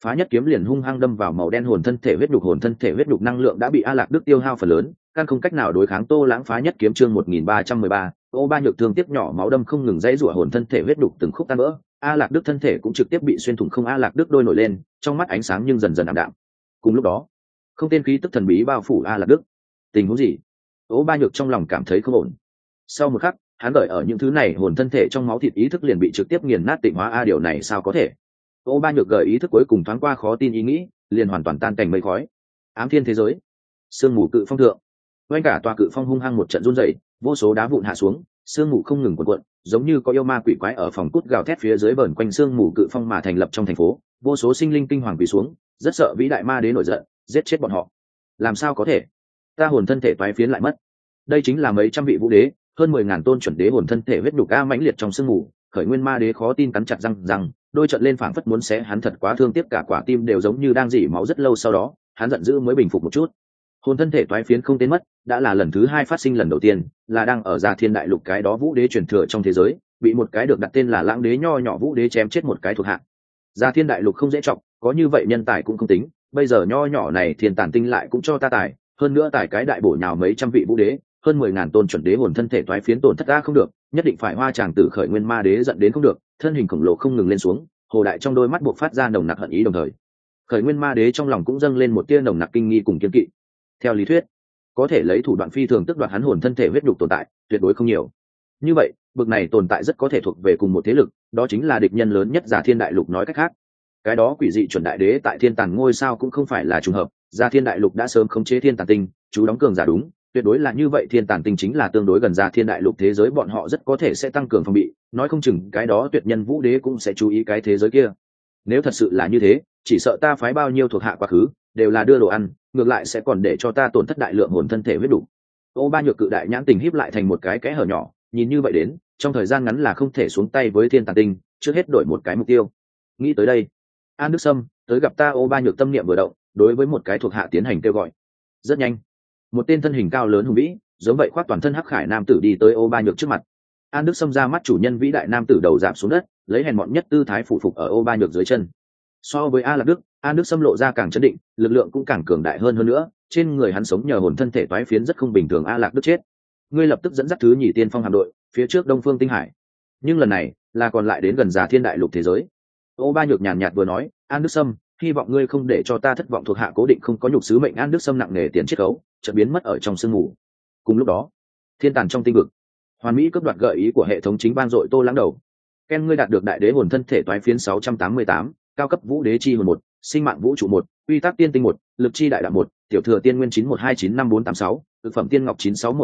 A: phá nhất kiếm liền hung hăng đâm vào màu đen hồn thân thể huyết nhục năng lượng đã bị A Lạc Đức tiêu hao phần lớn, căn không cách nào đối kháng Tô Lãng phá nhất kiếm chương 1313, Ô Ba Nhược thương tiếc nhỏ máu đâm không ngừng dãy rủa hồn thân thể huyết nhục từng khúc tan vỡ, A Lạc Đức thân thể cũng trực tiếp bị xuyên thủng không A Lạc Đức đôi nổi lên, trong mắt ánh sáng nhưng dần dần ảm đạm. Cùng lúc đó, không tên khí tức thần bí bao phủ A Lạc Đức. Tình huống gì? Ô Ba Nhược trong lòng cảm thấy không ổn. Sau một khắc, hắn đợi ở những thứ này hồn thân thể trong máu thịt ý thức liền bị trực tiếp nghiền nát tịnh hóa điều này sao có thể? Ô Ba Nhược gợi ý thức cuối cùng thoáng qua khó tin ý nghĩ, liền hoàn toàn tan cảnh mây khói. Ám thiên thế giới, sương mù cự phong thượng, quanh cả tòa cự phong hung hăng một trận run rẩy, vô số đá vụn hạ xuống, sương mù không ngừng cuộn cuộn, giống như có yêu ma quỷ quái ở phòng cút gào thét phía dưới vờn quanh sương mù cự phong mà thành lập trong thành phố, vô số sinh linh kinh hoàng quỳ xuống, rất sợ vĩ đại ma đế nổi giận, giết chết bọn họ. Làm sao có thể? Ta hồn thân thể toái phiến lại mất. Đây chính là mấy trăm vị vũ đế, hơn 10.000 tôn chuẩn đế hồn thân thể huyết nhục a mãnh liệt trong sương mù, khởi nguyên ma đế khó tin cắn chặt răng, đôi trận lên phảng phất muốn xé hắn thật quá thương tiếc cả quả tim đều giống như đang rỉ máu rất lâu sau đó, hắn giận dữ mới bình phục một chút. Hồn thân thể toái phiến không tên mất, đã là lần thứ 2 phát sinh lần đầu tiên, là đang ở Gia Thiên Đại Lục cái đó vũ đế truyền thừa trong thế giới, bị một cái được đặt tên là Lãng đế nho nhỏ vũ đế chém chết một cái thuộc hạ. Gia Thiên Đại Lục không dễ trọng, có như vậy nhân tài cũng không tính, bây giờ nho nhỏ này thiên tàn tinh lại cũng cho ta tài, hơn nữa tài cái đại bổ nhào mấy trăm vị vũ đế, hơn 10.000 tôn chuẩn đế hồn thân thể toái phiến tổn thất ra không được, nhất định phải hoa chàng tử khởi nguyên ma đế giận đến không được, thân hình khổng lồ không ngừng lên xuống, hồ đại trong đôi mắt buộc phát ra nồng nặc hận ý đồng thời, khởi nguyên ma đế trong lòng cũng dâng lên một tia nồng nặc kinh nghi cùng kiên kỵ. Theo lý thuyết, có thể lấy thủ đoạn phi thường tức đoạt hắn hồn thân thể huyết nhục tồn tại, tuyệt đối không nhiều. Như vậy, bực này tồn tại rất có thể thuộc về cùng một thế lực, đó chính là địch nhân lớn nhất Gia Thiên Đại Lục nói cách khác. Cái đó quỷ dị chuẩn đại đế tại thiên tàn ngôi sao cũng không phải là trùng hợp, Gia Thiên Đại Lục đã sớm khống chế thiên tàn tinh, chú đóng cường giả đúng, tuyệt đối là như vậy thiên tàn tinh chính là tương đối gần Gia Thiên Đại Lục thế giới bọn họ rất có thể sẽ tăng cường phòng bị, nói không chừng cái đó tuyệt nhân vũ đế cũng sẽ chú ý cái thế giới kia. Nếu thật sự là như thế, chỉ sợ ta phái bao nhiêu thuộc hạ quá khứ, đều là đưa đồ ăn, ngược lại sẽ còn để cho ta tổn thất đại lượng hồn thân thể huyết đủ. Ô Ba Nhược cự đại nhãn tình híp lại thành một cái kẽ hở nhỏ, nhìn như vậy đến, trong thời gian ngắn là không thể xuống tay với thiên tàn tinh, trước hết đổi một cái mục tiêu. Nghĩ tới đây, An Đức Sâm tới gặp ta. Ô Ba Nhược tâm niệm vừa động, đối với một cái thuộc hạ tiến hành kêu gọi. Rất nhanh, một tên thân hình cao lớn hùng vĩ, giống vậy khoác toàn thân hắc khải nam tử đi tới Ô Ba Nhược trước mặt. An Đức Sâm ra mắt chủ nhân vĩ đại nam tử đầu rạp xuống đất, lấy hèn mọn nhất tư thái phụ phục ở Ô Ba Nhược dưới chân. So với A Lạc Đức, An Đức Sâm lộ ra càng chấn định, lực lượng cũng càng cường đại hơn nữa, trên người hắn sống nhờ hồn thân thể toái phiến rất không bình thường. A Lạc Đức chết, ngươi lập tức dẫn dắt thứ nhì tiên phong hạm đội phía trước Đông Phương Tinh Hải, nhưng lần này là còn lại đến gần Gia Thiên Đại Lục thế giới. Ô Ba Nhược nhàn nhạt vừa nói, An Đức Sâm, hy vọng ngươi không để cho ta thất vọng. Thuộc hạ cố định không có nhục sứ mệnh. An Đức Sâm nặng nề tiền chiết khấu, chợt biến mất ở trong sương mù. Cùng lúc đó, thiên tàn trong tinh vực, hoàn mỹ cướp đoạt gợi ý của hệ thống chính ban dội Tô Lãng đầu. Ken, ngươi đạt được đại đế hồn thân thể toái phiến 688, cao cấp vũ đế chi hồn 1, sinh mạng vũ trụ 1, quy tắc tiên tinh 1, lực chi đại đạo 1, tiểu thừa tiên nguyên 9129546, thực phẩm tiên ngọc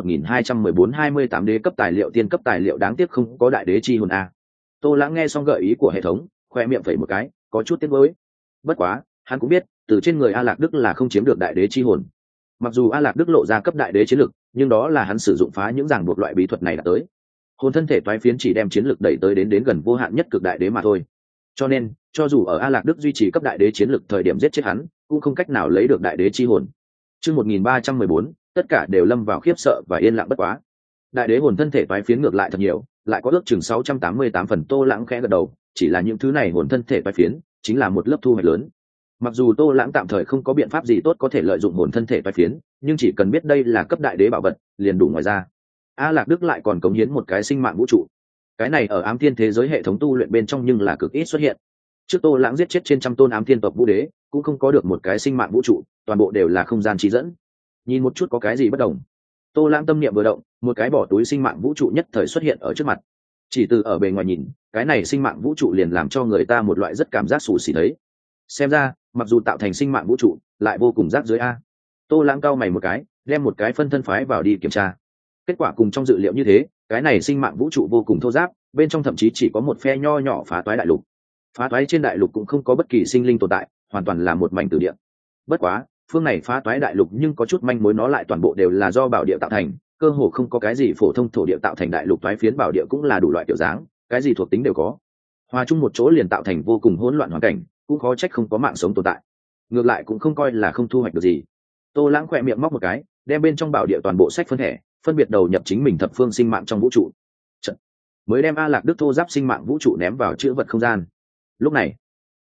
A: 96121428, đế cấp tài liệu tiên cấp tài liệu, đáng tiếc không có đại đế chi hồn a. Tô Lãng nghe xong gợi ý của hệ thống, khoe miệng phẩy một cái, có chút tiếc nuối. Bất quá, hắn cũng biết, từ trên người A Lạc Đức là không chiếm được đại đế chi hồn. Mặc dù A Lạc Đức lộ ra cấp đại đế chiến lực, nhưng đó là hắn sử dụng phá những ràng buộc loại bí thuật này đã tới. Hồn thân thể toái phiến chỉ đem chiến lực đẩy tới đến gần vô hạn nhất cực đại đế mà thôi. Cho nên, cho dù ở A Lạc Đức duy trì cấp đại đế chiến lực thời điểm giết chết hắn, cũng không cách nào lấy được đại đế chi hồn. Chương 1314, tất cả đều lâm vào khiếp sợ và yên lặng bất quá. Đại đế hồn thân thể toái phiến ngược lại thật nhiều, lại có ước chừng 688 phần. Tô Lãng khẽ gật đầu, chỉ là những thứ này hồn thân thể toái phiến, chính là một lớp thu hoạch lớn. Mặc dù Tô Lãng tạm thời không có biện pháp gì tốt có thể lợi dụng hồn thân thể toái phiến, nhưng chỉ cần biết đây là cấp đại đế bảo vật, liền đủ. Ngoài ra, A Lạc Đức lại còn cống hiến một cái sinh mạng vũ trụ. Cái này ở ám thiên thế giới hệ thống tu luyện bên trong nhưng là cực ít xuất hiện. Trước Tô Lãng giết chết trên trăm tôn ám thiên tộc vũ đế, cũng không có được một cái sinh mạng vũ trụ, toàn bộ đều là không gian chỉ dẫn. Nhìn một chút có cái gì bất đồng. Tô Lãng tâm niệm vừa động, một cái bỏ túi sinh mạng vũ trụ nhất thời xuất hiện ở trước mặt. Chỉ từ ở bề ngoài nhìn, cái này sinh mạng vũ trụ liền làm cho người ta một loại rất cảm giác xù xì thấy. Xem ra, mặc dù tạo thành sinh mạng vũ trụ, lại vô cùng rác dưới a. Tô Lãng cau mày một cái, đem một cái phân thân phái vào đi kiểm tra. Kết quả cùng trong dự liệu như thế, cái này sinh mạng vũ trụ vô cùng thô ráp, bên trong thậm chí chỉ có một phe nho nhỏ phá toái đại lục. Phá toái trên đại lục cũng không có bất kỳ sinh linh tồn tại, hoàn toàn là một mảnh tử địa. Bất quá, phương này phá toái đại lục nhưng có chút manh mối, nó lại toàn bộ đều là do bảo địa tạo thành, cơ hồ không có cái gì phổ thông thổ địa tạo thành. Đại lục toái phiến bảo địa cũng là đủ loại kiểu dáng, cái gì thuộc tính đều có. Hòa chung một chỗ liền tạo thành vô cùng hỗn loạn hoàn cảnh, cũng khó trách không có mạng sống tồn tại. Ngược lại cũng không coi là không thu hoạch được gì. Tô Lãng khỏe miệng móc một cái, đem bên trong bảo địa toàn bộ sách phân thẻ, phân biệt đầu nhập chính mình thập phương sinh mạng trong vũ trụ. Mới đem A Lạc Đức thô giáp sinh mạng vũ trụ ném vào chữ vật không gian. Lúc này,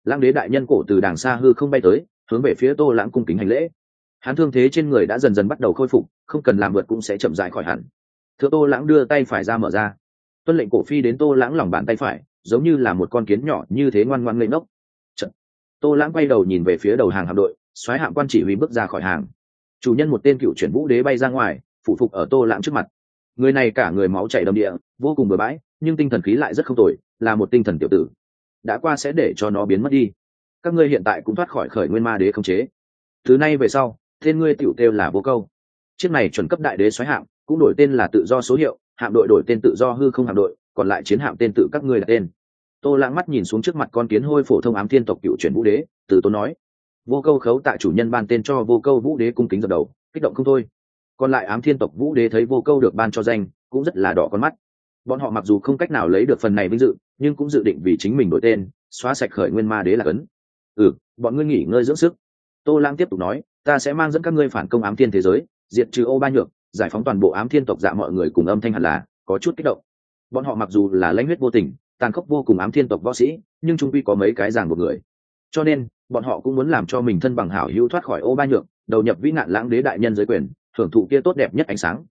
A: Lãng đế đại nhân cổ từ đàng xa hư không bay tới, hướng về phía Tô Lãng cung kính hành lễ. Hắn thương thế trên người đã dần dần bắt đầu khôi phục, không cần làm vượt cũng sẽ chậm rãi khỏi hẳn. Thượng Tô Lãng đưa tay phải ra mở ra, tuân lệnh cổ phi đến Tô Lãng lòng bàn tay phải, giống như là một con kiến nhỏ như thế ngoan ngoãn ngây ngốc. Chật. Tô Lãng quay đầu nhìn về phía đầu hàng hạm đội, soái hạm quan chỉ huy bước ra khỏi hàng. Chủ nhân một tên cựu chuyển vũ đế bay ra ngoài, phụ phục ở Tô Lãng trước mặt. Người này cả người máu chảy đầm địa, vô cùng bừa bãi, nhưng tinh thần khí lại rất không tồi, là một tinh thần tiểu tử. Đã qua sẽ để cho nó biến mất đi. Các ngươi hiện tại cũng thoát khỏi khởi nguyên ma đế khống chế. Từ nay về sau, tên ngươi tiểu kêu là Vô Câu. Chiếc này chuẩn cấp đại đế soái hạm, cũng đổi tên là tự do số hiệu, hạm đội đổi tên tự do hư không hạm đội, còn lại chiến hạm tên tự các ngươi đặt tên. Tô Lãng mắt nhìn xuống trước mặt con kiến hôi phổ thông ám thiên tộc cựu chuyển vũ đế, từ tốn nói: Vô Câu khấu tại chủ nhân ban tên cho Vô Câu vũ đế cung kính dập đầu, kích động không thôi. Còn lại ám thiên tộc vũ đế thấy Vô Câu được ban cho danh, cũng rất là đỏ con mắt. Bọn họ mặc dù không cách nào lấy được phần này vinh dự, nhưng cũng dự định vì chính mình đổi tên, xóa sạch khởi nguyên ma đế là cấn. Bọn ngươi nghỉ ngơi dưỡng sức. Tô Lãng tiếp tục nói: ta sẽ mang dẫn các ngươi phản công ám thiên thế giới, diệt trừ Ô Ba Nhược, giải phóng toàn bộ ám thiên tộc. Dạ mọi người cùng âm thanh hẳn là có chút kích động. Bọn họ mặc dù là lãnh huyết vô tình, tàn khốc vô cùng ám thiên tộc võ sĩ, nhưng chung quy có mấy cái ràng buộc người, cho nên bọn họ cũng muốn làm cho mình thân bằng hảo hữu thoát khỏi Ô Ba Nhược, đầu nhập vĩ nạn Lãng đế đại nhân giới quyền, hưởng thụ kia tốt đẹp nhất ánh sáng.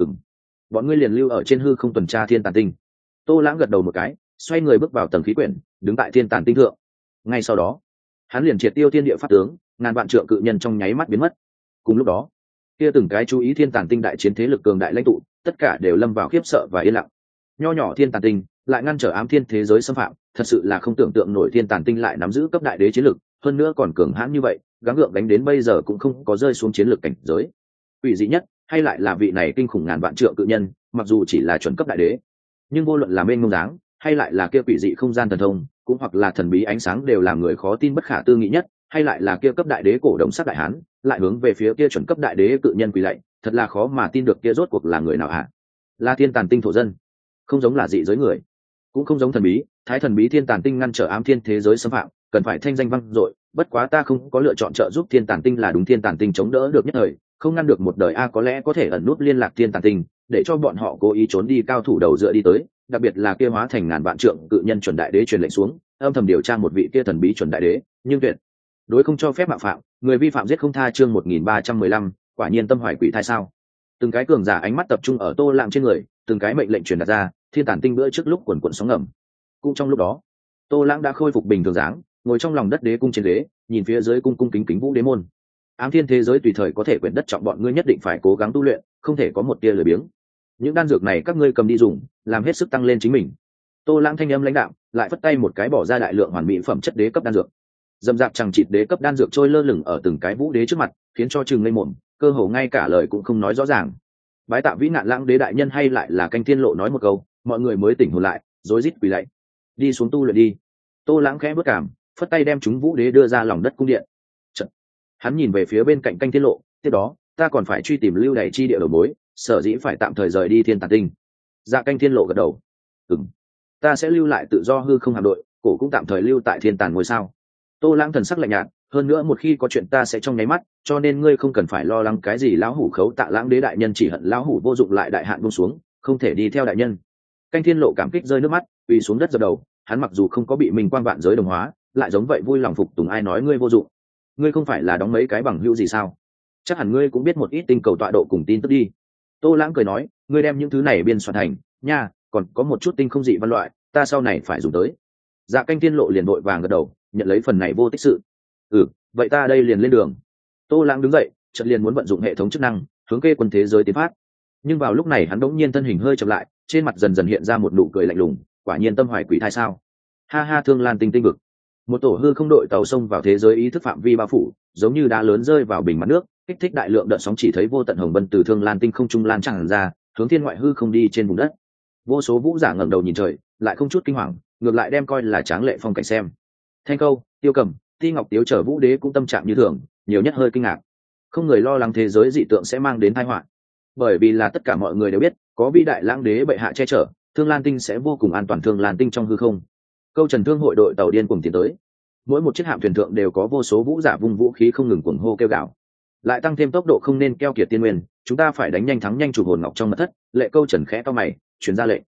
A: Bọn ngươi liền lưu ở trên hư không tuần tra thiên tàn tinh. Tô Lãng gật đầu một cái, xoay người bước vào tầng khí quyển, đứng tại thiên tàn tinh thượng. Ngay sau đó, hắn liền triệt tiêu thiên địa pháp tướng, ngàn vạn trượng cự nhân trong nháy mắt biến mất. Cùng lúc đó, kia từng cái chú ý thiên tàn tinh đại chiến thế lực cường đại lãnh tụ, tất cả đều lâm vào khiếp sợ và yên lặng. Nho nhỏ thiên tàn tinh lại ngăn trở ám thiên thế giới xâm phạm, thật sự là không tưởng tượng nổi thiên tàn tinh lại nắm giữ cấp đại đế chiến lực, hơn nữa còn cường hãn như vậy, gắng gượng đánh đến bây giờ cũng không có rơi xuống chiến lược cảnh giới. Ủy dị nhất hay lại là vị này kinh khủng ngàn vạn trượng cự nhân, mặc dù chỉ là chuẩn cấp đại đế, nhưng vô luận là bên ngông dáng hay lại là kia quỷ dị không gian thần thông, cũng hoặc là thần bí ánh sáng, đều làm người khó tin bất khả tư nghị nhất, hay lại là kia cấp đại đế cổ động sắc đại hán, lại hướng về phía kia chuẩn cấp đại đế cự nhân quỳ lạy, thật là khó mà tin được kia rốt cuộc là người nào hả? Là thiên tàn tinh thổ dân, không giống là dị giới người, cũng không giống thần bí, thái thần bí thiên tàn tinh ngăn trở ám thiên thế giới xâm phạm, cần phải thanh danh vang dội. Bất quá ta không có lựa chọn trợ giúp thiên tàn tinh là đúng, thiên tàn tinh chống đỡ được nhất thời, không ngăn được một đời a, có lẽ có thể ẩn nút liên lạc thiên tàn tinh, để cho bọn họ cố ý trốn đi, cao thủ đầu dựa đi tới, đặc biệt là kia hóa thành ngàn vạn trượng cự nhân chuẩn đại đế truyền lệnh xuống, âm thầm điều tra một vị kia thần bí chuẩn đại đế, nhưng tuyệt đối không cho phép mạo phạm, người vi phạm giết không tha. Chương 1315, quả nhiên tâm hoài quỷ thai sao? Từng cái cường giả ánh mắt tập trung ở Tô Lãng trên người, từng cái mệnh lệnh truyền đạt ra, thiên tàn tinh bữa trước lúc quần quần sóng ngầm. Cũng trong lúc đó, Tô Lãng đã khôi phục bình thường dáng, ngồi trong lòng đất đế cung trên ghế, nhìn phía dưới cung cung kính kính vũ đế môn. Ám thiên thế giới tùy thời có thể quyển đất trọng, bọn ngươi nhất định phải cố gắng tu luyện, không thể có một tia lười biếng. Những đan dược này các ngươi cầm đi dùng, làm hết sức tăng lên chính mình. Tô Lãng thanh âm lãnh đạm, lại phất tay một cái bỏ ra đại lượng hoàn mỹ phẩm chất đế cấp đan dược. Dầm dạp chẳng chịt đế cấp đan dược trôi lơ lửng ở từng cái vũ đế trước mặt, khiến cho chừng ngây mồm, cơ hồ ngay cả lời cũng không nói rõ ràng. Bái tạ vĩ nạn Lãng đế đại nhân, hay lại là Canh Thiên Lộ nói một câu, mọi người mới tỉnh hồn lại, rối rít quỳ lạy. Đi xuống tu luyện đi. Tô Lãng khẽ bước cảm, phất tay đem chúng vũ đế đưa ra lòng đất cung điện. Chật. Hắn nhìn về phía bên cạnh Canh Thiên Lộ, tiếp đó ta còn phải truy tìm lưu đày chi địa đầu mối, sở dĩ phải tạm thời rời đi thiên tàn tinh. Dạ Canh Thiên Lộ gật đầu. Ta sẽ lưu lại tự do hư không hạm đội, cổ cũng tạm thời lưu tại thiên tàn ngôi sao. Tô Lãng thần sắc lạnh nhạt, hơn nữa một khi có chuyện ta sẽ trong nháy mắt, cho nên ngươi không cần phải lo lắng cái gì. Lão hủ khấu tạ Lãng đế đại nhân chỉ hận lão hủ vô dụng, lại đại hạn buông xuống, không thể đi theo đại nhân. Canh Thiên Lộ cảm kích rơi nước mắt, quỳ xuống đất dập đầu. Hắn mặc dù không có bị mình quang vạn giới đồng hóa, lại giống vậy vui lòng phục tùng. Ai nói ngươi vô dụng? Ngươi không phải là đóng mấy cái bằng hữu gì sao? Chắc hẳn ngươi cũng biết một ít tinh cầu tọa độ cùng tin tức đi. Tô Lãng cười nói, ngươi đem những thứ này biên soạn thành nha, còn có một chút tinh không dị văn loại, ta sau này phải dùng tới. Dạ Canh Thiên Lộ liền vội vàng gật đầu, nhận lấy phần này vô tích sự. Vậy ta đây liền lên đường. Tô Lãng đứng dậy, chợt liền muốn vận dụng hệ thống chức năng, hướng kê quân thế giới tiến phát. Nhưng vào lúc này hắn đống nhiên thân hình hơi chậm lại, trên mặt dần dần hiện ra một nụ cười lạnh lùng. Quả nhiên tâm hoài quỷ thai sao? Ha ha, Thương Lan tinh tinh vực. Một tổ hư không đội tàu xông vào thế giới ý thức phạm vi bao phủ, giống như đá lớn rơi vào bình mặt nước, kích thích đại lượng đợt sóng, chỉ thấy vô tận hồng vân từ Thương Lan tinh không trung lan tràn ra, hướng thiên ngoại hư không đi trên vùng đất. Vô số vũ giả ngẩng đầu nhìn trời, lại không chút kinh hoàng, ngược lại đem coi là tráng lệ phong cảnh xem. Thanh Câu, Tiêu Cầm, Ti Ngọc Tiếu trở vũ đế cũng tâm trạng như thường, nhiều nhất hơi kinh ngạc. Không người lo lắng thế giới dị tượng sẽ mang đến tai họa, bởi vì là tất cả mọi người đều biết, có vĩ đại Lãng đế bệ hạ che chở, Thương Lan tinh sẽ vô cùng an toàn. Thương Lan tinh trong hư không, Câu Trần Thương hội đội tàu điên cuồng tiến tới. Mỗi một chiếc hạm thuyền thượng đều có vô số vũ giả vung vũ khí không ngừng cuồng hô kêu gào, lại tăng thêm tốc độ không nên keo kiệt tiên nguyên, chúng ta phải đánh nhanh thắng nhanh, chủ hồn ngọc trong mật thất. Lệ Câu Trần khẽ to mày, truyền ra lệnh.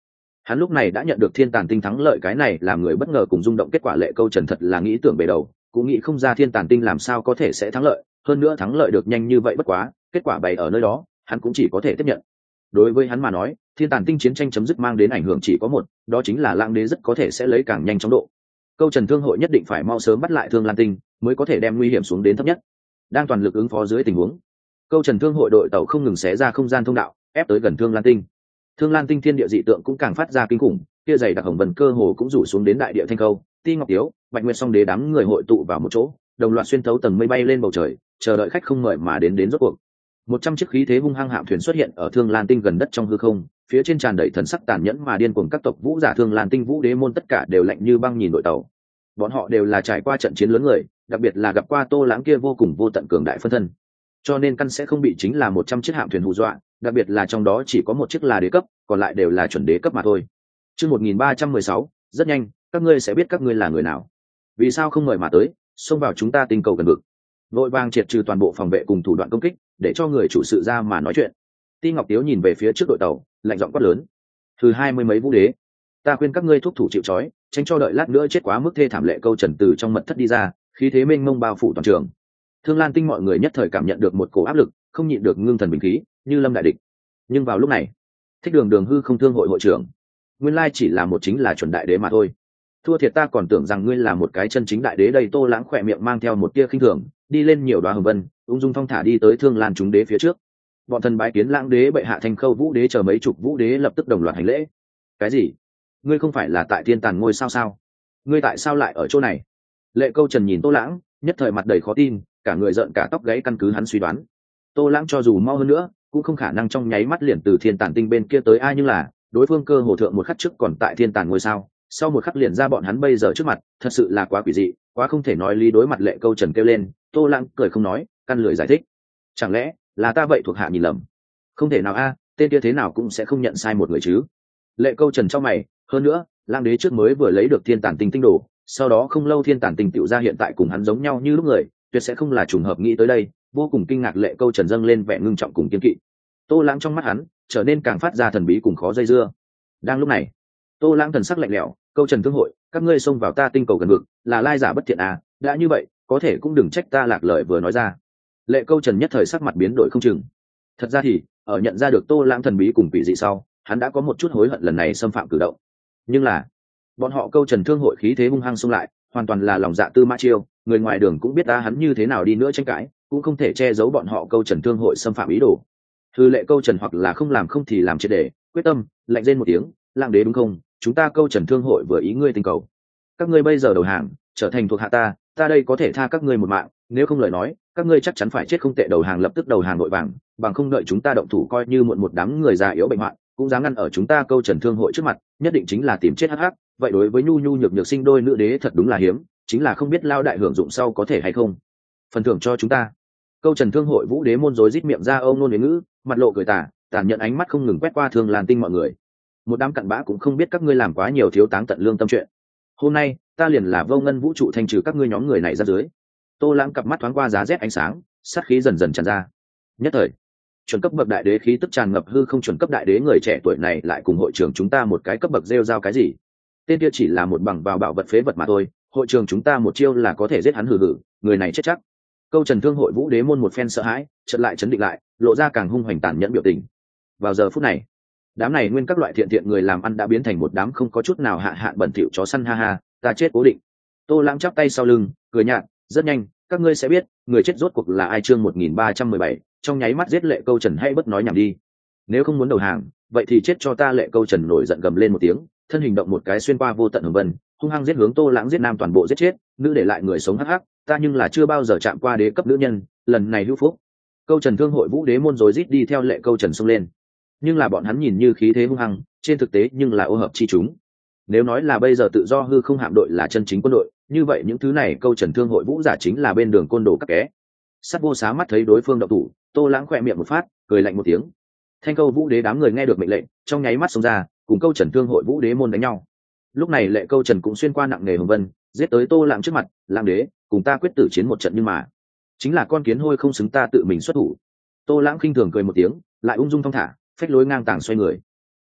A: Hắn lúc này đã nhận được thiên tàn tinh thắng lợi cái này làm người bất ngờ cùng rung động kết quả. Lệ Câu Trần thật là nghĩ tưởng bề đầu, cũng nghĩ không ra thiên tàn tinh làm sao có thể sẽ thắng lợi, hơn nữa thắng lợi được nhanh như vậy. Bất quá kết quả bày ở nơi đó, hắn cũng chỉ có thể tiếp nhận. Đối với hắn mà nói, thiên tàn tinh chiến tranh chấm dứt mang đến ảnh hưởng chỉ có một, đó chính là Lãng Đế rất có thể sẽ lấy càng nhanh chóng độ. Câu Trần Thương hội nhất định phải mau sớm bắt lại Thương Lan Tinh, mới có thể đem nguy hiểm xuống đến thấp nhất. Đang toàn lực ứng phó dưới tình huống, Câu Trần Thương hội đội tàu không ngừng xé ra không gian thông đạo, ép tới gần Thương Lan Tinh. Thương Lan Tinh thiên địa dị tượng cũng càng phát ra kinh khủng, kia dày đặc hồng vân cơ hồ cũng rủ xuống đến đại địa Thanh Câu, Ti Ngọc Tiếu, Bạch Nguyệt Song Đế đám người hội tụ vào một chỗ, đồng loạt xuyên thấu tầng mây bay lên bầu trời, chờ đợi khách không mời mà đến rốt cuộc. 100 chiếc khí thế hung hăng hạm thuyền xuất hiện ở Thương Lan Tinh gần đất trong hư không, phía trên tràn đầy thần sắc tàn nhẫn mà điên cuồng các tộc vũ giả Thương Lan Tinh vũ đế môn tất cả đều lạnh như băng nhìn đội tàu. Bọn họ đều là trải qua trận chiến lớn người, đặc biệt là gặp qua Tô Lãng kia vô cùng vô tận cường đại phân thân, cho nên căn sẽ không bị chính là 100 chiếc hạm thuyền hù dọa, đặc biệt là trong đó chỉ có một chiếc là đế cấp, còn lại đều là chuẩn đế cấp mà thôi. Chương 1316, rất nhanh, các ngươi sẽ biết các ngươi là người nào. Vì sao không mời mà tới, xông vào chúng ta tinh cầu gần vực. Vội vàng triệt trừ toàn bộ phòng vệ cùng thủ đoạn công kích, để cho người chủ sự ra mà nói chuyện. Ti Ngọc Tiếu nhìn về phía trước đội tàu, lạnh giọng quát lớn: "Thứ 20 mấy vũ đế, ta khuyên các ngươi thúc thủ chịu trói, tránh cho đợi lát nữa chết quá mức thê thảm." Lệ Câu Trần từ trong mật thất đi ra, khí thế mênh mông bao phủ toàn trường. Thương Lan Tinh mọi người nhất thời cảm nhận được một cổ áp lực, không nhịn được ngưng thần bình khí, như lâm đại địch. Nhưng vào lúc này, Thích Đường hư không thương hội hội trưởng, nguyên lai chỉ là một chính là chuẩn đại đế mà thôi. Thua thiệt, ta còn tưởng rằng ngươi là một cái chân chính đại đế đây. Tô Lãng khỏe miệng mang theo một tia khinh thường, đi lên nhiều đoá hồng vân, ung dung thong thả đi tới Thương Lan chúng đế phía trước. Bọn thần bái kiến Lãng đế bệ hạ. Thanh Khâu vũ đế chờ mấy chục vũ đế lập tức đồng loạt hành lễ. Cái gì? Ngươi không phải là tại thiên tàn ngôi sao? Ngươi tại sao lại ở chỗ này? Lệ Câu Trần nhìn Tô Lãng, nhất thời mặt đầy khó tin, cả người giận cả tóc gáy. Căn cứ hắn suy đoán, Tô Lãng cho dù mau hơn nữa cũng không khả năng trong nháy mắt liền từ thiên tàn tinh bên kia tới. Ai nhưng là đối phương cơ hồ thượng một khắc trước còn tại thiên tàn ngôi sao, sau một khắc liền ra bọn hắn bây giờ trước mặt, thật sự là quá quỷ dị, quá không thể nói lý. Đối mặt Lệ Câu Trần kêu lên, Tô Lãng cười không nói, căn lười giải thích. Chẳng lẽ là ta vậy thuộc hạ nhìn lầm? Không thể nào a, tên kia thế nào cũng sẽ không nhận sai một người chứ. Lệ Câu Trần trong mày, hơn nữa Lang đế trước mới vừa lấy được thiên tàn tinh tinh đồ, sau đó không lâu thiên tàn tinh tựu ra hiện tại cùng hắn giống nhau như lúc người, tuyệt sẽ không là trùng hợp. Nghĩ tới đây, vô cùng kinh ngạc, Lệ Câu Trần dâng lên vẻ ngưng trọng cùng kiên kỵ. Tô Lãng trong mắt hắn trở nên càng phát ra thần bí cùng khó dây dưa. Đang lúc này, Tô Lãng thần sắc lạnh lẽo: "Câu Trần thương hội, các ngươi xông vào ta tinh cầu gần vực, là lai giả bất thiện à? Đã như vậy, có thể cũng đừng trách ta lạc lời vừa nói ra." Lệ Câu Trần nhất thời sắc mặt biến đổi không chừng. Thật ra thì ở nhận ra được Tô Lãng thần bí cùng quỷ dị sau, hắn đã có một chút hối hận lần này xâm phạm cử động. Nhưng là bọn họ Câu Trần thương hội khí thế hung hăng xông lại, hoàn toàn là lòng dạ tư mã chiêu, người ngoài đường cũng biết ta hắn như thế nào đi nữa tranh cãi cũng không thể che giấu bọn họ Câu Trần thương hội xâm phạm ý đồ. Thư Lệ Câu Trần hoặc là không làm không thì làm triệt để, quyết tâm lạnh rên một tiếng: "Lãng đế đúng không? Chúng ta Câu Trần thương hội vừa ý ngươi tinh cầu. Các ngươi bây giờ đầu hàng, trở thành thuộc hạ ta đây có thể tha các ngươi một mạng, nếu không lời nói, các ngươi chắc chắn phải chết." Không tệ, đầu hàng. Lập tức đầu hàng vội vàng, bằng không đợi chúng ta động thủ, coi như muộn, một đám người già yếu bệnh hoạn cũng dám ngăn ở chúng ta Câu Trần thương hội trước mặt, nhất định chính là tìm chết hắc hắc. Vậy đối với nhu nhu nhược nhược sinh đôi nữ đế thật đúng là hiếm, chính là không biết lao đại hưởng dụng sau có thể hay không phần thưởng cho chúng ta. Câu Trần thương hội vũ đế môn rối rít miệng ra âu nôn huế ngữ, mặt lộ cười tà, tàn nhận ánh mắt không ngừng quét qua Thương Lan Tinh mọi người. Một đám cặn bã cũng không biết các ngươi làm quá nhiều thiếu táng tận lương tâm chuyện. Hôm nay ta liền là vô ngân vũ trụ thanh trừ các ngươi nhóm người này ra dưới. Tô Lãng cặp mắt thoáng qua giá rét ánh sáng, sát khí dần dần tràn ra. Nhất thời, chuẩn cấp bậc đại đế khí tức tràn ngập hư không. Chuẩn cấp đại đế người trẻ tuổi này lại cùng hội trưởng chúng ta một cái cấp bậc rêu rao cái gì? Tên kia chỉ là một bằng vào bảo vật phế vật mà thôi, hội trưởng chúng ta một chiêu là có thể giết hắn. Hừ hừ, người này chết chắc. Câu Trần thương hội vũ đế môn một phen sợ hãi, chợt lại chấn định lại, lộ ra càng hung hoành tàn nhẫn biểu tình. Vào giờ phút này, đám này nguyên các loại thiện thiện người làm ăn đã biến thành một đám không có chút nào hạ hạn bẩn thỉu chó săn. Ha ha, ta chết cố định. Tô Lãng chắp tay sau lưng, cười nhạt: "Rất nhanh, các ngươi sẽ biết người chết rốt cuộc là ai." Chương 1317, trong nháy mắt giết Lệ Câu Trần. Hay bất nói nhảm đi, nếu không muốn đầu hàng, vậy thì chết cho ta. Lệ Câu Trần nổi giận gầm lên một tiếng, thân hình động một cái xuyên qua vô tận hồng vân, hung hăng giết hướng Tô Lãng. Giết nam toàn bộ giết chết, nữ để lại người sống hắc hắc. Ta nhưng là chưa bao giờ chạm qua đế cấp nữ nhân, lần này hữu phúc. Câu Trần thương hội vũ đế môn rồi rít đi theo Lệ Câu Trần xông lên, nhưng là bọn hắn nhìn như khí thế hung hăng, trên thực tế nhưng là ô hợp chi chúng. Nếu nói là bây giờ tự do hư không hạm đội là chân chính quân đội, như vậy những thứ này Câu Trần thương hội vũ giả chính là bên đường côn đồ các ké. Sắt vô xá mắt thấy đối phương động thủ, Tô Lãng khỏe miệng một phát, cười lạnh một tiếng. Thanh Câu vũ đế đám người nghe được mệnh lệnh, trong nháy mắt xông ra, cùng Câu Trần thương hội vũ đế môn đánh nhau. Lúc này Lệ Câu Trần cũng xuyên qua nặng nề hồng vân, giết tới Tô Lãng trước mặt: "Lãng đế, cùng ta quyết tử chiến một trận, nhưng mà chính là con kiến hôi không xứng ta tự mình xuất thủ." Tô Lãng khinh thường cười một tiếng, lại ung dung thong thả, phách lối ngang tàng xoay người.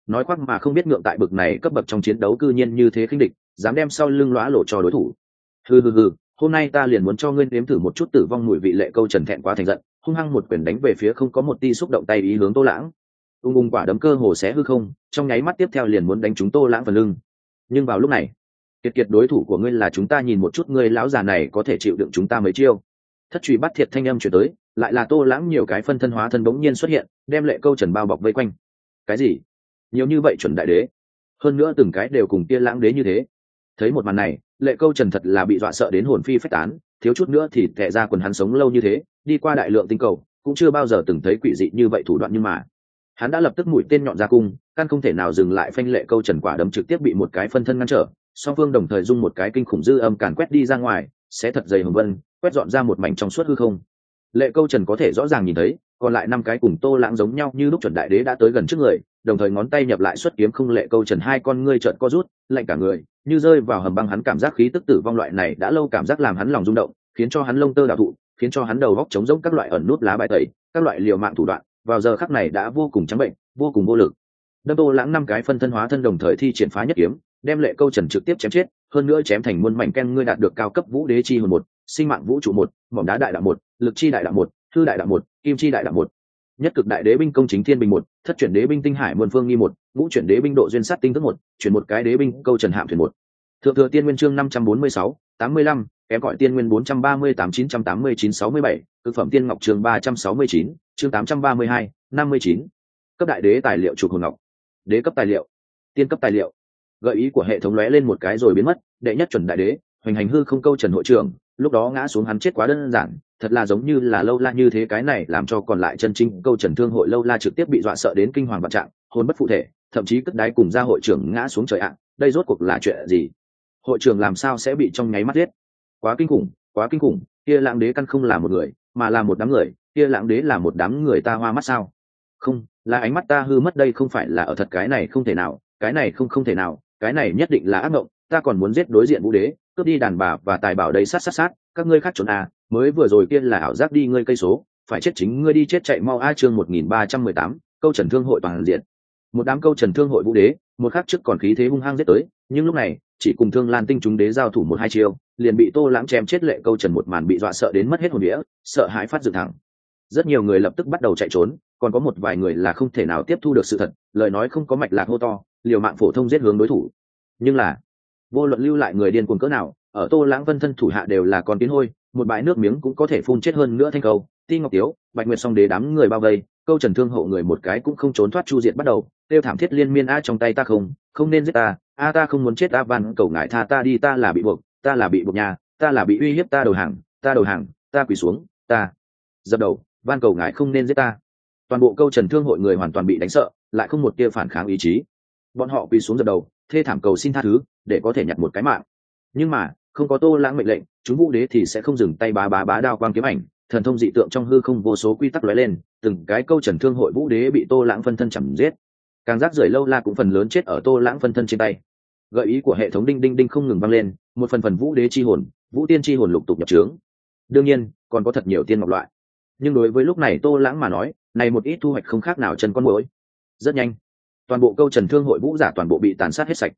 A: nói khoác mà không biết ngượng, tại bực này cấp bậc trong chiến đấu cư nhiên như thế khinh địch, dám đem sau lưng lóa lộ cho đối thủ. Hừ, hôm nay ta liền muốn cho ngươi nếm thử một chút tử vong mùi vị. Lệ Câu Trần thẹn quá thành giận, hung hăng một quyền đánh về phía không có một tia xúc động tay ý hướng Tô Lãng. Ung quả đấm cơ hồ xé hư không, trong nháy mắt tiếp theo liền muốn đánh trúng Tô Lãng phần lưng. Nhưng vào lúc này, kiệt đối thủ của ngươi là chúng ta, nhìn một chút ngươi lão già này có thể chịu đựng chúng ta mấy chiêu. Thất truy bắt thiệt thanh âm chuyển tới, lại là Tô Lãng nhiều cái phân thân hóa thân bỗng nhiên xuất hiện, đem Lệ Câu Trần bao bọc vây quanh. Cái gì? Nhiều như vậy chuẩn đại đế? Hơn nữa từng cái đều cùng kia Lãng đế như thế. Thấy một màn này, Lệ Câu Trần thật là bị dọa sợ đến hồn phi phách tán, thiếu chút nữa thì tè ra quần. Hắn sống lâu như thế, đi qua đại lượng tinh cầu, cũng chưa bao giờ từng thấy quỷ dị như vậy thủ đoạn, nhưng mà hắn đã lập tức mũi tên nhọn ra cung, căn không thể nào dừng lại. Phanh, Lệ Câu Trần quả đấm trực tiếp bị một cái phân thân ngăn trở, song phương đồng thời dung một cái kinh khủng dư âm càn quét đi ra ngoài, xé thật dày hồng vân, quét dọn ra một mảnh trong suốt hư không. Lệ Câu Trần có thể rõ ràng nhìn thấy, còn lại 5 cái cùng Tô Lãng giống nhau như lúc chuẩn đại đế đã tới gần trước người, đồng thời ngón tay nhập lại xuất kiếm không. Lệ Câu Trần hai con ngươi trợn co rút, lạnh cả người, như rơi vào hầm băng. Hắn cảm giác khí tức tử vong loại này đã lâu cảm giác làm hắn lòng rung động, khiến cho hắn lông tơ đảo thụ, khiến cho hắn đầu góc trống rỗng. Các loại ẩn nút lá bài tẩy, các loại liều mạng thủ đoạn, vào giờ khắc này đã vô cùng trắng bệnh, vô cùng vô lực. Đâm Tô Lãng 5 cái phân thân hóa thân đồng thời thi triển phá nhất kiếm, đem Lệ Câu Trần trực tiếp chém chết, hơn nữa chém thành muôn mảnh. Ken, ngươi đạt được cao cấp vũ đế chi hồn 1, sinh mạng vũ trụ 1, mỏm đá đại đạo 1, lực chi đại đạo 1, hư đại đạo 1, kim chi đại đạo 1, nhất cực đại đế binh công chính thiên bình 1, thất chuyển đế binh tinh hải muôn phương nghi 1, ngũ chuyển đế binh độ duyên sát tinh thức 1, chuyển một cái đế binh Câu Trần hạm thuyền 1. Thượng thừa tiên nguyên chương 546, 85, kém gọi tiên nguyên 438 989 67, cực phẩm tiên ngọc chương 369, chương 832, 59. Cấp đại đế tài liệu chủ hồn ngọc, đế cấp tài liệu, tiên cấp tài liệu. Gợi ý của hệ thống lóe lên một cái rồi biến mất. Đệ nhất chuẩn đại đế, hoành hành hư không Câu Trần hội trưởng, lúc đó ngã xuống hắn chết quá đơn giản, thật là giống như là lâu la như thế. Cái này làm cho còn lại chân chính Câu Trần thương hội lâu la trực tiếp bị dọa sợ đến kinh hoàng vạn trạng, hồn bất phụ thể, thậm chí cất đáy cùng ra hội trưởng ngã xuống trời ạ. Đây rốt cuộc là chuyện gì? Hội trưởng làm sao sẽ bị trong nháy mắt giết? Quá kinh khủng, quá kinh khủng. Kia Lãng đế căn không là một người, mà là một đám người. Kia Lãng đế là một đám người ta hoa mắt sao? Không, là ánh mắt ta hư mất. đây không phải là ở thật. Cái này không thể nào, cái này không thể nào, cái này nhất định là ác mộng. Ta còn muốn giết đối diện vũ đế, cướp đi đàn bà và tài bảo đây. Sát, các ngươi khác trốn à? Mới vừa rồi kia là ảo giác đi, ngươi cây số phải chết chính ngươi đi chết, chạy mau a. Chương 1318, Câu Trần thương hội toàn diện. Một đám Câu Trần thương hội vũ đế, một khắc trước còn khí thế hung hăng giết tới, nhưng lúc này chỉ cùng Thương Lan Tinh chúng đế giao thủ 1-2 chiêu, liền bị Tô Lãng chém chết. Lệ Câu Trần một màn bị dọa sợ đến mất hết hồn vía, sợ hãi phát dựng thẳng. Rất nhiều người lập tức bắt đầu chạy trốn, còn có một vài người là không thể nào tiếp thu được sự thật, lời nói không có mạch lạc hô to, liều mạng phổ thông giết hướng đối thủ. Nhưng là vô luận lưu lại người điên cuồng cỡ nào, ở Tô Lãng phân thân thủ hạ đều là con kiến hôi, một bãi nước miếng cũng có thể phun chết. Hơn nữa Thanh Câu, Ti Ngọc Tiếu, Bạch Nguyệt Song đế đám người bao vây, Câu Trần thương hộ người một cái cũng không trốn thoát. Chu Diệt bắt đầu tiêu thảm thiết liên miên. A trong tay ta không nên giết ta, a ta không muốn chết. A van cầu ngài tha ta đi, ta là bị buộc, ta là bị buộc nhà, ta là bị uy hiếp. Ta đầu hàng, ta quỳ xuống, ta dập đầu, van cầu ngài không nên giết ta. Toàn bộ Câu Trần thương hội người hoàn toàn bị đánh sợ, lại không một tia phản kháng ý chí. Bọn họ quỳ xuống dập đầu, thê thảm cầu xin tha thứ, để có thể nhặt một cái mạng. Nhưng mà không có Tô Lãng mệnh lệnh, chúng vũ đế thì sẽ không dừng tay. Bá đao quang kiếm ảnh, thần thông dị tượng trong hư không, vô số quy tắc lóe lên, từng cái Câu Trần thương hội vũ đế bị Tô Lãng phân thân chằm giết. Càng rác rưởi lâu la cũng phần lớn chết ở Tô Lãng phân thân trên tay. Gợi ý của hệ thống đinh đinh đinh không ngừng vang lên, một phần vũ đế chi hồn, vũ tiên chi hồn lục tục nhập trướng. Đương nhiên còn có thật nhiều tiên ngọc loại, nhưng đối với lúc này Tô Lãng mà nói, này một ít thu hoạch không khác nào chân con muỗi. Rất nhanh, toàn bộ Câu Trần thương hội vũ giả toàn bộ bị tàn sát hết sạch.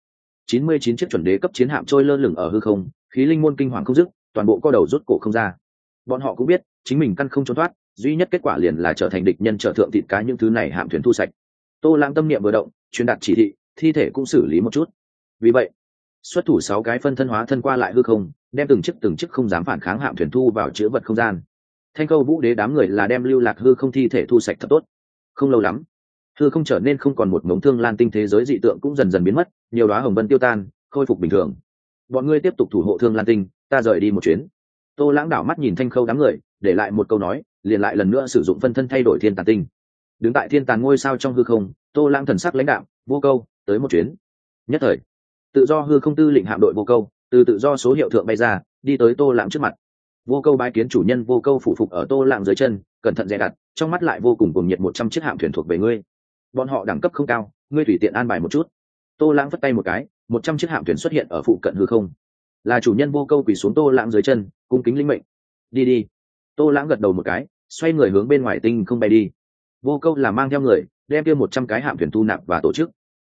A: 99 chiếc chuẩn đế cấp chiến hạm trôi lơ lửng ở hư không, khí linh môn kinh hoàng không dứt, toàn bộ co đầu rút cổ không ra. Bọn họ cũng biết chính mình căn không trốn thoát, duy nhất kết quả liền là trở thành địch nhân, trở thượng thịt cá những thứ này hạm thuyền thu sạch. Tô Lãng tâm niệm vừa động, truyền đạt chỉ thị, thi thể cũng xử lý một chút. Vì vậy xuất thủ 6 cái phân thân hóa thân qua lại hư không, đem từng chiếc không dám phản kháng hạm thuyền thu vào chứa vật không gian. Thanh Câu vũ đế đám người là đem lưu lạc hư không thi thể thu sạch thật tốt. Không lâu lắm, hư không trở nên không còn một mống. Thương Lan Tinh thế giới dị tượng cũng dần dần biến mất, nhiều đóa hồng vân tiêu tan, khôi phục bình thường. Bọn ngươi tiếp tục thủ hộ Thương Lan Tinh, ta rời đi một chuyến. Tô Lãng đảo mắt nhìn Thanh Khâu đám người, để lại một câu nói, liền lại lần nữa sử dụng phân thân thay đổi Thiên Tàn Tinh. Đứng tại Thiên Tàn ngôi sao trong hư không, Tô Lãng thần sắc lãnh đạm, Vô Câu, tới một chuyến. Nhất thời, tự do hư không tư lệnh hạm đội Vô Câu từ tự do số hiệu thượng bay ra, đi tới Tô Lãng trước mặt. Vô Câu bái kiến chủ nhân. Vô Câu phủ phục ở Tô Lãng dưới chân, cẩn thận dè đặt, trong mắt lại vô cùng cuồng nhiệt. 100 chiếc hạm thuyền thuộc về ngươi, bọn họ đẳng cấp không cao, ngươi tùy tiện an bài một chút. Tô Lãng vất tay một cái, 100 chiếc hạm thuyền xuất hiện ở phụ cận hư không. Là chủ nhân. Vô Câu quỳ xuống Tô Lãng dưới chân, cung kính linh mệnh. Đi. Tô Lãng gật đầu một cái, xoay người hướng bên ngoài tinh không bay đi. Vô Câu là mang theo người, đem kia 100 cái hạm thuyền thu nạp và tổ chức.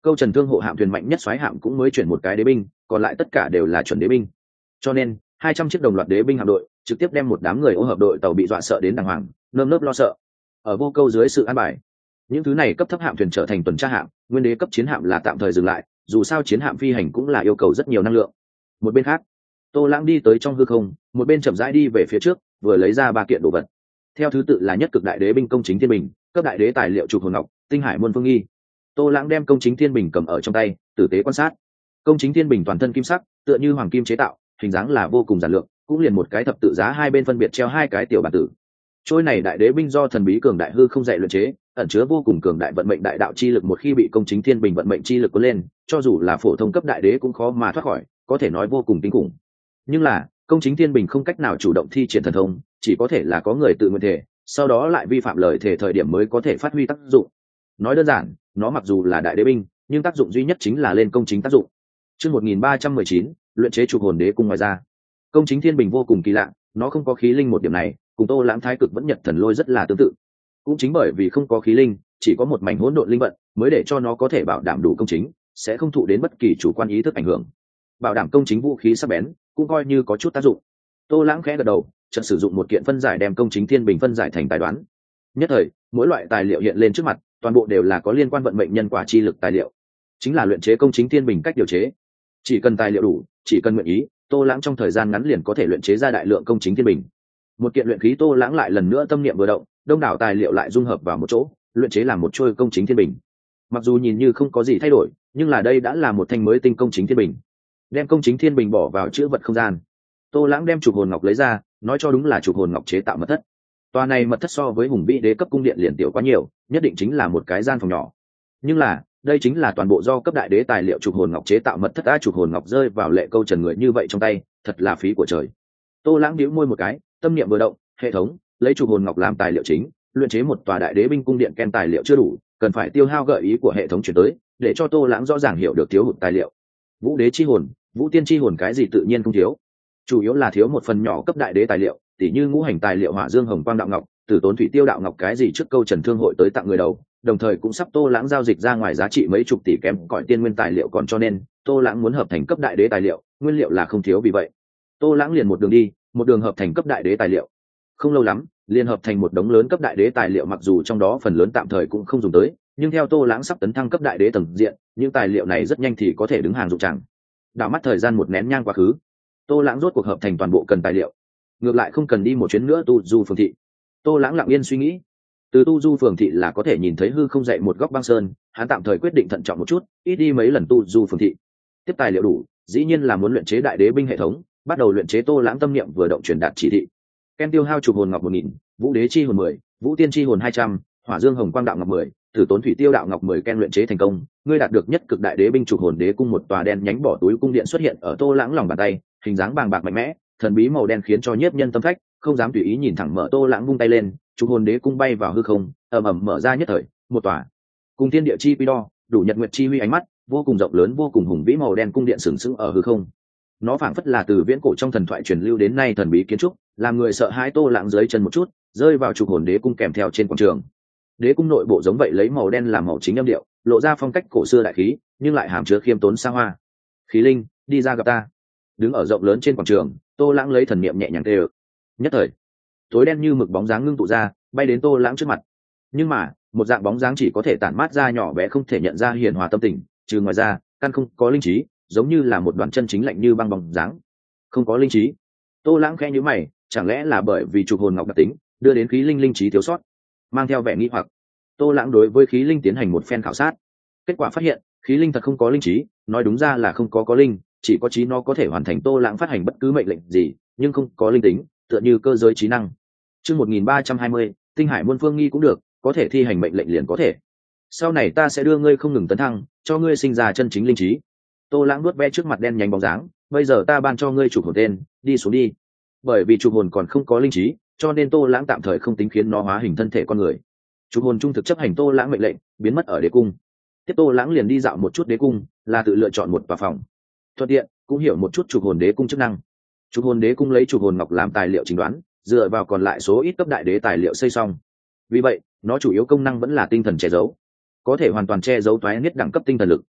A: câu trần thương hộ hạm thuyền mạnh nhất soái hạm cũng mới chuyển một cái đế binh, còn lại tất cả đều là chuẩn đế binh. Cho nên 200 chiếc đồng loạt đế binh hạm đội trực tiếp đem một đám người ô hợp đội tàu bị dọa sợ đến đàng hoàng, nơm nớp lo sợ. Ở Vô Câu dưới sự an bài, những thứ này cấp thấp hạm thuyền trở thành tuần tra hạm, nguyên đế cấp chiến hạm là tạm thời dừng lại, dù sao chiến hạm phi hành cũng là yêu cầu rất nhiều năng lượng. Một bên khác, Tô Lãng đi tới trong hư không, một bên chậm rãi đi về phía trước, vừa lấy ra 3 kiện đồ vật. Theo thứ tự là nhất cực đại đế binh công chính thiên bình, cấp đại đế tài liệu trục hồn ngọc, tinh hải muôn phương nghi. Tô Lãng đem công chính thiên bình cầm ở trong tay, tử tế quan sát. Công chính thiên bình toàn thân kim sắc, tựa như hoàng kim chế tạo, hình dáng là vô cùng giản lược, cũng liền một cái thập tự giá, hai bên phân biệt treo 2 cái tiểu bản tử. Trôi này đại đế binh do thần bí cường đại hư không dạy luyện chế, ẩn chứa vô cùng cường đại vận mệnh đại đạo chi lực, một khi bị công chính thiên bình vận mệnh chi lực cuốn lên, cho dù là phổ thông cấp đại đế cũng khó mà thoát khỏi, có thể nói vô cùng kinh khủng. Nhưng là, công chính thiên bình không cách nào chủ động thi triển thần thông, chỉ có thể là có người tự nguyện thể, sau đó lại vi phạm lời thể thời điểm mới có thể phát huy tác dụng. Nói đơn giản, nó mặc dù là đại đế binh, nhưng tác dụng duy nhất chính là lên công chính tác dụng. Chương 1319, luyện chế trục hồn đế cung. Ngoài ra, công chính thiên bình vô cùng kỳ lạ, nó không có khí linh, một điểm này cùng Tô Lãng thái cực vẫn nhật thần lôi rất là tương tự. Cũng chính bởi vì không có khí linh, chỉ có một mảnh hỗn độn linh vận, mới để cho nó có thể bảo đảm đủ công chính, sẽ không thụ đến bất kỳ chủ quan ý thức ảnh hưởng. Bảo đảm công chính vũ khí sắc bén, cũng coi như có chút tác dụng. Tô Lãng khẽ gật đầu, chợt sử dụng một kiện phân giải đem công chính thiên bình phân giải thành tài đoán. Nhất thời, mỗi loại tài liệu hiện lên trước mặt, toàn bộ đều là có liên quan vận mệnh nhân quả chi lực tài liệu, chính là luyện chế công chính thiên bình cách điều chế. Chỉ cần tài liệu đủ, chỉ cần nguyện ý, Tô Lãng trong thời gian ngắn liền có thể luyện chế ra đại lượng công chính thiên bình. Một kiện luyện khí, Tô Lãng lại lần nữa tâm niệm vừa động, đông đảo tài liệu lại dung hợp vào một chỗ, luyện chế làm một trôi công chính thiên bình. Mặc dù nhìn như không có gì thay đổi, nhưng là đây đã là một thanh mới tinh công chính thiên bình. Đem công chính thiên bình bỏ vào chữ vật không gian, Tô Lãng đem trục hồn ngọc lấy ra, nói cho đúng là trục hồn ngọc chế tạo mật thất. Tòa này mật thất so với hùng vĩ đế cấp cung điện liền tiểu quá nhiều, nhất định chính là một cái gian phòng nhỏ. Nhưng là, đây chính là toàn bộ do cấp đại đế tài liệu trục hồn ngọc chế tạo mật thất. Trục hồn ngọc rơi vào Lệ Câu Trần người như vậy trong tay, thật là phí của trời. Tô Lãng nhíu môi một cái, tâm niệm vừa động, hệ thống lấy trục hồn ngọc làm tài liệu chính, luyện chế một tòa đại đế binh cung điện. Ken tài liệu chưa đủ, cần phải tiêu hao gợi ý của hệ thống chuyển tới, để cho Tô Lãng rõ ràng hiểu được thiếu hụt tài liệu. Vũ đế chi hồn, vũ tiên chi hồn cái gì tự nhiên không thiếu, chủ yếu là thiếu một phần nhỏ cấp đại đế tài liệu, tỉ như ngũ hành tài liệu hỏa dương hồng quang đạo ngọc, tử tốn thủy tiêu đạo ngọc cái gì trước Câu Trần thương hội tới tặng người đầu, đồng thời cũng sắp Tô Lãng giao dịch ra ngoài giá trị mấy chục tỷ kém cỏi tiên nguyên tài liệu còn, cho nên Tô Lãng muốn hợp thành cấp đại đế tài liệu, nguyên liệu là không thiếu. Vì vậy Tô Lãng liền một đường đi, một đường hợp thành cấp đại đế tài liệu. Không lâu lắm, liền hợp thành một đống lớn cấp đại đế tài liệu, mặc dù trong đó phần lớn tạm thời cũng không dùng tới, nhưng theo Tô Lãng sắp tấn thăng cấp đại đế tầng diện, những tài liệu này rất nhanh thì có thể đứng hàng dụng chẳng. Đảo mắt thời gian một nén nhang quá khứ, Tô Lãng rốt cuộc hợp thành toàn bộ cần tài liệu, ngược lại không cần đi một chuyến nữa Tu Du phường thị. Tô Lãng lặng yên suy nghĩ, từ Tu Du phường thị là có thể nhìn thấy hư không dậy một góc băng sơn, hắn tạm thời quyết định thận trọng một chút, ít đi mấy lần Tu Du phường thị. Tiếp tài liệu đủ, dĩ nhiên là muốn luyện chế đại đế binh hệ thống, bắt đầu luyện chế. Tô Lãng tâm niệm vừa động, truyền đạt chỉ thị. Ken tiêu hao trục hồn ngọc 1000, vũ đế chi hồn 10, vũ tiên chi hồn 200, hỏa dương hồng quang đạo ngọc 10, tử tốn thủy tiêu đạo ngọc 10. Ken luyện chế thành công, ngươi đạt được nhất cực đại đế binh trục hồn đế cung. Một tòa đen nhánh bỏ túi cung điện xuất hiện ở Tô Lãng lòng bàn tay, hình dáng bàng bạc mạnh mẽ, thần bí màu đen khiến cho nhiếp nhân tâm phách, không dám tùy ý nhìn thẳng. Mở Tô Lãng vung tay lên, trục hồn đế cung bay vào hư không, ầm ầm mở ra. Nhất thời, một tòa cùng thiên địa chi pi đo đủ nhật nguyệt chi huy ánh mắt, vô cùng rộng lớn vô cùng hùng vĩ màu đen cung điện sừng sững ở hư không. Nó phảng phất là từ viễn cổ trong thần thoại truyền lưu đến nay thần bí kiến trúc, làm người sợ hãi. Tô Lãng dưới chân một chút, rơi vào trục hồn đế cung kèm theo trên quảng trường. Đế cung nội bộ giống vậy lấy màu đen làm màu chính âm điệu, lộ ra phong cách cổ xưa đại khí, nhưng lại hàm chứa khiêm tốn xa hoa. Khí linh, đi ra gặp ta. Đứng ở rộng lớn trên quảng trường, Tô Lãng lấy thần niệm nhẹ nhàng tê ực. Nhất thời, tối đen như mực bóng dáng ngưng tụ ra, bay đến Tô Lãng trước mặt. Nhưng mà, một dạng bóng dáng chỉ có thể tản mát ra nhỏ bé, không thể nhận ra hiền hòa tâm tình, trừ ngoài ra, căn không có linh trí, giống như là một đoàn chân chính lạnh như băng bóng dáng. Không có linh trí. Tô Lãng khẽ nhíu mày, chẳng lẽ là bởi vì trục hồn ngọc đặc tính, đưa đến khí linh linh trí thiếu sót? Mang theo vẻ nghi hoặc, Tô Lãng đối với khí linh tiến hành một phen khảo sát. Kết quả phát hiện, khí linh thật không có linh trí, nói đúng ra là không có linh, chỉ có trí. Nó có thể hoàn thành Tô Lãng phát hành bất cứ mệnh lệnh gì, nhưng không có linh tính, tựa như cơ giới trí năng. Chương 1320, tinh hải muôn phương nghi cũng được, có thể thi hành mệnh lệnh liền có thể. Sau này ta sẽ đưa ngươi không ngừng tấn thăng, cho ngươi sinh ra chân chính linh trí. Tô Lãng nuốt ve trước mặt đen nhánh bóng dáng, bây giờ ta ban cho ngươi trục hồn tên, đi xuống đi. Bởi vì trục hồn còn không có linh trí, cho nên Tô Lãng tạm thời không tính khiến nó hóa hình thân thể con người. Trục hồn trung thực chấp hành Tô Lãng mệnh lệnh, biến mất ở đế cung. Tiếp Tô Lãng liền đi dạo một chút đế cung, là tự lựa chọn một tòa phòng. Thuận tiện cũng hiểu một chút trục hồn đế cung chức năng. Trục hồn đế cung lấy trục hồn ngọc làm tài liệu chỉnh đoán, dựa vào còn lại số ít cấp đại đế tài liệu xây xong. Vì vậy, nó chủ yếu công năng vẫn là tinh thần che giấu, có thể hoàn toàn che giấu toái niết đẳng cấp tinh thần lực,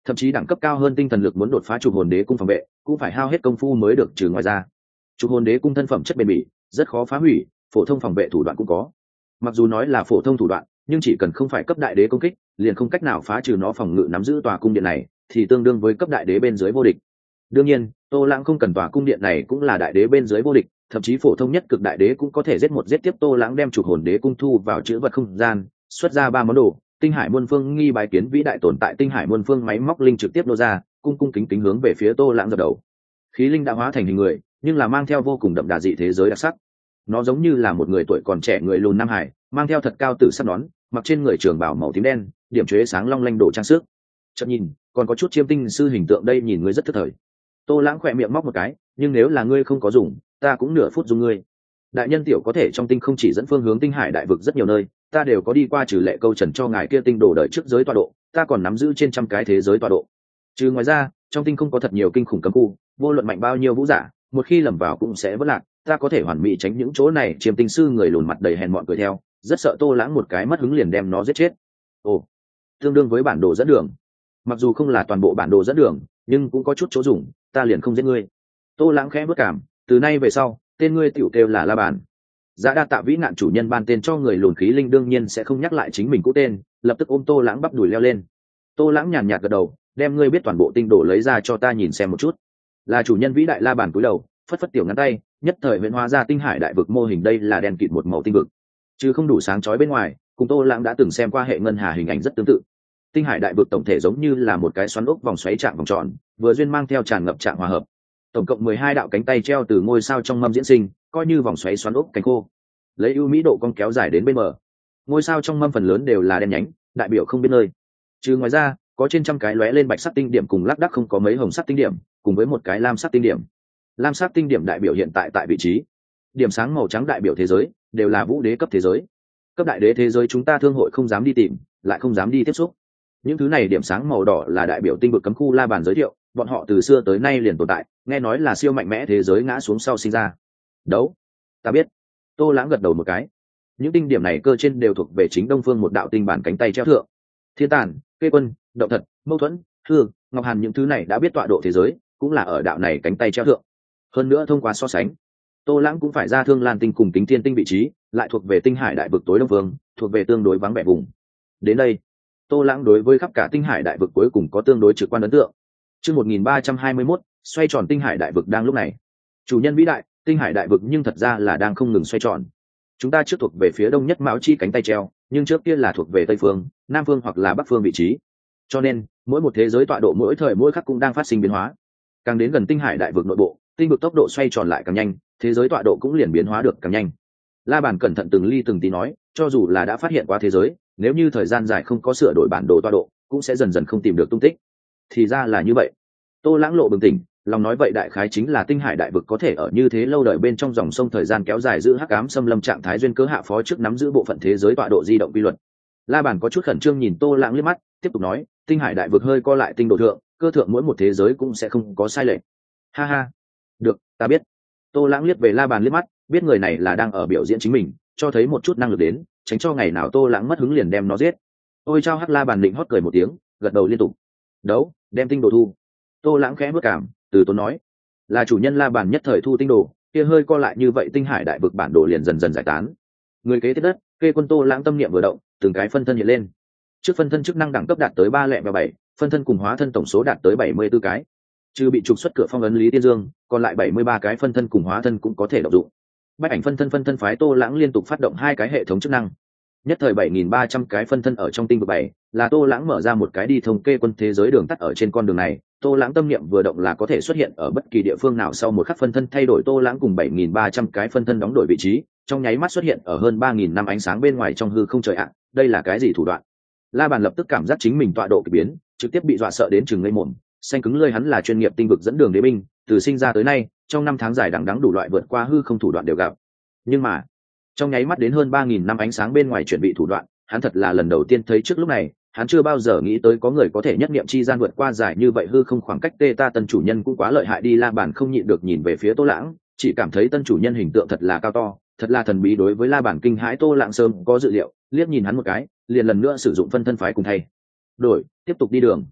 A: thậm chí đẳng cấp cao hơn tinh thần lực muốn đột phá trục hồn đế cung phòng vệ cũng phải hao hết công phu mới được trừ. Ngoài ra trục hồn đế cung thân phẩm chất bền bỉ, rất khó phá hủy, phổ thông phòng vệ thủ đoạn cũng có. Mặc dù nói là phổ thông thủ đoạn, nhưng chỉ cần không phải cấp đại đế công kích liền không cách nào phá trừ nó phòng ngự. Nắm giữ tòa cung điện này thì tương đương với cấp đại đế bên dưới vô địch. Đương nhiên Tô Lãng không cần tòa cung điện này cũng là đại đế bên dưới vô địch, thậm chí phổ thông nhất cực đại đế cũng có thể giết một giết tiếp. Tô Lãng đem trục hồn đế cung thu vào chữ vật không gian, xuất ra 3 món đồ. Tinh hải muôn phương nghi bái kiến vĩ đại tồn tại. Tinh hải muôn phương máy móc linh trực tiếp nô ra, cung cung kính kính hướng về phía Tô Lãng dập đầu. Khí linh đã hóa thành hình người, nhưng là mang theo vô cùng đậm đà dị thế giới đặc sắc. Nó giống như là một người tuổi còn trẻ người lùn Nam Hải, mang theo thật cao tử sắc nón, mặc trên người trường bào màu tím đen, điểm chế sáng long lanh đồ trang sức. Chợt nhìn còn có chút chiêm tinh sư hình tượng, đây nhìn ngươi rất thất thời. Tô Lãng khỏe miệng móc một cái, nhưng nếu là ngươi không có dùng, ta cũng nửa phút dùng ngươi. Đại nhân tiểu có thể trong tinh không chỉ dẫn phương hướng tinh hải đại vực rất nhiều nơi, ta đều có đi qua, trừ lệ câu trần cho ngài kia tinh đồ đợi trước giới tọa độ, ta còn nắm giữ trên trăm cái thế giới tọa độ. Trừ ngoài ra, trong tinh không có thật nhiều kinh khủng cấm khu, vô luận mạnh bao nhiêu vũ giả, một khi lầm vào cũng sẽ vỡ lạc, ta có thể hoàn mỹ tránh những chỗ này. Chiêm tinh sư người lùn mặt đầy hèn mọn cười theo, rất sợ Tô Lãng một cái mất hứng liền đem nó giết chết. Ồ, tương đương với bản đồ dẫn đường. Mặc dù không là toàn bộ bản đồ dẫn đường, nhưng cũng có chút chỗ dùng, ta liền không giết ngươi. Tô Lãng khẽ bước cảm, từ nay về sau tên ngươi tiểu kêu là La Bàn. Dạ đa tạ vĩ nạn chủ nhân ban tên cho người lùn. Khí linh đương nhiên sẽ không nhắc lại chính mình cũ tên, lập tức ôm Tô Lãng bắp đùi leo lên. Tô Lãng nhàn nhạt gật đầu, đem ngươi biết toàn bộ tinh đồ lấy ra cho ta nhìn xem một chút. Là chủ nhân vĩ đại. La Bàn cúi đầu, phất phất tiểu ngắn tay, nhất thời huyễn hóa ra tinh hải đại vực mô hình. Đây là đen kịt một màu tinh vực, chứ không đủ sáng chói bên ngoài, cùng Tô Lãng đã từng xem qua hệ ngân hà hình ảnh rất tương tự. Tinh hải đại vực tổng thể giống như là một cái xoắn ốc vòng xoáy trạng vòng tròn, vừa duyên mang theo tràn ngập trạng hòa hợp. Tổng cộng 12 đạo cánh tay treo từ ngôi sao trong mâm diễn sinh, coi như vòng xoáy xoắn ốc cánh khô, lấy ưu mỹ độ cong kéo dài đến bên bờ. Ngôi sao trong mâm phần lớn đều là đen nhánh, đại biểu không biết nơi. Trừ ngoài ra, có trên trăm cái lóe lên bạch sắc tinh điểm cùng lác đác không có mấy hồng sắc tinh điểm, cùng với một cái lam sắc tinh điểm. Lam sắc tinh điểm đại biểu hiện tại vị trí, điểm sáng màu trắng đại biểu thế giới, đều là vũ đế cấp thế giới. Cấp đại đế thế giới chúng ta thương hội không dám đi tìm, lại không dám đi tiếp xúc. Những thứ này điểm sáng màu đỏ là đại biểu tinh vực cấm khu. La Bàn giới thiệu, bọn họ từ xưa tới nay liền tồn tại, nghe nói là siêu mạnh mẽ thế giới ngã xuống sau sinh ra. Đấu, ta biết. Tô Lãng gật đầu một cái. Những tinh điểm này cơ trên đều thuộc về chính Đông Phương một đạo tinh bản cánh tay treo thượng. Thiên Tàn, Kê Quân, Động Thật, Mâu Thuẫn, Hư, Ngọc Hàn, những thứ này đã biết tọa độ thế giới, cũng là ở đạo này cánh tay treo thượng. Hơn nữa thông qua so sánh, Tô Lãng cũng phải ra Thương Lan tinh cùng Kính Thiên tinh vị trí, lại thuộc về tinh hải đại vực tối đông phương, thuộc về tương đối vắng vẻ vùng. Đến đây, Tô Lãng đối với khắp cả tinh hải đại vực cuối cùng có tương đối trực quan ấn tượng. Chương 1321, xoay tròn tinh hải đại vực đang lúc này. Chủ nhân vĩ đại, tinh hải đại vực nhưng thật ra là đang không ngừng xoay tròn. Chúng ta trước thuộc về phía đông nhất Mão Chi cánh tay treo, nhưng trước kia là thuộc về tây phương, nam phương hoặc là bắc phương vị trí. Cho nên, mỗi một thế giới tọa độ mỗi thời mỗi khắc cũng đang phát sinh biến hóa. Càng đến gần tinh hải đại vực nội bộ, tinh vực tốc độ xoay tròn lại càng nhanh, thế giới tọa độ cũng liền biến hóa được càng nhanh. La Bàn cẩn thận từng ly từng tí nói, cho dù là đã phát hiện qua thế giới, nếu như thời gian dài không có sửa đổi bản đồ tọa độ, cũng sẽ dần dần không tìm được tung tích. Thì ra là như vậy. Tô Lãng lộ bừng tỉnh, lòng nói vậy đại khái chính là tinh hải đại vực có thể ở như thế lâu đời bên trong dòng sông thời gian kéo dài giữ hắc ám xâm lâm trạng thái duyên cớ hạ phó trước nắm giữ bộ phận thế giới tọa độ di động quy luật. La Bàn có chút khẩn trương nhìn Tô Lãng liếc mắt, tiếp tục nói, tinh hải đại vực hơi co lại tinh độ thượng, cơ thượng mỗi một thế giới cũng sẽ không có sai lệch. Ha ha, được, ta biết. Tô Lãng liếc về La Bàn liếc mắt, biết người này là đang ở biểu diễn chính mình, cho thấy một chút năng lực đến, tránh cho ngày nào Tô Lãng mất hứng liền đem nó giết. Ôi chao, hắc La Bàn định hót cười một tiếng, gật đầu liên tục. Đấu, đem tinh đồ thu. Tô Lãng khẽ bước cảm, từ tốn nói, là chủ nhân. La Bàn nhất thời thu tinh đồ, kia hơi co lại như vậy tinh hải đại vực bản đồ liền dần dần giải tán. Người kế tiếp đất, Kê Quân. Tô Lãng tâm niệm vừa động, từng cái phân thân hiện lên. Trước phân thân chức năng đẳng cấp đạt tới 307, phân thân cùng hóa thân tổng số đạt tới 74 cái. Trừ bị trục xuất cửa phong ấn Lý Tiên Dương, còn lại 73 cái phân thân cùng hóa thân cũng có thể động dụng. Bách ảnh phân thân phái Tô Lãng liên tục phát động 2 cái hệ thống chức năng. Nhất thời 7.300 cái phân thân ở trong tinh vực 7, là Tô Lãng mở ra một cái đi thống kê quân thế giới đường tắt. Ở trên con đường này, Tô Lãng tâm niệm vừa động là có thể xuất hiện ở bất kỳ địa phương nào. Sau một khắc phân thân thay đổi, Tô Lãng cùng 7.300 cái phân thân đóng đổi vị trí, trong nháy mắt xuất hiện ở hơn 3.000 năm ánh sáng bên ngoài trong hư không. Trời ạ, đây là cái gì thủ đoạn? La Bàn lập tức cảm giác chính mình tọa độ kỳ biến, trực tiếp bị dọa sợ đến chừng ngây mồm. Xanh cứng lơi, hắn là chuyên nghiệp tinh vực dẫn đường đế binh, từ sinh ra tới nay, trong năm tháng dài đằng đẵng đủ loại vượt qua hư không thủ đoạn đều gặp. Nhưng mà, trong nháy mắt đến hơn 3.000 năm ánh sáng bên ngoài chuẩn bị thủ đoạn, hắn thật là lần đầu tiên thấy. Trước lúc này, hắn chưa bao giờ nghĩ tới có người có thể nhất niệm chi gian vượt qua dài như vậy hư không khoảng cách. Ta tân chủ nhân cũng quá lợi hại đi. La Bàn không nhịn được nhìn về phía Tô Lãng, chỉ cảm thấy tân chủ nhân hình tượng thật là cao to, thật là thần bí. Đối với La Bàn kinh hãi, Tô Lãng sớm có dự liệu, liếc nhìn hắn một cái, liền lần nữa sử dụng phân thân phái cùng thay đổi, tiếp tục đi đường.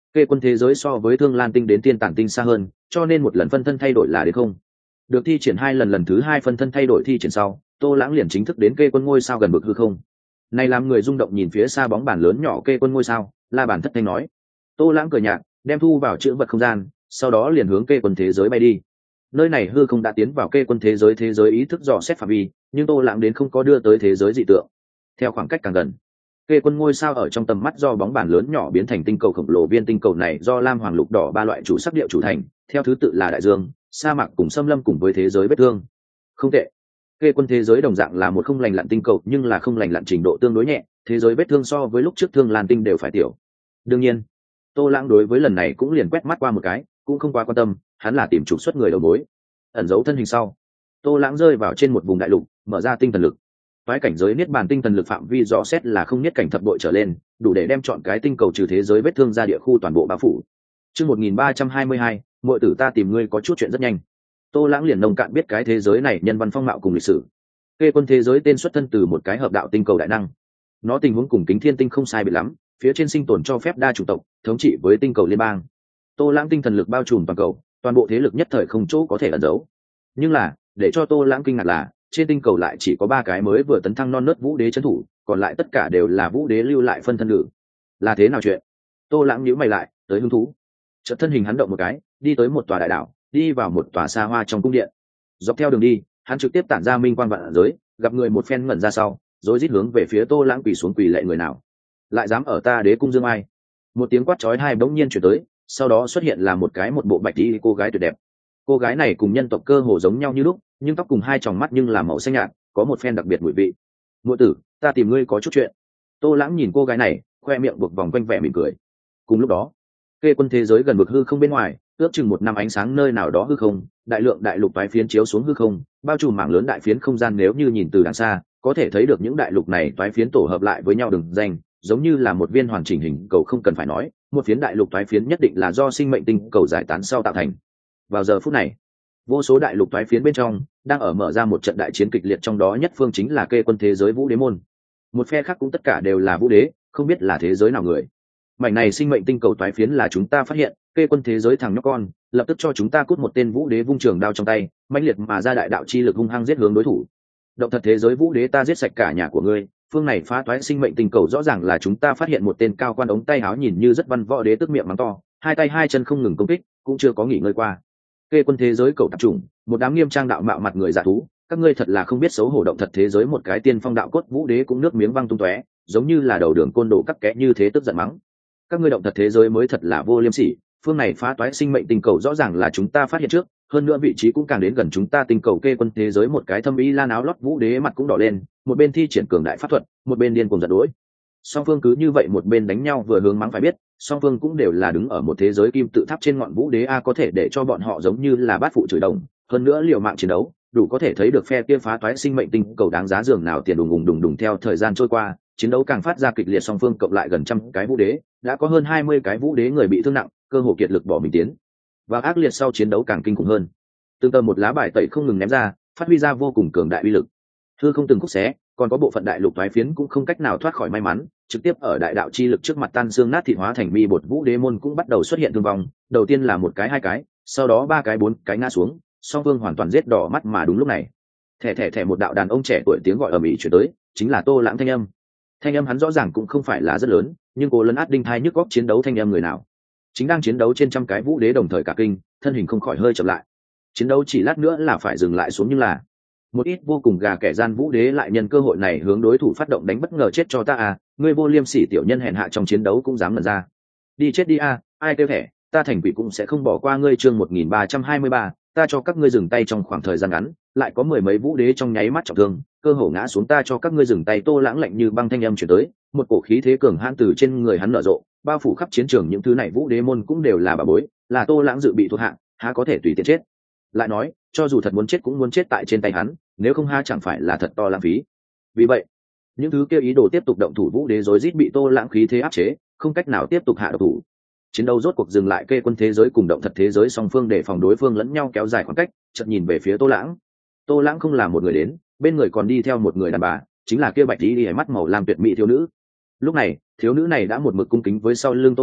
A: Kê quân thế giới so với Thương Lan tinh đến Thiên Tản tinh xa hơn, cho nên một lần phân thân thay đổi là đến không. Được thi triển 2 lần, lần thứ 2 phân thân thay đổi thi triển sau, Tô Lãng liền chính thức đến Kê quân ngôi sao gần bực hư không. Này làm người rung động nhìn phía xa bóng bàn lớn nhỏ Kê quân ngôi sao, La Bàn thất thanh nói. Tô Lãng cười nhạt, đem thu vào chữ vật không gian, sau đó liền hướng Kê quân thế giới bay đi. Nơi này hư không đã tiến vào Kê quân thế giới ý thức dò xét phạm vi, nhưng Tô Lãng đến không có đưa tới thế giới dị tượng. Theo khoảng cách càng gần, Kê quân ngôi sao ở trong tầm mắt do bóng bàn lớn nhỏ biến thành tinh cầu khổng lồ. Viên tinh cầu này do lam, hoàng, lục, đỏ 3 loại chủ sắc điệu chủ thành, theo thứ tự là đại dương, sa mạc cùng xâm lâm cùng với thế giới vết thương. Không tệ. Kê quân thế giới đồng dạng là một không lành lặn tinh cầu, nhưng là không lành lặn trình độ tương đối nhẹ, thế giới vết thương so với lúc trước Thương Lan tinh đều phải tiểu. Đương nhiên, Tô Lãng đối với lần này cũng liền quét mắt qua một cái, cũng không quá quan tâm, hắn là tìm trục xuất người đầu mối. Ẩn giấu thân hình sau, Tô Lãng rơi vào trên một vùng đại lục, mở ra tinh thần lực. Phái cảnh giới niết bàn tinh thần lực phạm vi rõ xét là không niết cảnh thập bội trở lên, đủ để đem chọn cái tinh cầu trừ thế giới vết thương ra địa khu toàn bộ bao phủ. Chương 1322, muội tử ta tìm ngươi có chút chuyện rất nhanh. Tô Lãng liền nông cạn biết cái thế giới này nhân văn phong mạo cùng lịch sử. Kê quân thế giới tên xuất thân từ một cái hợp đạo tinh cầu đại năng. Nó tình huống cùng Kính Thiên tinh không sai biệt lắm, phía trên sinh tồn cho phép đa chủng tộc, thống trị với tinh cầu liên bang. Tô Lãng tinh thần lực bao trùm toàn cầu, toàn bộ thế lực nhất thời không chỗ có thể ẩn giấu. Nhưng là, để cho Tô Lãng kinh ngạc là, trên tinh cầu lại chỉ có 3 cái mới vừa tấn thăng non nớt vũ đế trấn thủ, còn lại tất cả đều là vũ đế lưu lại phân thân nữ. Là thế nào chuyện? Tô Lãng nhíu mày lại, tới hứng thú. Chợt thân hình hắn động một cái, đi tới một tòa đại đảo, đi vào một tòa xa hoa trong cung điện. Dọc theo đường đi, hắn trực tiếp tản ra minh quang vạn giới, gặp người một phen ngẩn ra sau, rồi rít hướng về phía Tô Lãng quỳ xuống quỳ lạy người nào. Lại dám ở ta đế cung dương ai? Một tiếng quát chói tai bỗng nhiên truyền tới, sau đó xuất hiện là một bộ bạch y cô gái tuyệt đẹp. Cô gái này cùng nhân tộc cơ hồ giống nhau như lúc, nhưng tóc cùng 2 tròng mắt nhưng là màu xanh nhạt, có một phen đặc biệt mùi vị. Muội tử, ta tìm ngươi có chút chuyện. Tô Lãng nhìn cô gái này, khoe miệng buộc vòng quanh vẻ mỉm cười. Cùng lúc đó, Kê quân thế giới gần bực hư không bên ngoài, ước chừng 1 năm ánh sáng nơi nào đó hư không, đại lượng đại lục toái phiến chiếu xuống hư không, bao trùm mảng lớn đại phiến không gian. Nếu như nhìn từ đằng xa, có thể thấy được những đại lục này toái phiến tổ hợp lại với nhau đường danh, giống như là một viên hoàn chỉnh hình cầu. Không cần phải nói, một phiến đại lục toái phiến nhất định là do sinh mệnh tinh cầu giải tán sau tạo thành. Vào giờ phút này, vô số đại lục toái phiến bên trong đang ở mở ra một trận đại chiến kịch liệt, trong đó nhất phương chính là Kê quân thế giới vũ đế môn, một phe khác cũng tất cả đều là vũ đế, không biết là thế giới nào người. Mảnh này sinh mệnh tinh cầu toái phiến là chúng ta phát hiện, Kê quân thế giới thằng nhóc con lập tức cho chúng ta cút một tên vũ đế vung trường đao trong tay, mãnh liệt mà ra đại đạo chi lực hung hăng giết hướng đối thủ. Động thật thế giới vũ đế, ta giết sạch cả nhà của ngươi. Phương này phá toái sinh mệnh tinh cầu rõ ràng là chúng ta phát hiện một tên cao quan ống tay áo nhìn như rất văn võ đế tức miệng mắng to, 2 tay 2 chân không ngừng công kích, cũng chưa có nghỉ ngơi qua. Kê quân thế giới cầu tạp chủng, một đám nghiêm trang đạo mạo mặt người dạ thú, các ngươi thật là không biết xấu hổ. Động thật thế giới một cái tiên phong đạo cốt vũ đế cũng nước miếng văng tung tóe, giống như là đầu đường côn đồ cắt kẽ như thế, tức giận mắng. Các ngươi động thật thế giới mới thật là vô liêm sỉ, phương này phá toái sinh mệnh tinh cầu rõ ràng là chúng ta phát hiện trước, hơn nữa vị trí cũng càng đến gần chúng ta. Tinh cầu Kê quân thế giới một cái thâm y lan áo lót vũ đế mặt cũng đỏ lên, một bên thi triển cường đại pháp thuật, một bên điên cuồng giận dỗi. Song phương cứ như vậy một bên đánh nhau vừa hướng mắng. Phải biết, song phương cũng đều là đứng ở một thế giới kim tự tháp trên ngọn vũ đế a, có thể để cho bọn họ giống như là bát phụ chửi đồng, hơn nữa liều mạng chiến đấu, đủ có thể thấy được phe kia phá toái sinh mệnh tinh cầu đáng giá dường nào tiền. Đùng. Theo thời gian trôi qua, chiến đấu càng phát ra kịch liệt, song phương cộng lại gần 100 cái vũ đế, đã có hơn 20 cái vũ đế người bị thương nặng, cơ hồ kiệt lực bỏ mình tiến. Và ác liệt sau chiến đấu càng kinh khủng hơn, từng tờ một lá bài tẩy không ngừng ném ra, phát huy ra vô cùng cường đại uy lực. Hư không từng khúc xé, còn có bộ phận đại lục toái phiến cũng không cách nào thoát khỏi may mắn, trực tiếp ở đại đạo chi lực trước mặt tan xương nát thịt, hóa thành mi bột. Vũ đế môn cũng bắt đầu xuất hiện thương vong, đầu tiên là 1 cái 2 cái, sau đó 3 cái 4 cái ngã xuống, song phương hoàn toàn giết đỏ mắt. Mà đúng lúc này, thẻ một đạo đàn ông trẻ tuổi tiếng gọi ầm ĩ chuyển tới, chính là Tô Lãng thanh âm. Thanh âm hắn rõ ràng cũng không phải là rất lớn, nhưng cố lấn át đinh thai nhức góc chiến đấu. Thanh âm người nào? Chính đang chiến đấu trên 100 cái vũ đế đồng thời cả kinh, thân hình không khỏi hơi chậm lại. Chiến đấu chỉ lát nữa là phải dừng lại xuống, nhưng là một ít vô cùng gà kẻ gian vũ đế lại nhân cơ hội này hướng đối thủ phát động đánh bất ngờ. Chết cho ta à, ngươi vô liêm sỉ tiểu nhân hèn hạ, trong chiến đấu cũng dám lần ra. Đi chết đi a, ai kêu thẻ, ta thành quỷ cũng sẽ không bỏ qua ngươi. Chương 1323, ta cho các ngươi dừng tay. Trong khoảng thời gian ngắn, lại có 10 mấy vũ đế trong nháy mắt trọng thương, cơ hồ ngã xuống. Ta cho các ngươi dừng tay. Tô Lãng lạnh như băng thanh âm chuyển tới, một cổ khí thế cường hãn từ trên người hắn nở rộ, bao phủ khắp chiến trường. Những thứ này vũ đế môn cũng đều là bà bối, là Tô Lãng dự bị thuộc hạng, há có thể tùy tiện chết. Lại nói, cho dù thật muốn chết cũng muốn chết tại trên tay hắn, nếu không ha chẳng phải là thật to lãng phí. Vì vậy, những thứ kia ý đồ tiếp tục động thủ vũ đế rối rít bị Tô Lãng khí thế áp chế, không cách nào tiếp tục hạ độc thủ. Chiến đấu rốt cuộc dừng lại. Kê quân thế giới cùng động thật thế giới song phương để phòng đối phương lẫn nhau kéo dài khoảng cách, chợt nhìn về phía Tô Lãng. Tô Lãng không là một người đến, bên người còn đi theo một người đàn bà, chính là kia bạch y mắt màu lam tuyệt mỹ thiếu nữ. Lúc này, thiếu nữ này đã một mực cung kính với sau lưng Tô Lãng,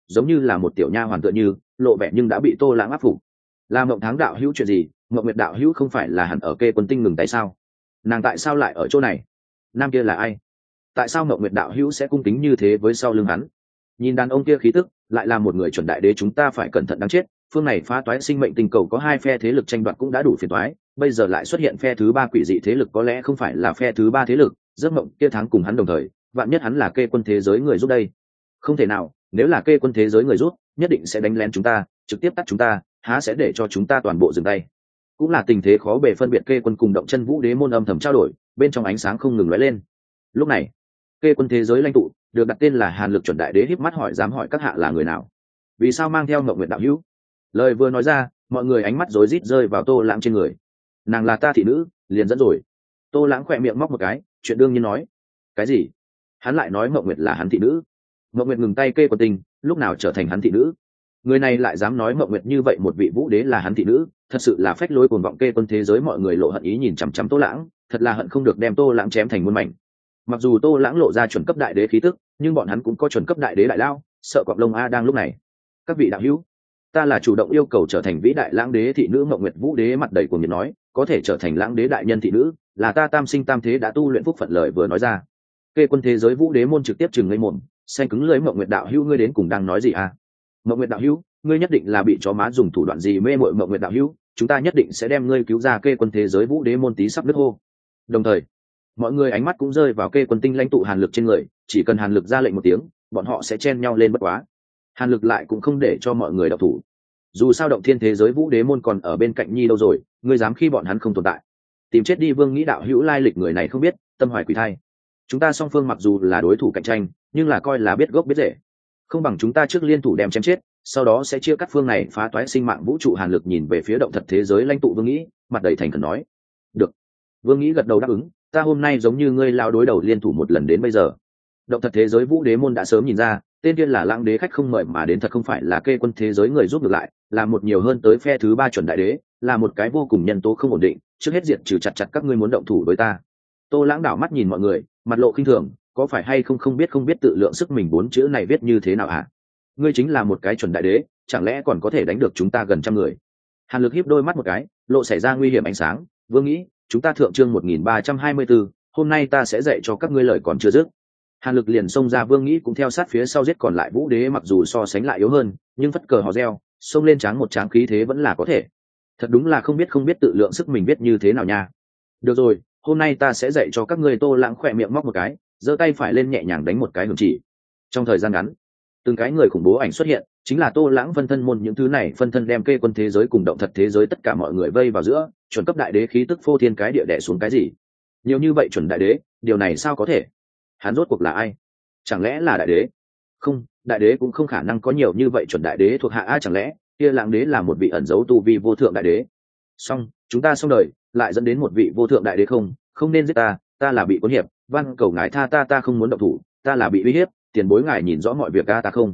A: giống như là một tiểu nha hoàn tựa như lộ vẻ nhưng đã bị Tô Lãng áp phục. Là Mộng Tháng đạo hữu chuyện gì? Mộng Nguyệt đạo hữu không phải là hẳn ở Kê Quân Tinh ngừng tay sao? Nàng tại sao lại ở chỗ này? Nam kia là ai? Tại sao Mộng Nguyệt đạo hữu sẽ cung kính như thế với sau lưng hắn? Nhìn đàn ông kia khí tức, lại là một người chuẩn đại đế, chúng ta phải cẩn thận đáng chết. Phương này phá toái sinh mệnh tinh cầu có hai phe thế lực tranh đoạt cũng đã đủ phiền toái, bây giờ lại xuất hiện phe thứ ba quỷ dị thế lực, có lẽ không phải là phe thứ ba thế lực, giấc mộng kia tháng cùng hắn đồng thời, vạn nhất hắn là Kê Quân thế giới người giúp đây. Không thể nào, nếu là Kê Quân thế giới người giúp, nhất định sẽ đánh lén chúng ta, trực tiếp tắt chúng ta, há sẽ để cho chúng ta toàn bộ dừng tay. Cũng là tình thế khó bề phân biệt, Kê Quân cùng Động Chân Vũ Đế môn âm thầm trao đổi, bên trong ánh sáng không ngừng lóe lên. Lúc này, Kê Quân thế giới lãnh tụ được đặt tên là Hàn Lực chuẩn đại đế híp mắt hỏi, dám hỏi các hạ là người nào? Vì sao mang theo Ngọc Nguyệt đạo hữu? Lời vừa nói ra, mọi người ánh mắt rối rít rơi vào Tô Lãng trên người. Nàng là ta thị nữ, liền dẫn rồi. Tô Lãng khỏe miệng móc một cái, chuyện đương nhiên nói. Cái gì? Hắn lại nói Ngọc Nguyệt là hắn thị nữ? Ngọc Nguyệt ngừng tay, Kê Quân Tinh lúc nào trở thành hắn thị nữ? Người này lại dám nói Ngọc Nguyệt như vậy một vị vũ đế là hắn thị nữ, thật sự là phách lối cuồng vọng. Kê Quân thế giới mọi người lộ hận ý nhìn chằm chằm Tô Lãng, thật là hận không được đem Tô Lãng chém thành muôn mảnh. Mặc dù Tô Lãng lộ ra chuẩn cấp đại đế khí tức, nhưng bọn hắn cũng có chuẩn cấp đại đế đại lao, sợ cọp lông a đang lúc này. Các vị đạo hữu, ta là chủ động yêu cầu trở thành vĩ đại Lãng đế thị nữ. Ngọc Nguyệt vũ đế mặt đầy cuồng nhiệt nói, có thể trở thành Lãng đế đại nhân thị nữ, là ta tam sinh tam thế đã tu luyện phúc phận. Lời vừa nói ra, Kê Quân thế giới vũ đế môn trực tiếp chừng ngây mồm, xanh cứng lưỡi. Ngọc Nguyệt đạo hữu, ngươi đến cùng đang nói gì à? Ngọc Nguyệt đạo hữu, ngươi nhất định là bị chó má dùng thủ đoạn gì mê mội? Ngọc Nguyệt đạo hữu, chúng ta nhất định sẽ đem ngươi cứu ra. Kê Quân thế giới vũ đế môn tí sắp nứt hô. Đồng thời, mọi người ánh mắt cũng rơi vào Kê Quân Tinh lãnh tụ Hàn Lực trên người, chỉ cần Hàn Lực ra lệnh một tiếng, bọn họ sẽ chen nhau lên. Bất quá Hàn Lực lại cũng không để cho mọi người đọc thủ. Dù sao Động Thiên thế giới vũ đế môn còn ở bên cạnh nhi đâu rồi, ngươi dám khi bọn hắn không tồn tại? Tìm chết đi. Vương Nghĩ đạo hữu lai lịch người này không biết, tâm hoài quỷ thai. Chúng ta song phương mặc dù là đối thủ cạnh tranh, nhưng là coi là biết gốc biết rễ, không bằng chúng ta trước liên thủ đem chém chết, sau đó sẽ chia cắt phương này phá toái sinh mạng vũ trụ. Hàn Lực nhìn về phía Động Thật thế giới lãnh tụ Vương Nghĩ, mặt đầy thành khẩn nói. Được. Vương Nghĩ gật đầu đáp ứng, ta hôm nay giống như ngươi lao đối đầu liên thủ một lần đến bây giờ. Động Thật thế giới vũ đế môn đã sớm nhìn ra, tên kia là Lãng đế khách không mời mà đến, thật không phải là Kê Quân thế giới người giúp. Ngược lại là một nhiều hơn tới phe thứ ba chuẩn đại đế, là một cái vô cùng nhân tố không ổn định. Trước hết diệt trừ chặt các ngươi muốn động thủ với ta. Tô Lãng đảo mắt nhìn mọi người, mặt lộ khinh thường, có phải hay không biết tự lượng sức mình. 4 chữ này viết như thế nào hả? Ngươi chính là một cái chuẩn đại đế, chẳng lẽ còn có thể đánh được chúng ta gần trăm người? Hàn Lực híp đôi mắt một cái, lộ xảy ra nguy hiểm ánh sáng. Vương Nghĩ, chúng ta thượng chương 1324, hôm nay ta sẽ dạy cho các ngươi lời còn chưa dứt. Hàn Lực liền xông ra, Vương Nghĩ cũng theo sát phía sau giết còn lại vũ đế, mặc dù so sánh lại yếu hơn, nhưng phất cờ hò reo, xông lên tráng một tráng khí thế vẫn là có thể. Thật đúng là không biết tự lượng sức mình biết như thế nào nha. Được rồi, hôm nay ta sẽ dạy cho các ngươi. Tô Lãng khỏe miệng móc một cái, giơ tay phải lên nhẹ nhàng đánh một cái hưởng chỉ. Trong thời gian ngắn, từng cái người khủng bố ảnh xuất hiện, chính là Tô Lãng phân thân môn. Những thứ này phân thân đem Kê Quân thế giới cùng Động Thật thế giới tất cả mọi người vây vào giữa, chuẩn cấp đại đế khí tức phô thiên cái địa đè xuống. Cái gì? Nhiều như vậy chuẩn đại đế, điều này sao có thể? Hắn rốt cuộc là ai? Chẳng lẽ là đại đế? Không, đại đế cũng không khả năng có nhiều như vậy chuẩn đại đế thuộc hạ. Ai chẳng lẽ kia Lãng đế là một vị ẩn giấu tu vi vô thượng đại đế? Xong, chúng ta xong đời, lại dẫn đến một vị vô thượng đại đế. Không nên giết ta, ta là bị cuốn hiệp, van cầu ngài tha ta không muốn động thủ, ta là bị uy hiếp, tiền bối ngài nhìn rõ mọi việc.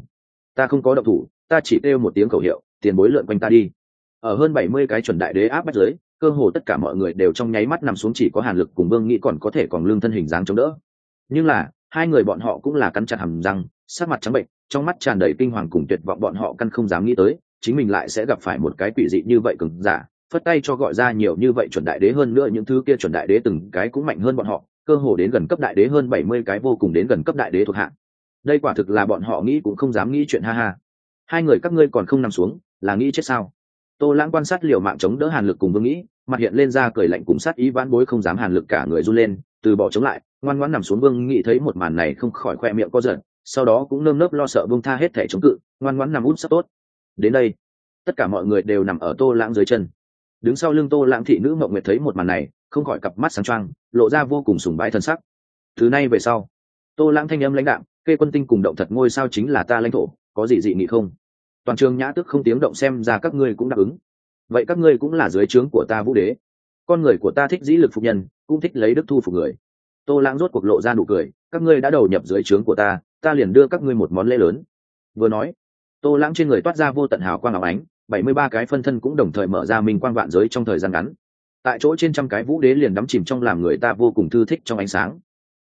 A: Ta không có động thủ, ta chỉ kêu một tiếng khẩu hiệu, tiền bối lượn quanh ta đi. Ở hơn 70 cái chuẩn đại đế áp bách dưới, cơ hồ tất cả mọi người đều trong nháy mắt nằm xuống, chỉ có Hàn Lực cùng Vương Nghĩ còn có thể còn lương thân hình dáng chống đỡ. Nhưng là hai người bọn họ cũng là cắn chặt hàm răng, sắc mặt trắng bệnh, trong mắt tràn đầy kinh hoàng cùng tuyệt vọng. Bọn họ căn không dám nghĩ tới chính mình lại sẽ gặp phải một cái quỷ dị như vậy cường giả, phất tay cho gọi ra nhiều như vậy chuẩn đại đế. Hơn nữa những thứ kia chuẩn đại đế từng cái cũng mạnh hơn bọn họ, cơ hồ đến gần cấp đại đế, hơn 70 cái vô cùng đến gần cấp đại đế thuộc hạ. Đây quả thực là bọn họ nghĩ cũng không dám nghĩ chuyện. Ha ha, hai người các ngươi còn không nằm xuống, là nghĩ chết sao? Tô Lãng quan sát liều mạng chống đỡ Hàn Lực cùng Vương Nghĩ, mặt hiện lên ra cười lạnh cùng sát ý. Vãn bối không dám. Hàn Lực cả người run lên, từ bỏ chống lại, ngoan ngoãn nằm xuống. Vương Nghĩ thấy một màn này không khỏi khoe miệng co giật, sau đó cũng nơm nớp lo sợ buông tha hết thể chống cự, ngoan ngoãn nằm út sắp tốt. Đến đây, tất cả mọi người đều nằm ở Tô Lãng dưới chân. Đứng sau lưng Tô Lãng thị nữ Mộng Nguyệt thấy một màn này, không khỏi cặp mắt sáng choang, lộ ra vô cùng sùng bái thần sắc. Từ nay về sau, Tô Lãng thanh âm lãnh đạm, Kê Quân Tinh cùng Động Thật ngôi sao chính là ta lãnh thổ, có gì dị nghị không? Toàn trường nhã tức không tiếng động, xem ra các ngươi cũng đáp ứng. Vậy các ngươi cũng là dưới trướng của ta vũ đế. Con người của ta thích dĩ lực phục nhân, cũng thích lấy đức thu phục người. Tô Lãng rốt cuộc lộ ra nụ cười, các ngươi đã đầu nhập dưới trướng của ta, ta liền đưa các ngươi một món lễ lớn. Vừa nói, Tô Lãng trên người toát ra vô tận hào quang óng ánh, 73 cái phân thân cũng đồng thời mở ra minh quang vạn giới. Trong thời gian ngắn, tại chỗ trên trăm cái vũ đế liền đắm chìm trong làm người ta vô cùng thư thích trong ánh sáng.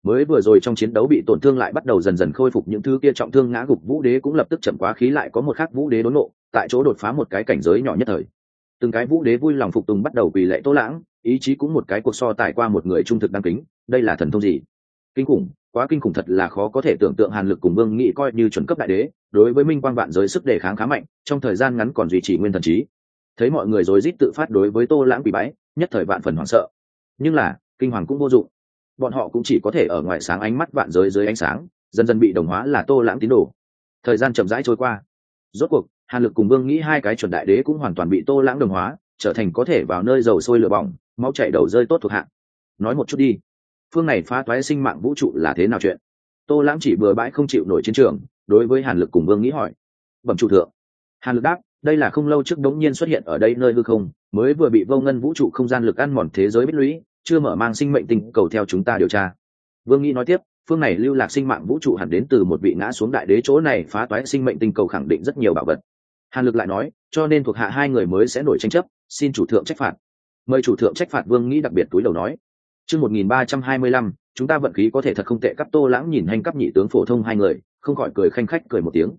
A: Mới vừa rồi trong chiến đấu bị tổn thương lại bắt đầu dần dần khôi phục, những thứ kia trọng thương ngã gục vũ đế cũng lập tức chậm quá khí, lại có một khắc vũ đế đốn nộ tại chỗ đột phá một cái cảnh giới nhỏ nhất thời. Từng cái vũ đế vui lòng phục tùng bắt đầu quỳ lạy Tô Lãng, ý chí cũng một cái cuộc so tài qua một người trung thực đăng kính. Đây là thần thông gì? Kinh khủng, quá kinh khủng, thật là khó có thể tưởng tượng. Hàn Lực cùng Vương Nghị coi như chuẩn cấp đại đế, đối với minh quang vạn giới sức đề kháng khá mạnh, trong thời gian ngắn còn duy trì nguyên thần trí. Thấy mọi người rối rít tự phát đối với Tô Lãng quỳ bái, nhất thời vạn phần hoảng sợ. Nhưng là kinh hoàng cũng vô dụng, bọn họ cũng chỉ có thể ở ngoài sáng ánh mắt vạn giới dưới ánh sáng dần dần bị đồng hóa là Tô Lãng tín đồ. Thời gian chậm rãi trôi qua, rốt cuộc Hàn Lực cùng Vương Nghĩ hai cái chuẩn đại đế cũng hoàn toàn bị Tô Lãng đồng hóa, trở thành có thể vào nơi dầu sôi lửa bỏng, máu chảy đầu rơi tốt thuộc hạng. Nói một chút đi, phương này phá toái sinh mạng vũ trụ là thế nào chuyện? Tô Lãng chỉ bừa bãi không chịu nổi chiến trường, đối với Hàn Lực cùng Vương Nghĩ hỏi. Bẩm chủ thượng. Hàn Lực đáp, đây là không lâu trước đống nhiên xuất hiện ở đây nơi hư không, mới vừa bị vô ngân vũ trụ không gian lực ăn mòn thế giới bích lũy, chưa mở mang sinh mệnh tinh cầu theo chúng ta điều tra. Vương Nghĩ nói tiếp, phương này lưu lạc sinh mạng vũ trụ hẳn đến từ một vị ngã xuống đại đế, chỗ này phá toái sinh mệnh tinh cầu khẳng định rất nhiều bảo vật. Hàn Lực lại nói, cho nên thuộc hạ hai người mới sẽ nổi tranh chấp, xin chủ thượng trách phạt. Mời chủ thượng trách phạt. Vương Nghĩ đặc biệt túi đầu nói. Chương 1325, chúng ta vận khí có thể thật không tệ. Cấp Tô Lãng nhìn hành cấp nhị tướng phổ thông hai người, không khỏi cười khanh khách cười một tiếng.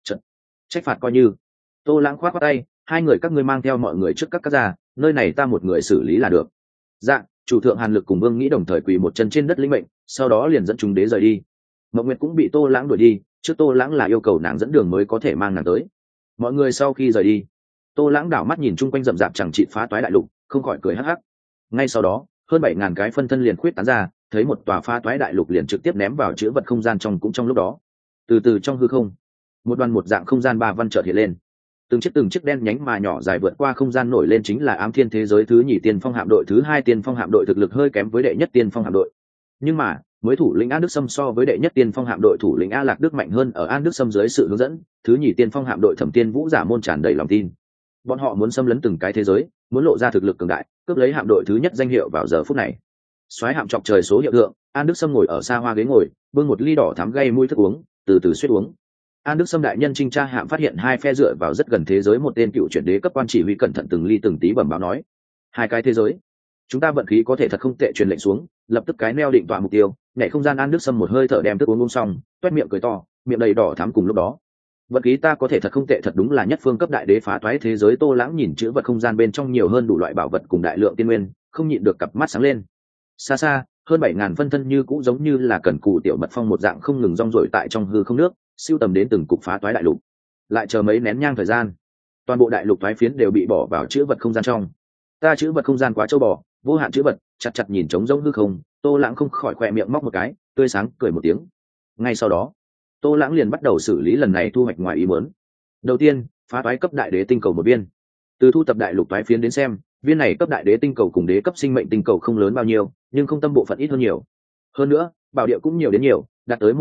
A: Trách phạt coi như. Tô Lãng khoát khoát tay, hai người các ngươi mang theo mọi người trước các ra, nơi này ta một người xử lý là được. Dạ. Chủ thượng. Hàn Lực cùng Vương Nghĩ đồng thời quỳ một chân trên đất lĩnh mệnh, sau đó liền dẫn chúng đế rời đi. Mộng Nguyệt cũng bị Tô Lãng đuổi đi, trước Tô Lãng là yêu cầu nàng dẫn đường mới có thể mang nàng tới. Mọi người sau khi rời đi, Tô Lãng đảo mắt nhìn chung quanh rậm rạp chẳng trị phá toái đại lục, không khỏi cười hắc hắc. Ngay sau đó, hơn 7.000 cái phân thân liền khuyết tán ra, thấy một tòa phá toái đại lục liền trực tiếp ném vào chữ vật không gian trong. Cũng trong lúc đó, từ từ trong hư không, một đoàn một dạng không gian ba văn chợt hiện lên, từng chiếc đen nhánh mà nhỏ dài vượt qua không gian nổi lên, chính là Ám Thiên thế giới thứ nhì tiên phong hạm đội. Thứ hai tiên phong hạm đội thực lực hơi kém với đệ nhất tiên phong hạm đội, nhưng mà mới thủ lĩnh An Đức Sâm so với đệ nhất tiên phong hạm đội thủ lĩnh A Lạc Đức mạnh hơn. Ở An Đức Sâm dưới sự hướng dẫn, thứ nhì tiên phong hạm đội Thẩm Tiên Vũ giả môn tràn đầy lòng tin, bọn họ muốn xâm lấn từng cái thế giới, muốn lộ ra thực lực cường đại, cướp lấy hạm đội thứ nhất danh hiệu. Vào giờ phút này, xoáy hạm chọc trời số hiệu thượng, An Đức Sâm ngồi ở xa hoa ghế ngồi, bưng một ly đỏ thắm gây mũi thức uống, từ từ suýt uống. An Đức Sâm đại nhân trinh tra hạm phát hiện hai phe dựa vào rất gần thế giới, một tên cựu chuyển đế cấp quan chỉ huy cẩn thận từng ly từng tí bẩm báo nói, hai cái thế giới, chúng ta vận khí có thể thật không tệ. Truyền lệnh xuống, lập tức cái neo định tọa mục tiêu, nhảy không gian. An Đức Sâm một hơi thở đem thức uống xong, toét miệng cười to, miệng đầy đỏ thắm. Cùng lúc đó, vận khí ta có thể thật không tệ, thật đúng là nhất phương cấp đại đế phá toái thế giới. Tô Lãng nhìn chữ vật không gian bên trong nhiều hơn đủ loại bảo vật cùng đại lượng tiên nguyên, không nhịn được cặp mắt sáng lên. Xa xa, hơn 7.000 phân thân như cũng giống như là cần cù tiểu mật phong một dạng không ngừng rong ruổi tại trong hư không nước, siêu tầm đến từng cục phá toái đại lục. Lại chờ mấy nén nhang thời gian, toàn bộ đại lục toái phiến đều bị bỏ vào chữ vật không gian trong. Ta chữ vật không gian quá châu bò, vô hạn chữ vật, chặt nhìn trống rỗng hư không. Tô Lãng không khỏi khỏe miệng móc một cái, tươi sáng cười một tiếng. Ngay sau đó, Tô Lãng liền bắt đầu xử lý lần này thu hoạch ngoài ý muốn. Đầu tiên, phá toái cấp đại đế tinh cầu một viên. Từ thu tập đại lục toái phiến đến xem, viên này cấp đại đế tinh cầu cùng đế cấp sinh mệnh tinh cầu không lớn bao nhiêu, nhưng không tâm bộ phận ít hơn nhiều. Hơn nữa, bảo địa cũng nhiều đến nhiều, đạt tới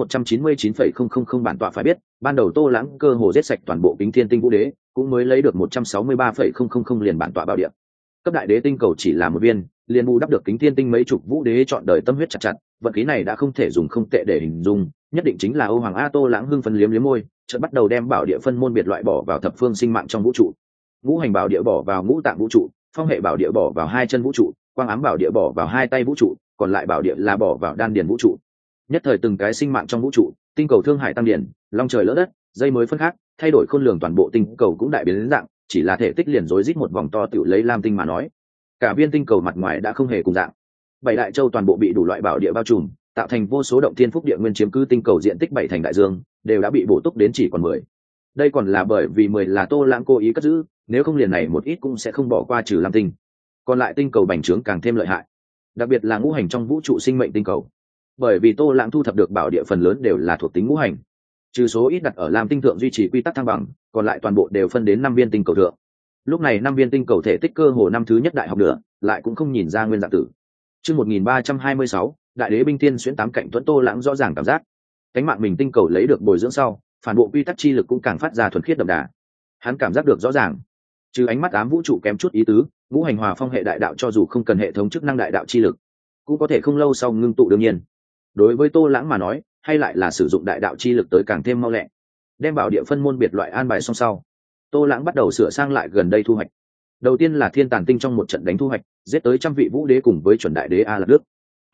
A: 199,000 bản tọa. Phải biết, ban đầu Tô Lãng cơ hồ giết sạch toàn bộ Kính Thiên Tinh Vũ Đế, cũng mới lấy được 163,000 liền bản tọa bảo địa. Cấp đại đế tinh cầu chỉ là một viên, liền bù đắp được Kính Thiên Tinh mấy chục vũ đế chọn đời tâm huyết chặt, vận khí này đã không thể dùng không tệ để hình dung, nhất định chính là Âu Hoàng A. Tô Lãng hưng phấn liếm môi, chợt bắt đầu đem bảo địa phân môn biệt loại bỏ vào thập phương sinh mạng trong vũ trụ. Ngũ hành bảo địa bỏ vào ngũ tạng vũ trụ, phong hệ bảo địa bỏ vào hai chân vũ trụ, quang ám bảo địa bỏ vào hai tay vũ trụ, còn lại bảo địa là bỏ vào đan điền vũ trụ. Nhất thời từng cái sinh mạng trong vũ trụ, tinh cầu thương hải tăng điển, long trời lỡ đất, dây mới phân khác, thay đổi khôn lường, toàn bộ tinh cầu cũng đại biến đến dạng, chỉ là thể tích liền rối rít một vòng to tiểu lấy lam tinh mà nói, cả viên tinh cầu mặt ngoài đã không hề cùng dạng. Bảy đại châu toàn bộ bị đủ loại bảo địa bao trùm, tạo thành vô số động thiên phúc địa nguyên, chiếm cứ tinh cầu diện tích 7 thành đại dương, đều đã bị bổ túc đến chỉ còn 10. Đây còn là bởi vì 10 là Tô Lãng cố ý cất giữ, nếu không liền này một ít cũng sẽ không bỏ qua trừ lam tinh. Còn lại tinh cầu bành trướng càng thêm lợi hại, đặc biệt là ngũ hành trong vũ trụ sinh mệnh tinh cầu. Bởi vì Tô Lãng thu thập được bảo địa phần lớn đều là thuộc tính ngũ hành, trừ số ít đặt ở lam tinh thượng duy trì quy tắc thăng bằng, còn lại toàn bộ đều phân đến 5 viên tinh cầu thượng. Lúc này 5 viên tinh cầu thể tích cơ hồ năm thứ nhất đại học nữa, lại cũng không nhìn ra nguyên dạng tử. Chương 1326, đại đế binh tiên xuyên tám cạnh tuấn. Tô Lãng rõ ràng cảm giác cánh mạng mình tinh cầu lấy được bồi dưỡng sau, phản bộ quy tắc chi lực cũng càng phát ra thuần khiết đậm đà. Hắn cảm giác được rõ ràng, trừ ánh mắt ám vũ trụ kém chút ý tứ, ngũ hành hòa phong hệ đại đạo cho dù không cần hệ thống chức năng đại đạo chi lực, cũng có thể không lâu sau ngưng tụ. đương nhiên, đối với Tô Lãng mà nói, hay lại là sử dụng đại đạo chi lực tới càng thêm mau lẹ. Đem bảo địa phân môn biệt loại an bài xong sau, Tô Lãng bắt đầu sửa sang lại gần đây thu hoạch. Đầu tiên là Thiên Tàn Tinh trong một trận đánh thu hoạch, giết tới trăm vị vũ đế cùng với chuẩn đại đế A Lạc Đức.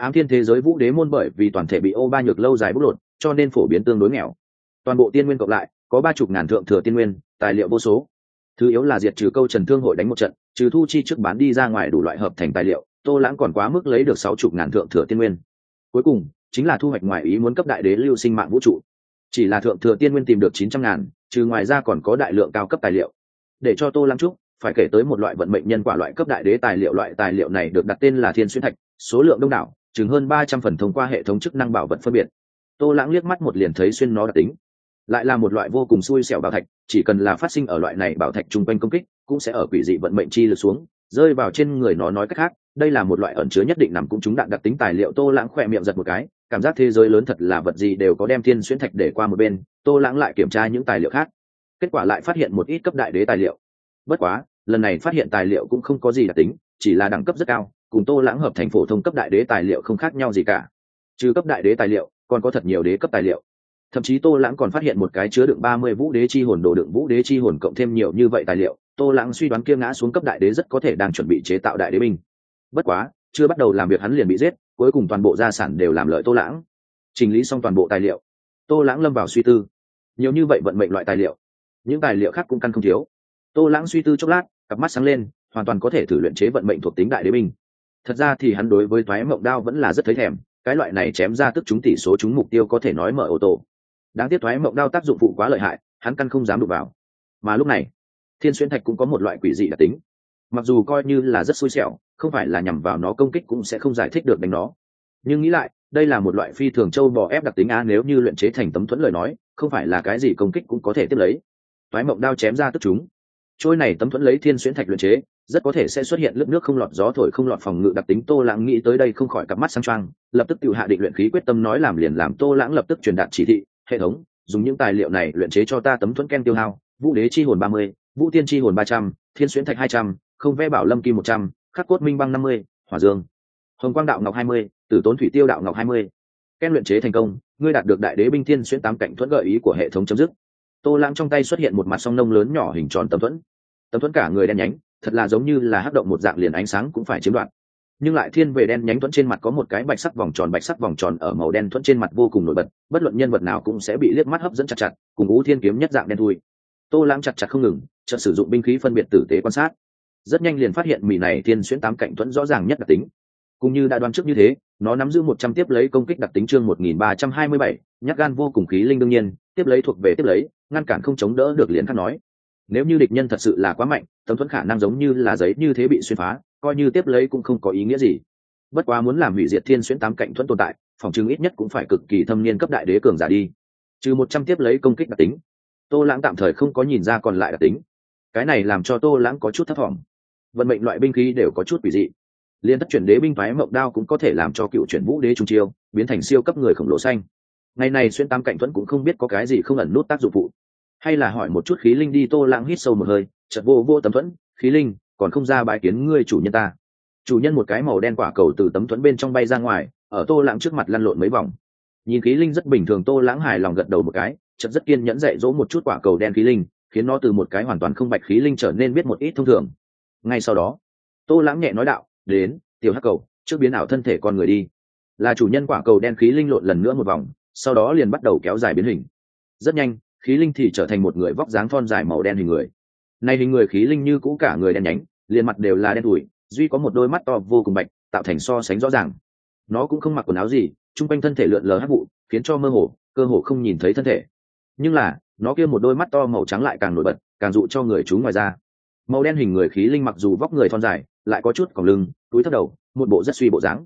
A: ám thiên thế giới vũ đế môn bởi vì toàn thể bị ô ba nhược lâu dài bóc lột, cho nên phổ biến tương đối nghèo. Toàn bộ tiên nguyên cộng lại có 30.000 thượng thừa tiên nguyên, tài liệu vô số. Thứ yếu là diệt trừ câu Trần Thương hội đánh một trận, trừ thu chi trước bán đi ra ngoài đủ loại hợp thành tài liệu, Tô Lãng còn quá mức lấy được 60.000 thượng thừa tiên nguyên. Cuối cùng chính là thu hoạch ngoài ý muốn cấp đại đế lưu sinh mạng vũ trụ. Chỉ là thượng thừa tiên nguyên tìm được 900.000, trừ ngoài ra còn có đại lượng cao cấp tài liệu. Để cho Tô Lãng chúc, phải kể tới một loại vận mệnh nhân quả loại cấp đại đế tài liệu, loại tài liệu này được đặt tên là Thiên Xuyên Thạch, số lượng đông đảo, chừng hơn 300 phần thông qua hệ thống chức năng bảo vật phân biệt. Tô Lãng liếc mắt một liền thấy xuyên nó đặc tính, lại là một loại vô cùng xui xẻo bảo thạch, chỉ cần là phát sinh ở loại này bảo thạch trung quanh công kích, cũng sẽ ở quỷ dị vận mệnh chi lực xuống, rơi vào trên người nó. Nói cách khác, đây là một loại ẩn chứa nhất định nằm cũng trúng đạn đặc tính tài liệu. Tô Lãng khỏe miệng giật một cái, cảm giác thế giới lớn thật là vật gì đều có, đem Thiên Xuyên Thạch để qua một bên, Tô Lãng lại kiểm tra những tài liệu khác, kết quả lại phát hiện một ít cấp đại đế tài liệu. Bất quá lần này phát hiện tài liệu cũng không có gì đặc tính, chỉ là đẳng cấp rất cao, cùng Tô Lãng hợp thành phổ thông cấp đại đế tài liệu không khác nhau gì cả. Trừ cấp đại đế tài liệu còn có thật nhiều đế cấp tài liệu, thậm chí Tô Lãng còn phát hiện một cái chứa đựng 30 vũ đế chi hồn đồ đựng vũ đế chi hồn, cộng thêm nhiều như vậy tài liệu, Tô Lãng suy đoán kia ngã xuống cấp đại đế rất có thể đang chuẩn bị chế tạo đại đế binh. Bất quá chưa bắt đầu làm việc hắn liền bị giết, cuối cùng toàn bộ gia sản đều làm lợi Tô Lãng. Chỉnh lý xong toàn bộ tài liệu, Tô Lãng lâm vào suy tư. Nhiều như vậy vận mệnh loại tài liệu, những tài liệu khác cũng căn không thiếu. Tô Lãng suy tư chốc lát, cặp mắt sáng lên, hoàn toàn có thể thử luyện chế vận mệnh thuộc tính đại đế binh. Thật ra thì hắn đối với Toái Mộng Đao vẫn là rất thấy thèm, cái loại này chém ra tức trúng tỷ số trúng mục tiêu có thể nói mở ô tô. Đáng tiếc Toái Mộng Đao tác dụng phụ quá lợi hại, hắn căn không dám đụng vào. Mà lúc này, Thiên Xuyên Thạch cũng có một loại quỷ dị đặc tính. Mặc dù coi như là rất xui xẻo, không phải là nhằm vào nó công kích cũng sẽ không giải thích được đánh nó. Nhưng nghĩ lại, đây là một loại phi thường châu bò ép đặc tính á, nếu như luyện chế thành tấm thuẫn lời nói, không phải là cái gì công kích cũng có thể tiếp lấy. Toái Mộng Đao chém ra tức chúng. Trôi này tấm thuẫn lấy Thiên Xuyên Thạch luyện chế, rất có thể sẽ xuất hiện lướt nước không lọt gió thổi không lọt phòng ngự đặc tính. Tô Lãng nghĩ tới đây không khỏi cặp mắt sáng choang, lập tức tự hạ định luyện khí quyết tâm, nói làm liền làm. Tô Lãng lập tức truyền đạt chỉ thị, hệ thống dùng những tài liệu này luyện chế cho ta tấm thuẫn ken tiêu hao: vũ đế chi hồn 30, vũ tiên chi hồn 300, Thiên Xuyên Thạch 200, không ve bảo lâm kim 100, khắc cốt minh băng 50, hỏa dương hồng quang đạo ngọc 20, tử tốn thủy tiêu đạo ngọc 20. Ken luyện chế thành công, ngươi đạt được đại đế binh Thiên Xuyên 8 cạnh thuẫn. Gợi ý của hệ thống chấm dứt. Tô Lãng trong tay xuất hiện một mặt song nông lớn nhỏ hình tròn tấm thuẫn. Tấm thuẫn cả người đen nhánh, thật là giống như là hắc động một dạng, liền ánh sáng cũng phải chiếm đoạt, nhưng lại thiên về đen nhánh. Thuẫn trên mặt có một cái bạch sắc vòng tròn, bạch sắc vòng tròn ở màu đen thuẫn trên mặt vô cùng nổi bật, bất luận nhân vật nào cũng sẽ bị liếc mắt hấp dẫn chặt chặt, cùng Ú Thiên kiếm nhất dạng đen thui. Tô Lãng chặt chặt không ngừng, chợt sử dụng binh khí phân biệt tử tế quan sát, rất nhanh liền phát hiện mỉ này Thiên Xuyên 8 cạnh thuẫn rõ ràng nhất đặc tính. Cũng như đã đoán trước như thế, nó nắm giữ 100 tiếp lấy công kích đặc tính. Chương 1327, nhát gan vô cùng khí linh. đương nhiên, tiếp lấy thuộc về tiếp lấy, ngăn cản không chống đỡ được liền khác nói. Nếu như địch nhân thật sự là quá mạnh, tấm thuẫn khả năng giống như là giấy như thế bị xuyên phá, coi như tiếp lấy cũng không có ý nghĩa gì. Bất quá muốn làm hủy diệt Thiên Xuyên 8 cạnh thuẫn tồn tại, phòng chứng ít nhất cũng phải cực kỳ thâm niên cấp đại đế cường giả đi. Trừ 100 tiếp lấy công kích đặc tính, Tô Lãng tạm thời không có nhìn ra còn lại đặc tính. Cái này làm cho Tô Lãng có chút thất vọng. Vận mệnh loại binh khí đều có chút quỷ dị. Liên thất chuyển đế binh Toái Mộng Đao cũng có thể làm cho cựu chuyển vũ đế trung chiêu biến thành siêu cấp người khổng lồ xanh. Ngày này xuyên 8 cạnh thuẫn cũng không biết có cái gì không ẩn nút tác dụng phụ. Hay là hỏi một chút khí linh đi. Tô Lãng hít sâu một hơi, chợt vô tấm thuẫn, khí linh còn không ra bái kiến ngươi chủ nhân ta. Chủ nhân một cái màu đen quả cầu từ tấm thuẫn bên trong bay ra ngoài, ở Tô Lãng trước mặt lăn lộn mấy vòng. Nhìn khí linh rất bình thường, Tô Lãng hài lòng gật đầu một cái, chợt rất kiên nhẫn dạy dỗ một chút quả cầu đen khí linh, khiến nó từ một cái hoàn toàn không bạch khí linh trở nên biết một ít thông thường. Ngay sau đó, Tô Lãng nhẹ nói đạo: đến, tiểu hắc cầu, trước biến ảo thân thể con người đi. Là chủ nhân quả cầu đen khí linh lộn lần nữa một vòng, sau đó liền bắt đầu kéo dài biến hình. Rất nhanh, khí linh thì trở thành một người vóc dáng thon dài màu đen hình người. Này hình người khí linh như cũ cả người đen nhánh, liền mặt đều là đen tủi, duy có một đôi mắt to vô cùng bạch, tạo thành so sánh rõ ràng. Nó cũng không mặc quần áo gì, trung quanh thân thể lượn lờ hắc vụ, khiến cho mơ hồ, cơ hồ không nhìn thấy thân thể. Nhưng là, nó kia một đôi mắt to màu trắng lại càng nổi bật, càng dụ cho người chú ngoài ra. Màu đen hình người khí linh mặc dù vóc người thon dài, lại có chút còng lưng, túi thấp đầu, một bộ rất suy bộ dáng.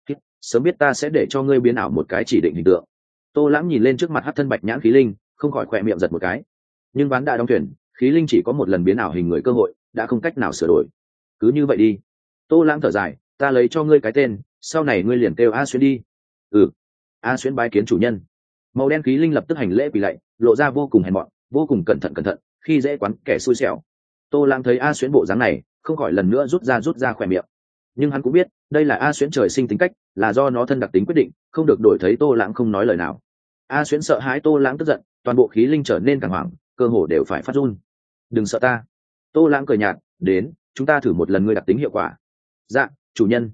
A: Sớm biết ta sẽ để cho ngươi biến ảo một cái chỉ định hình tượng. Tô Lãng nhìn lên trước mặt hắc thân bạch nhãn khí linh, không khỏi khỏe miệng giật một cái. Nhưng ván đã đóng thuyền, khí linh chỉ có một lần biến ảo hình người cơ hội, đã không cách nào sửa đổi. Cứ như vậy đi. Tô Lãng thở dài, ta lấy cho ngươi cái tên, sau này ngươi liền kêu A Xuyên đi. Ừ. A Xuyên bái kiến chủ nhân. Màu đen khí linh lập tức hành lễ quỳ lạy, lộ ra vô cùng hèn mọn, vô cùng cẩn thận, khi dễ quán kẻ xui xẻo. Tô Lãng thấy A Xuyên bộ dáng này, không khỏi lần nữa rút ra khỏe miệng. Nhưng hắn cũng biết, đây là A Xuyên trời sinh tính cách, là do nó thân đặc tính quyết định, không được đổi. Thấy Tô Lãng không nói lời nào, A Xuyên sợ hãi Tô Lãng tức giận, toàn bộ khí linh trở nên càng hoảng, cơ hồ đều phải phát run. Đừng sợ ta. Tô Lãng cười nhạt, đến, chúng ta thử một lần ngươi đặc tính hiệu quả. Dạ, chủ nhân.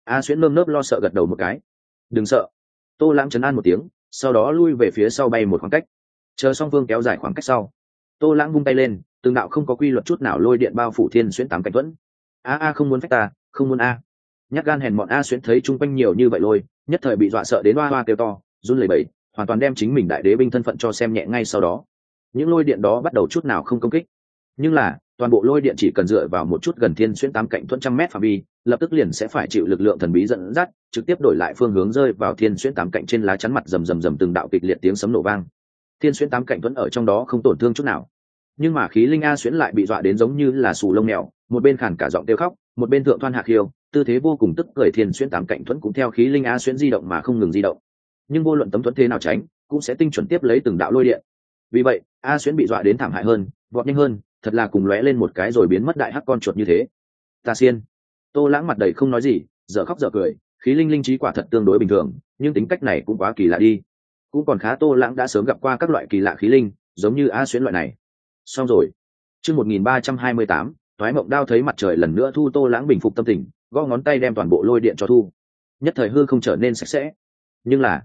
A: A Xuyễn nơm nớp lo sợ gật đầu một cái. Đừng sợ. Tô Lãng trấn an một tiếng, sau đó lui về phía sau bay một khoảng cách. Chờ song phương kéo dài khoảng cách sau, Tô Lãng vung tay lên, từng đạo không có quy luật chút nào lôi điện bao phủ Thiên Xuyễn tám cảnh thuẫn. A không muốn phách ta, không muốn a. Nhát gan hèn mọn A Xuyễn thấy chung quanh nhiều như vậy lôi, nhất thời bị dọa sợ đến hoa hoa kêu to, run lẩy bẩy, hoàn toàn đem chính mình đại đế binh thân phận cho xem nhẹ ngay sau đó. Những lôi điện đó bắt đầu chút nào không công kích, nhưng là toàn bộ lôi điện chỉ cần dựa vào một chút gần Thiên Xuyễn tám cạnh thuẫn trăm mét phạm vi, lập tức liền sẽ phải chịu lực lượng thần bí dẫn dắt, trực tiếp đổi lại phương hướng rơi vào Thiên Xuyễn tám cạnh trên lá chắn mặt rầm rầm rầm từng đạo kịch liệt tiếng sấm nổ vang. Thiên Xuyễn tám cạnh thuẫn ở trong đó không tổn thương chút nào, nhưng mà khí linh A Xuyễn lại bị dọa đến giống như là sù lông mèo, một bên khản cả giọng kêu khóc, một bên thượng thoan hạ khiêu, tư thế vô cùng tức cười. Thiên Xuyễn tám cạnh thuẫn cũng theo khí linh A Xuyễn di động mà không ngừng di động, nhưng vô luận tấm thuẫn thế nào tránh, cũng sẽ tinh chuẩn tiếp lấy từng đạo lôi điện. Vì vậy A Xuyễn bị dọa đến thảm hại hơn, vọt nhanh hơn, thật là cùng lóe lên một cái rồi biến mất đại hắc con chuột như thế. Ta xiên. Tô Lãng mặt đầy không nói gì, dở khóc dở cười, khí linh linh trí quả thật tương đối bình thường, nhưng tính cách này cũng quá kỳ lạ đi. Cũng còn khá, Tô Lãng đã sớm gặp qua các loại kỳ lạ khí linh, giống như A Xuyễn loại này. Xong rồi. Chương 1328, Toái Mộng Đao thấy mặt trời lần nữa thu Tô Lãng bình phục tâm tình, gõ ngón tay đem toàn bộ lôi điện cho thu. Nhất thời hư không trở nên sạch sẽ. Nhưng là,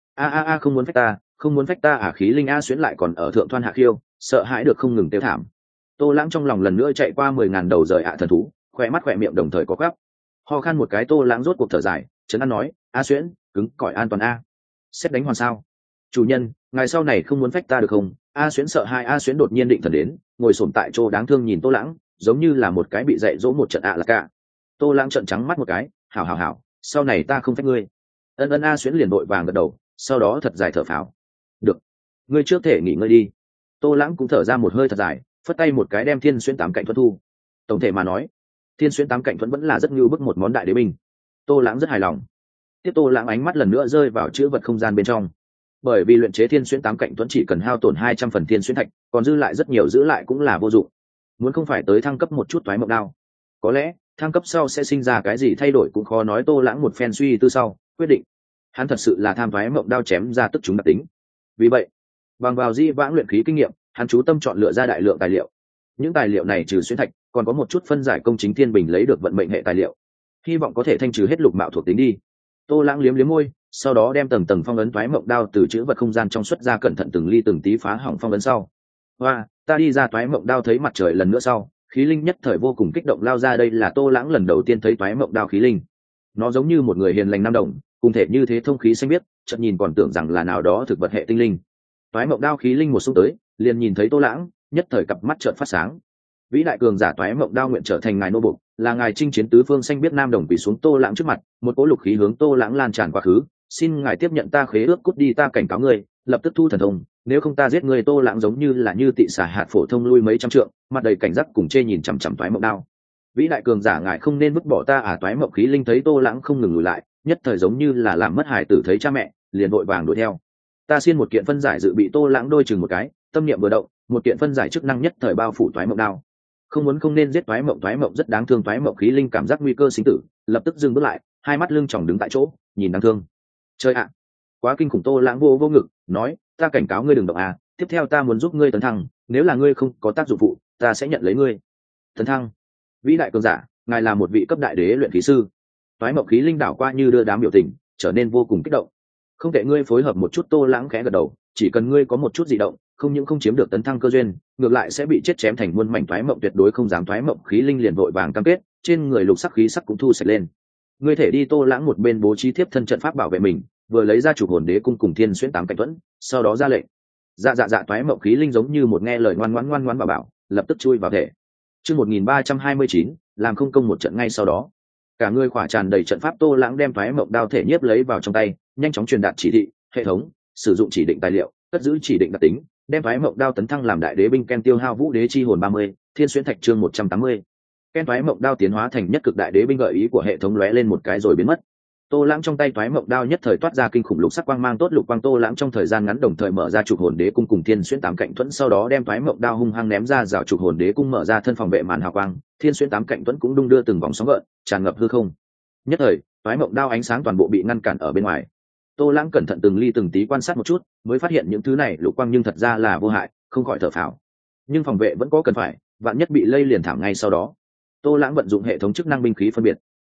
A: a không muốn phách ta, không muốn phách ta à, khí linh A Xuyễn lại còn ở thượng thoan hạ khiêu, sợ hãi được không ngừng tiêu thảm. Tô Lãng trong lòng lần nữa chạy qua 10.000 đầu rời thần thú, khỏe mắt khỏe miệng đồng thời có gắp. Ho khan một cái, Tô Lãng rốt cuộc thở dài, trấn an nói, A Xuyễn, cứng cỏi an toàn a. Xét đánh hoàn sao? Chủ nhân, ngài sau này không muốn phách ta được không? A Xuyễn sợ hai. A Xuyễn đột nhiên định thần đến, ngồi xổm tại chỗ đáng thương nhìn Tô Lãng, giống như là một cái bị dạy dỗ một trận là cả. Tô Lãng trợn trắng mắt một cái, hảo, sau này ta không phách ngươi. Ân. A Xuyễn liền vội vàng gật đầu, sau đó thật dài thở phào. Được, ngươi trước thể nghỉ ngơi đi. Tô Lãng cũng thở ra một hơi thật dài, phất tay một cái đem Thiên Xuyễn tám cạnh thuẫn thu. Tổng thể mà nói, Thiên Xuyễn tám cạnh thuẫn vẫn là rất ngưu bức một món đại đế binh. Tô Lãng rất hài lòng. Tiếp Tô Lãng ánh mắt lần nữa rơi vào chữ vật không gian bên trong. Bởi vì luyện chế Thiên Xuyễn tám cạnh thuẫn chỉ cần hao tổn 200 phần Thiên Xuyễn thạch, còn dư lại rất nhiều giữ lại cũng là vô dụng. Muốn không phải tới thăng cấp một chút Toái Mộng Đao, có lẽ thăng cấp sau sẽ sinh ra cái gì thay đổi cũng khó nói. Tô Lãng một phen suy tư sau, quyết định, hắn thật sự là tham Toái Mộng Đao chém ra tức chúng đặc tính. Vì vậy, bằng vào di vãng luyện khí kinh nghiệm, hắn chú tâm chọn lựa ra đại lượng tài liệu. Những tài liệu này trừ xuyên thạch, còn có một chút phân giải công chính thiên bình lấy được vận mệnh hệ tài liệu, hy vọng có thể thanh trừ hết lục mạo thuộc tính đi. Tô Lãng liếm liếm môi, sau đó đem tầng tầng phong ấn Toái Mộng Đao từ chữ vật không gian trong xuất ra, cẩn thận từng ly từng tí phá hỏng phong ấn sau. Hoa, ta đi ra. Toái Mộng Đao thấy mặt trời lần nữa sau, khí linh nhất thời vô cùng kích động lao ra. Đây là Tô Lãng lần đầu tiên thấy Toái Mộng Đao khí linh. Nó giống như một người hiền lành nam đồng, cùng thể như thế thông khí xanh biếc, chợt nhìn còn tưởng rằng là nào đó thực vật hệ tinh linh. Toái Mộng Đao khí linh một xung tới, liền nhìn thấy Tô Lãng, nhất thời cặp mắt trợn phát sáng. Vĩ đại cường giả Toái Mộng Đao nguyện trở thành ngài nô bộc, là ngài chinh chiến tứ phương xanh biết nam đồng quỳ xuống Tô Lãng trước mặt, một cỗ lục khí hướng Tô Lãng lan tràn quá khứ. Xin ngài tiếp nhận ta khế ước, cút đi, ta cảnh cáo ngươi, lập tức thu thần thông, nếu không ta giết ngươi. Tô Lãng giống như là như tị xà hạt phổ thông lui mấy trăm trượng, mặt đầy cảnh giác cùng chê nhìn chằm chằm Toái Mộng Đao. Vĩ đại cường giả, ngài không nên vứt bỏ ta à. Toái Mộng khí linh thấy Tô Lãng không ngừng lùi lại, nhất thời giống như là làm mất hài tử thấy cha mẹ, liền vội vàng đuổi theo. Ta xiên một kiện phân giải dự bị. Tô Lãng đôi chừng một cái, tâm niệm vừa động, một kiện phân giải chức năng nhất thời bao phủ Toái Mộng Đao. Không nên giết Toái Mộng rất đáng thương. Toái Mộng khí linh cảm giác nguy cơ sinh tử, lập tức dừng bước lại, hai mắt lưng tròng đứng tại chỗ, nhìn đáng thương. Trời ạ, quá kinh khủng. Tô Lãng vô ngực nói, ta cảnh cáo ngươi đừng động à, tiếp theo ta muốn giúp ngươi tấn thăng, nếu là ngươi không có tác dụng phụ, ta sẽ nhận lấy ngươi. Tấn thăng? Vĩ đại cường giả, ngài là một vị cấp đại đế luyện khí sư. Toái Mộng khí linh đảo qua như đưa đám biểu tình, trở nên vô cùng kích động. Không thể ngươi phối hợp một chút. Tô Lãng khẽ gật đầu, chỉ cần ngươi có một chút dị động, không những không chiếm được tấn thăng cơ duyên, ngược lại sẽ bị chết chém thành muôn mảnh. Toái Mộng tuyệt đối không dám. Toái Mộng khí linh liền vội vàng cam kết, trên người lục sắc khí sắc cũng thu sạch lên. Ngươi thể đi. Tô Lãng một bên bố trí tiếp thân trận pháp bảo vệ mình, vừa lấy ra Trục Hồn Đế cung cùng Thiên Xuyễn tám cạnh thuẫn, sau đó ra lệnh. Dạ. Toái Mộng khí linh giống như một nghe lời ngoan ngoãn bảo, lập tức chui vào thể. Chương 1329, làm không công một trận. Ngay sau đó, cả người khỏa tràn đầy trận pháp, Tô Lãng đem Toái Mộng đao thể nhiếp lấy vào trong tay, nhanh chóng truyền đạt chỉ thị. Hệ thống, sử dụng chỉ định tài liệu, cất giữ chỉ định đặc tính, đem Toái Mộng đao tấn thăng làm đại đế binh. Ken tiêu hao vũ đế chi hồn 30, Thiên Xuyễn thạch chương 180. Ken Toái Mộng đao tiến hóa thành nhất cực đại đế binh. Gợi ý của hệ thống lóe lên một cái rồi biến mất. Tô Lãng trong tay Toái Mộng đao nhất thời toát ra kinh khủng lục sắc quang mang, tốt lục quang. Tô Lãng trong thời gian ngắn đồng thời mở ra Trục Hồn Đế cung cùng Thiên Xuyễn tám cạnh thuẫn, sau đó đem Toái Mộng đao hung hăng ném ra rào Trục Hồn Đế cung, mở ra thân phòng vệ màn hào quang. Thiên Xuyễn tám cạnh thuẫn cũng đung đưa từng vòng sóng gợn, tràn ngập hư không. Nhất thời, Toái Mộng đao ánh sáng toàn bộ bị ngăn cản ở bên ngoài. Tô Lãng cẩn thận từng ly từng tí quan sát một chút, mới phát hiện những thứ này lục quang nhưng thật ra là vô hại, không khỏi thở phào. Nhưng phòng vệ vẫn có cần phải, vạn nhất bị lây liền thảm ngay sau đó. Tô Lãng vận dụng hệ thống chức năng binh khí phân biệt.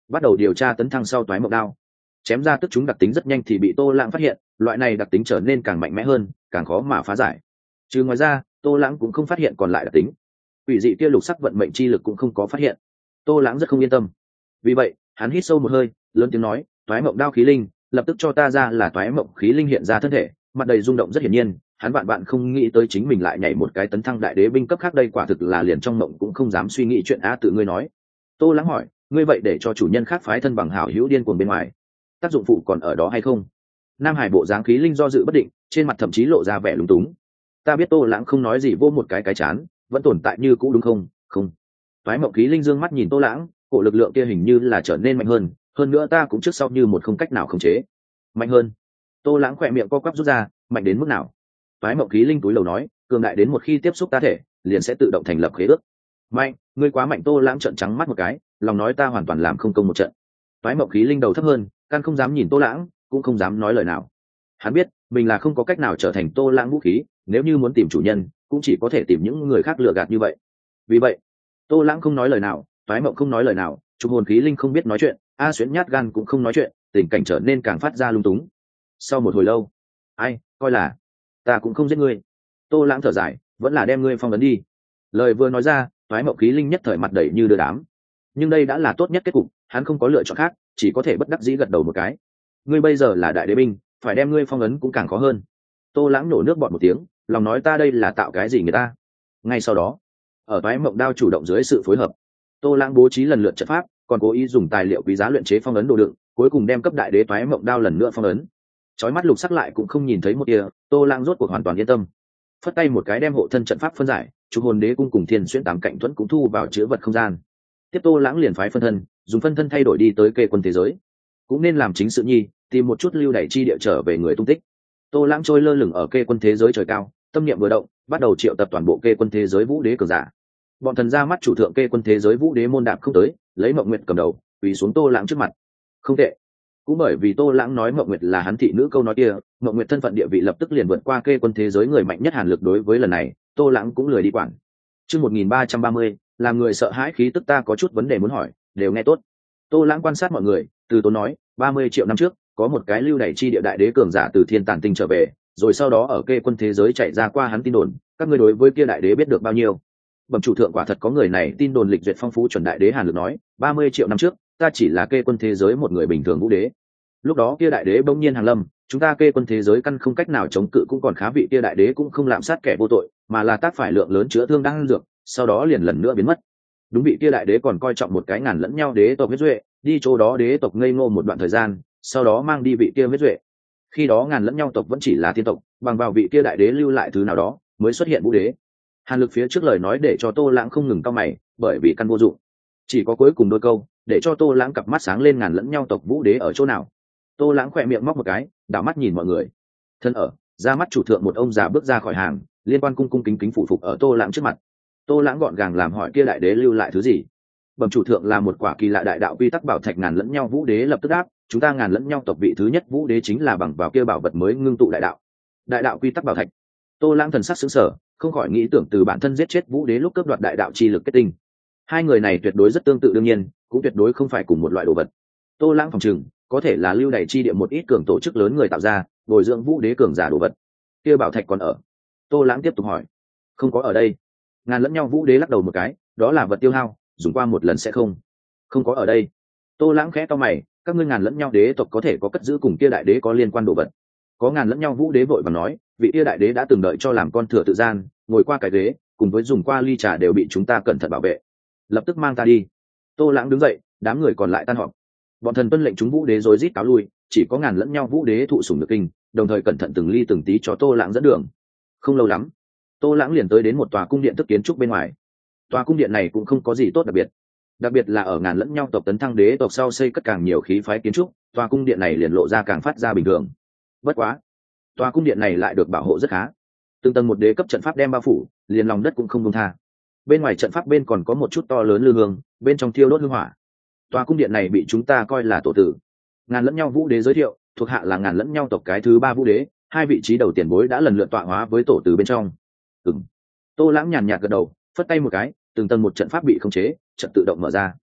A: bắt đầu điều tra tấn thăng sau toái mộng đao. Chém ra tức chúng đặc tính rất nhanh thì bị Tô Lãng phát hiện, loại này đặc tính trở nên càng mạnh mẽ hơn, càng khó mà phá giải. Trừ ngoài ra, Tô Lãng cũng không phát hiện còn lại đặc tính. Quỷ dị kia lục sắc vận mệnh chi lực cũng không có phát hiện. Tô Lãng rất không yên tâm. Vì vậy, hắn hít sâu một hơi, lớn tiếng nói, toái mộng đao khí linh, lập tức cho ta ra. Là toái mộng khí linh hiện ra thân thể, mặt đầy rung động rất hiển nhiên, hắn vạn bạn không nghĩ tới chính mình lại nhảy một cái tấn thăng đại đế binh cấp khác, đây quả thực là liền trong mộng cũng không dám suy nghĩ chuyện. Tự ngươi nói. Tô Lãng hỏi, ngươi vậy để cho chủ nhân khác phái thân bằng hảo hữu điên cuồng bên ngoài, tác dụng phụ còn ở đó hay không? Nam Hải bộ dáng khí linh do dự bất định, trên mặt thậm chí lộ ra vẻ lúng túng. Ta biết. Tô Lãng không nói gì, vô một cái chán, vẫn tồn tại như cũ đúng không? Không. Toái mộng khí linh dương mắt nhìn Tô Lãng, cổ lực lượng kia hình như là trở nên mạnh hơn nữa ta cũng trước sau như một không cách nào khống chế. Mạnh hơn? Tô Lãng khỏe miệng co quắp rút ra, mạnh đến mức nào? Toái mộng khí linh túi lầu nói, cường đại đến một khi tiếp xúc ta thể, liền sẽ tự động thành lập khế ước. Mạnh, ngươi quá mạnh. Tô Lãng trợn trắng mắt một cái, lòng nói ta hoàn toàn làm không công một trận. Toái mộng khí linh đầu thấp hơn, căn không dám nhìn Tô Lãng, cũng không dám nói lời nào. Hắn biết mình là không có cách nào trở thành Tô Lãng vũ khí, nếu như muốn tìm chủ nhân cũng chỉ có thể tìm những người khác lừa gạt như vậy. Vì vậy Tô Lãng không nói lời nào, toái mộng không nói lời nào, trục hồn khí linh không biết nói chuyện, A Xuyến nhát gan cũng không nói chuyện, tình cảnh trở nên càng phát ra lung túng. Sau một hồi lâu, ai coi là ta cũng không giết ngươi. Tô Lãng thở dài, vẫn là đem ngươi phong ấn đi. Lời vừa nói ra, toái mộng khí linh nhất thời mặt đầy như đưa đám, nhưng đây đã là tốt nhất kết cục, hắn không có lựa chọn khác, chỉ có thể bất đắc dĩ gật đầu một cái. Ngươi bây giờ là đại đế binh, phải đem ngươi phong ấn cũng càng khó hơn. Tô Lãng nổ nước bọt một tiếng, lòng nói ta đây là tạo cái gì người ta. Ngay sau đó, ở toái mộng đao chủ động dưới sự phối hợp, Tô Lãng bố trí lần lượt trận pháp, còn cố ý dùng tài liệu quý giá luyện chế phong ấn đồ đựng, cuối cùng đem cấp đại đế toái mộng đao lần nữa phong ấn. Chói mắt lục sắc lại cũng không nhìn thấy một tia, Tô Lãng rốt cuộc hoàn toàn yên tâm. Phất tay một cái đem hộ thân trận pháp phân giải, trục hồn đế cung cùng thiên xuyên tám cạnh thuẫn cũng thu vào chứa vật không gian. Tiếp Tô Lãng liền phái phân thân, dùng phân thân thay đổi đi tới kê quân thế giới, cũng nên làm chính sự nhi, tìm một chút lưu đày chi địa trở về người tung tích. Tô Lãng trôi lơ lửng ở kê quân thế giới trời cao, tâm niệm vừa động, bắt đầu triệu tập toàn bộ kê quân thế giới vũ đế cường giả. Bọn thần ra mắt chủ thượng kê quân thế giới vũ đế môn đạp không tới, lấy Mộng Nguyệt cầm đầu, quỳ xuống Tô Lãng trước mặt. Không tệ. Cũng bởi vì Tô Lãng nói Mộng Nguyệt là hắn thị nữ câu nói kia, Mộng Nguyệt thân phận địa vị lập tức liền vượt qua kê quân thế giới người mạnh nhất Hàn Lực. Đối với lần này, Tô Lãng cũng lười đi quản. Chương 1330, làm người sợ hãi khí tức, ta có chút vấn đề muốn hỏi, đều nghe tốt. Tô Lãng quan sát mọi người, từ tốn nói, 30 triệu năm trước, có một cái lưu đày chi địa đại đế cường giả từ Thiên Tản Tinh trở về, rồi sau đó ở kê quân thế giới chạy ra qua hắn tin đồn, các ngươi đối với kia đại đế biết được bao nhiêu? Bẩm chủ thượng, quả thật có người này tin đồn lịch duyệt phong phú. Chuẩn đại đế Hàn Lực nói, 30 triệu năm trước, ta chỉ là kê quân thế giới một người bình thường vũ đế. Lúc đó kia đại đế bỗng nhiên hàng lâm, chúng ta kê quân thế giới căn không cách nào chống cự, cũng còn khá, vị kia đại đế cũng không lạm sát kẻ vô tội, mà là tác phải lượng lớn chữa thương đang dược, sau đó liền lần nữa biến mất. Đúng, vị kia đại đế còn coi trọng một cái ngàn lẫn nhau đế tộc huyết duệ, đi chỗ đó đế tộc ngây ngô một đoạn thời gian, sau đó mang đi vị kia huyết duệ. Khi đó ngàn lẫn nhau tộc vẫn chỉ là thiên tộc, bằng vào vị kia đại đế lưu lại thứ nào đó, mới xuất hiện vũ đế. Hàn Lực phía trước lời nói để cho Tô Lãng không ngừng cau mày, bởi vì căn vô dụng, chỉ có cuối cùng đôi câu để cho Tô Lãng cặp mắt sáng lên. Ngàn lẫn nhau tộc vũ đế ở chỗ nào? Tô Lãng khỏe miệng móc một cái, đảo mắt nhìn mọi người. Thân ở ra mắt chủ thượng một ông già bước ra khỏi hàng, liên quan cung cung kính kính phụ phục ở Tô Lãng trước mặt. Tô Lãng gọn gàng làm hỏi, kia đại đế lưu lại thứ gì? Bẩm chủ thượng, là một quả kỳ lạ đại đạo quy tắc bảo thạch. ngàn lẫn nhau vũ đế lập tức đáp, chúng ta ngàn lẫn nhau tộc vị thứ nhất vũ đế chính là bằng vào kia bảo vật mới ngưng tụ đại đạo. Đại đạo quy tắc bảo thạch? Tô Lãng thần sắc sững sờ, không khỏi nghĩ tưởng từ bản thân giết chết vũ đế lúc cướp đoạt đại đạo chi lực kết tinh. Hai người này tuyệt đối rất tương tự, đương nhiên cũng tuyệt đối không phải cùng một loại đồ vật. Tô Lãng phòng chừng có thể là lưu đày chi địa một ít cường tổ chức lớn người tạo ra, bồi dưỡng vũ đế cường giả đồ vật. Kia bảo thạch còn ở? Tô Lãng tiếp tục hỏi. Không có ở đây. Ngàn lẫn nhau vũ đế lắc đầu một cái, đó là vật tiêu hao, dùng qua một lần sẽ không có ở đây. Tô Lãng khẽ cau mày, các ngươi ngàn lẫn nhau đế tộc có thể có cất giữ cùng kia đại đế có liên quan đồ vật? Có. ngàn lẫn nhau vũ đế vội vàng nói, vị kia đại đế đã từng đợi cho làm con thừa tự gian, ngồi qua cái ghế cùng với dùng qua ly trà đều bị chúng ta cẩn thận bảo vệ. Lập tức mang ta đi. Tô Lãng đứng dậy, đám người còn lại tan họp. Bọn thần tuân lệnh chúng vũ đế rối rít cáo lui, chỉ có ngàn lẫn nhau vũ đế thụ sủng được kinh, đồng thời cẩn thận từng ly từng tí cho Tô Lãng dẫn đường. Không lâu lắm, Tô Lãng liền tới đến một tòa cung điện thức kiến trúc bên ngoài. Tòa cung điện này cũng không có gì tốt đặc biệt là ở ngàn lẫn nhau tộc tấn thăng đế tộc sau xây cất càng nhiều khí phái kiến trúc, tòa cung điện này liền lộ ra càng phát ra bình thường. Bất quá, tòa cung điện này lại được bảo hộ rất khá, từng tầng một đế cấp trận pháp đem bao phủ, liền lòng đất cũng không buông tha. Bên ngoài trận pháp bên còn có một chút to lớn lư hương, bên trong thiêu đốt hương hỏa. Tòa cung điện này bị chúng ta coi là tổ tử. Ngàn lẫn nhau vũ đế giới thiệu, thuộc hạ là ngàn lẫn nhau tộc cái thứ 3 vũ đế, 2 vị trí đầu tiền bối đã lần lượt tọa hóa với tổ tử bên trong. Ừm. Tô Lãng nhàn nhạt gật đầu, phất tay một cái, từng tầng một trận pháp bị khống chế, trận tự động mở ra.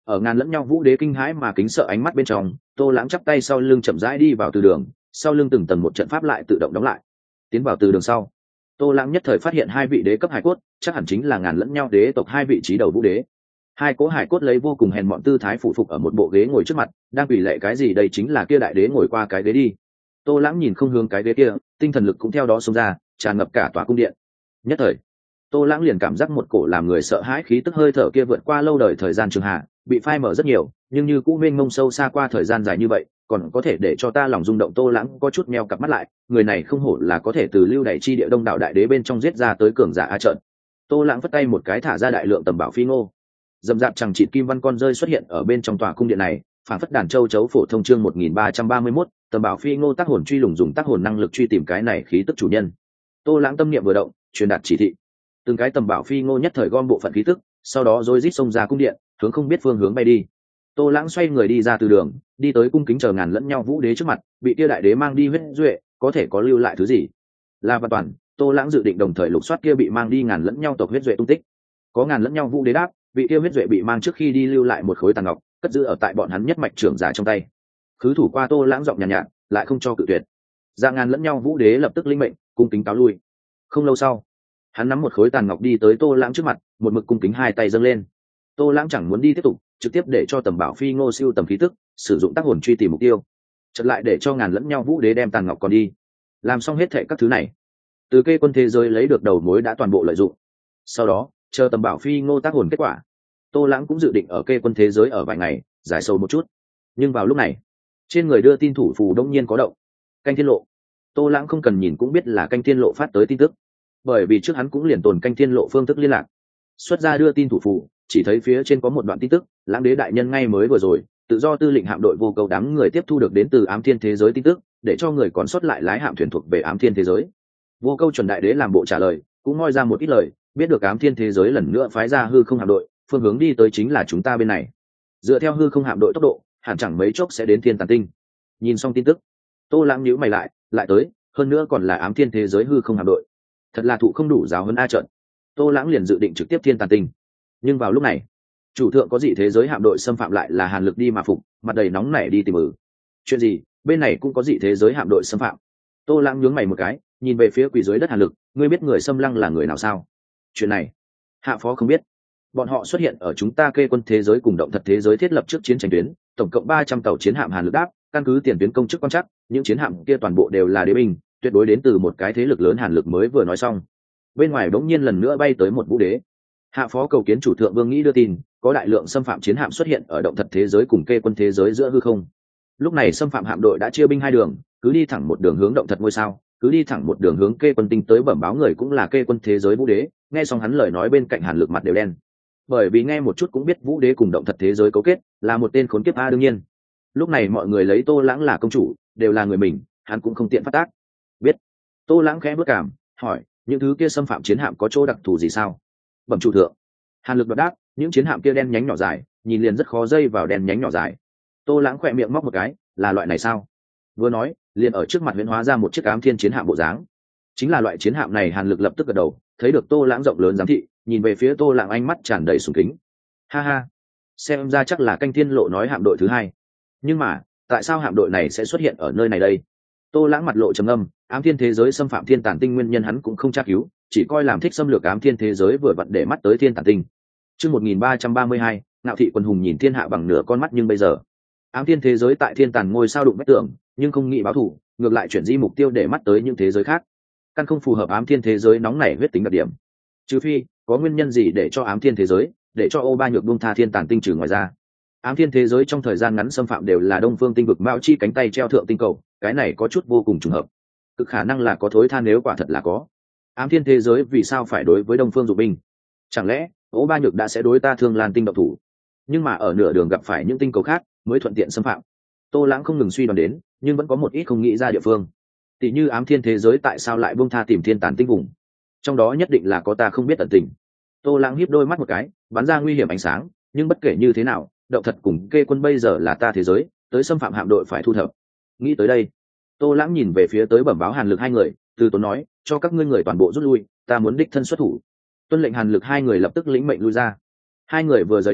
A: Ở ngàn lẫn nhau vũ đế kinh hãi mà kính sợ ánh mắt bên trong, Tô Lãng chắp tay sau lưng chậm rãi đi vào từ đường, sau lưng từng tầng một trận pháp lại tự động đóng lại. Tiến vào từ đường sau, Tô Lãng nhất thời phát hiện hai vị đế cấp hải cốt, chắc hẳn chính là ngàn lẫn nhau đế tộc hai vị trí đầu vũ đế. Hai cỗ hải cốt lấy vô cùng hèn mọn tư thái phụ phục ở một bộ ghế ngồi trước mặt, đang quỳ lệ cái gì, đây chính là kia đại đế ngồi qua cái ghế đi. Tô Lãng nhìn không hướng cái ghế kia, tinh thần lực cũng theo đó xông ra, tràn ngập cả tòa cung điện. Nhất thời, Tô Lãng liền cảm giác một cổ làm người sợ hãi khí tức hơi thở kia vượt qua lâu đời thời gian trường hạ, bị phai mở rất nhiều, nhưng như cũ mênh mông sâu xa qua thời gian dài như vậy, còn có thể để cho ta lòng rung động. Tô Lãng có chút meo cặp mắt lại, người này không hổ là có thể từ lưu đày chi địa đông đảo đại đế bên trong giết ra tới cường giả a trận. Tô Lãng vất tay một cái thả ra đại lượng tầm bảo phi ngô, dầm dạp chẳng chịt kim văn con rơi xuất hiện ở bên trong tòa cung điện này, phản phất đàn châu chấu phổ thông chương 1331, tầm bảo phi ngô tác hồn truy lùng dùng tác hồn năng lực truy tìm cái này khí tức chủ nhân. Tô Lãng tâm niệm vừa động, truyền đạt chỉ thị, từng cái tầm bảo phi ngô nhất thời gom bộ phận khí tức, sau đó rối rít xông ra cung điện, hướng không biết phương hướng bay đi. Tô Lãng xoay người đi ra từ đường, đi tới cung kính chờ ngàn lẫn nhau vũ đế trước mặt, bị kia đại đế mang đi huyết duệ, có thể có lưu lại thứ gì? La Văn Toàn, Tô Lãng dự định đồng thời lục soát kia bị mang đi ngàn lẫn nhau tộc huyết duệ tung tích. Có ngàn lẫn nhau vũ đế đáp, vị kia huyết duệ bị mang trước khi đi lưu lại một khối tàn ngọc, cất giữ ở tại bọn hắn nhất mạch trưởng giả trong tay. Khứ thủ qua Tô Lãng giọng nhàn nhạt, lại không cho cự tuyệt. Dạ ngàn lẫn nhau vũ đế lập tức linh mệnh, cung kính cáo lui. Không lâu sau, hắn nắm một khối tàn ngọc đi tới Tô Lãng trước mặt, một mực cung kính hai tay dâng lên. Tô Lãng chẳng muốn đi tiếp tục, trực tiếp để cho tầm bảo phi ngô siêu tầm khí tức, sử dụng tác hồn truy tìm mục tiêu. Chợt lại để cho ngàn lẫn nhau vũ đế đem tàn ngọc còn đi. Làm xong hết thệ các thứ này, từ kê quân thế giới lấy được đầu mối đã toàn bộ lợi dụng. Sau đó, chờ tầm bảo phi ngô tác hồn kết quả, Tô Lãng cũng dự định ở kê quân thế giới ở vài ngày, giải sâu một chút. Nhưng vào lúc này, trên người đưa tin thủ phù đông nhiên có động. Canh Thiên Lộ. Tô Lãng không cần nhìn cũng biết là Canh Thiên Lộ phát tới tin tức, bởi vì trước hắn cũng liền tồn Canh Thiên Lộ phương thức liên lạc. Xuất ra đưa tin thủ phù, chỉ thấy phía trên có một đoạn tin tức, Lãng đế đại nhân ngay mới vừa rồi, tự do tư lệnh hạm đội vô cầu đám người tiếp thu được đến từ ám thiên thế giới tin tức, để cho người còn sót lại lái hạm thuyền thuộc về ám thiên thế giới. Vô câu chuẩn đại đế làm bộ trả lời, cũng moi ra một ít lời, biết được ám thiên thế giới lần nữa phái ra hư không hạm đội, phương hướng đi tới chính là chúng ta bên này. Dựa theo hư không hạm đội tốc độ, hẳn chẳng mấy chốc sẽ đến thiên tàn tinh. Nhìn xong tin tức, Tô Lãng nhíu mày lại tới, hơn nữa còn là ám thiên thế giới hư không hạm đội, thật là thụ không đủ giáo hơn a trận. Tô Lãng liền dự định trực tiếp thiên tàn tinh. Nhưng vào lúc này, chủ thượng có dị thế giới hạm đội xâm phạm lại là Hàn Lực đi mà phục, mặt đầy nóng nảy đi tìm chuyện gì, bên này cũng có dị thế giới hạm đội xâm phạm. Tô Lãng nhướng mày một cái, nhìn về phía quỷ dưới đất Hàn Lực, ngươi biết người xâm lăng là người nào sao? Chuyện này, hạ phó không biết. Bọn họ xuất hiện ở chúng ta kê quân thế giới cùng động thật thế giới thiết lập trước chiến tranh tuyến, tổng cộng 300 tàu chiến hạm Hàn Lực đáp, căn cứ tiền tuyến công chức quan chắc, những chiến hạm kia toàn bộ đều là đế binh, tuyệt đối đến từ một cái thế lực lớn. Hàn Lực mới vừa nói xong, bên ngoài bỗng nhiên lần nữa bay tới một vũ đế. Hạ phó cầu kiến chủ thượng Vương Nghĩ đưa tin, có đại lượng xâm phạm chiến hạm xuất hiện ở động thật thế giới cùng kê quân thế giới giữa hư không. Lúc này xâm phạm hạm đội đã chia binh hai đường, cứ đi thẳng một đường hướng động thật ngôi sao, cứ đi thẳng một đường hướng kê quân tinh tới. Bẩm báo người cũng là kê quân thế giới vũ đế. Nghe xong hắn lời nói, bên cạnh Hàn Lực mặt đều đen, bởi vì nghe một chút cũng biết vũ đế cùng động thật thế giới cấu kết, là một tên khốn kiếp a. Đương nhiên lúc này mọi người lấy Tô Lãng là công chủ, đều là người mình, hắn cũng không tiện phát tác. Biết. Tô Lãng khẽ bước cảm, hỏi, những thứ kia xâm phạm chiến hạm có chỗ đặc thù gì sao? Bẩm chủ thượng. Hàn Lực đáp, những chiến hạm kia đen nhánh nhỏ dài, nhìn liền rất khó dây vào đen nhánh nhỏ dài. Tô Lãng khỏe miệng móc một cái, là loại này sao? Vừa nói, liền ở trước mặt huyễn hóa ra một chiếc ám thiên chiến hạm bộ dáng. Chính là loại chiến hạm này. Hàn Lực lập tức gật đầu, thấy được Tô Lãng rộng lớn giám thị, nhìn về phía Tô Lãng ánh mắt tràn đầy sùng kính. Ha ha, xem ra chắc là Canh Thiên Lộ nói hạm đội thứ hai. Nhưng mà tại sao hạm đội này sẽ xuất hiện ở nơi này đây? Tô Lãng mặt lộ trầm ngâm, ám thiên thế giới xâm phạm thiên tản tinh nguyên nhân hắn cũng không tra cứu, chỉ coi làm thích xâm lược ám thiên thế giới vừa vặn để mắt tới thiên tản tinh. Chương 1332, Ngạo thị quần hùng nhìn thiên hạ bằng nửa con mắt. Nhưng bây giờ ám thiên thế giới tại thiên tàn ngôi sao đụng vách tường, nhưng không nghĩ báo thù, ngược lại chuyển di mục tiêu để mắt tới những thế giới khác, căn không phù hợp ám thiên thế giới nóng nảy huyết tính đặc điểm. Trừ phi có nguyên nhân gì để cho ám thiên thế giới, để cho Ô Ba Nhược buông tha thiên tàn tinh trừ. Ngoài ra, ám thiên thế giới trong thời gian ngắn xâm phạm đều là đông phương tinh vực Mao Chi cánh tay treo thượng tinh cầu, cái này có chút vô cùng trùng hợp. Cực khả năng là có thối than, nếu quả thật là có, ám thiên thế giới vì sao phải đối với đông phương dụng binh? Chẳng lẽ Ô Ba Nhược đã sẽ đối ta Thương Lan tinh động thủ, nhưng mà ở nửa đường gặp phải những tinh cầu khác mới thuận tiện xâm phạm? Tô Lãng không ngừng suy đoán đến, nhưng vẫn có một ít không nghĩ ra địa phương. Tỷ như ám thiên thế giới tại sao lại buông tha tìm thiên tàn tinh vùng, trong đó nhất định là có ta không biết ẩn tình. Tô Lãng híp đôi mắt một cái, bắn ra nguy hiểm ánh sáng, nhưng bất kể như thế nào, động thật cùng kê quân bây giờ là ta thế giới, tới xâm phạm hạm đội phải thu thập. Nghĩ tới đây, Tô Lãng nhìn về phía tới bẩm báo Hàn Lực hai người, từ tốn nói, cho các ngươi người toàn bộ rút lui, ta muốn đích thân xuất thủ. Tuân lệnh. Hàn Lực hai người lập tức lĩnh mệnh lui ra. Hai người vừa rời đi,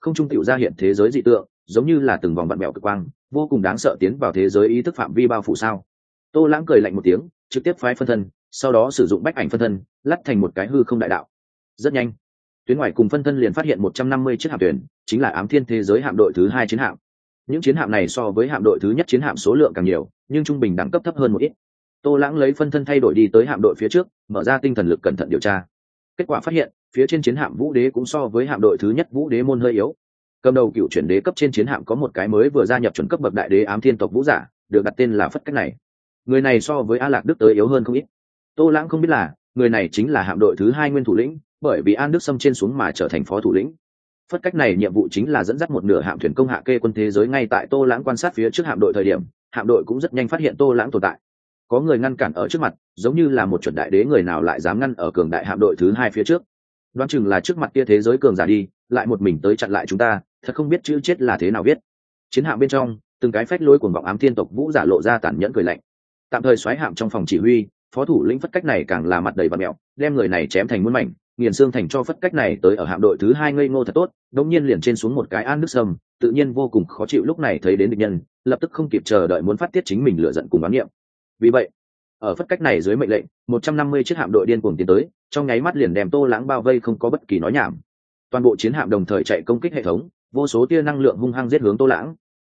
A: không trung tựu ra hiện thế giới dị tượng, giống như là từng vòng vặn mèo cực quang, vô cùng đáng sợ tiến vào thế giới ý thức phạm vi bao phủ sao. Tô Lãng cười lạnh một tiếng, trực tiếp phái phân thân, sau đó sử dụng bách ảnh phân thân lắt thành một cái hư không đại đạo. Rất nhanh, tuyến ngoài cùng phân thân liền phát hiện 150 chiếc hạm thuyền, chính là ám thiên thế giới hạm đội thứ 2 chiến hạm. Những chiến hạm này so với hạm đội thứ nhất chiến hạm số lượng càng nhiều, nhưng trung bình đẳng cấp thấp hơn một ít. Tô Lãng lấy phân thân thay đổi đi tới hạm đội phía trước, mở ra tinh thần lực cẩn thận điều tra. Kết quả phát hiện, phía trên chiến hạm Vũ Đế cũng so với hạm đội thứ nhất Vũ Đế môn hơi yếu. Cầm đầu cựu chuyển đế cấp trên chiến hạm có một cái mới vừa gia nhập chuẩn cấp bậc đại đế ám thiên tộc vũ giả, được đặt tên là Phất Cách này. Người này so với A Lạc Đức tới yếu hơn không ít. Tô Lãng không biết là, người này chính là hạm đội thứ 2 nguyên thủ lĩnh, bởi vì An Đức Sâm trên xuống mà trở thành phó thủ lĩnh. Phất Cách này nhiệm vụ chính là dẫn dắt một nửa hạm thuyền công hạ kê quân thế giới. Ngay tại Tô Lãng quan sát phía trước hạm đội thời điểm, hạm đội cũng rất nhanh phát hiện Tô Lãng tồn tại. Có người ngăn cản ở trước mặt, giống như là một chuẩn đại đế, người nào lại dám ngăn ở cường đại hạm đội thứ 2 phía trước. Đoán chừng là trước mặt kia thế giới cường giả đi, lại một mình tới chặn lại chúng ta, thật không biết chữ chết là thế nào viết. Chiến hạm bên trong, từng cái phách lối cuồng vọng ám thiên tộc vũ giả lộ ra tàn nhẫn cười lạnh. Tạm thời xoáy hạm trong phòng chỉ huy, phó thủ lĩnh Phất Cách này càng là mặt đầy vặn mẹo, đem người này chém thành muôn mảnh, nghiền xương thành cho Phất Cách này tới ở hạm đội thứ 2 ngây ngô thật tốt, đống nhiên liền trên xuống một cái An Đức Sâm, tự nhiên vô cùng khó chịu. Lúc này thấy đến địch nhân, lập tức không kịp chờ đợi muốn phát tiết chính mình lửa giận cùng oán niệm. Vì vậy, ở Phất Cách này dưới mệnh lệnh, 150 chiếc hạm đội điên cuồng tiến tới, trong nháy mắt liền đem Tô Lãng bao vây không có bất kỳ nói nhảm. Toàn bộ chiến hạm đồng thời chạy công kích hệ thống, vô số tia năng lượng hung hăng giết hướng Tô Lãng.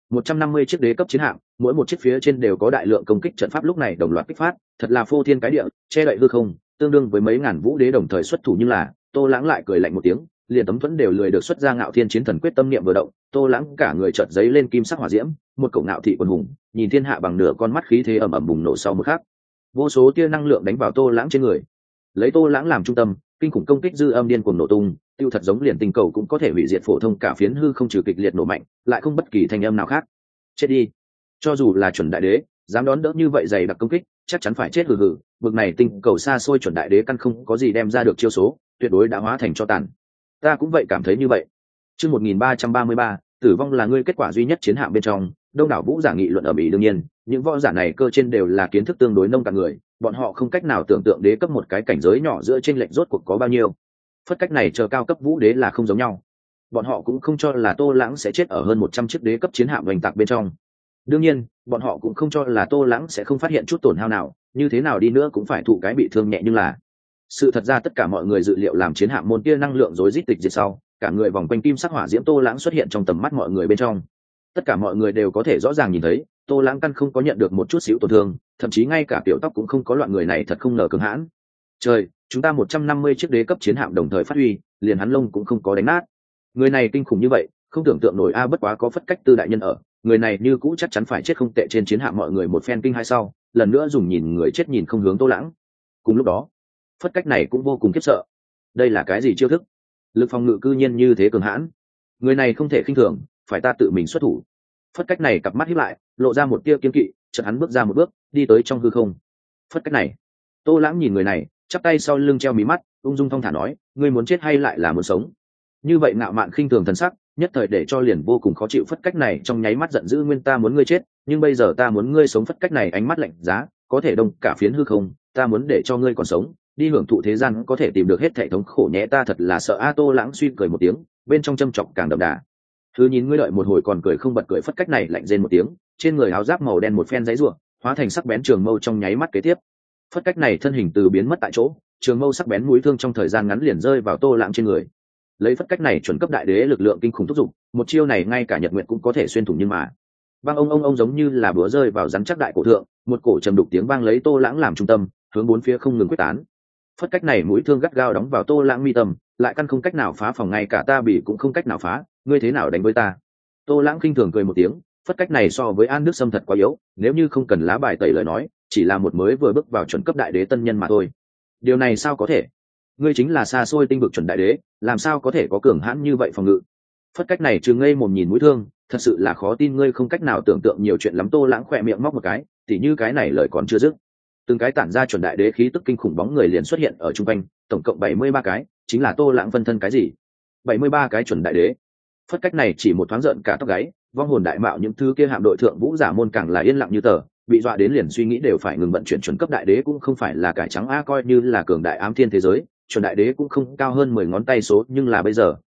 A: 150 chiếc đế cấp chiến hạm, mỗi một chiếc phía trên đều có đại lượng công kích trận pháp lúc này đồng loạt kích phát, thật là phô thiên cái địa, che đậy hư không, tương đương với mấy ngàn vũ đế đồng thời xuất thủ. Nhưng là, Tô Lãng lại cười lạnh một tiếng, liền tấm thuẫn đều lười được xuất ra Ngạo Thiên Chiến Thần quyết tâm niệm vừa động, Tô Lãng cả người chợt giấy lên kim sắc hỏa diễm, một cậu ngạo thị quần hùng, nhìn thiên hạ bằng nửa con mắt, khí thế ầm ầm bùng nổ sau một khắc. Vô số tia năng lượng đánh vào Tô Lãng trên người. Lấy Tô Lãng làm trung tâm, kinh khủng công kích dư âm điên cuồng nổ tung, tiêu thật giống liền tinh cầu cũng có thể hủy diệt phổ thông cả phiến hư không, trừ kịch liệt nổ mạnh, lại không bất kỳ thanh âm nào khác. Chết đi. Cho dù là chuẩn đại đế, dám đón đỡ như vậy dày đặc công kích, chắc chắn phải chết hừ hừ. Bực này tinh cầu xa xôi chuẩn đại đế căn không có gì đem ra được chiêu số, tuyệt đối đã hóa thành cho tàn. Ta cũng vậy cảm thấy như vậy. Chương 1333, tử vong là ngươi. Kết quả duy nhất chiến hạm bên trong, đông đảo vũ giả nghị luận ở mỹ. Đương nhiên, những võ giả này cơ trên đều là kiến thức tương đối nông cạn người, bọn họ không cách nào tưởng tượng đế cấp một cái cảnh giới nhỏ giữa chênh lệch rốt cuộc có bao nhiêu. Phất Cách này chờ cao cấp vũ đế là không giống nhau, bọn họ cũng không cho là Tô Lãng sẽ chết ở hơn 100 chiếc đế cấp chiến hạm oanh tạc bên trong. Đương nhiên, bọn họ cũng không cho là Tô Lãng sẽ không phát hiện chút tổn hao nào, như thế nào đi nữa cũng phải thụ cái bị thương nhẹ. Nhưng là sự thật ra tất cả mọi người dự liệu làm chiến hạm môn kia năng lượng rối rít tịch diệt sau, cả người vòng quanh kim sắc hỏa diễm Tô Lãng xuất hiện trong tầm mắt mọi người bên trong. Tất cả mọi người đều có thể rõ ràng nhìn thấy, Tô Lãng căn không có nhận được một chút xíu tổn thương, thậm chí ngay cả tiểu tóc cũng không có loạn. Người này thật không ngờ cường hãn. Trời, chúng ta 150 chiếc đế cấp chiến hạm đồng thời phát huy, liền hắn lông cũng không có đánh nát. Người này kinh khủng như vậy, không tưởng tượng nổi a. Bất quá có Phất Cách tư đại nhân ở, người này như cũ chắc chắn phải chết không tệ. Trên chiến hạm mọi người một phen kinh hai sau, lần nữa dùng nhìn người chết nhìn không hướng Tô Lãng. Cùng lúc đó, Phất Cách này cũng vô cùng khiếp sợ. Đây là cái gì chiêu thức? Lực phòng ngự cư nhiên như thế cường hãn. Người này không thể khinh thường, phải ta tự mình xuất thủ. Phất Cách này cặp mắt híp lại, lộ ra một tia kiên kỵ, chợt hắn bước ra một bước, đi tới trong hư không. Phất Cách này. Tô Lãng nhìn người này, chắp tay sau lưng treo mí mắt, ung dung thong thả nói, ngươi muốn chết hay lại là muốn sống? Như vậy ngạo mạn khinh thường thần sắc, nhất thời để cho liền vô cùng khó chịu. Phất Cách này trong nháy mắt giận dữ, nguyên ta muốn ngươi chết, nhưng bây giờ ta muốn ngươi sống. Phất Cách này ánh mắt lạnh giá, có thể đông cả phiến hư không, ta muốn để cho ngươi còn sống, đi hưởng thụ thế gian có thể tìm được hết thảy thống khổ nhé. Ta thật là sợ a. Tô Lãng suy cười một tiếng, bên trong châm chọc càng đậm đà. Thứ nhìn ngươi đợi một hồi còn cười không bật cười. Phất Cách này lạnh rên một tiếng, trên người áo giáp màu đen một phen giãy giụa, hóa thành sắc bén trường mâu. Trong nháy mắt kế tiếp, Phất Cách này thân hình từ biến mất tại chỗ, trường mâu sắc bén mũi thương trong thời gian ngắn liền rơi vào Tô Lãng trên người. Lấy Phất Cách này chuẩn cấp đại đế lực lượng kinh khủng thúc giục, một chiêu này ngay cả Nhật Nguyệt cũng có thể xuyên thủng. Nhưng mà vang ông giống như là búa rơi vào rắn chắc đại cổ thượng, một cổ trầm đục tiếng vang lấy Tô Lãng làm trung tâm, hướng bốn phía không ngừng quyết tán. Phất Cách này mũi thương gắt gao đóng vào Tô Lãng mi tâm, lại căn không cách nào phá phòng, ngay cả ta bị cũng không cách nào phá, ngươi thế nào đánh với ta? Tô Lãng khinh thường cười một tiếng, Phất Cách này so với An Đức Sâm thật quá yếu, nếu như không cần lá bài tẩy lời nói, chỉ là một mới vừa bước vào chuẩn cấp đại đế tân nhân mà thôi. Điều này sao có thể? Ngươi chính là xa xôi tinh vực chuẩn đại đế, làm sao có thể có cường hãn như vậy phòng ngự? Phất Cách này trừng ngây mồm nhìn mũi thương, thật sự là khó tin, ngươi không cách nào tưởng tượng nhiều chuyện lắm. Tô Lãng khỏe miệng móc một cái, tỉ như cái này lời còn chưa dứt, từng cái tản ra chuẩn đại đế khí tức kinh khủng bóng người liền xuất hiện ở trung quanh, tổng cộng 73 cái, chính là Tô Lãng phân thân. Cái gì? 73 cái chuẩn đại đế? Phất Cách này chỉ một thoáng giận cả tóc gáy, vong hồn đại mạo những thứ kia hạm đội thượng vũ giả môn càng là yên lặng như tờ, bị dọa đến liền suy nghĩ đều phải ngừng vận chuyển. Chuẩn cấp đại đế cũng không phải là cải trắng a, coi như là cường đại ám thiên thế giới, chuẩn đại đế cũng không cao hơn 10 ngón tay số, nhưng là bây giờ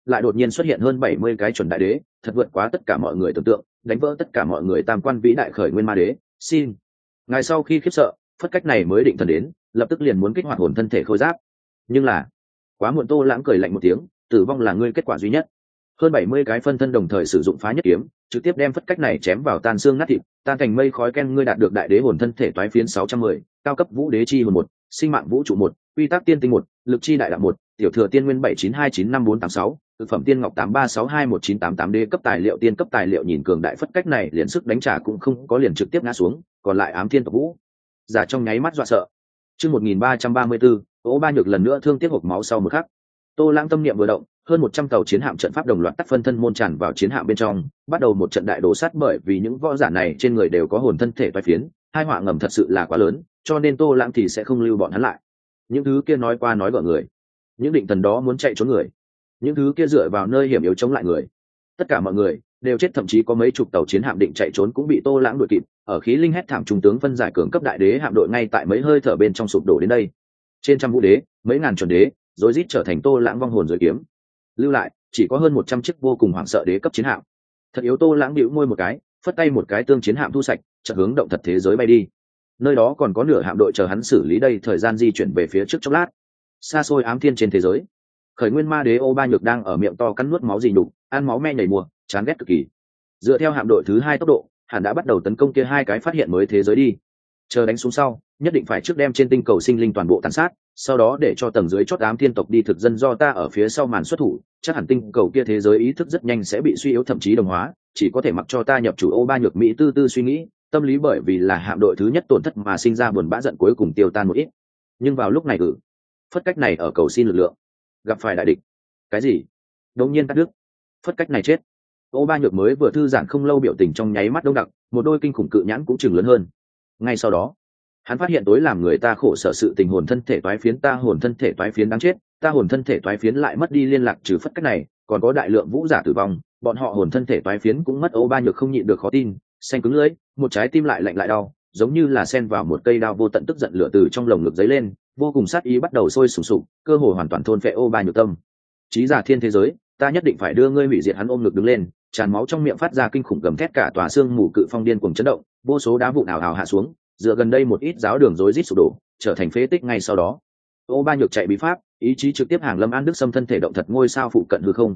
A: lại đột nhiên xuất hiện hơn 70 cái chuẩn đại đế, thật vượt quá tất cả mọi người tưởng tượng, đánh vỡ tất cả mọi người tam quan vĩ đại khởi nguyên ma đế. Xin ngài sau khi khiếp sợ, phất cách này mới định thần đến, lập tức liền muốn kích hoạt hồn thân thể khôi giáp. Nhưng là quá muộn. Tô Lãng cười lạnh một tiếng, tử vong là ngươi kết quả duy nhất. Hơn 70 cái phân thân đồng thời sử dụng phá nhất kiếm, trực tiếp đem phất cách này chém vào tan xương nát thịt, tan thành mây khói. Ken, ngươi đạt được đại đế hồn thân thể toái phiến 610, cao cấp vũ đế chi hồn 1, sinh mạng vũ trụ 1, quy tắc tiên tinh 1, lực chi đại đạo 1, tiểu thừa tiên nguyên 7929546, thực phẩm tiên ngọc 83621988, đế cấp tài liệu tiên cấp tài liệu. Nhìn cường đại phất cách này liền sức đánh trả cũng không có, liền trực tiếp ngã xuống, còn lại ám thiên tộc vũ giả trong nháy mắt dọa sợ. Chương 1334, Ô Ba Nhược lần nữa thương tiếc hộc máu sau một khắc. Tô Lãng tâm niệm vừa động, hơn 100 tàu chiến hạm trận pháp đồng loạt tắt phân thân môn tràn vào chiến hạm bên trong, bắt đầu một trận đại đổ sát. Bởi vì những võ giả này trên người đều có hồn thân thể toái phiến, hai họa ngầm thật sự là quá lớn, cho nên Tô Lãng thì sẽ không lưu bọn hắn lại. Những thứ kia nói qua nói gỡ người, những định thần đó muốn chạy trốn người, những thứ kia dựa vào nơi hiểm yếu chống lại người, tất cả mọi người đều chết. Thậm chí có mấy chục tàu chiến hạm định chạy trốn cũng bị Tô Lãng đuổi kịp. Ở khí linh hét thảm, trung tướng phân giải cường cấp đại đế hạm đội ngay tại mấy hơi thở bên trong sụp đổ đến đây. Trên trăm vũ đế, mấy ngàn chuẩn đế rối rít trở thành Tô Lãng vong hồn dưới kiếm. Lưu lại chỉ có hơn 100 chiếc vô cùng hoảng sợ đế cấp chiến hạm. Thật yếu. Tô Lãng bĩu môi một cái, phất tay một cái tương chiến hạm thu sạch, chợt hướng động thật thế giới bay đi. Nơi đó còn có nửa hạm đội chờ hắn xử lý đây. Thời gian di chuyển về phía trước chốc lát, xa xôi ám thiên trên thế giới, khởi nguyên ma đế Ô Ba Nhược đang ở miệng to cắn nuốt máu gì đục, ăn máu me nhảy mùa, chán ghét cực kỳ. Dựa theo hạm đội thứ 2 tốc độ, hẳn đã bắt đầu tấn công kia hai cái phát hiện mới thế giới đi. Chờ đánh xuống sau, nhất định phải trước đem trên tinh cầu sinh linh toàn bộ tàn sát, sau đó để cho tầng dưới chót ám thiên tộc đi thực dân, do ta ở phía sau màn xuất thủ. Chắc hẳn tinh cầu kia thế giới ý thức rất nhanh sẽ bị suy yếu, thậm chí đồng hóa, chỉ có thể mặc cho ta nhập chủ. Ô Ba Nhược mỹ tư tư suy nghĩ, tâm lý bởi vì là hạm đội thứ nhất tổn thất mà sinh ra buồn bã giận cuối cùng tiêu tan một ít. Nhưng vào lúc này phất cách này ở cầu xin lực lượng, gặp phải đại địch. Cái gì? Đột nhiên cắt đứt. Phất cách này chết. Ô Ba Nhược mới vừa thư giãn không lâu, biểu tình trong nháy mắt đông đặc, một đôi kinh khủng cự nhãn cũng chừng lớn hơn. Ngay sau đó, hắn phát hiện tối làm người ta khổ sở sự tình, hồn thân thể toái phiến. Ta hồn thân thể toái phiến đáng chết, ta hồn thân thể toái phiến lại mất đi liên lạc. Trừ phất cách này, còn có đại lượng vũ giả tử vong, bọn họ hồn thân thể toái phiến cũng mất. Ô Ba Nhược không nhịn được khó tin, xanh cứng lưỡi, một trái tim lại lạnh lại đau, giống như là xen vào một cây đao vô tận. Tức giận lửa từ trong lồng ngực dấy lên, vô cùng sát ý bắt đầu sôi sùng sục, cơ hồ hoàn toàn thôn phệ Ô Ba Nhược tâm. Chí giả thiên thế giới, ta nhất định phải đưa ngươi hủy diệt. Hắn ôm ngực đứng lên, tràn máu trong miệng phát ra kinh khủng gầm thét, cả tòa xương mù cự phong điên cuồng chấn động, vô số đá vụn ảo ảo hạ xuống. Dựa gần đây một ít giáo đường rối rít sụp đổ, trở thành phế tích. Ngay sau đó, Ô Ba Nhược chạy bí pháp, ý chí trực tiếp hàng lâm An Đức Sâm thân thể động thật ngôi sao phụ cận hư không.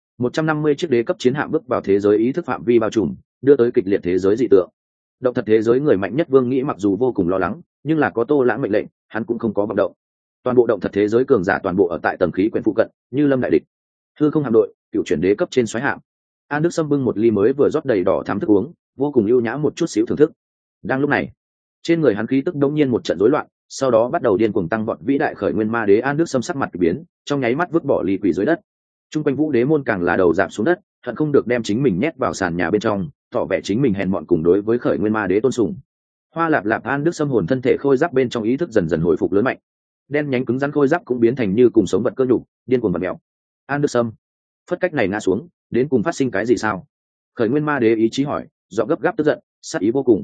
A: 150 chiếc đế cấp chiến hạm bước vào thế giới ý thức phạm vi bao trùm, đưa tới kịch liệt thế giới dị tượng. Động thật thế giới người mạnh nhất Vương Nghĩ mặc dù vô cùng lo lắng, nhưng là có Tô Lãng mệnh lệnh, hắn cũng không có vọng động. Toàn bộ động thật thế giới cường giả toàn bộ ở tại tầng khí quyển phụ cận, như lâm đại địch. Hư không hạm đội, cựu chuyển đế cấp trên xoáy hạm. An Đức Sâm bưng một ly mới vừa rót đầy đỏ thắm thức uống, vô cùng ưu nhã một chút xíu thưởng thức. Đang lúc này, trên người hắn khí tức đống nhiên một trận rối loạn, sau đó bắt đầu điên cuồng tăng vọt. Vĩ đại khởi nguyên ma đế An Đức Sâm sắc mặt kỳ biến, trong nháy mắt vứt bỏ ly quỷ dưới đất. Trung quanh vũ đế môn càng là đầu rạp xuống đất, hận không được đem chính mình nhét vào sàn nhà bên trong, tỏ vẻ chính mình hèn mọn cùng đối với khởi nguyên ma đế tôn sùng. Hoa lạp lạp. An Đức Sâm hồn thân thể khôi giáp bên trong ý thức dần dần hồi phục lớn mạnh, đen nhánh cứng rắn khôi giáp cũng biến thành như cùng sống vật cơ nhục, điên cuồng vật mèo. An Đức Sâm, phất cách này ngã xuống, đến cùng phát sinh cái gì sao? Khởi nguyên ma đế ý chí hỏi, giọng gấp gáp tức giận, sát ý vô cùng.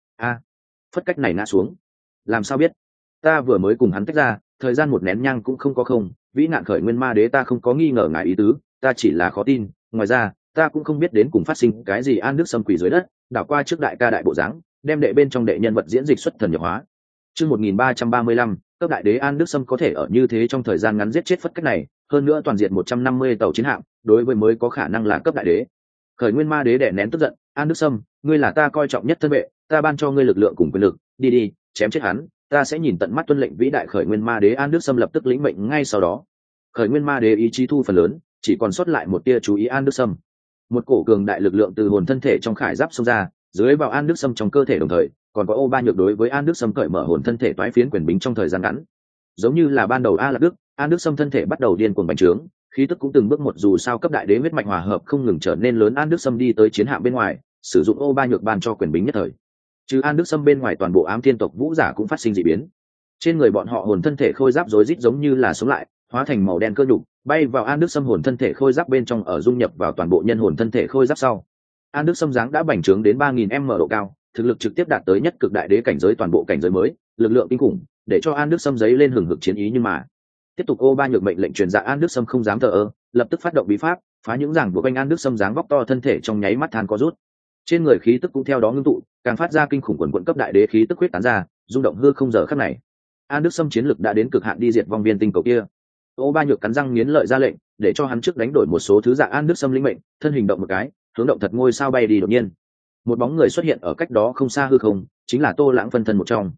A: Phất cách này ngã xuống, làm sao biết? Ta vừa mới cùng hắn tách ra, thời gian một nén nhang cũng không có. Không, vĩ nạn khởi nguyên ma đế, ta không có nghi ngờ ngài ý tứ, ta chỉ là khó tin. Ngoài ra, ta cũng không biết đến cùng phát sinh cái gì. An Đức Sâm quỳ dưới đất, đảo qua trước đại ca đại bộ dáng, đem đệ bên trong đệ nhân vật diễn dịch xuất thần nhập hóa. Chương 1335, cấp đại đế An Đức Sâm có thể ở như thế trong thời gian ngắn giết chết phất cách này, hơn nữa toàn diện 150 tàu chiến hạm, đối với mới có khả năng là cấp đại đế. Khởi nguyên ma đế đè nén tức giận, An Đức Sâm, ngươi là ta coi trọng nhất thân vệ, ta ban cho ngươi lực lượng cùng quyền lực, đi đi, chém chết hắn, ta sẽ nhìn tận mắt tuân lệnh. Vĩ đại khởi nguyên ma đế An Đức Sâm lập tức lĩnh mệnh. Ngay sau đó, khởi nguyên ma đế ý chí thu phần lớn, chỉ còn sót lại một tia chú ý. An Đức Sâm, một cổ cường đại lực lượng từ hồn thân thể trong khải giáp xông ra, dưới vào An Đức Sâm trong cơ thể, đồng thời còn có Ô Ba Nhược đối với An Đức Sâm cởi mở hồn thân thể toái phiến quyền bính trong thời gian ngắn. Giống như là ban đầu A Lạc Đức, An Đức Sâm thân thể bắt đầu điên cuồng bành trướng, khí tức cũng từng bước một, dù sao cấp đại đế huyết mạch hòa hợp không ngừng trở nên lớn. An Đức Sâm đi tới chiến hạm bên ngoài, sử dụng Ô Ba Nhược ban cho quyền bính nhất thời. Trừ An Đức Sâm bên ngoài, toàn bộ ám thiên tộc vũ giả cũng phát sinh dị biến. Trên người bọn họ hồn thân thể khôi giáp rối rít giống như là sống lại, hóa thành màu đen cơ nhục, bay vào An Đức Sâm hồn thân thể khôi giáp bên trong, ở dung nhập vào toàn bộ nhân hồn thân thể khôi giáp sau. An Đức Sâm dáng đã bành trướng đến 3000m độ cao, thực lực trực tiếp đạt tới nhất cực đại đế cảnh giới, toàn bộ cảnh giới mới, lực lượng kinh khủng, để cho An Đức Sâm giấy lên hừng hực chiến ý. Nhưng mà tiếp tục Ô Ba Nhược mệnh lệnh truyền ra, An Đức Sâm không dám thờ ơ, lập tức phát động bí pháp phá những ràng buộc anh An Đức Sâm dáng vóc to thân thể trong nháy mắt than có rút, trên người khí tức cũng theo đó ngưng tụ, càng phát ra kinh khủng quần quận cấp đại đế khí tức huyết tán ra, rung động hư không giờ khắc này. An Đức Sâm chiến lực đã đến cực hạn đi diệt vong viên tinh cầu kia. Ô Ba Nhược cắn răng nghiến lợi ra lệnh, để cho hắn trước đánh đổi một số thứ dạ An Đức Sâm linh mệnh, thân hình động một cái, hướng động thật ngôi sao bay đi đột nhiên. Một bóng người xuất hiện ở cách đó không xa hư không, chính là Tô Lãng phân thân một trong.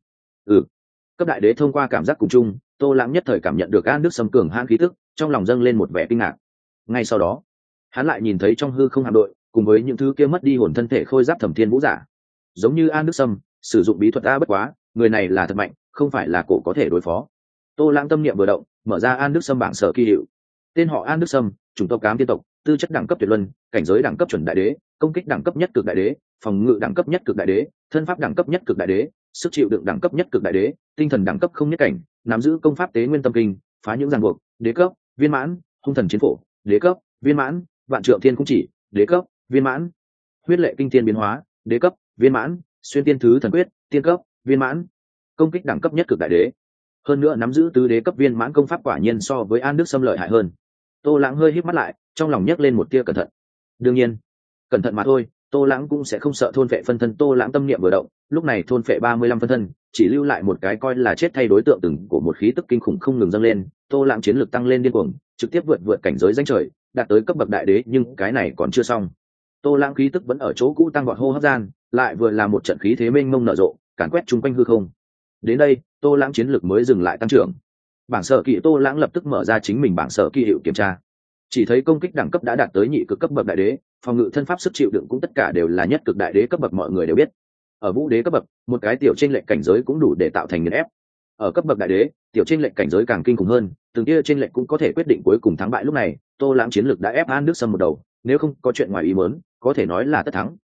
A: Cấp đại đế thông qua cảm giác cùng chung, Tô Lãng nhất thời cảm nhận được An Đức Sâm cường hãn khí tức, trong lòng dâng lên một vẻ kinh ngạc. Ngay sau đó, hắn lại nhìn thấy trong hư không hạm đội, cùng với những thứ kia mất đi hồn thân thể khôi giáp thẩm thiên vũ giả, giống như An Đức Sâm sử dụng bí thuật a bất quá, người này là thật mạnh, không phải là cổ có thể đối phó. Tô Lãng tâm niệm vừa động, mở ra An Đức Sâm bảng sở kỳ hiệu. Tên họ An Đức Sâm, chủng tộc Cám Tiên tộc, tư chất đẳng cấp tuyệt luân, cảnh giới đẳng cấp chuẩn đại đế, công kích đẳng cấp nhất cực đại đế, phòng ngự đẳng cấp nhất cực đại đế, thân pháp đẳng cấp nhất cực đại đế, sức chịu đựng đẳng cấp nhất cực đại đế, tinh thần đẳng cấp không nhất cảnh, nắm giữ công pháp tế nguyên tâm kinh, phá những ràng buộc, đế cấp, viên mãn, hung thần chiến phổ, đế cấp, viên mãn, vạn trượng thiên cung chỉ, đế cấp, viên mãn, huyết lệ kinh thiên biến hóa, đế cấp, viên mãn, xuyên tiên thứ thần quyết, tiên cấp, viên mãn, công kích đẳng cấp nhất cực đại đế. Hơn nữa nắm giữ tứ đế cấp viên mãn công pháp quả nhiên so với An Đức Sâm lợi hại hơn. Tô Lãng hơi híp mắt lại, trong lòng nhấc lên một tia cẩn thận. Đương nhiên, cẩn thận mà thôi, Tô Lãng cũng sẽ không sợ thôn phệ phân thân. Tô Lãng tâm niệm vừa động, lúc này thôn phệ 35 phân thân, chỉ lưu lại một cái coi là chết thay đối tượng từng của một khí tức kinh khủng không ngừng dâng lên. Tô Lãng chiến lực tăng lên điên cuồng, trực tiếp vượt cảnh giới danh trời, đạt tới cấp bậc đại đế, nhưng cái này còn chưa xong. Tô Lãng khí tức vẫn ở chỗ cũ tăng vọt hô hấp gian, lại vừa là một trận khí thế mênh mông nở rộ, càn quét chung quanh hư không. Đến đây, Tô Lãng chiến lực mới dừng lại tăng trưởng. Bảng sở kỳ Tô Lãng lập tức mở ra chính mình bảng sở kỳ hiệu kiểm tra, chỉ thấy công kích đẳng cấp đã đạt tới nhị cực cấp bậc đại đế, phòng ngự thân pháp sức chịu đựng cũng tất cả đều là nhất cực đại đế cấp bậc, mọi người đều biết. Ở vũ đế cấp bậc, một cái tiểu chênh lệch cảnh giới cũng đủ để tạo thành nghiền ép. Ở cấp bậc đại đế, tiểu chênh lệch cảnh giới càng kinh khủng hơn, từng kia chênh lệch cũng có thể quyết định cuối cùng thắng bại. Lúc này, Tô Lãng chiến lực đã ép An Đức Sâm một đầu, nếu không có chuyện ngoài ý muốn, có thể nói là tất thắng.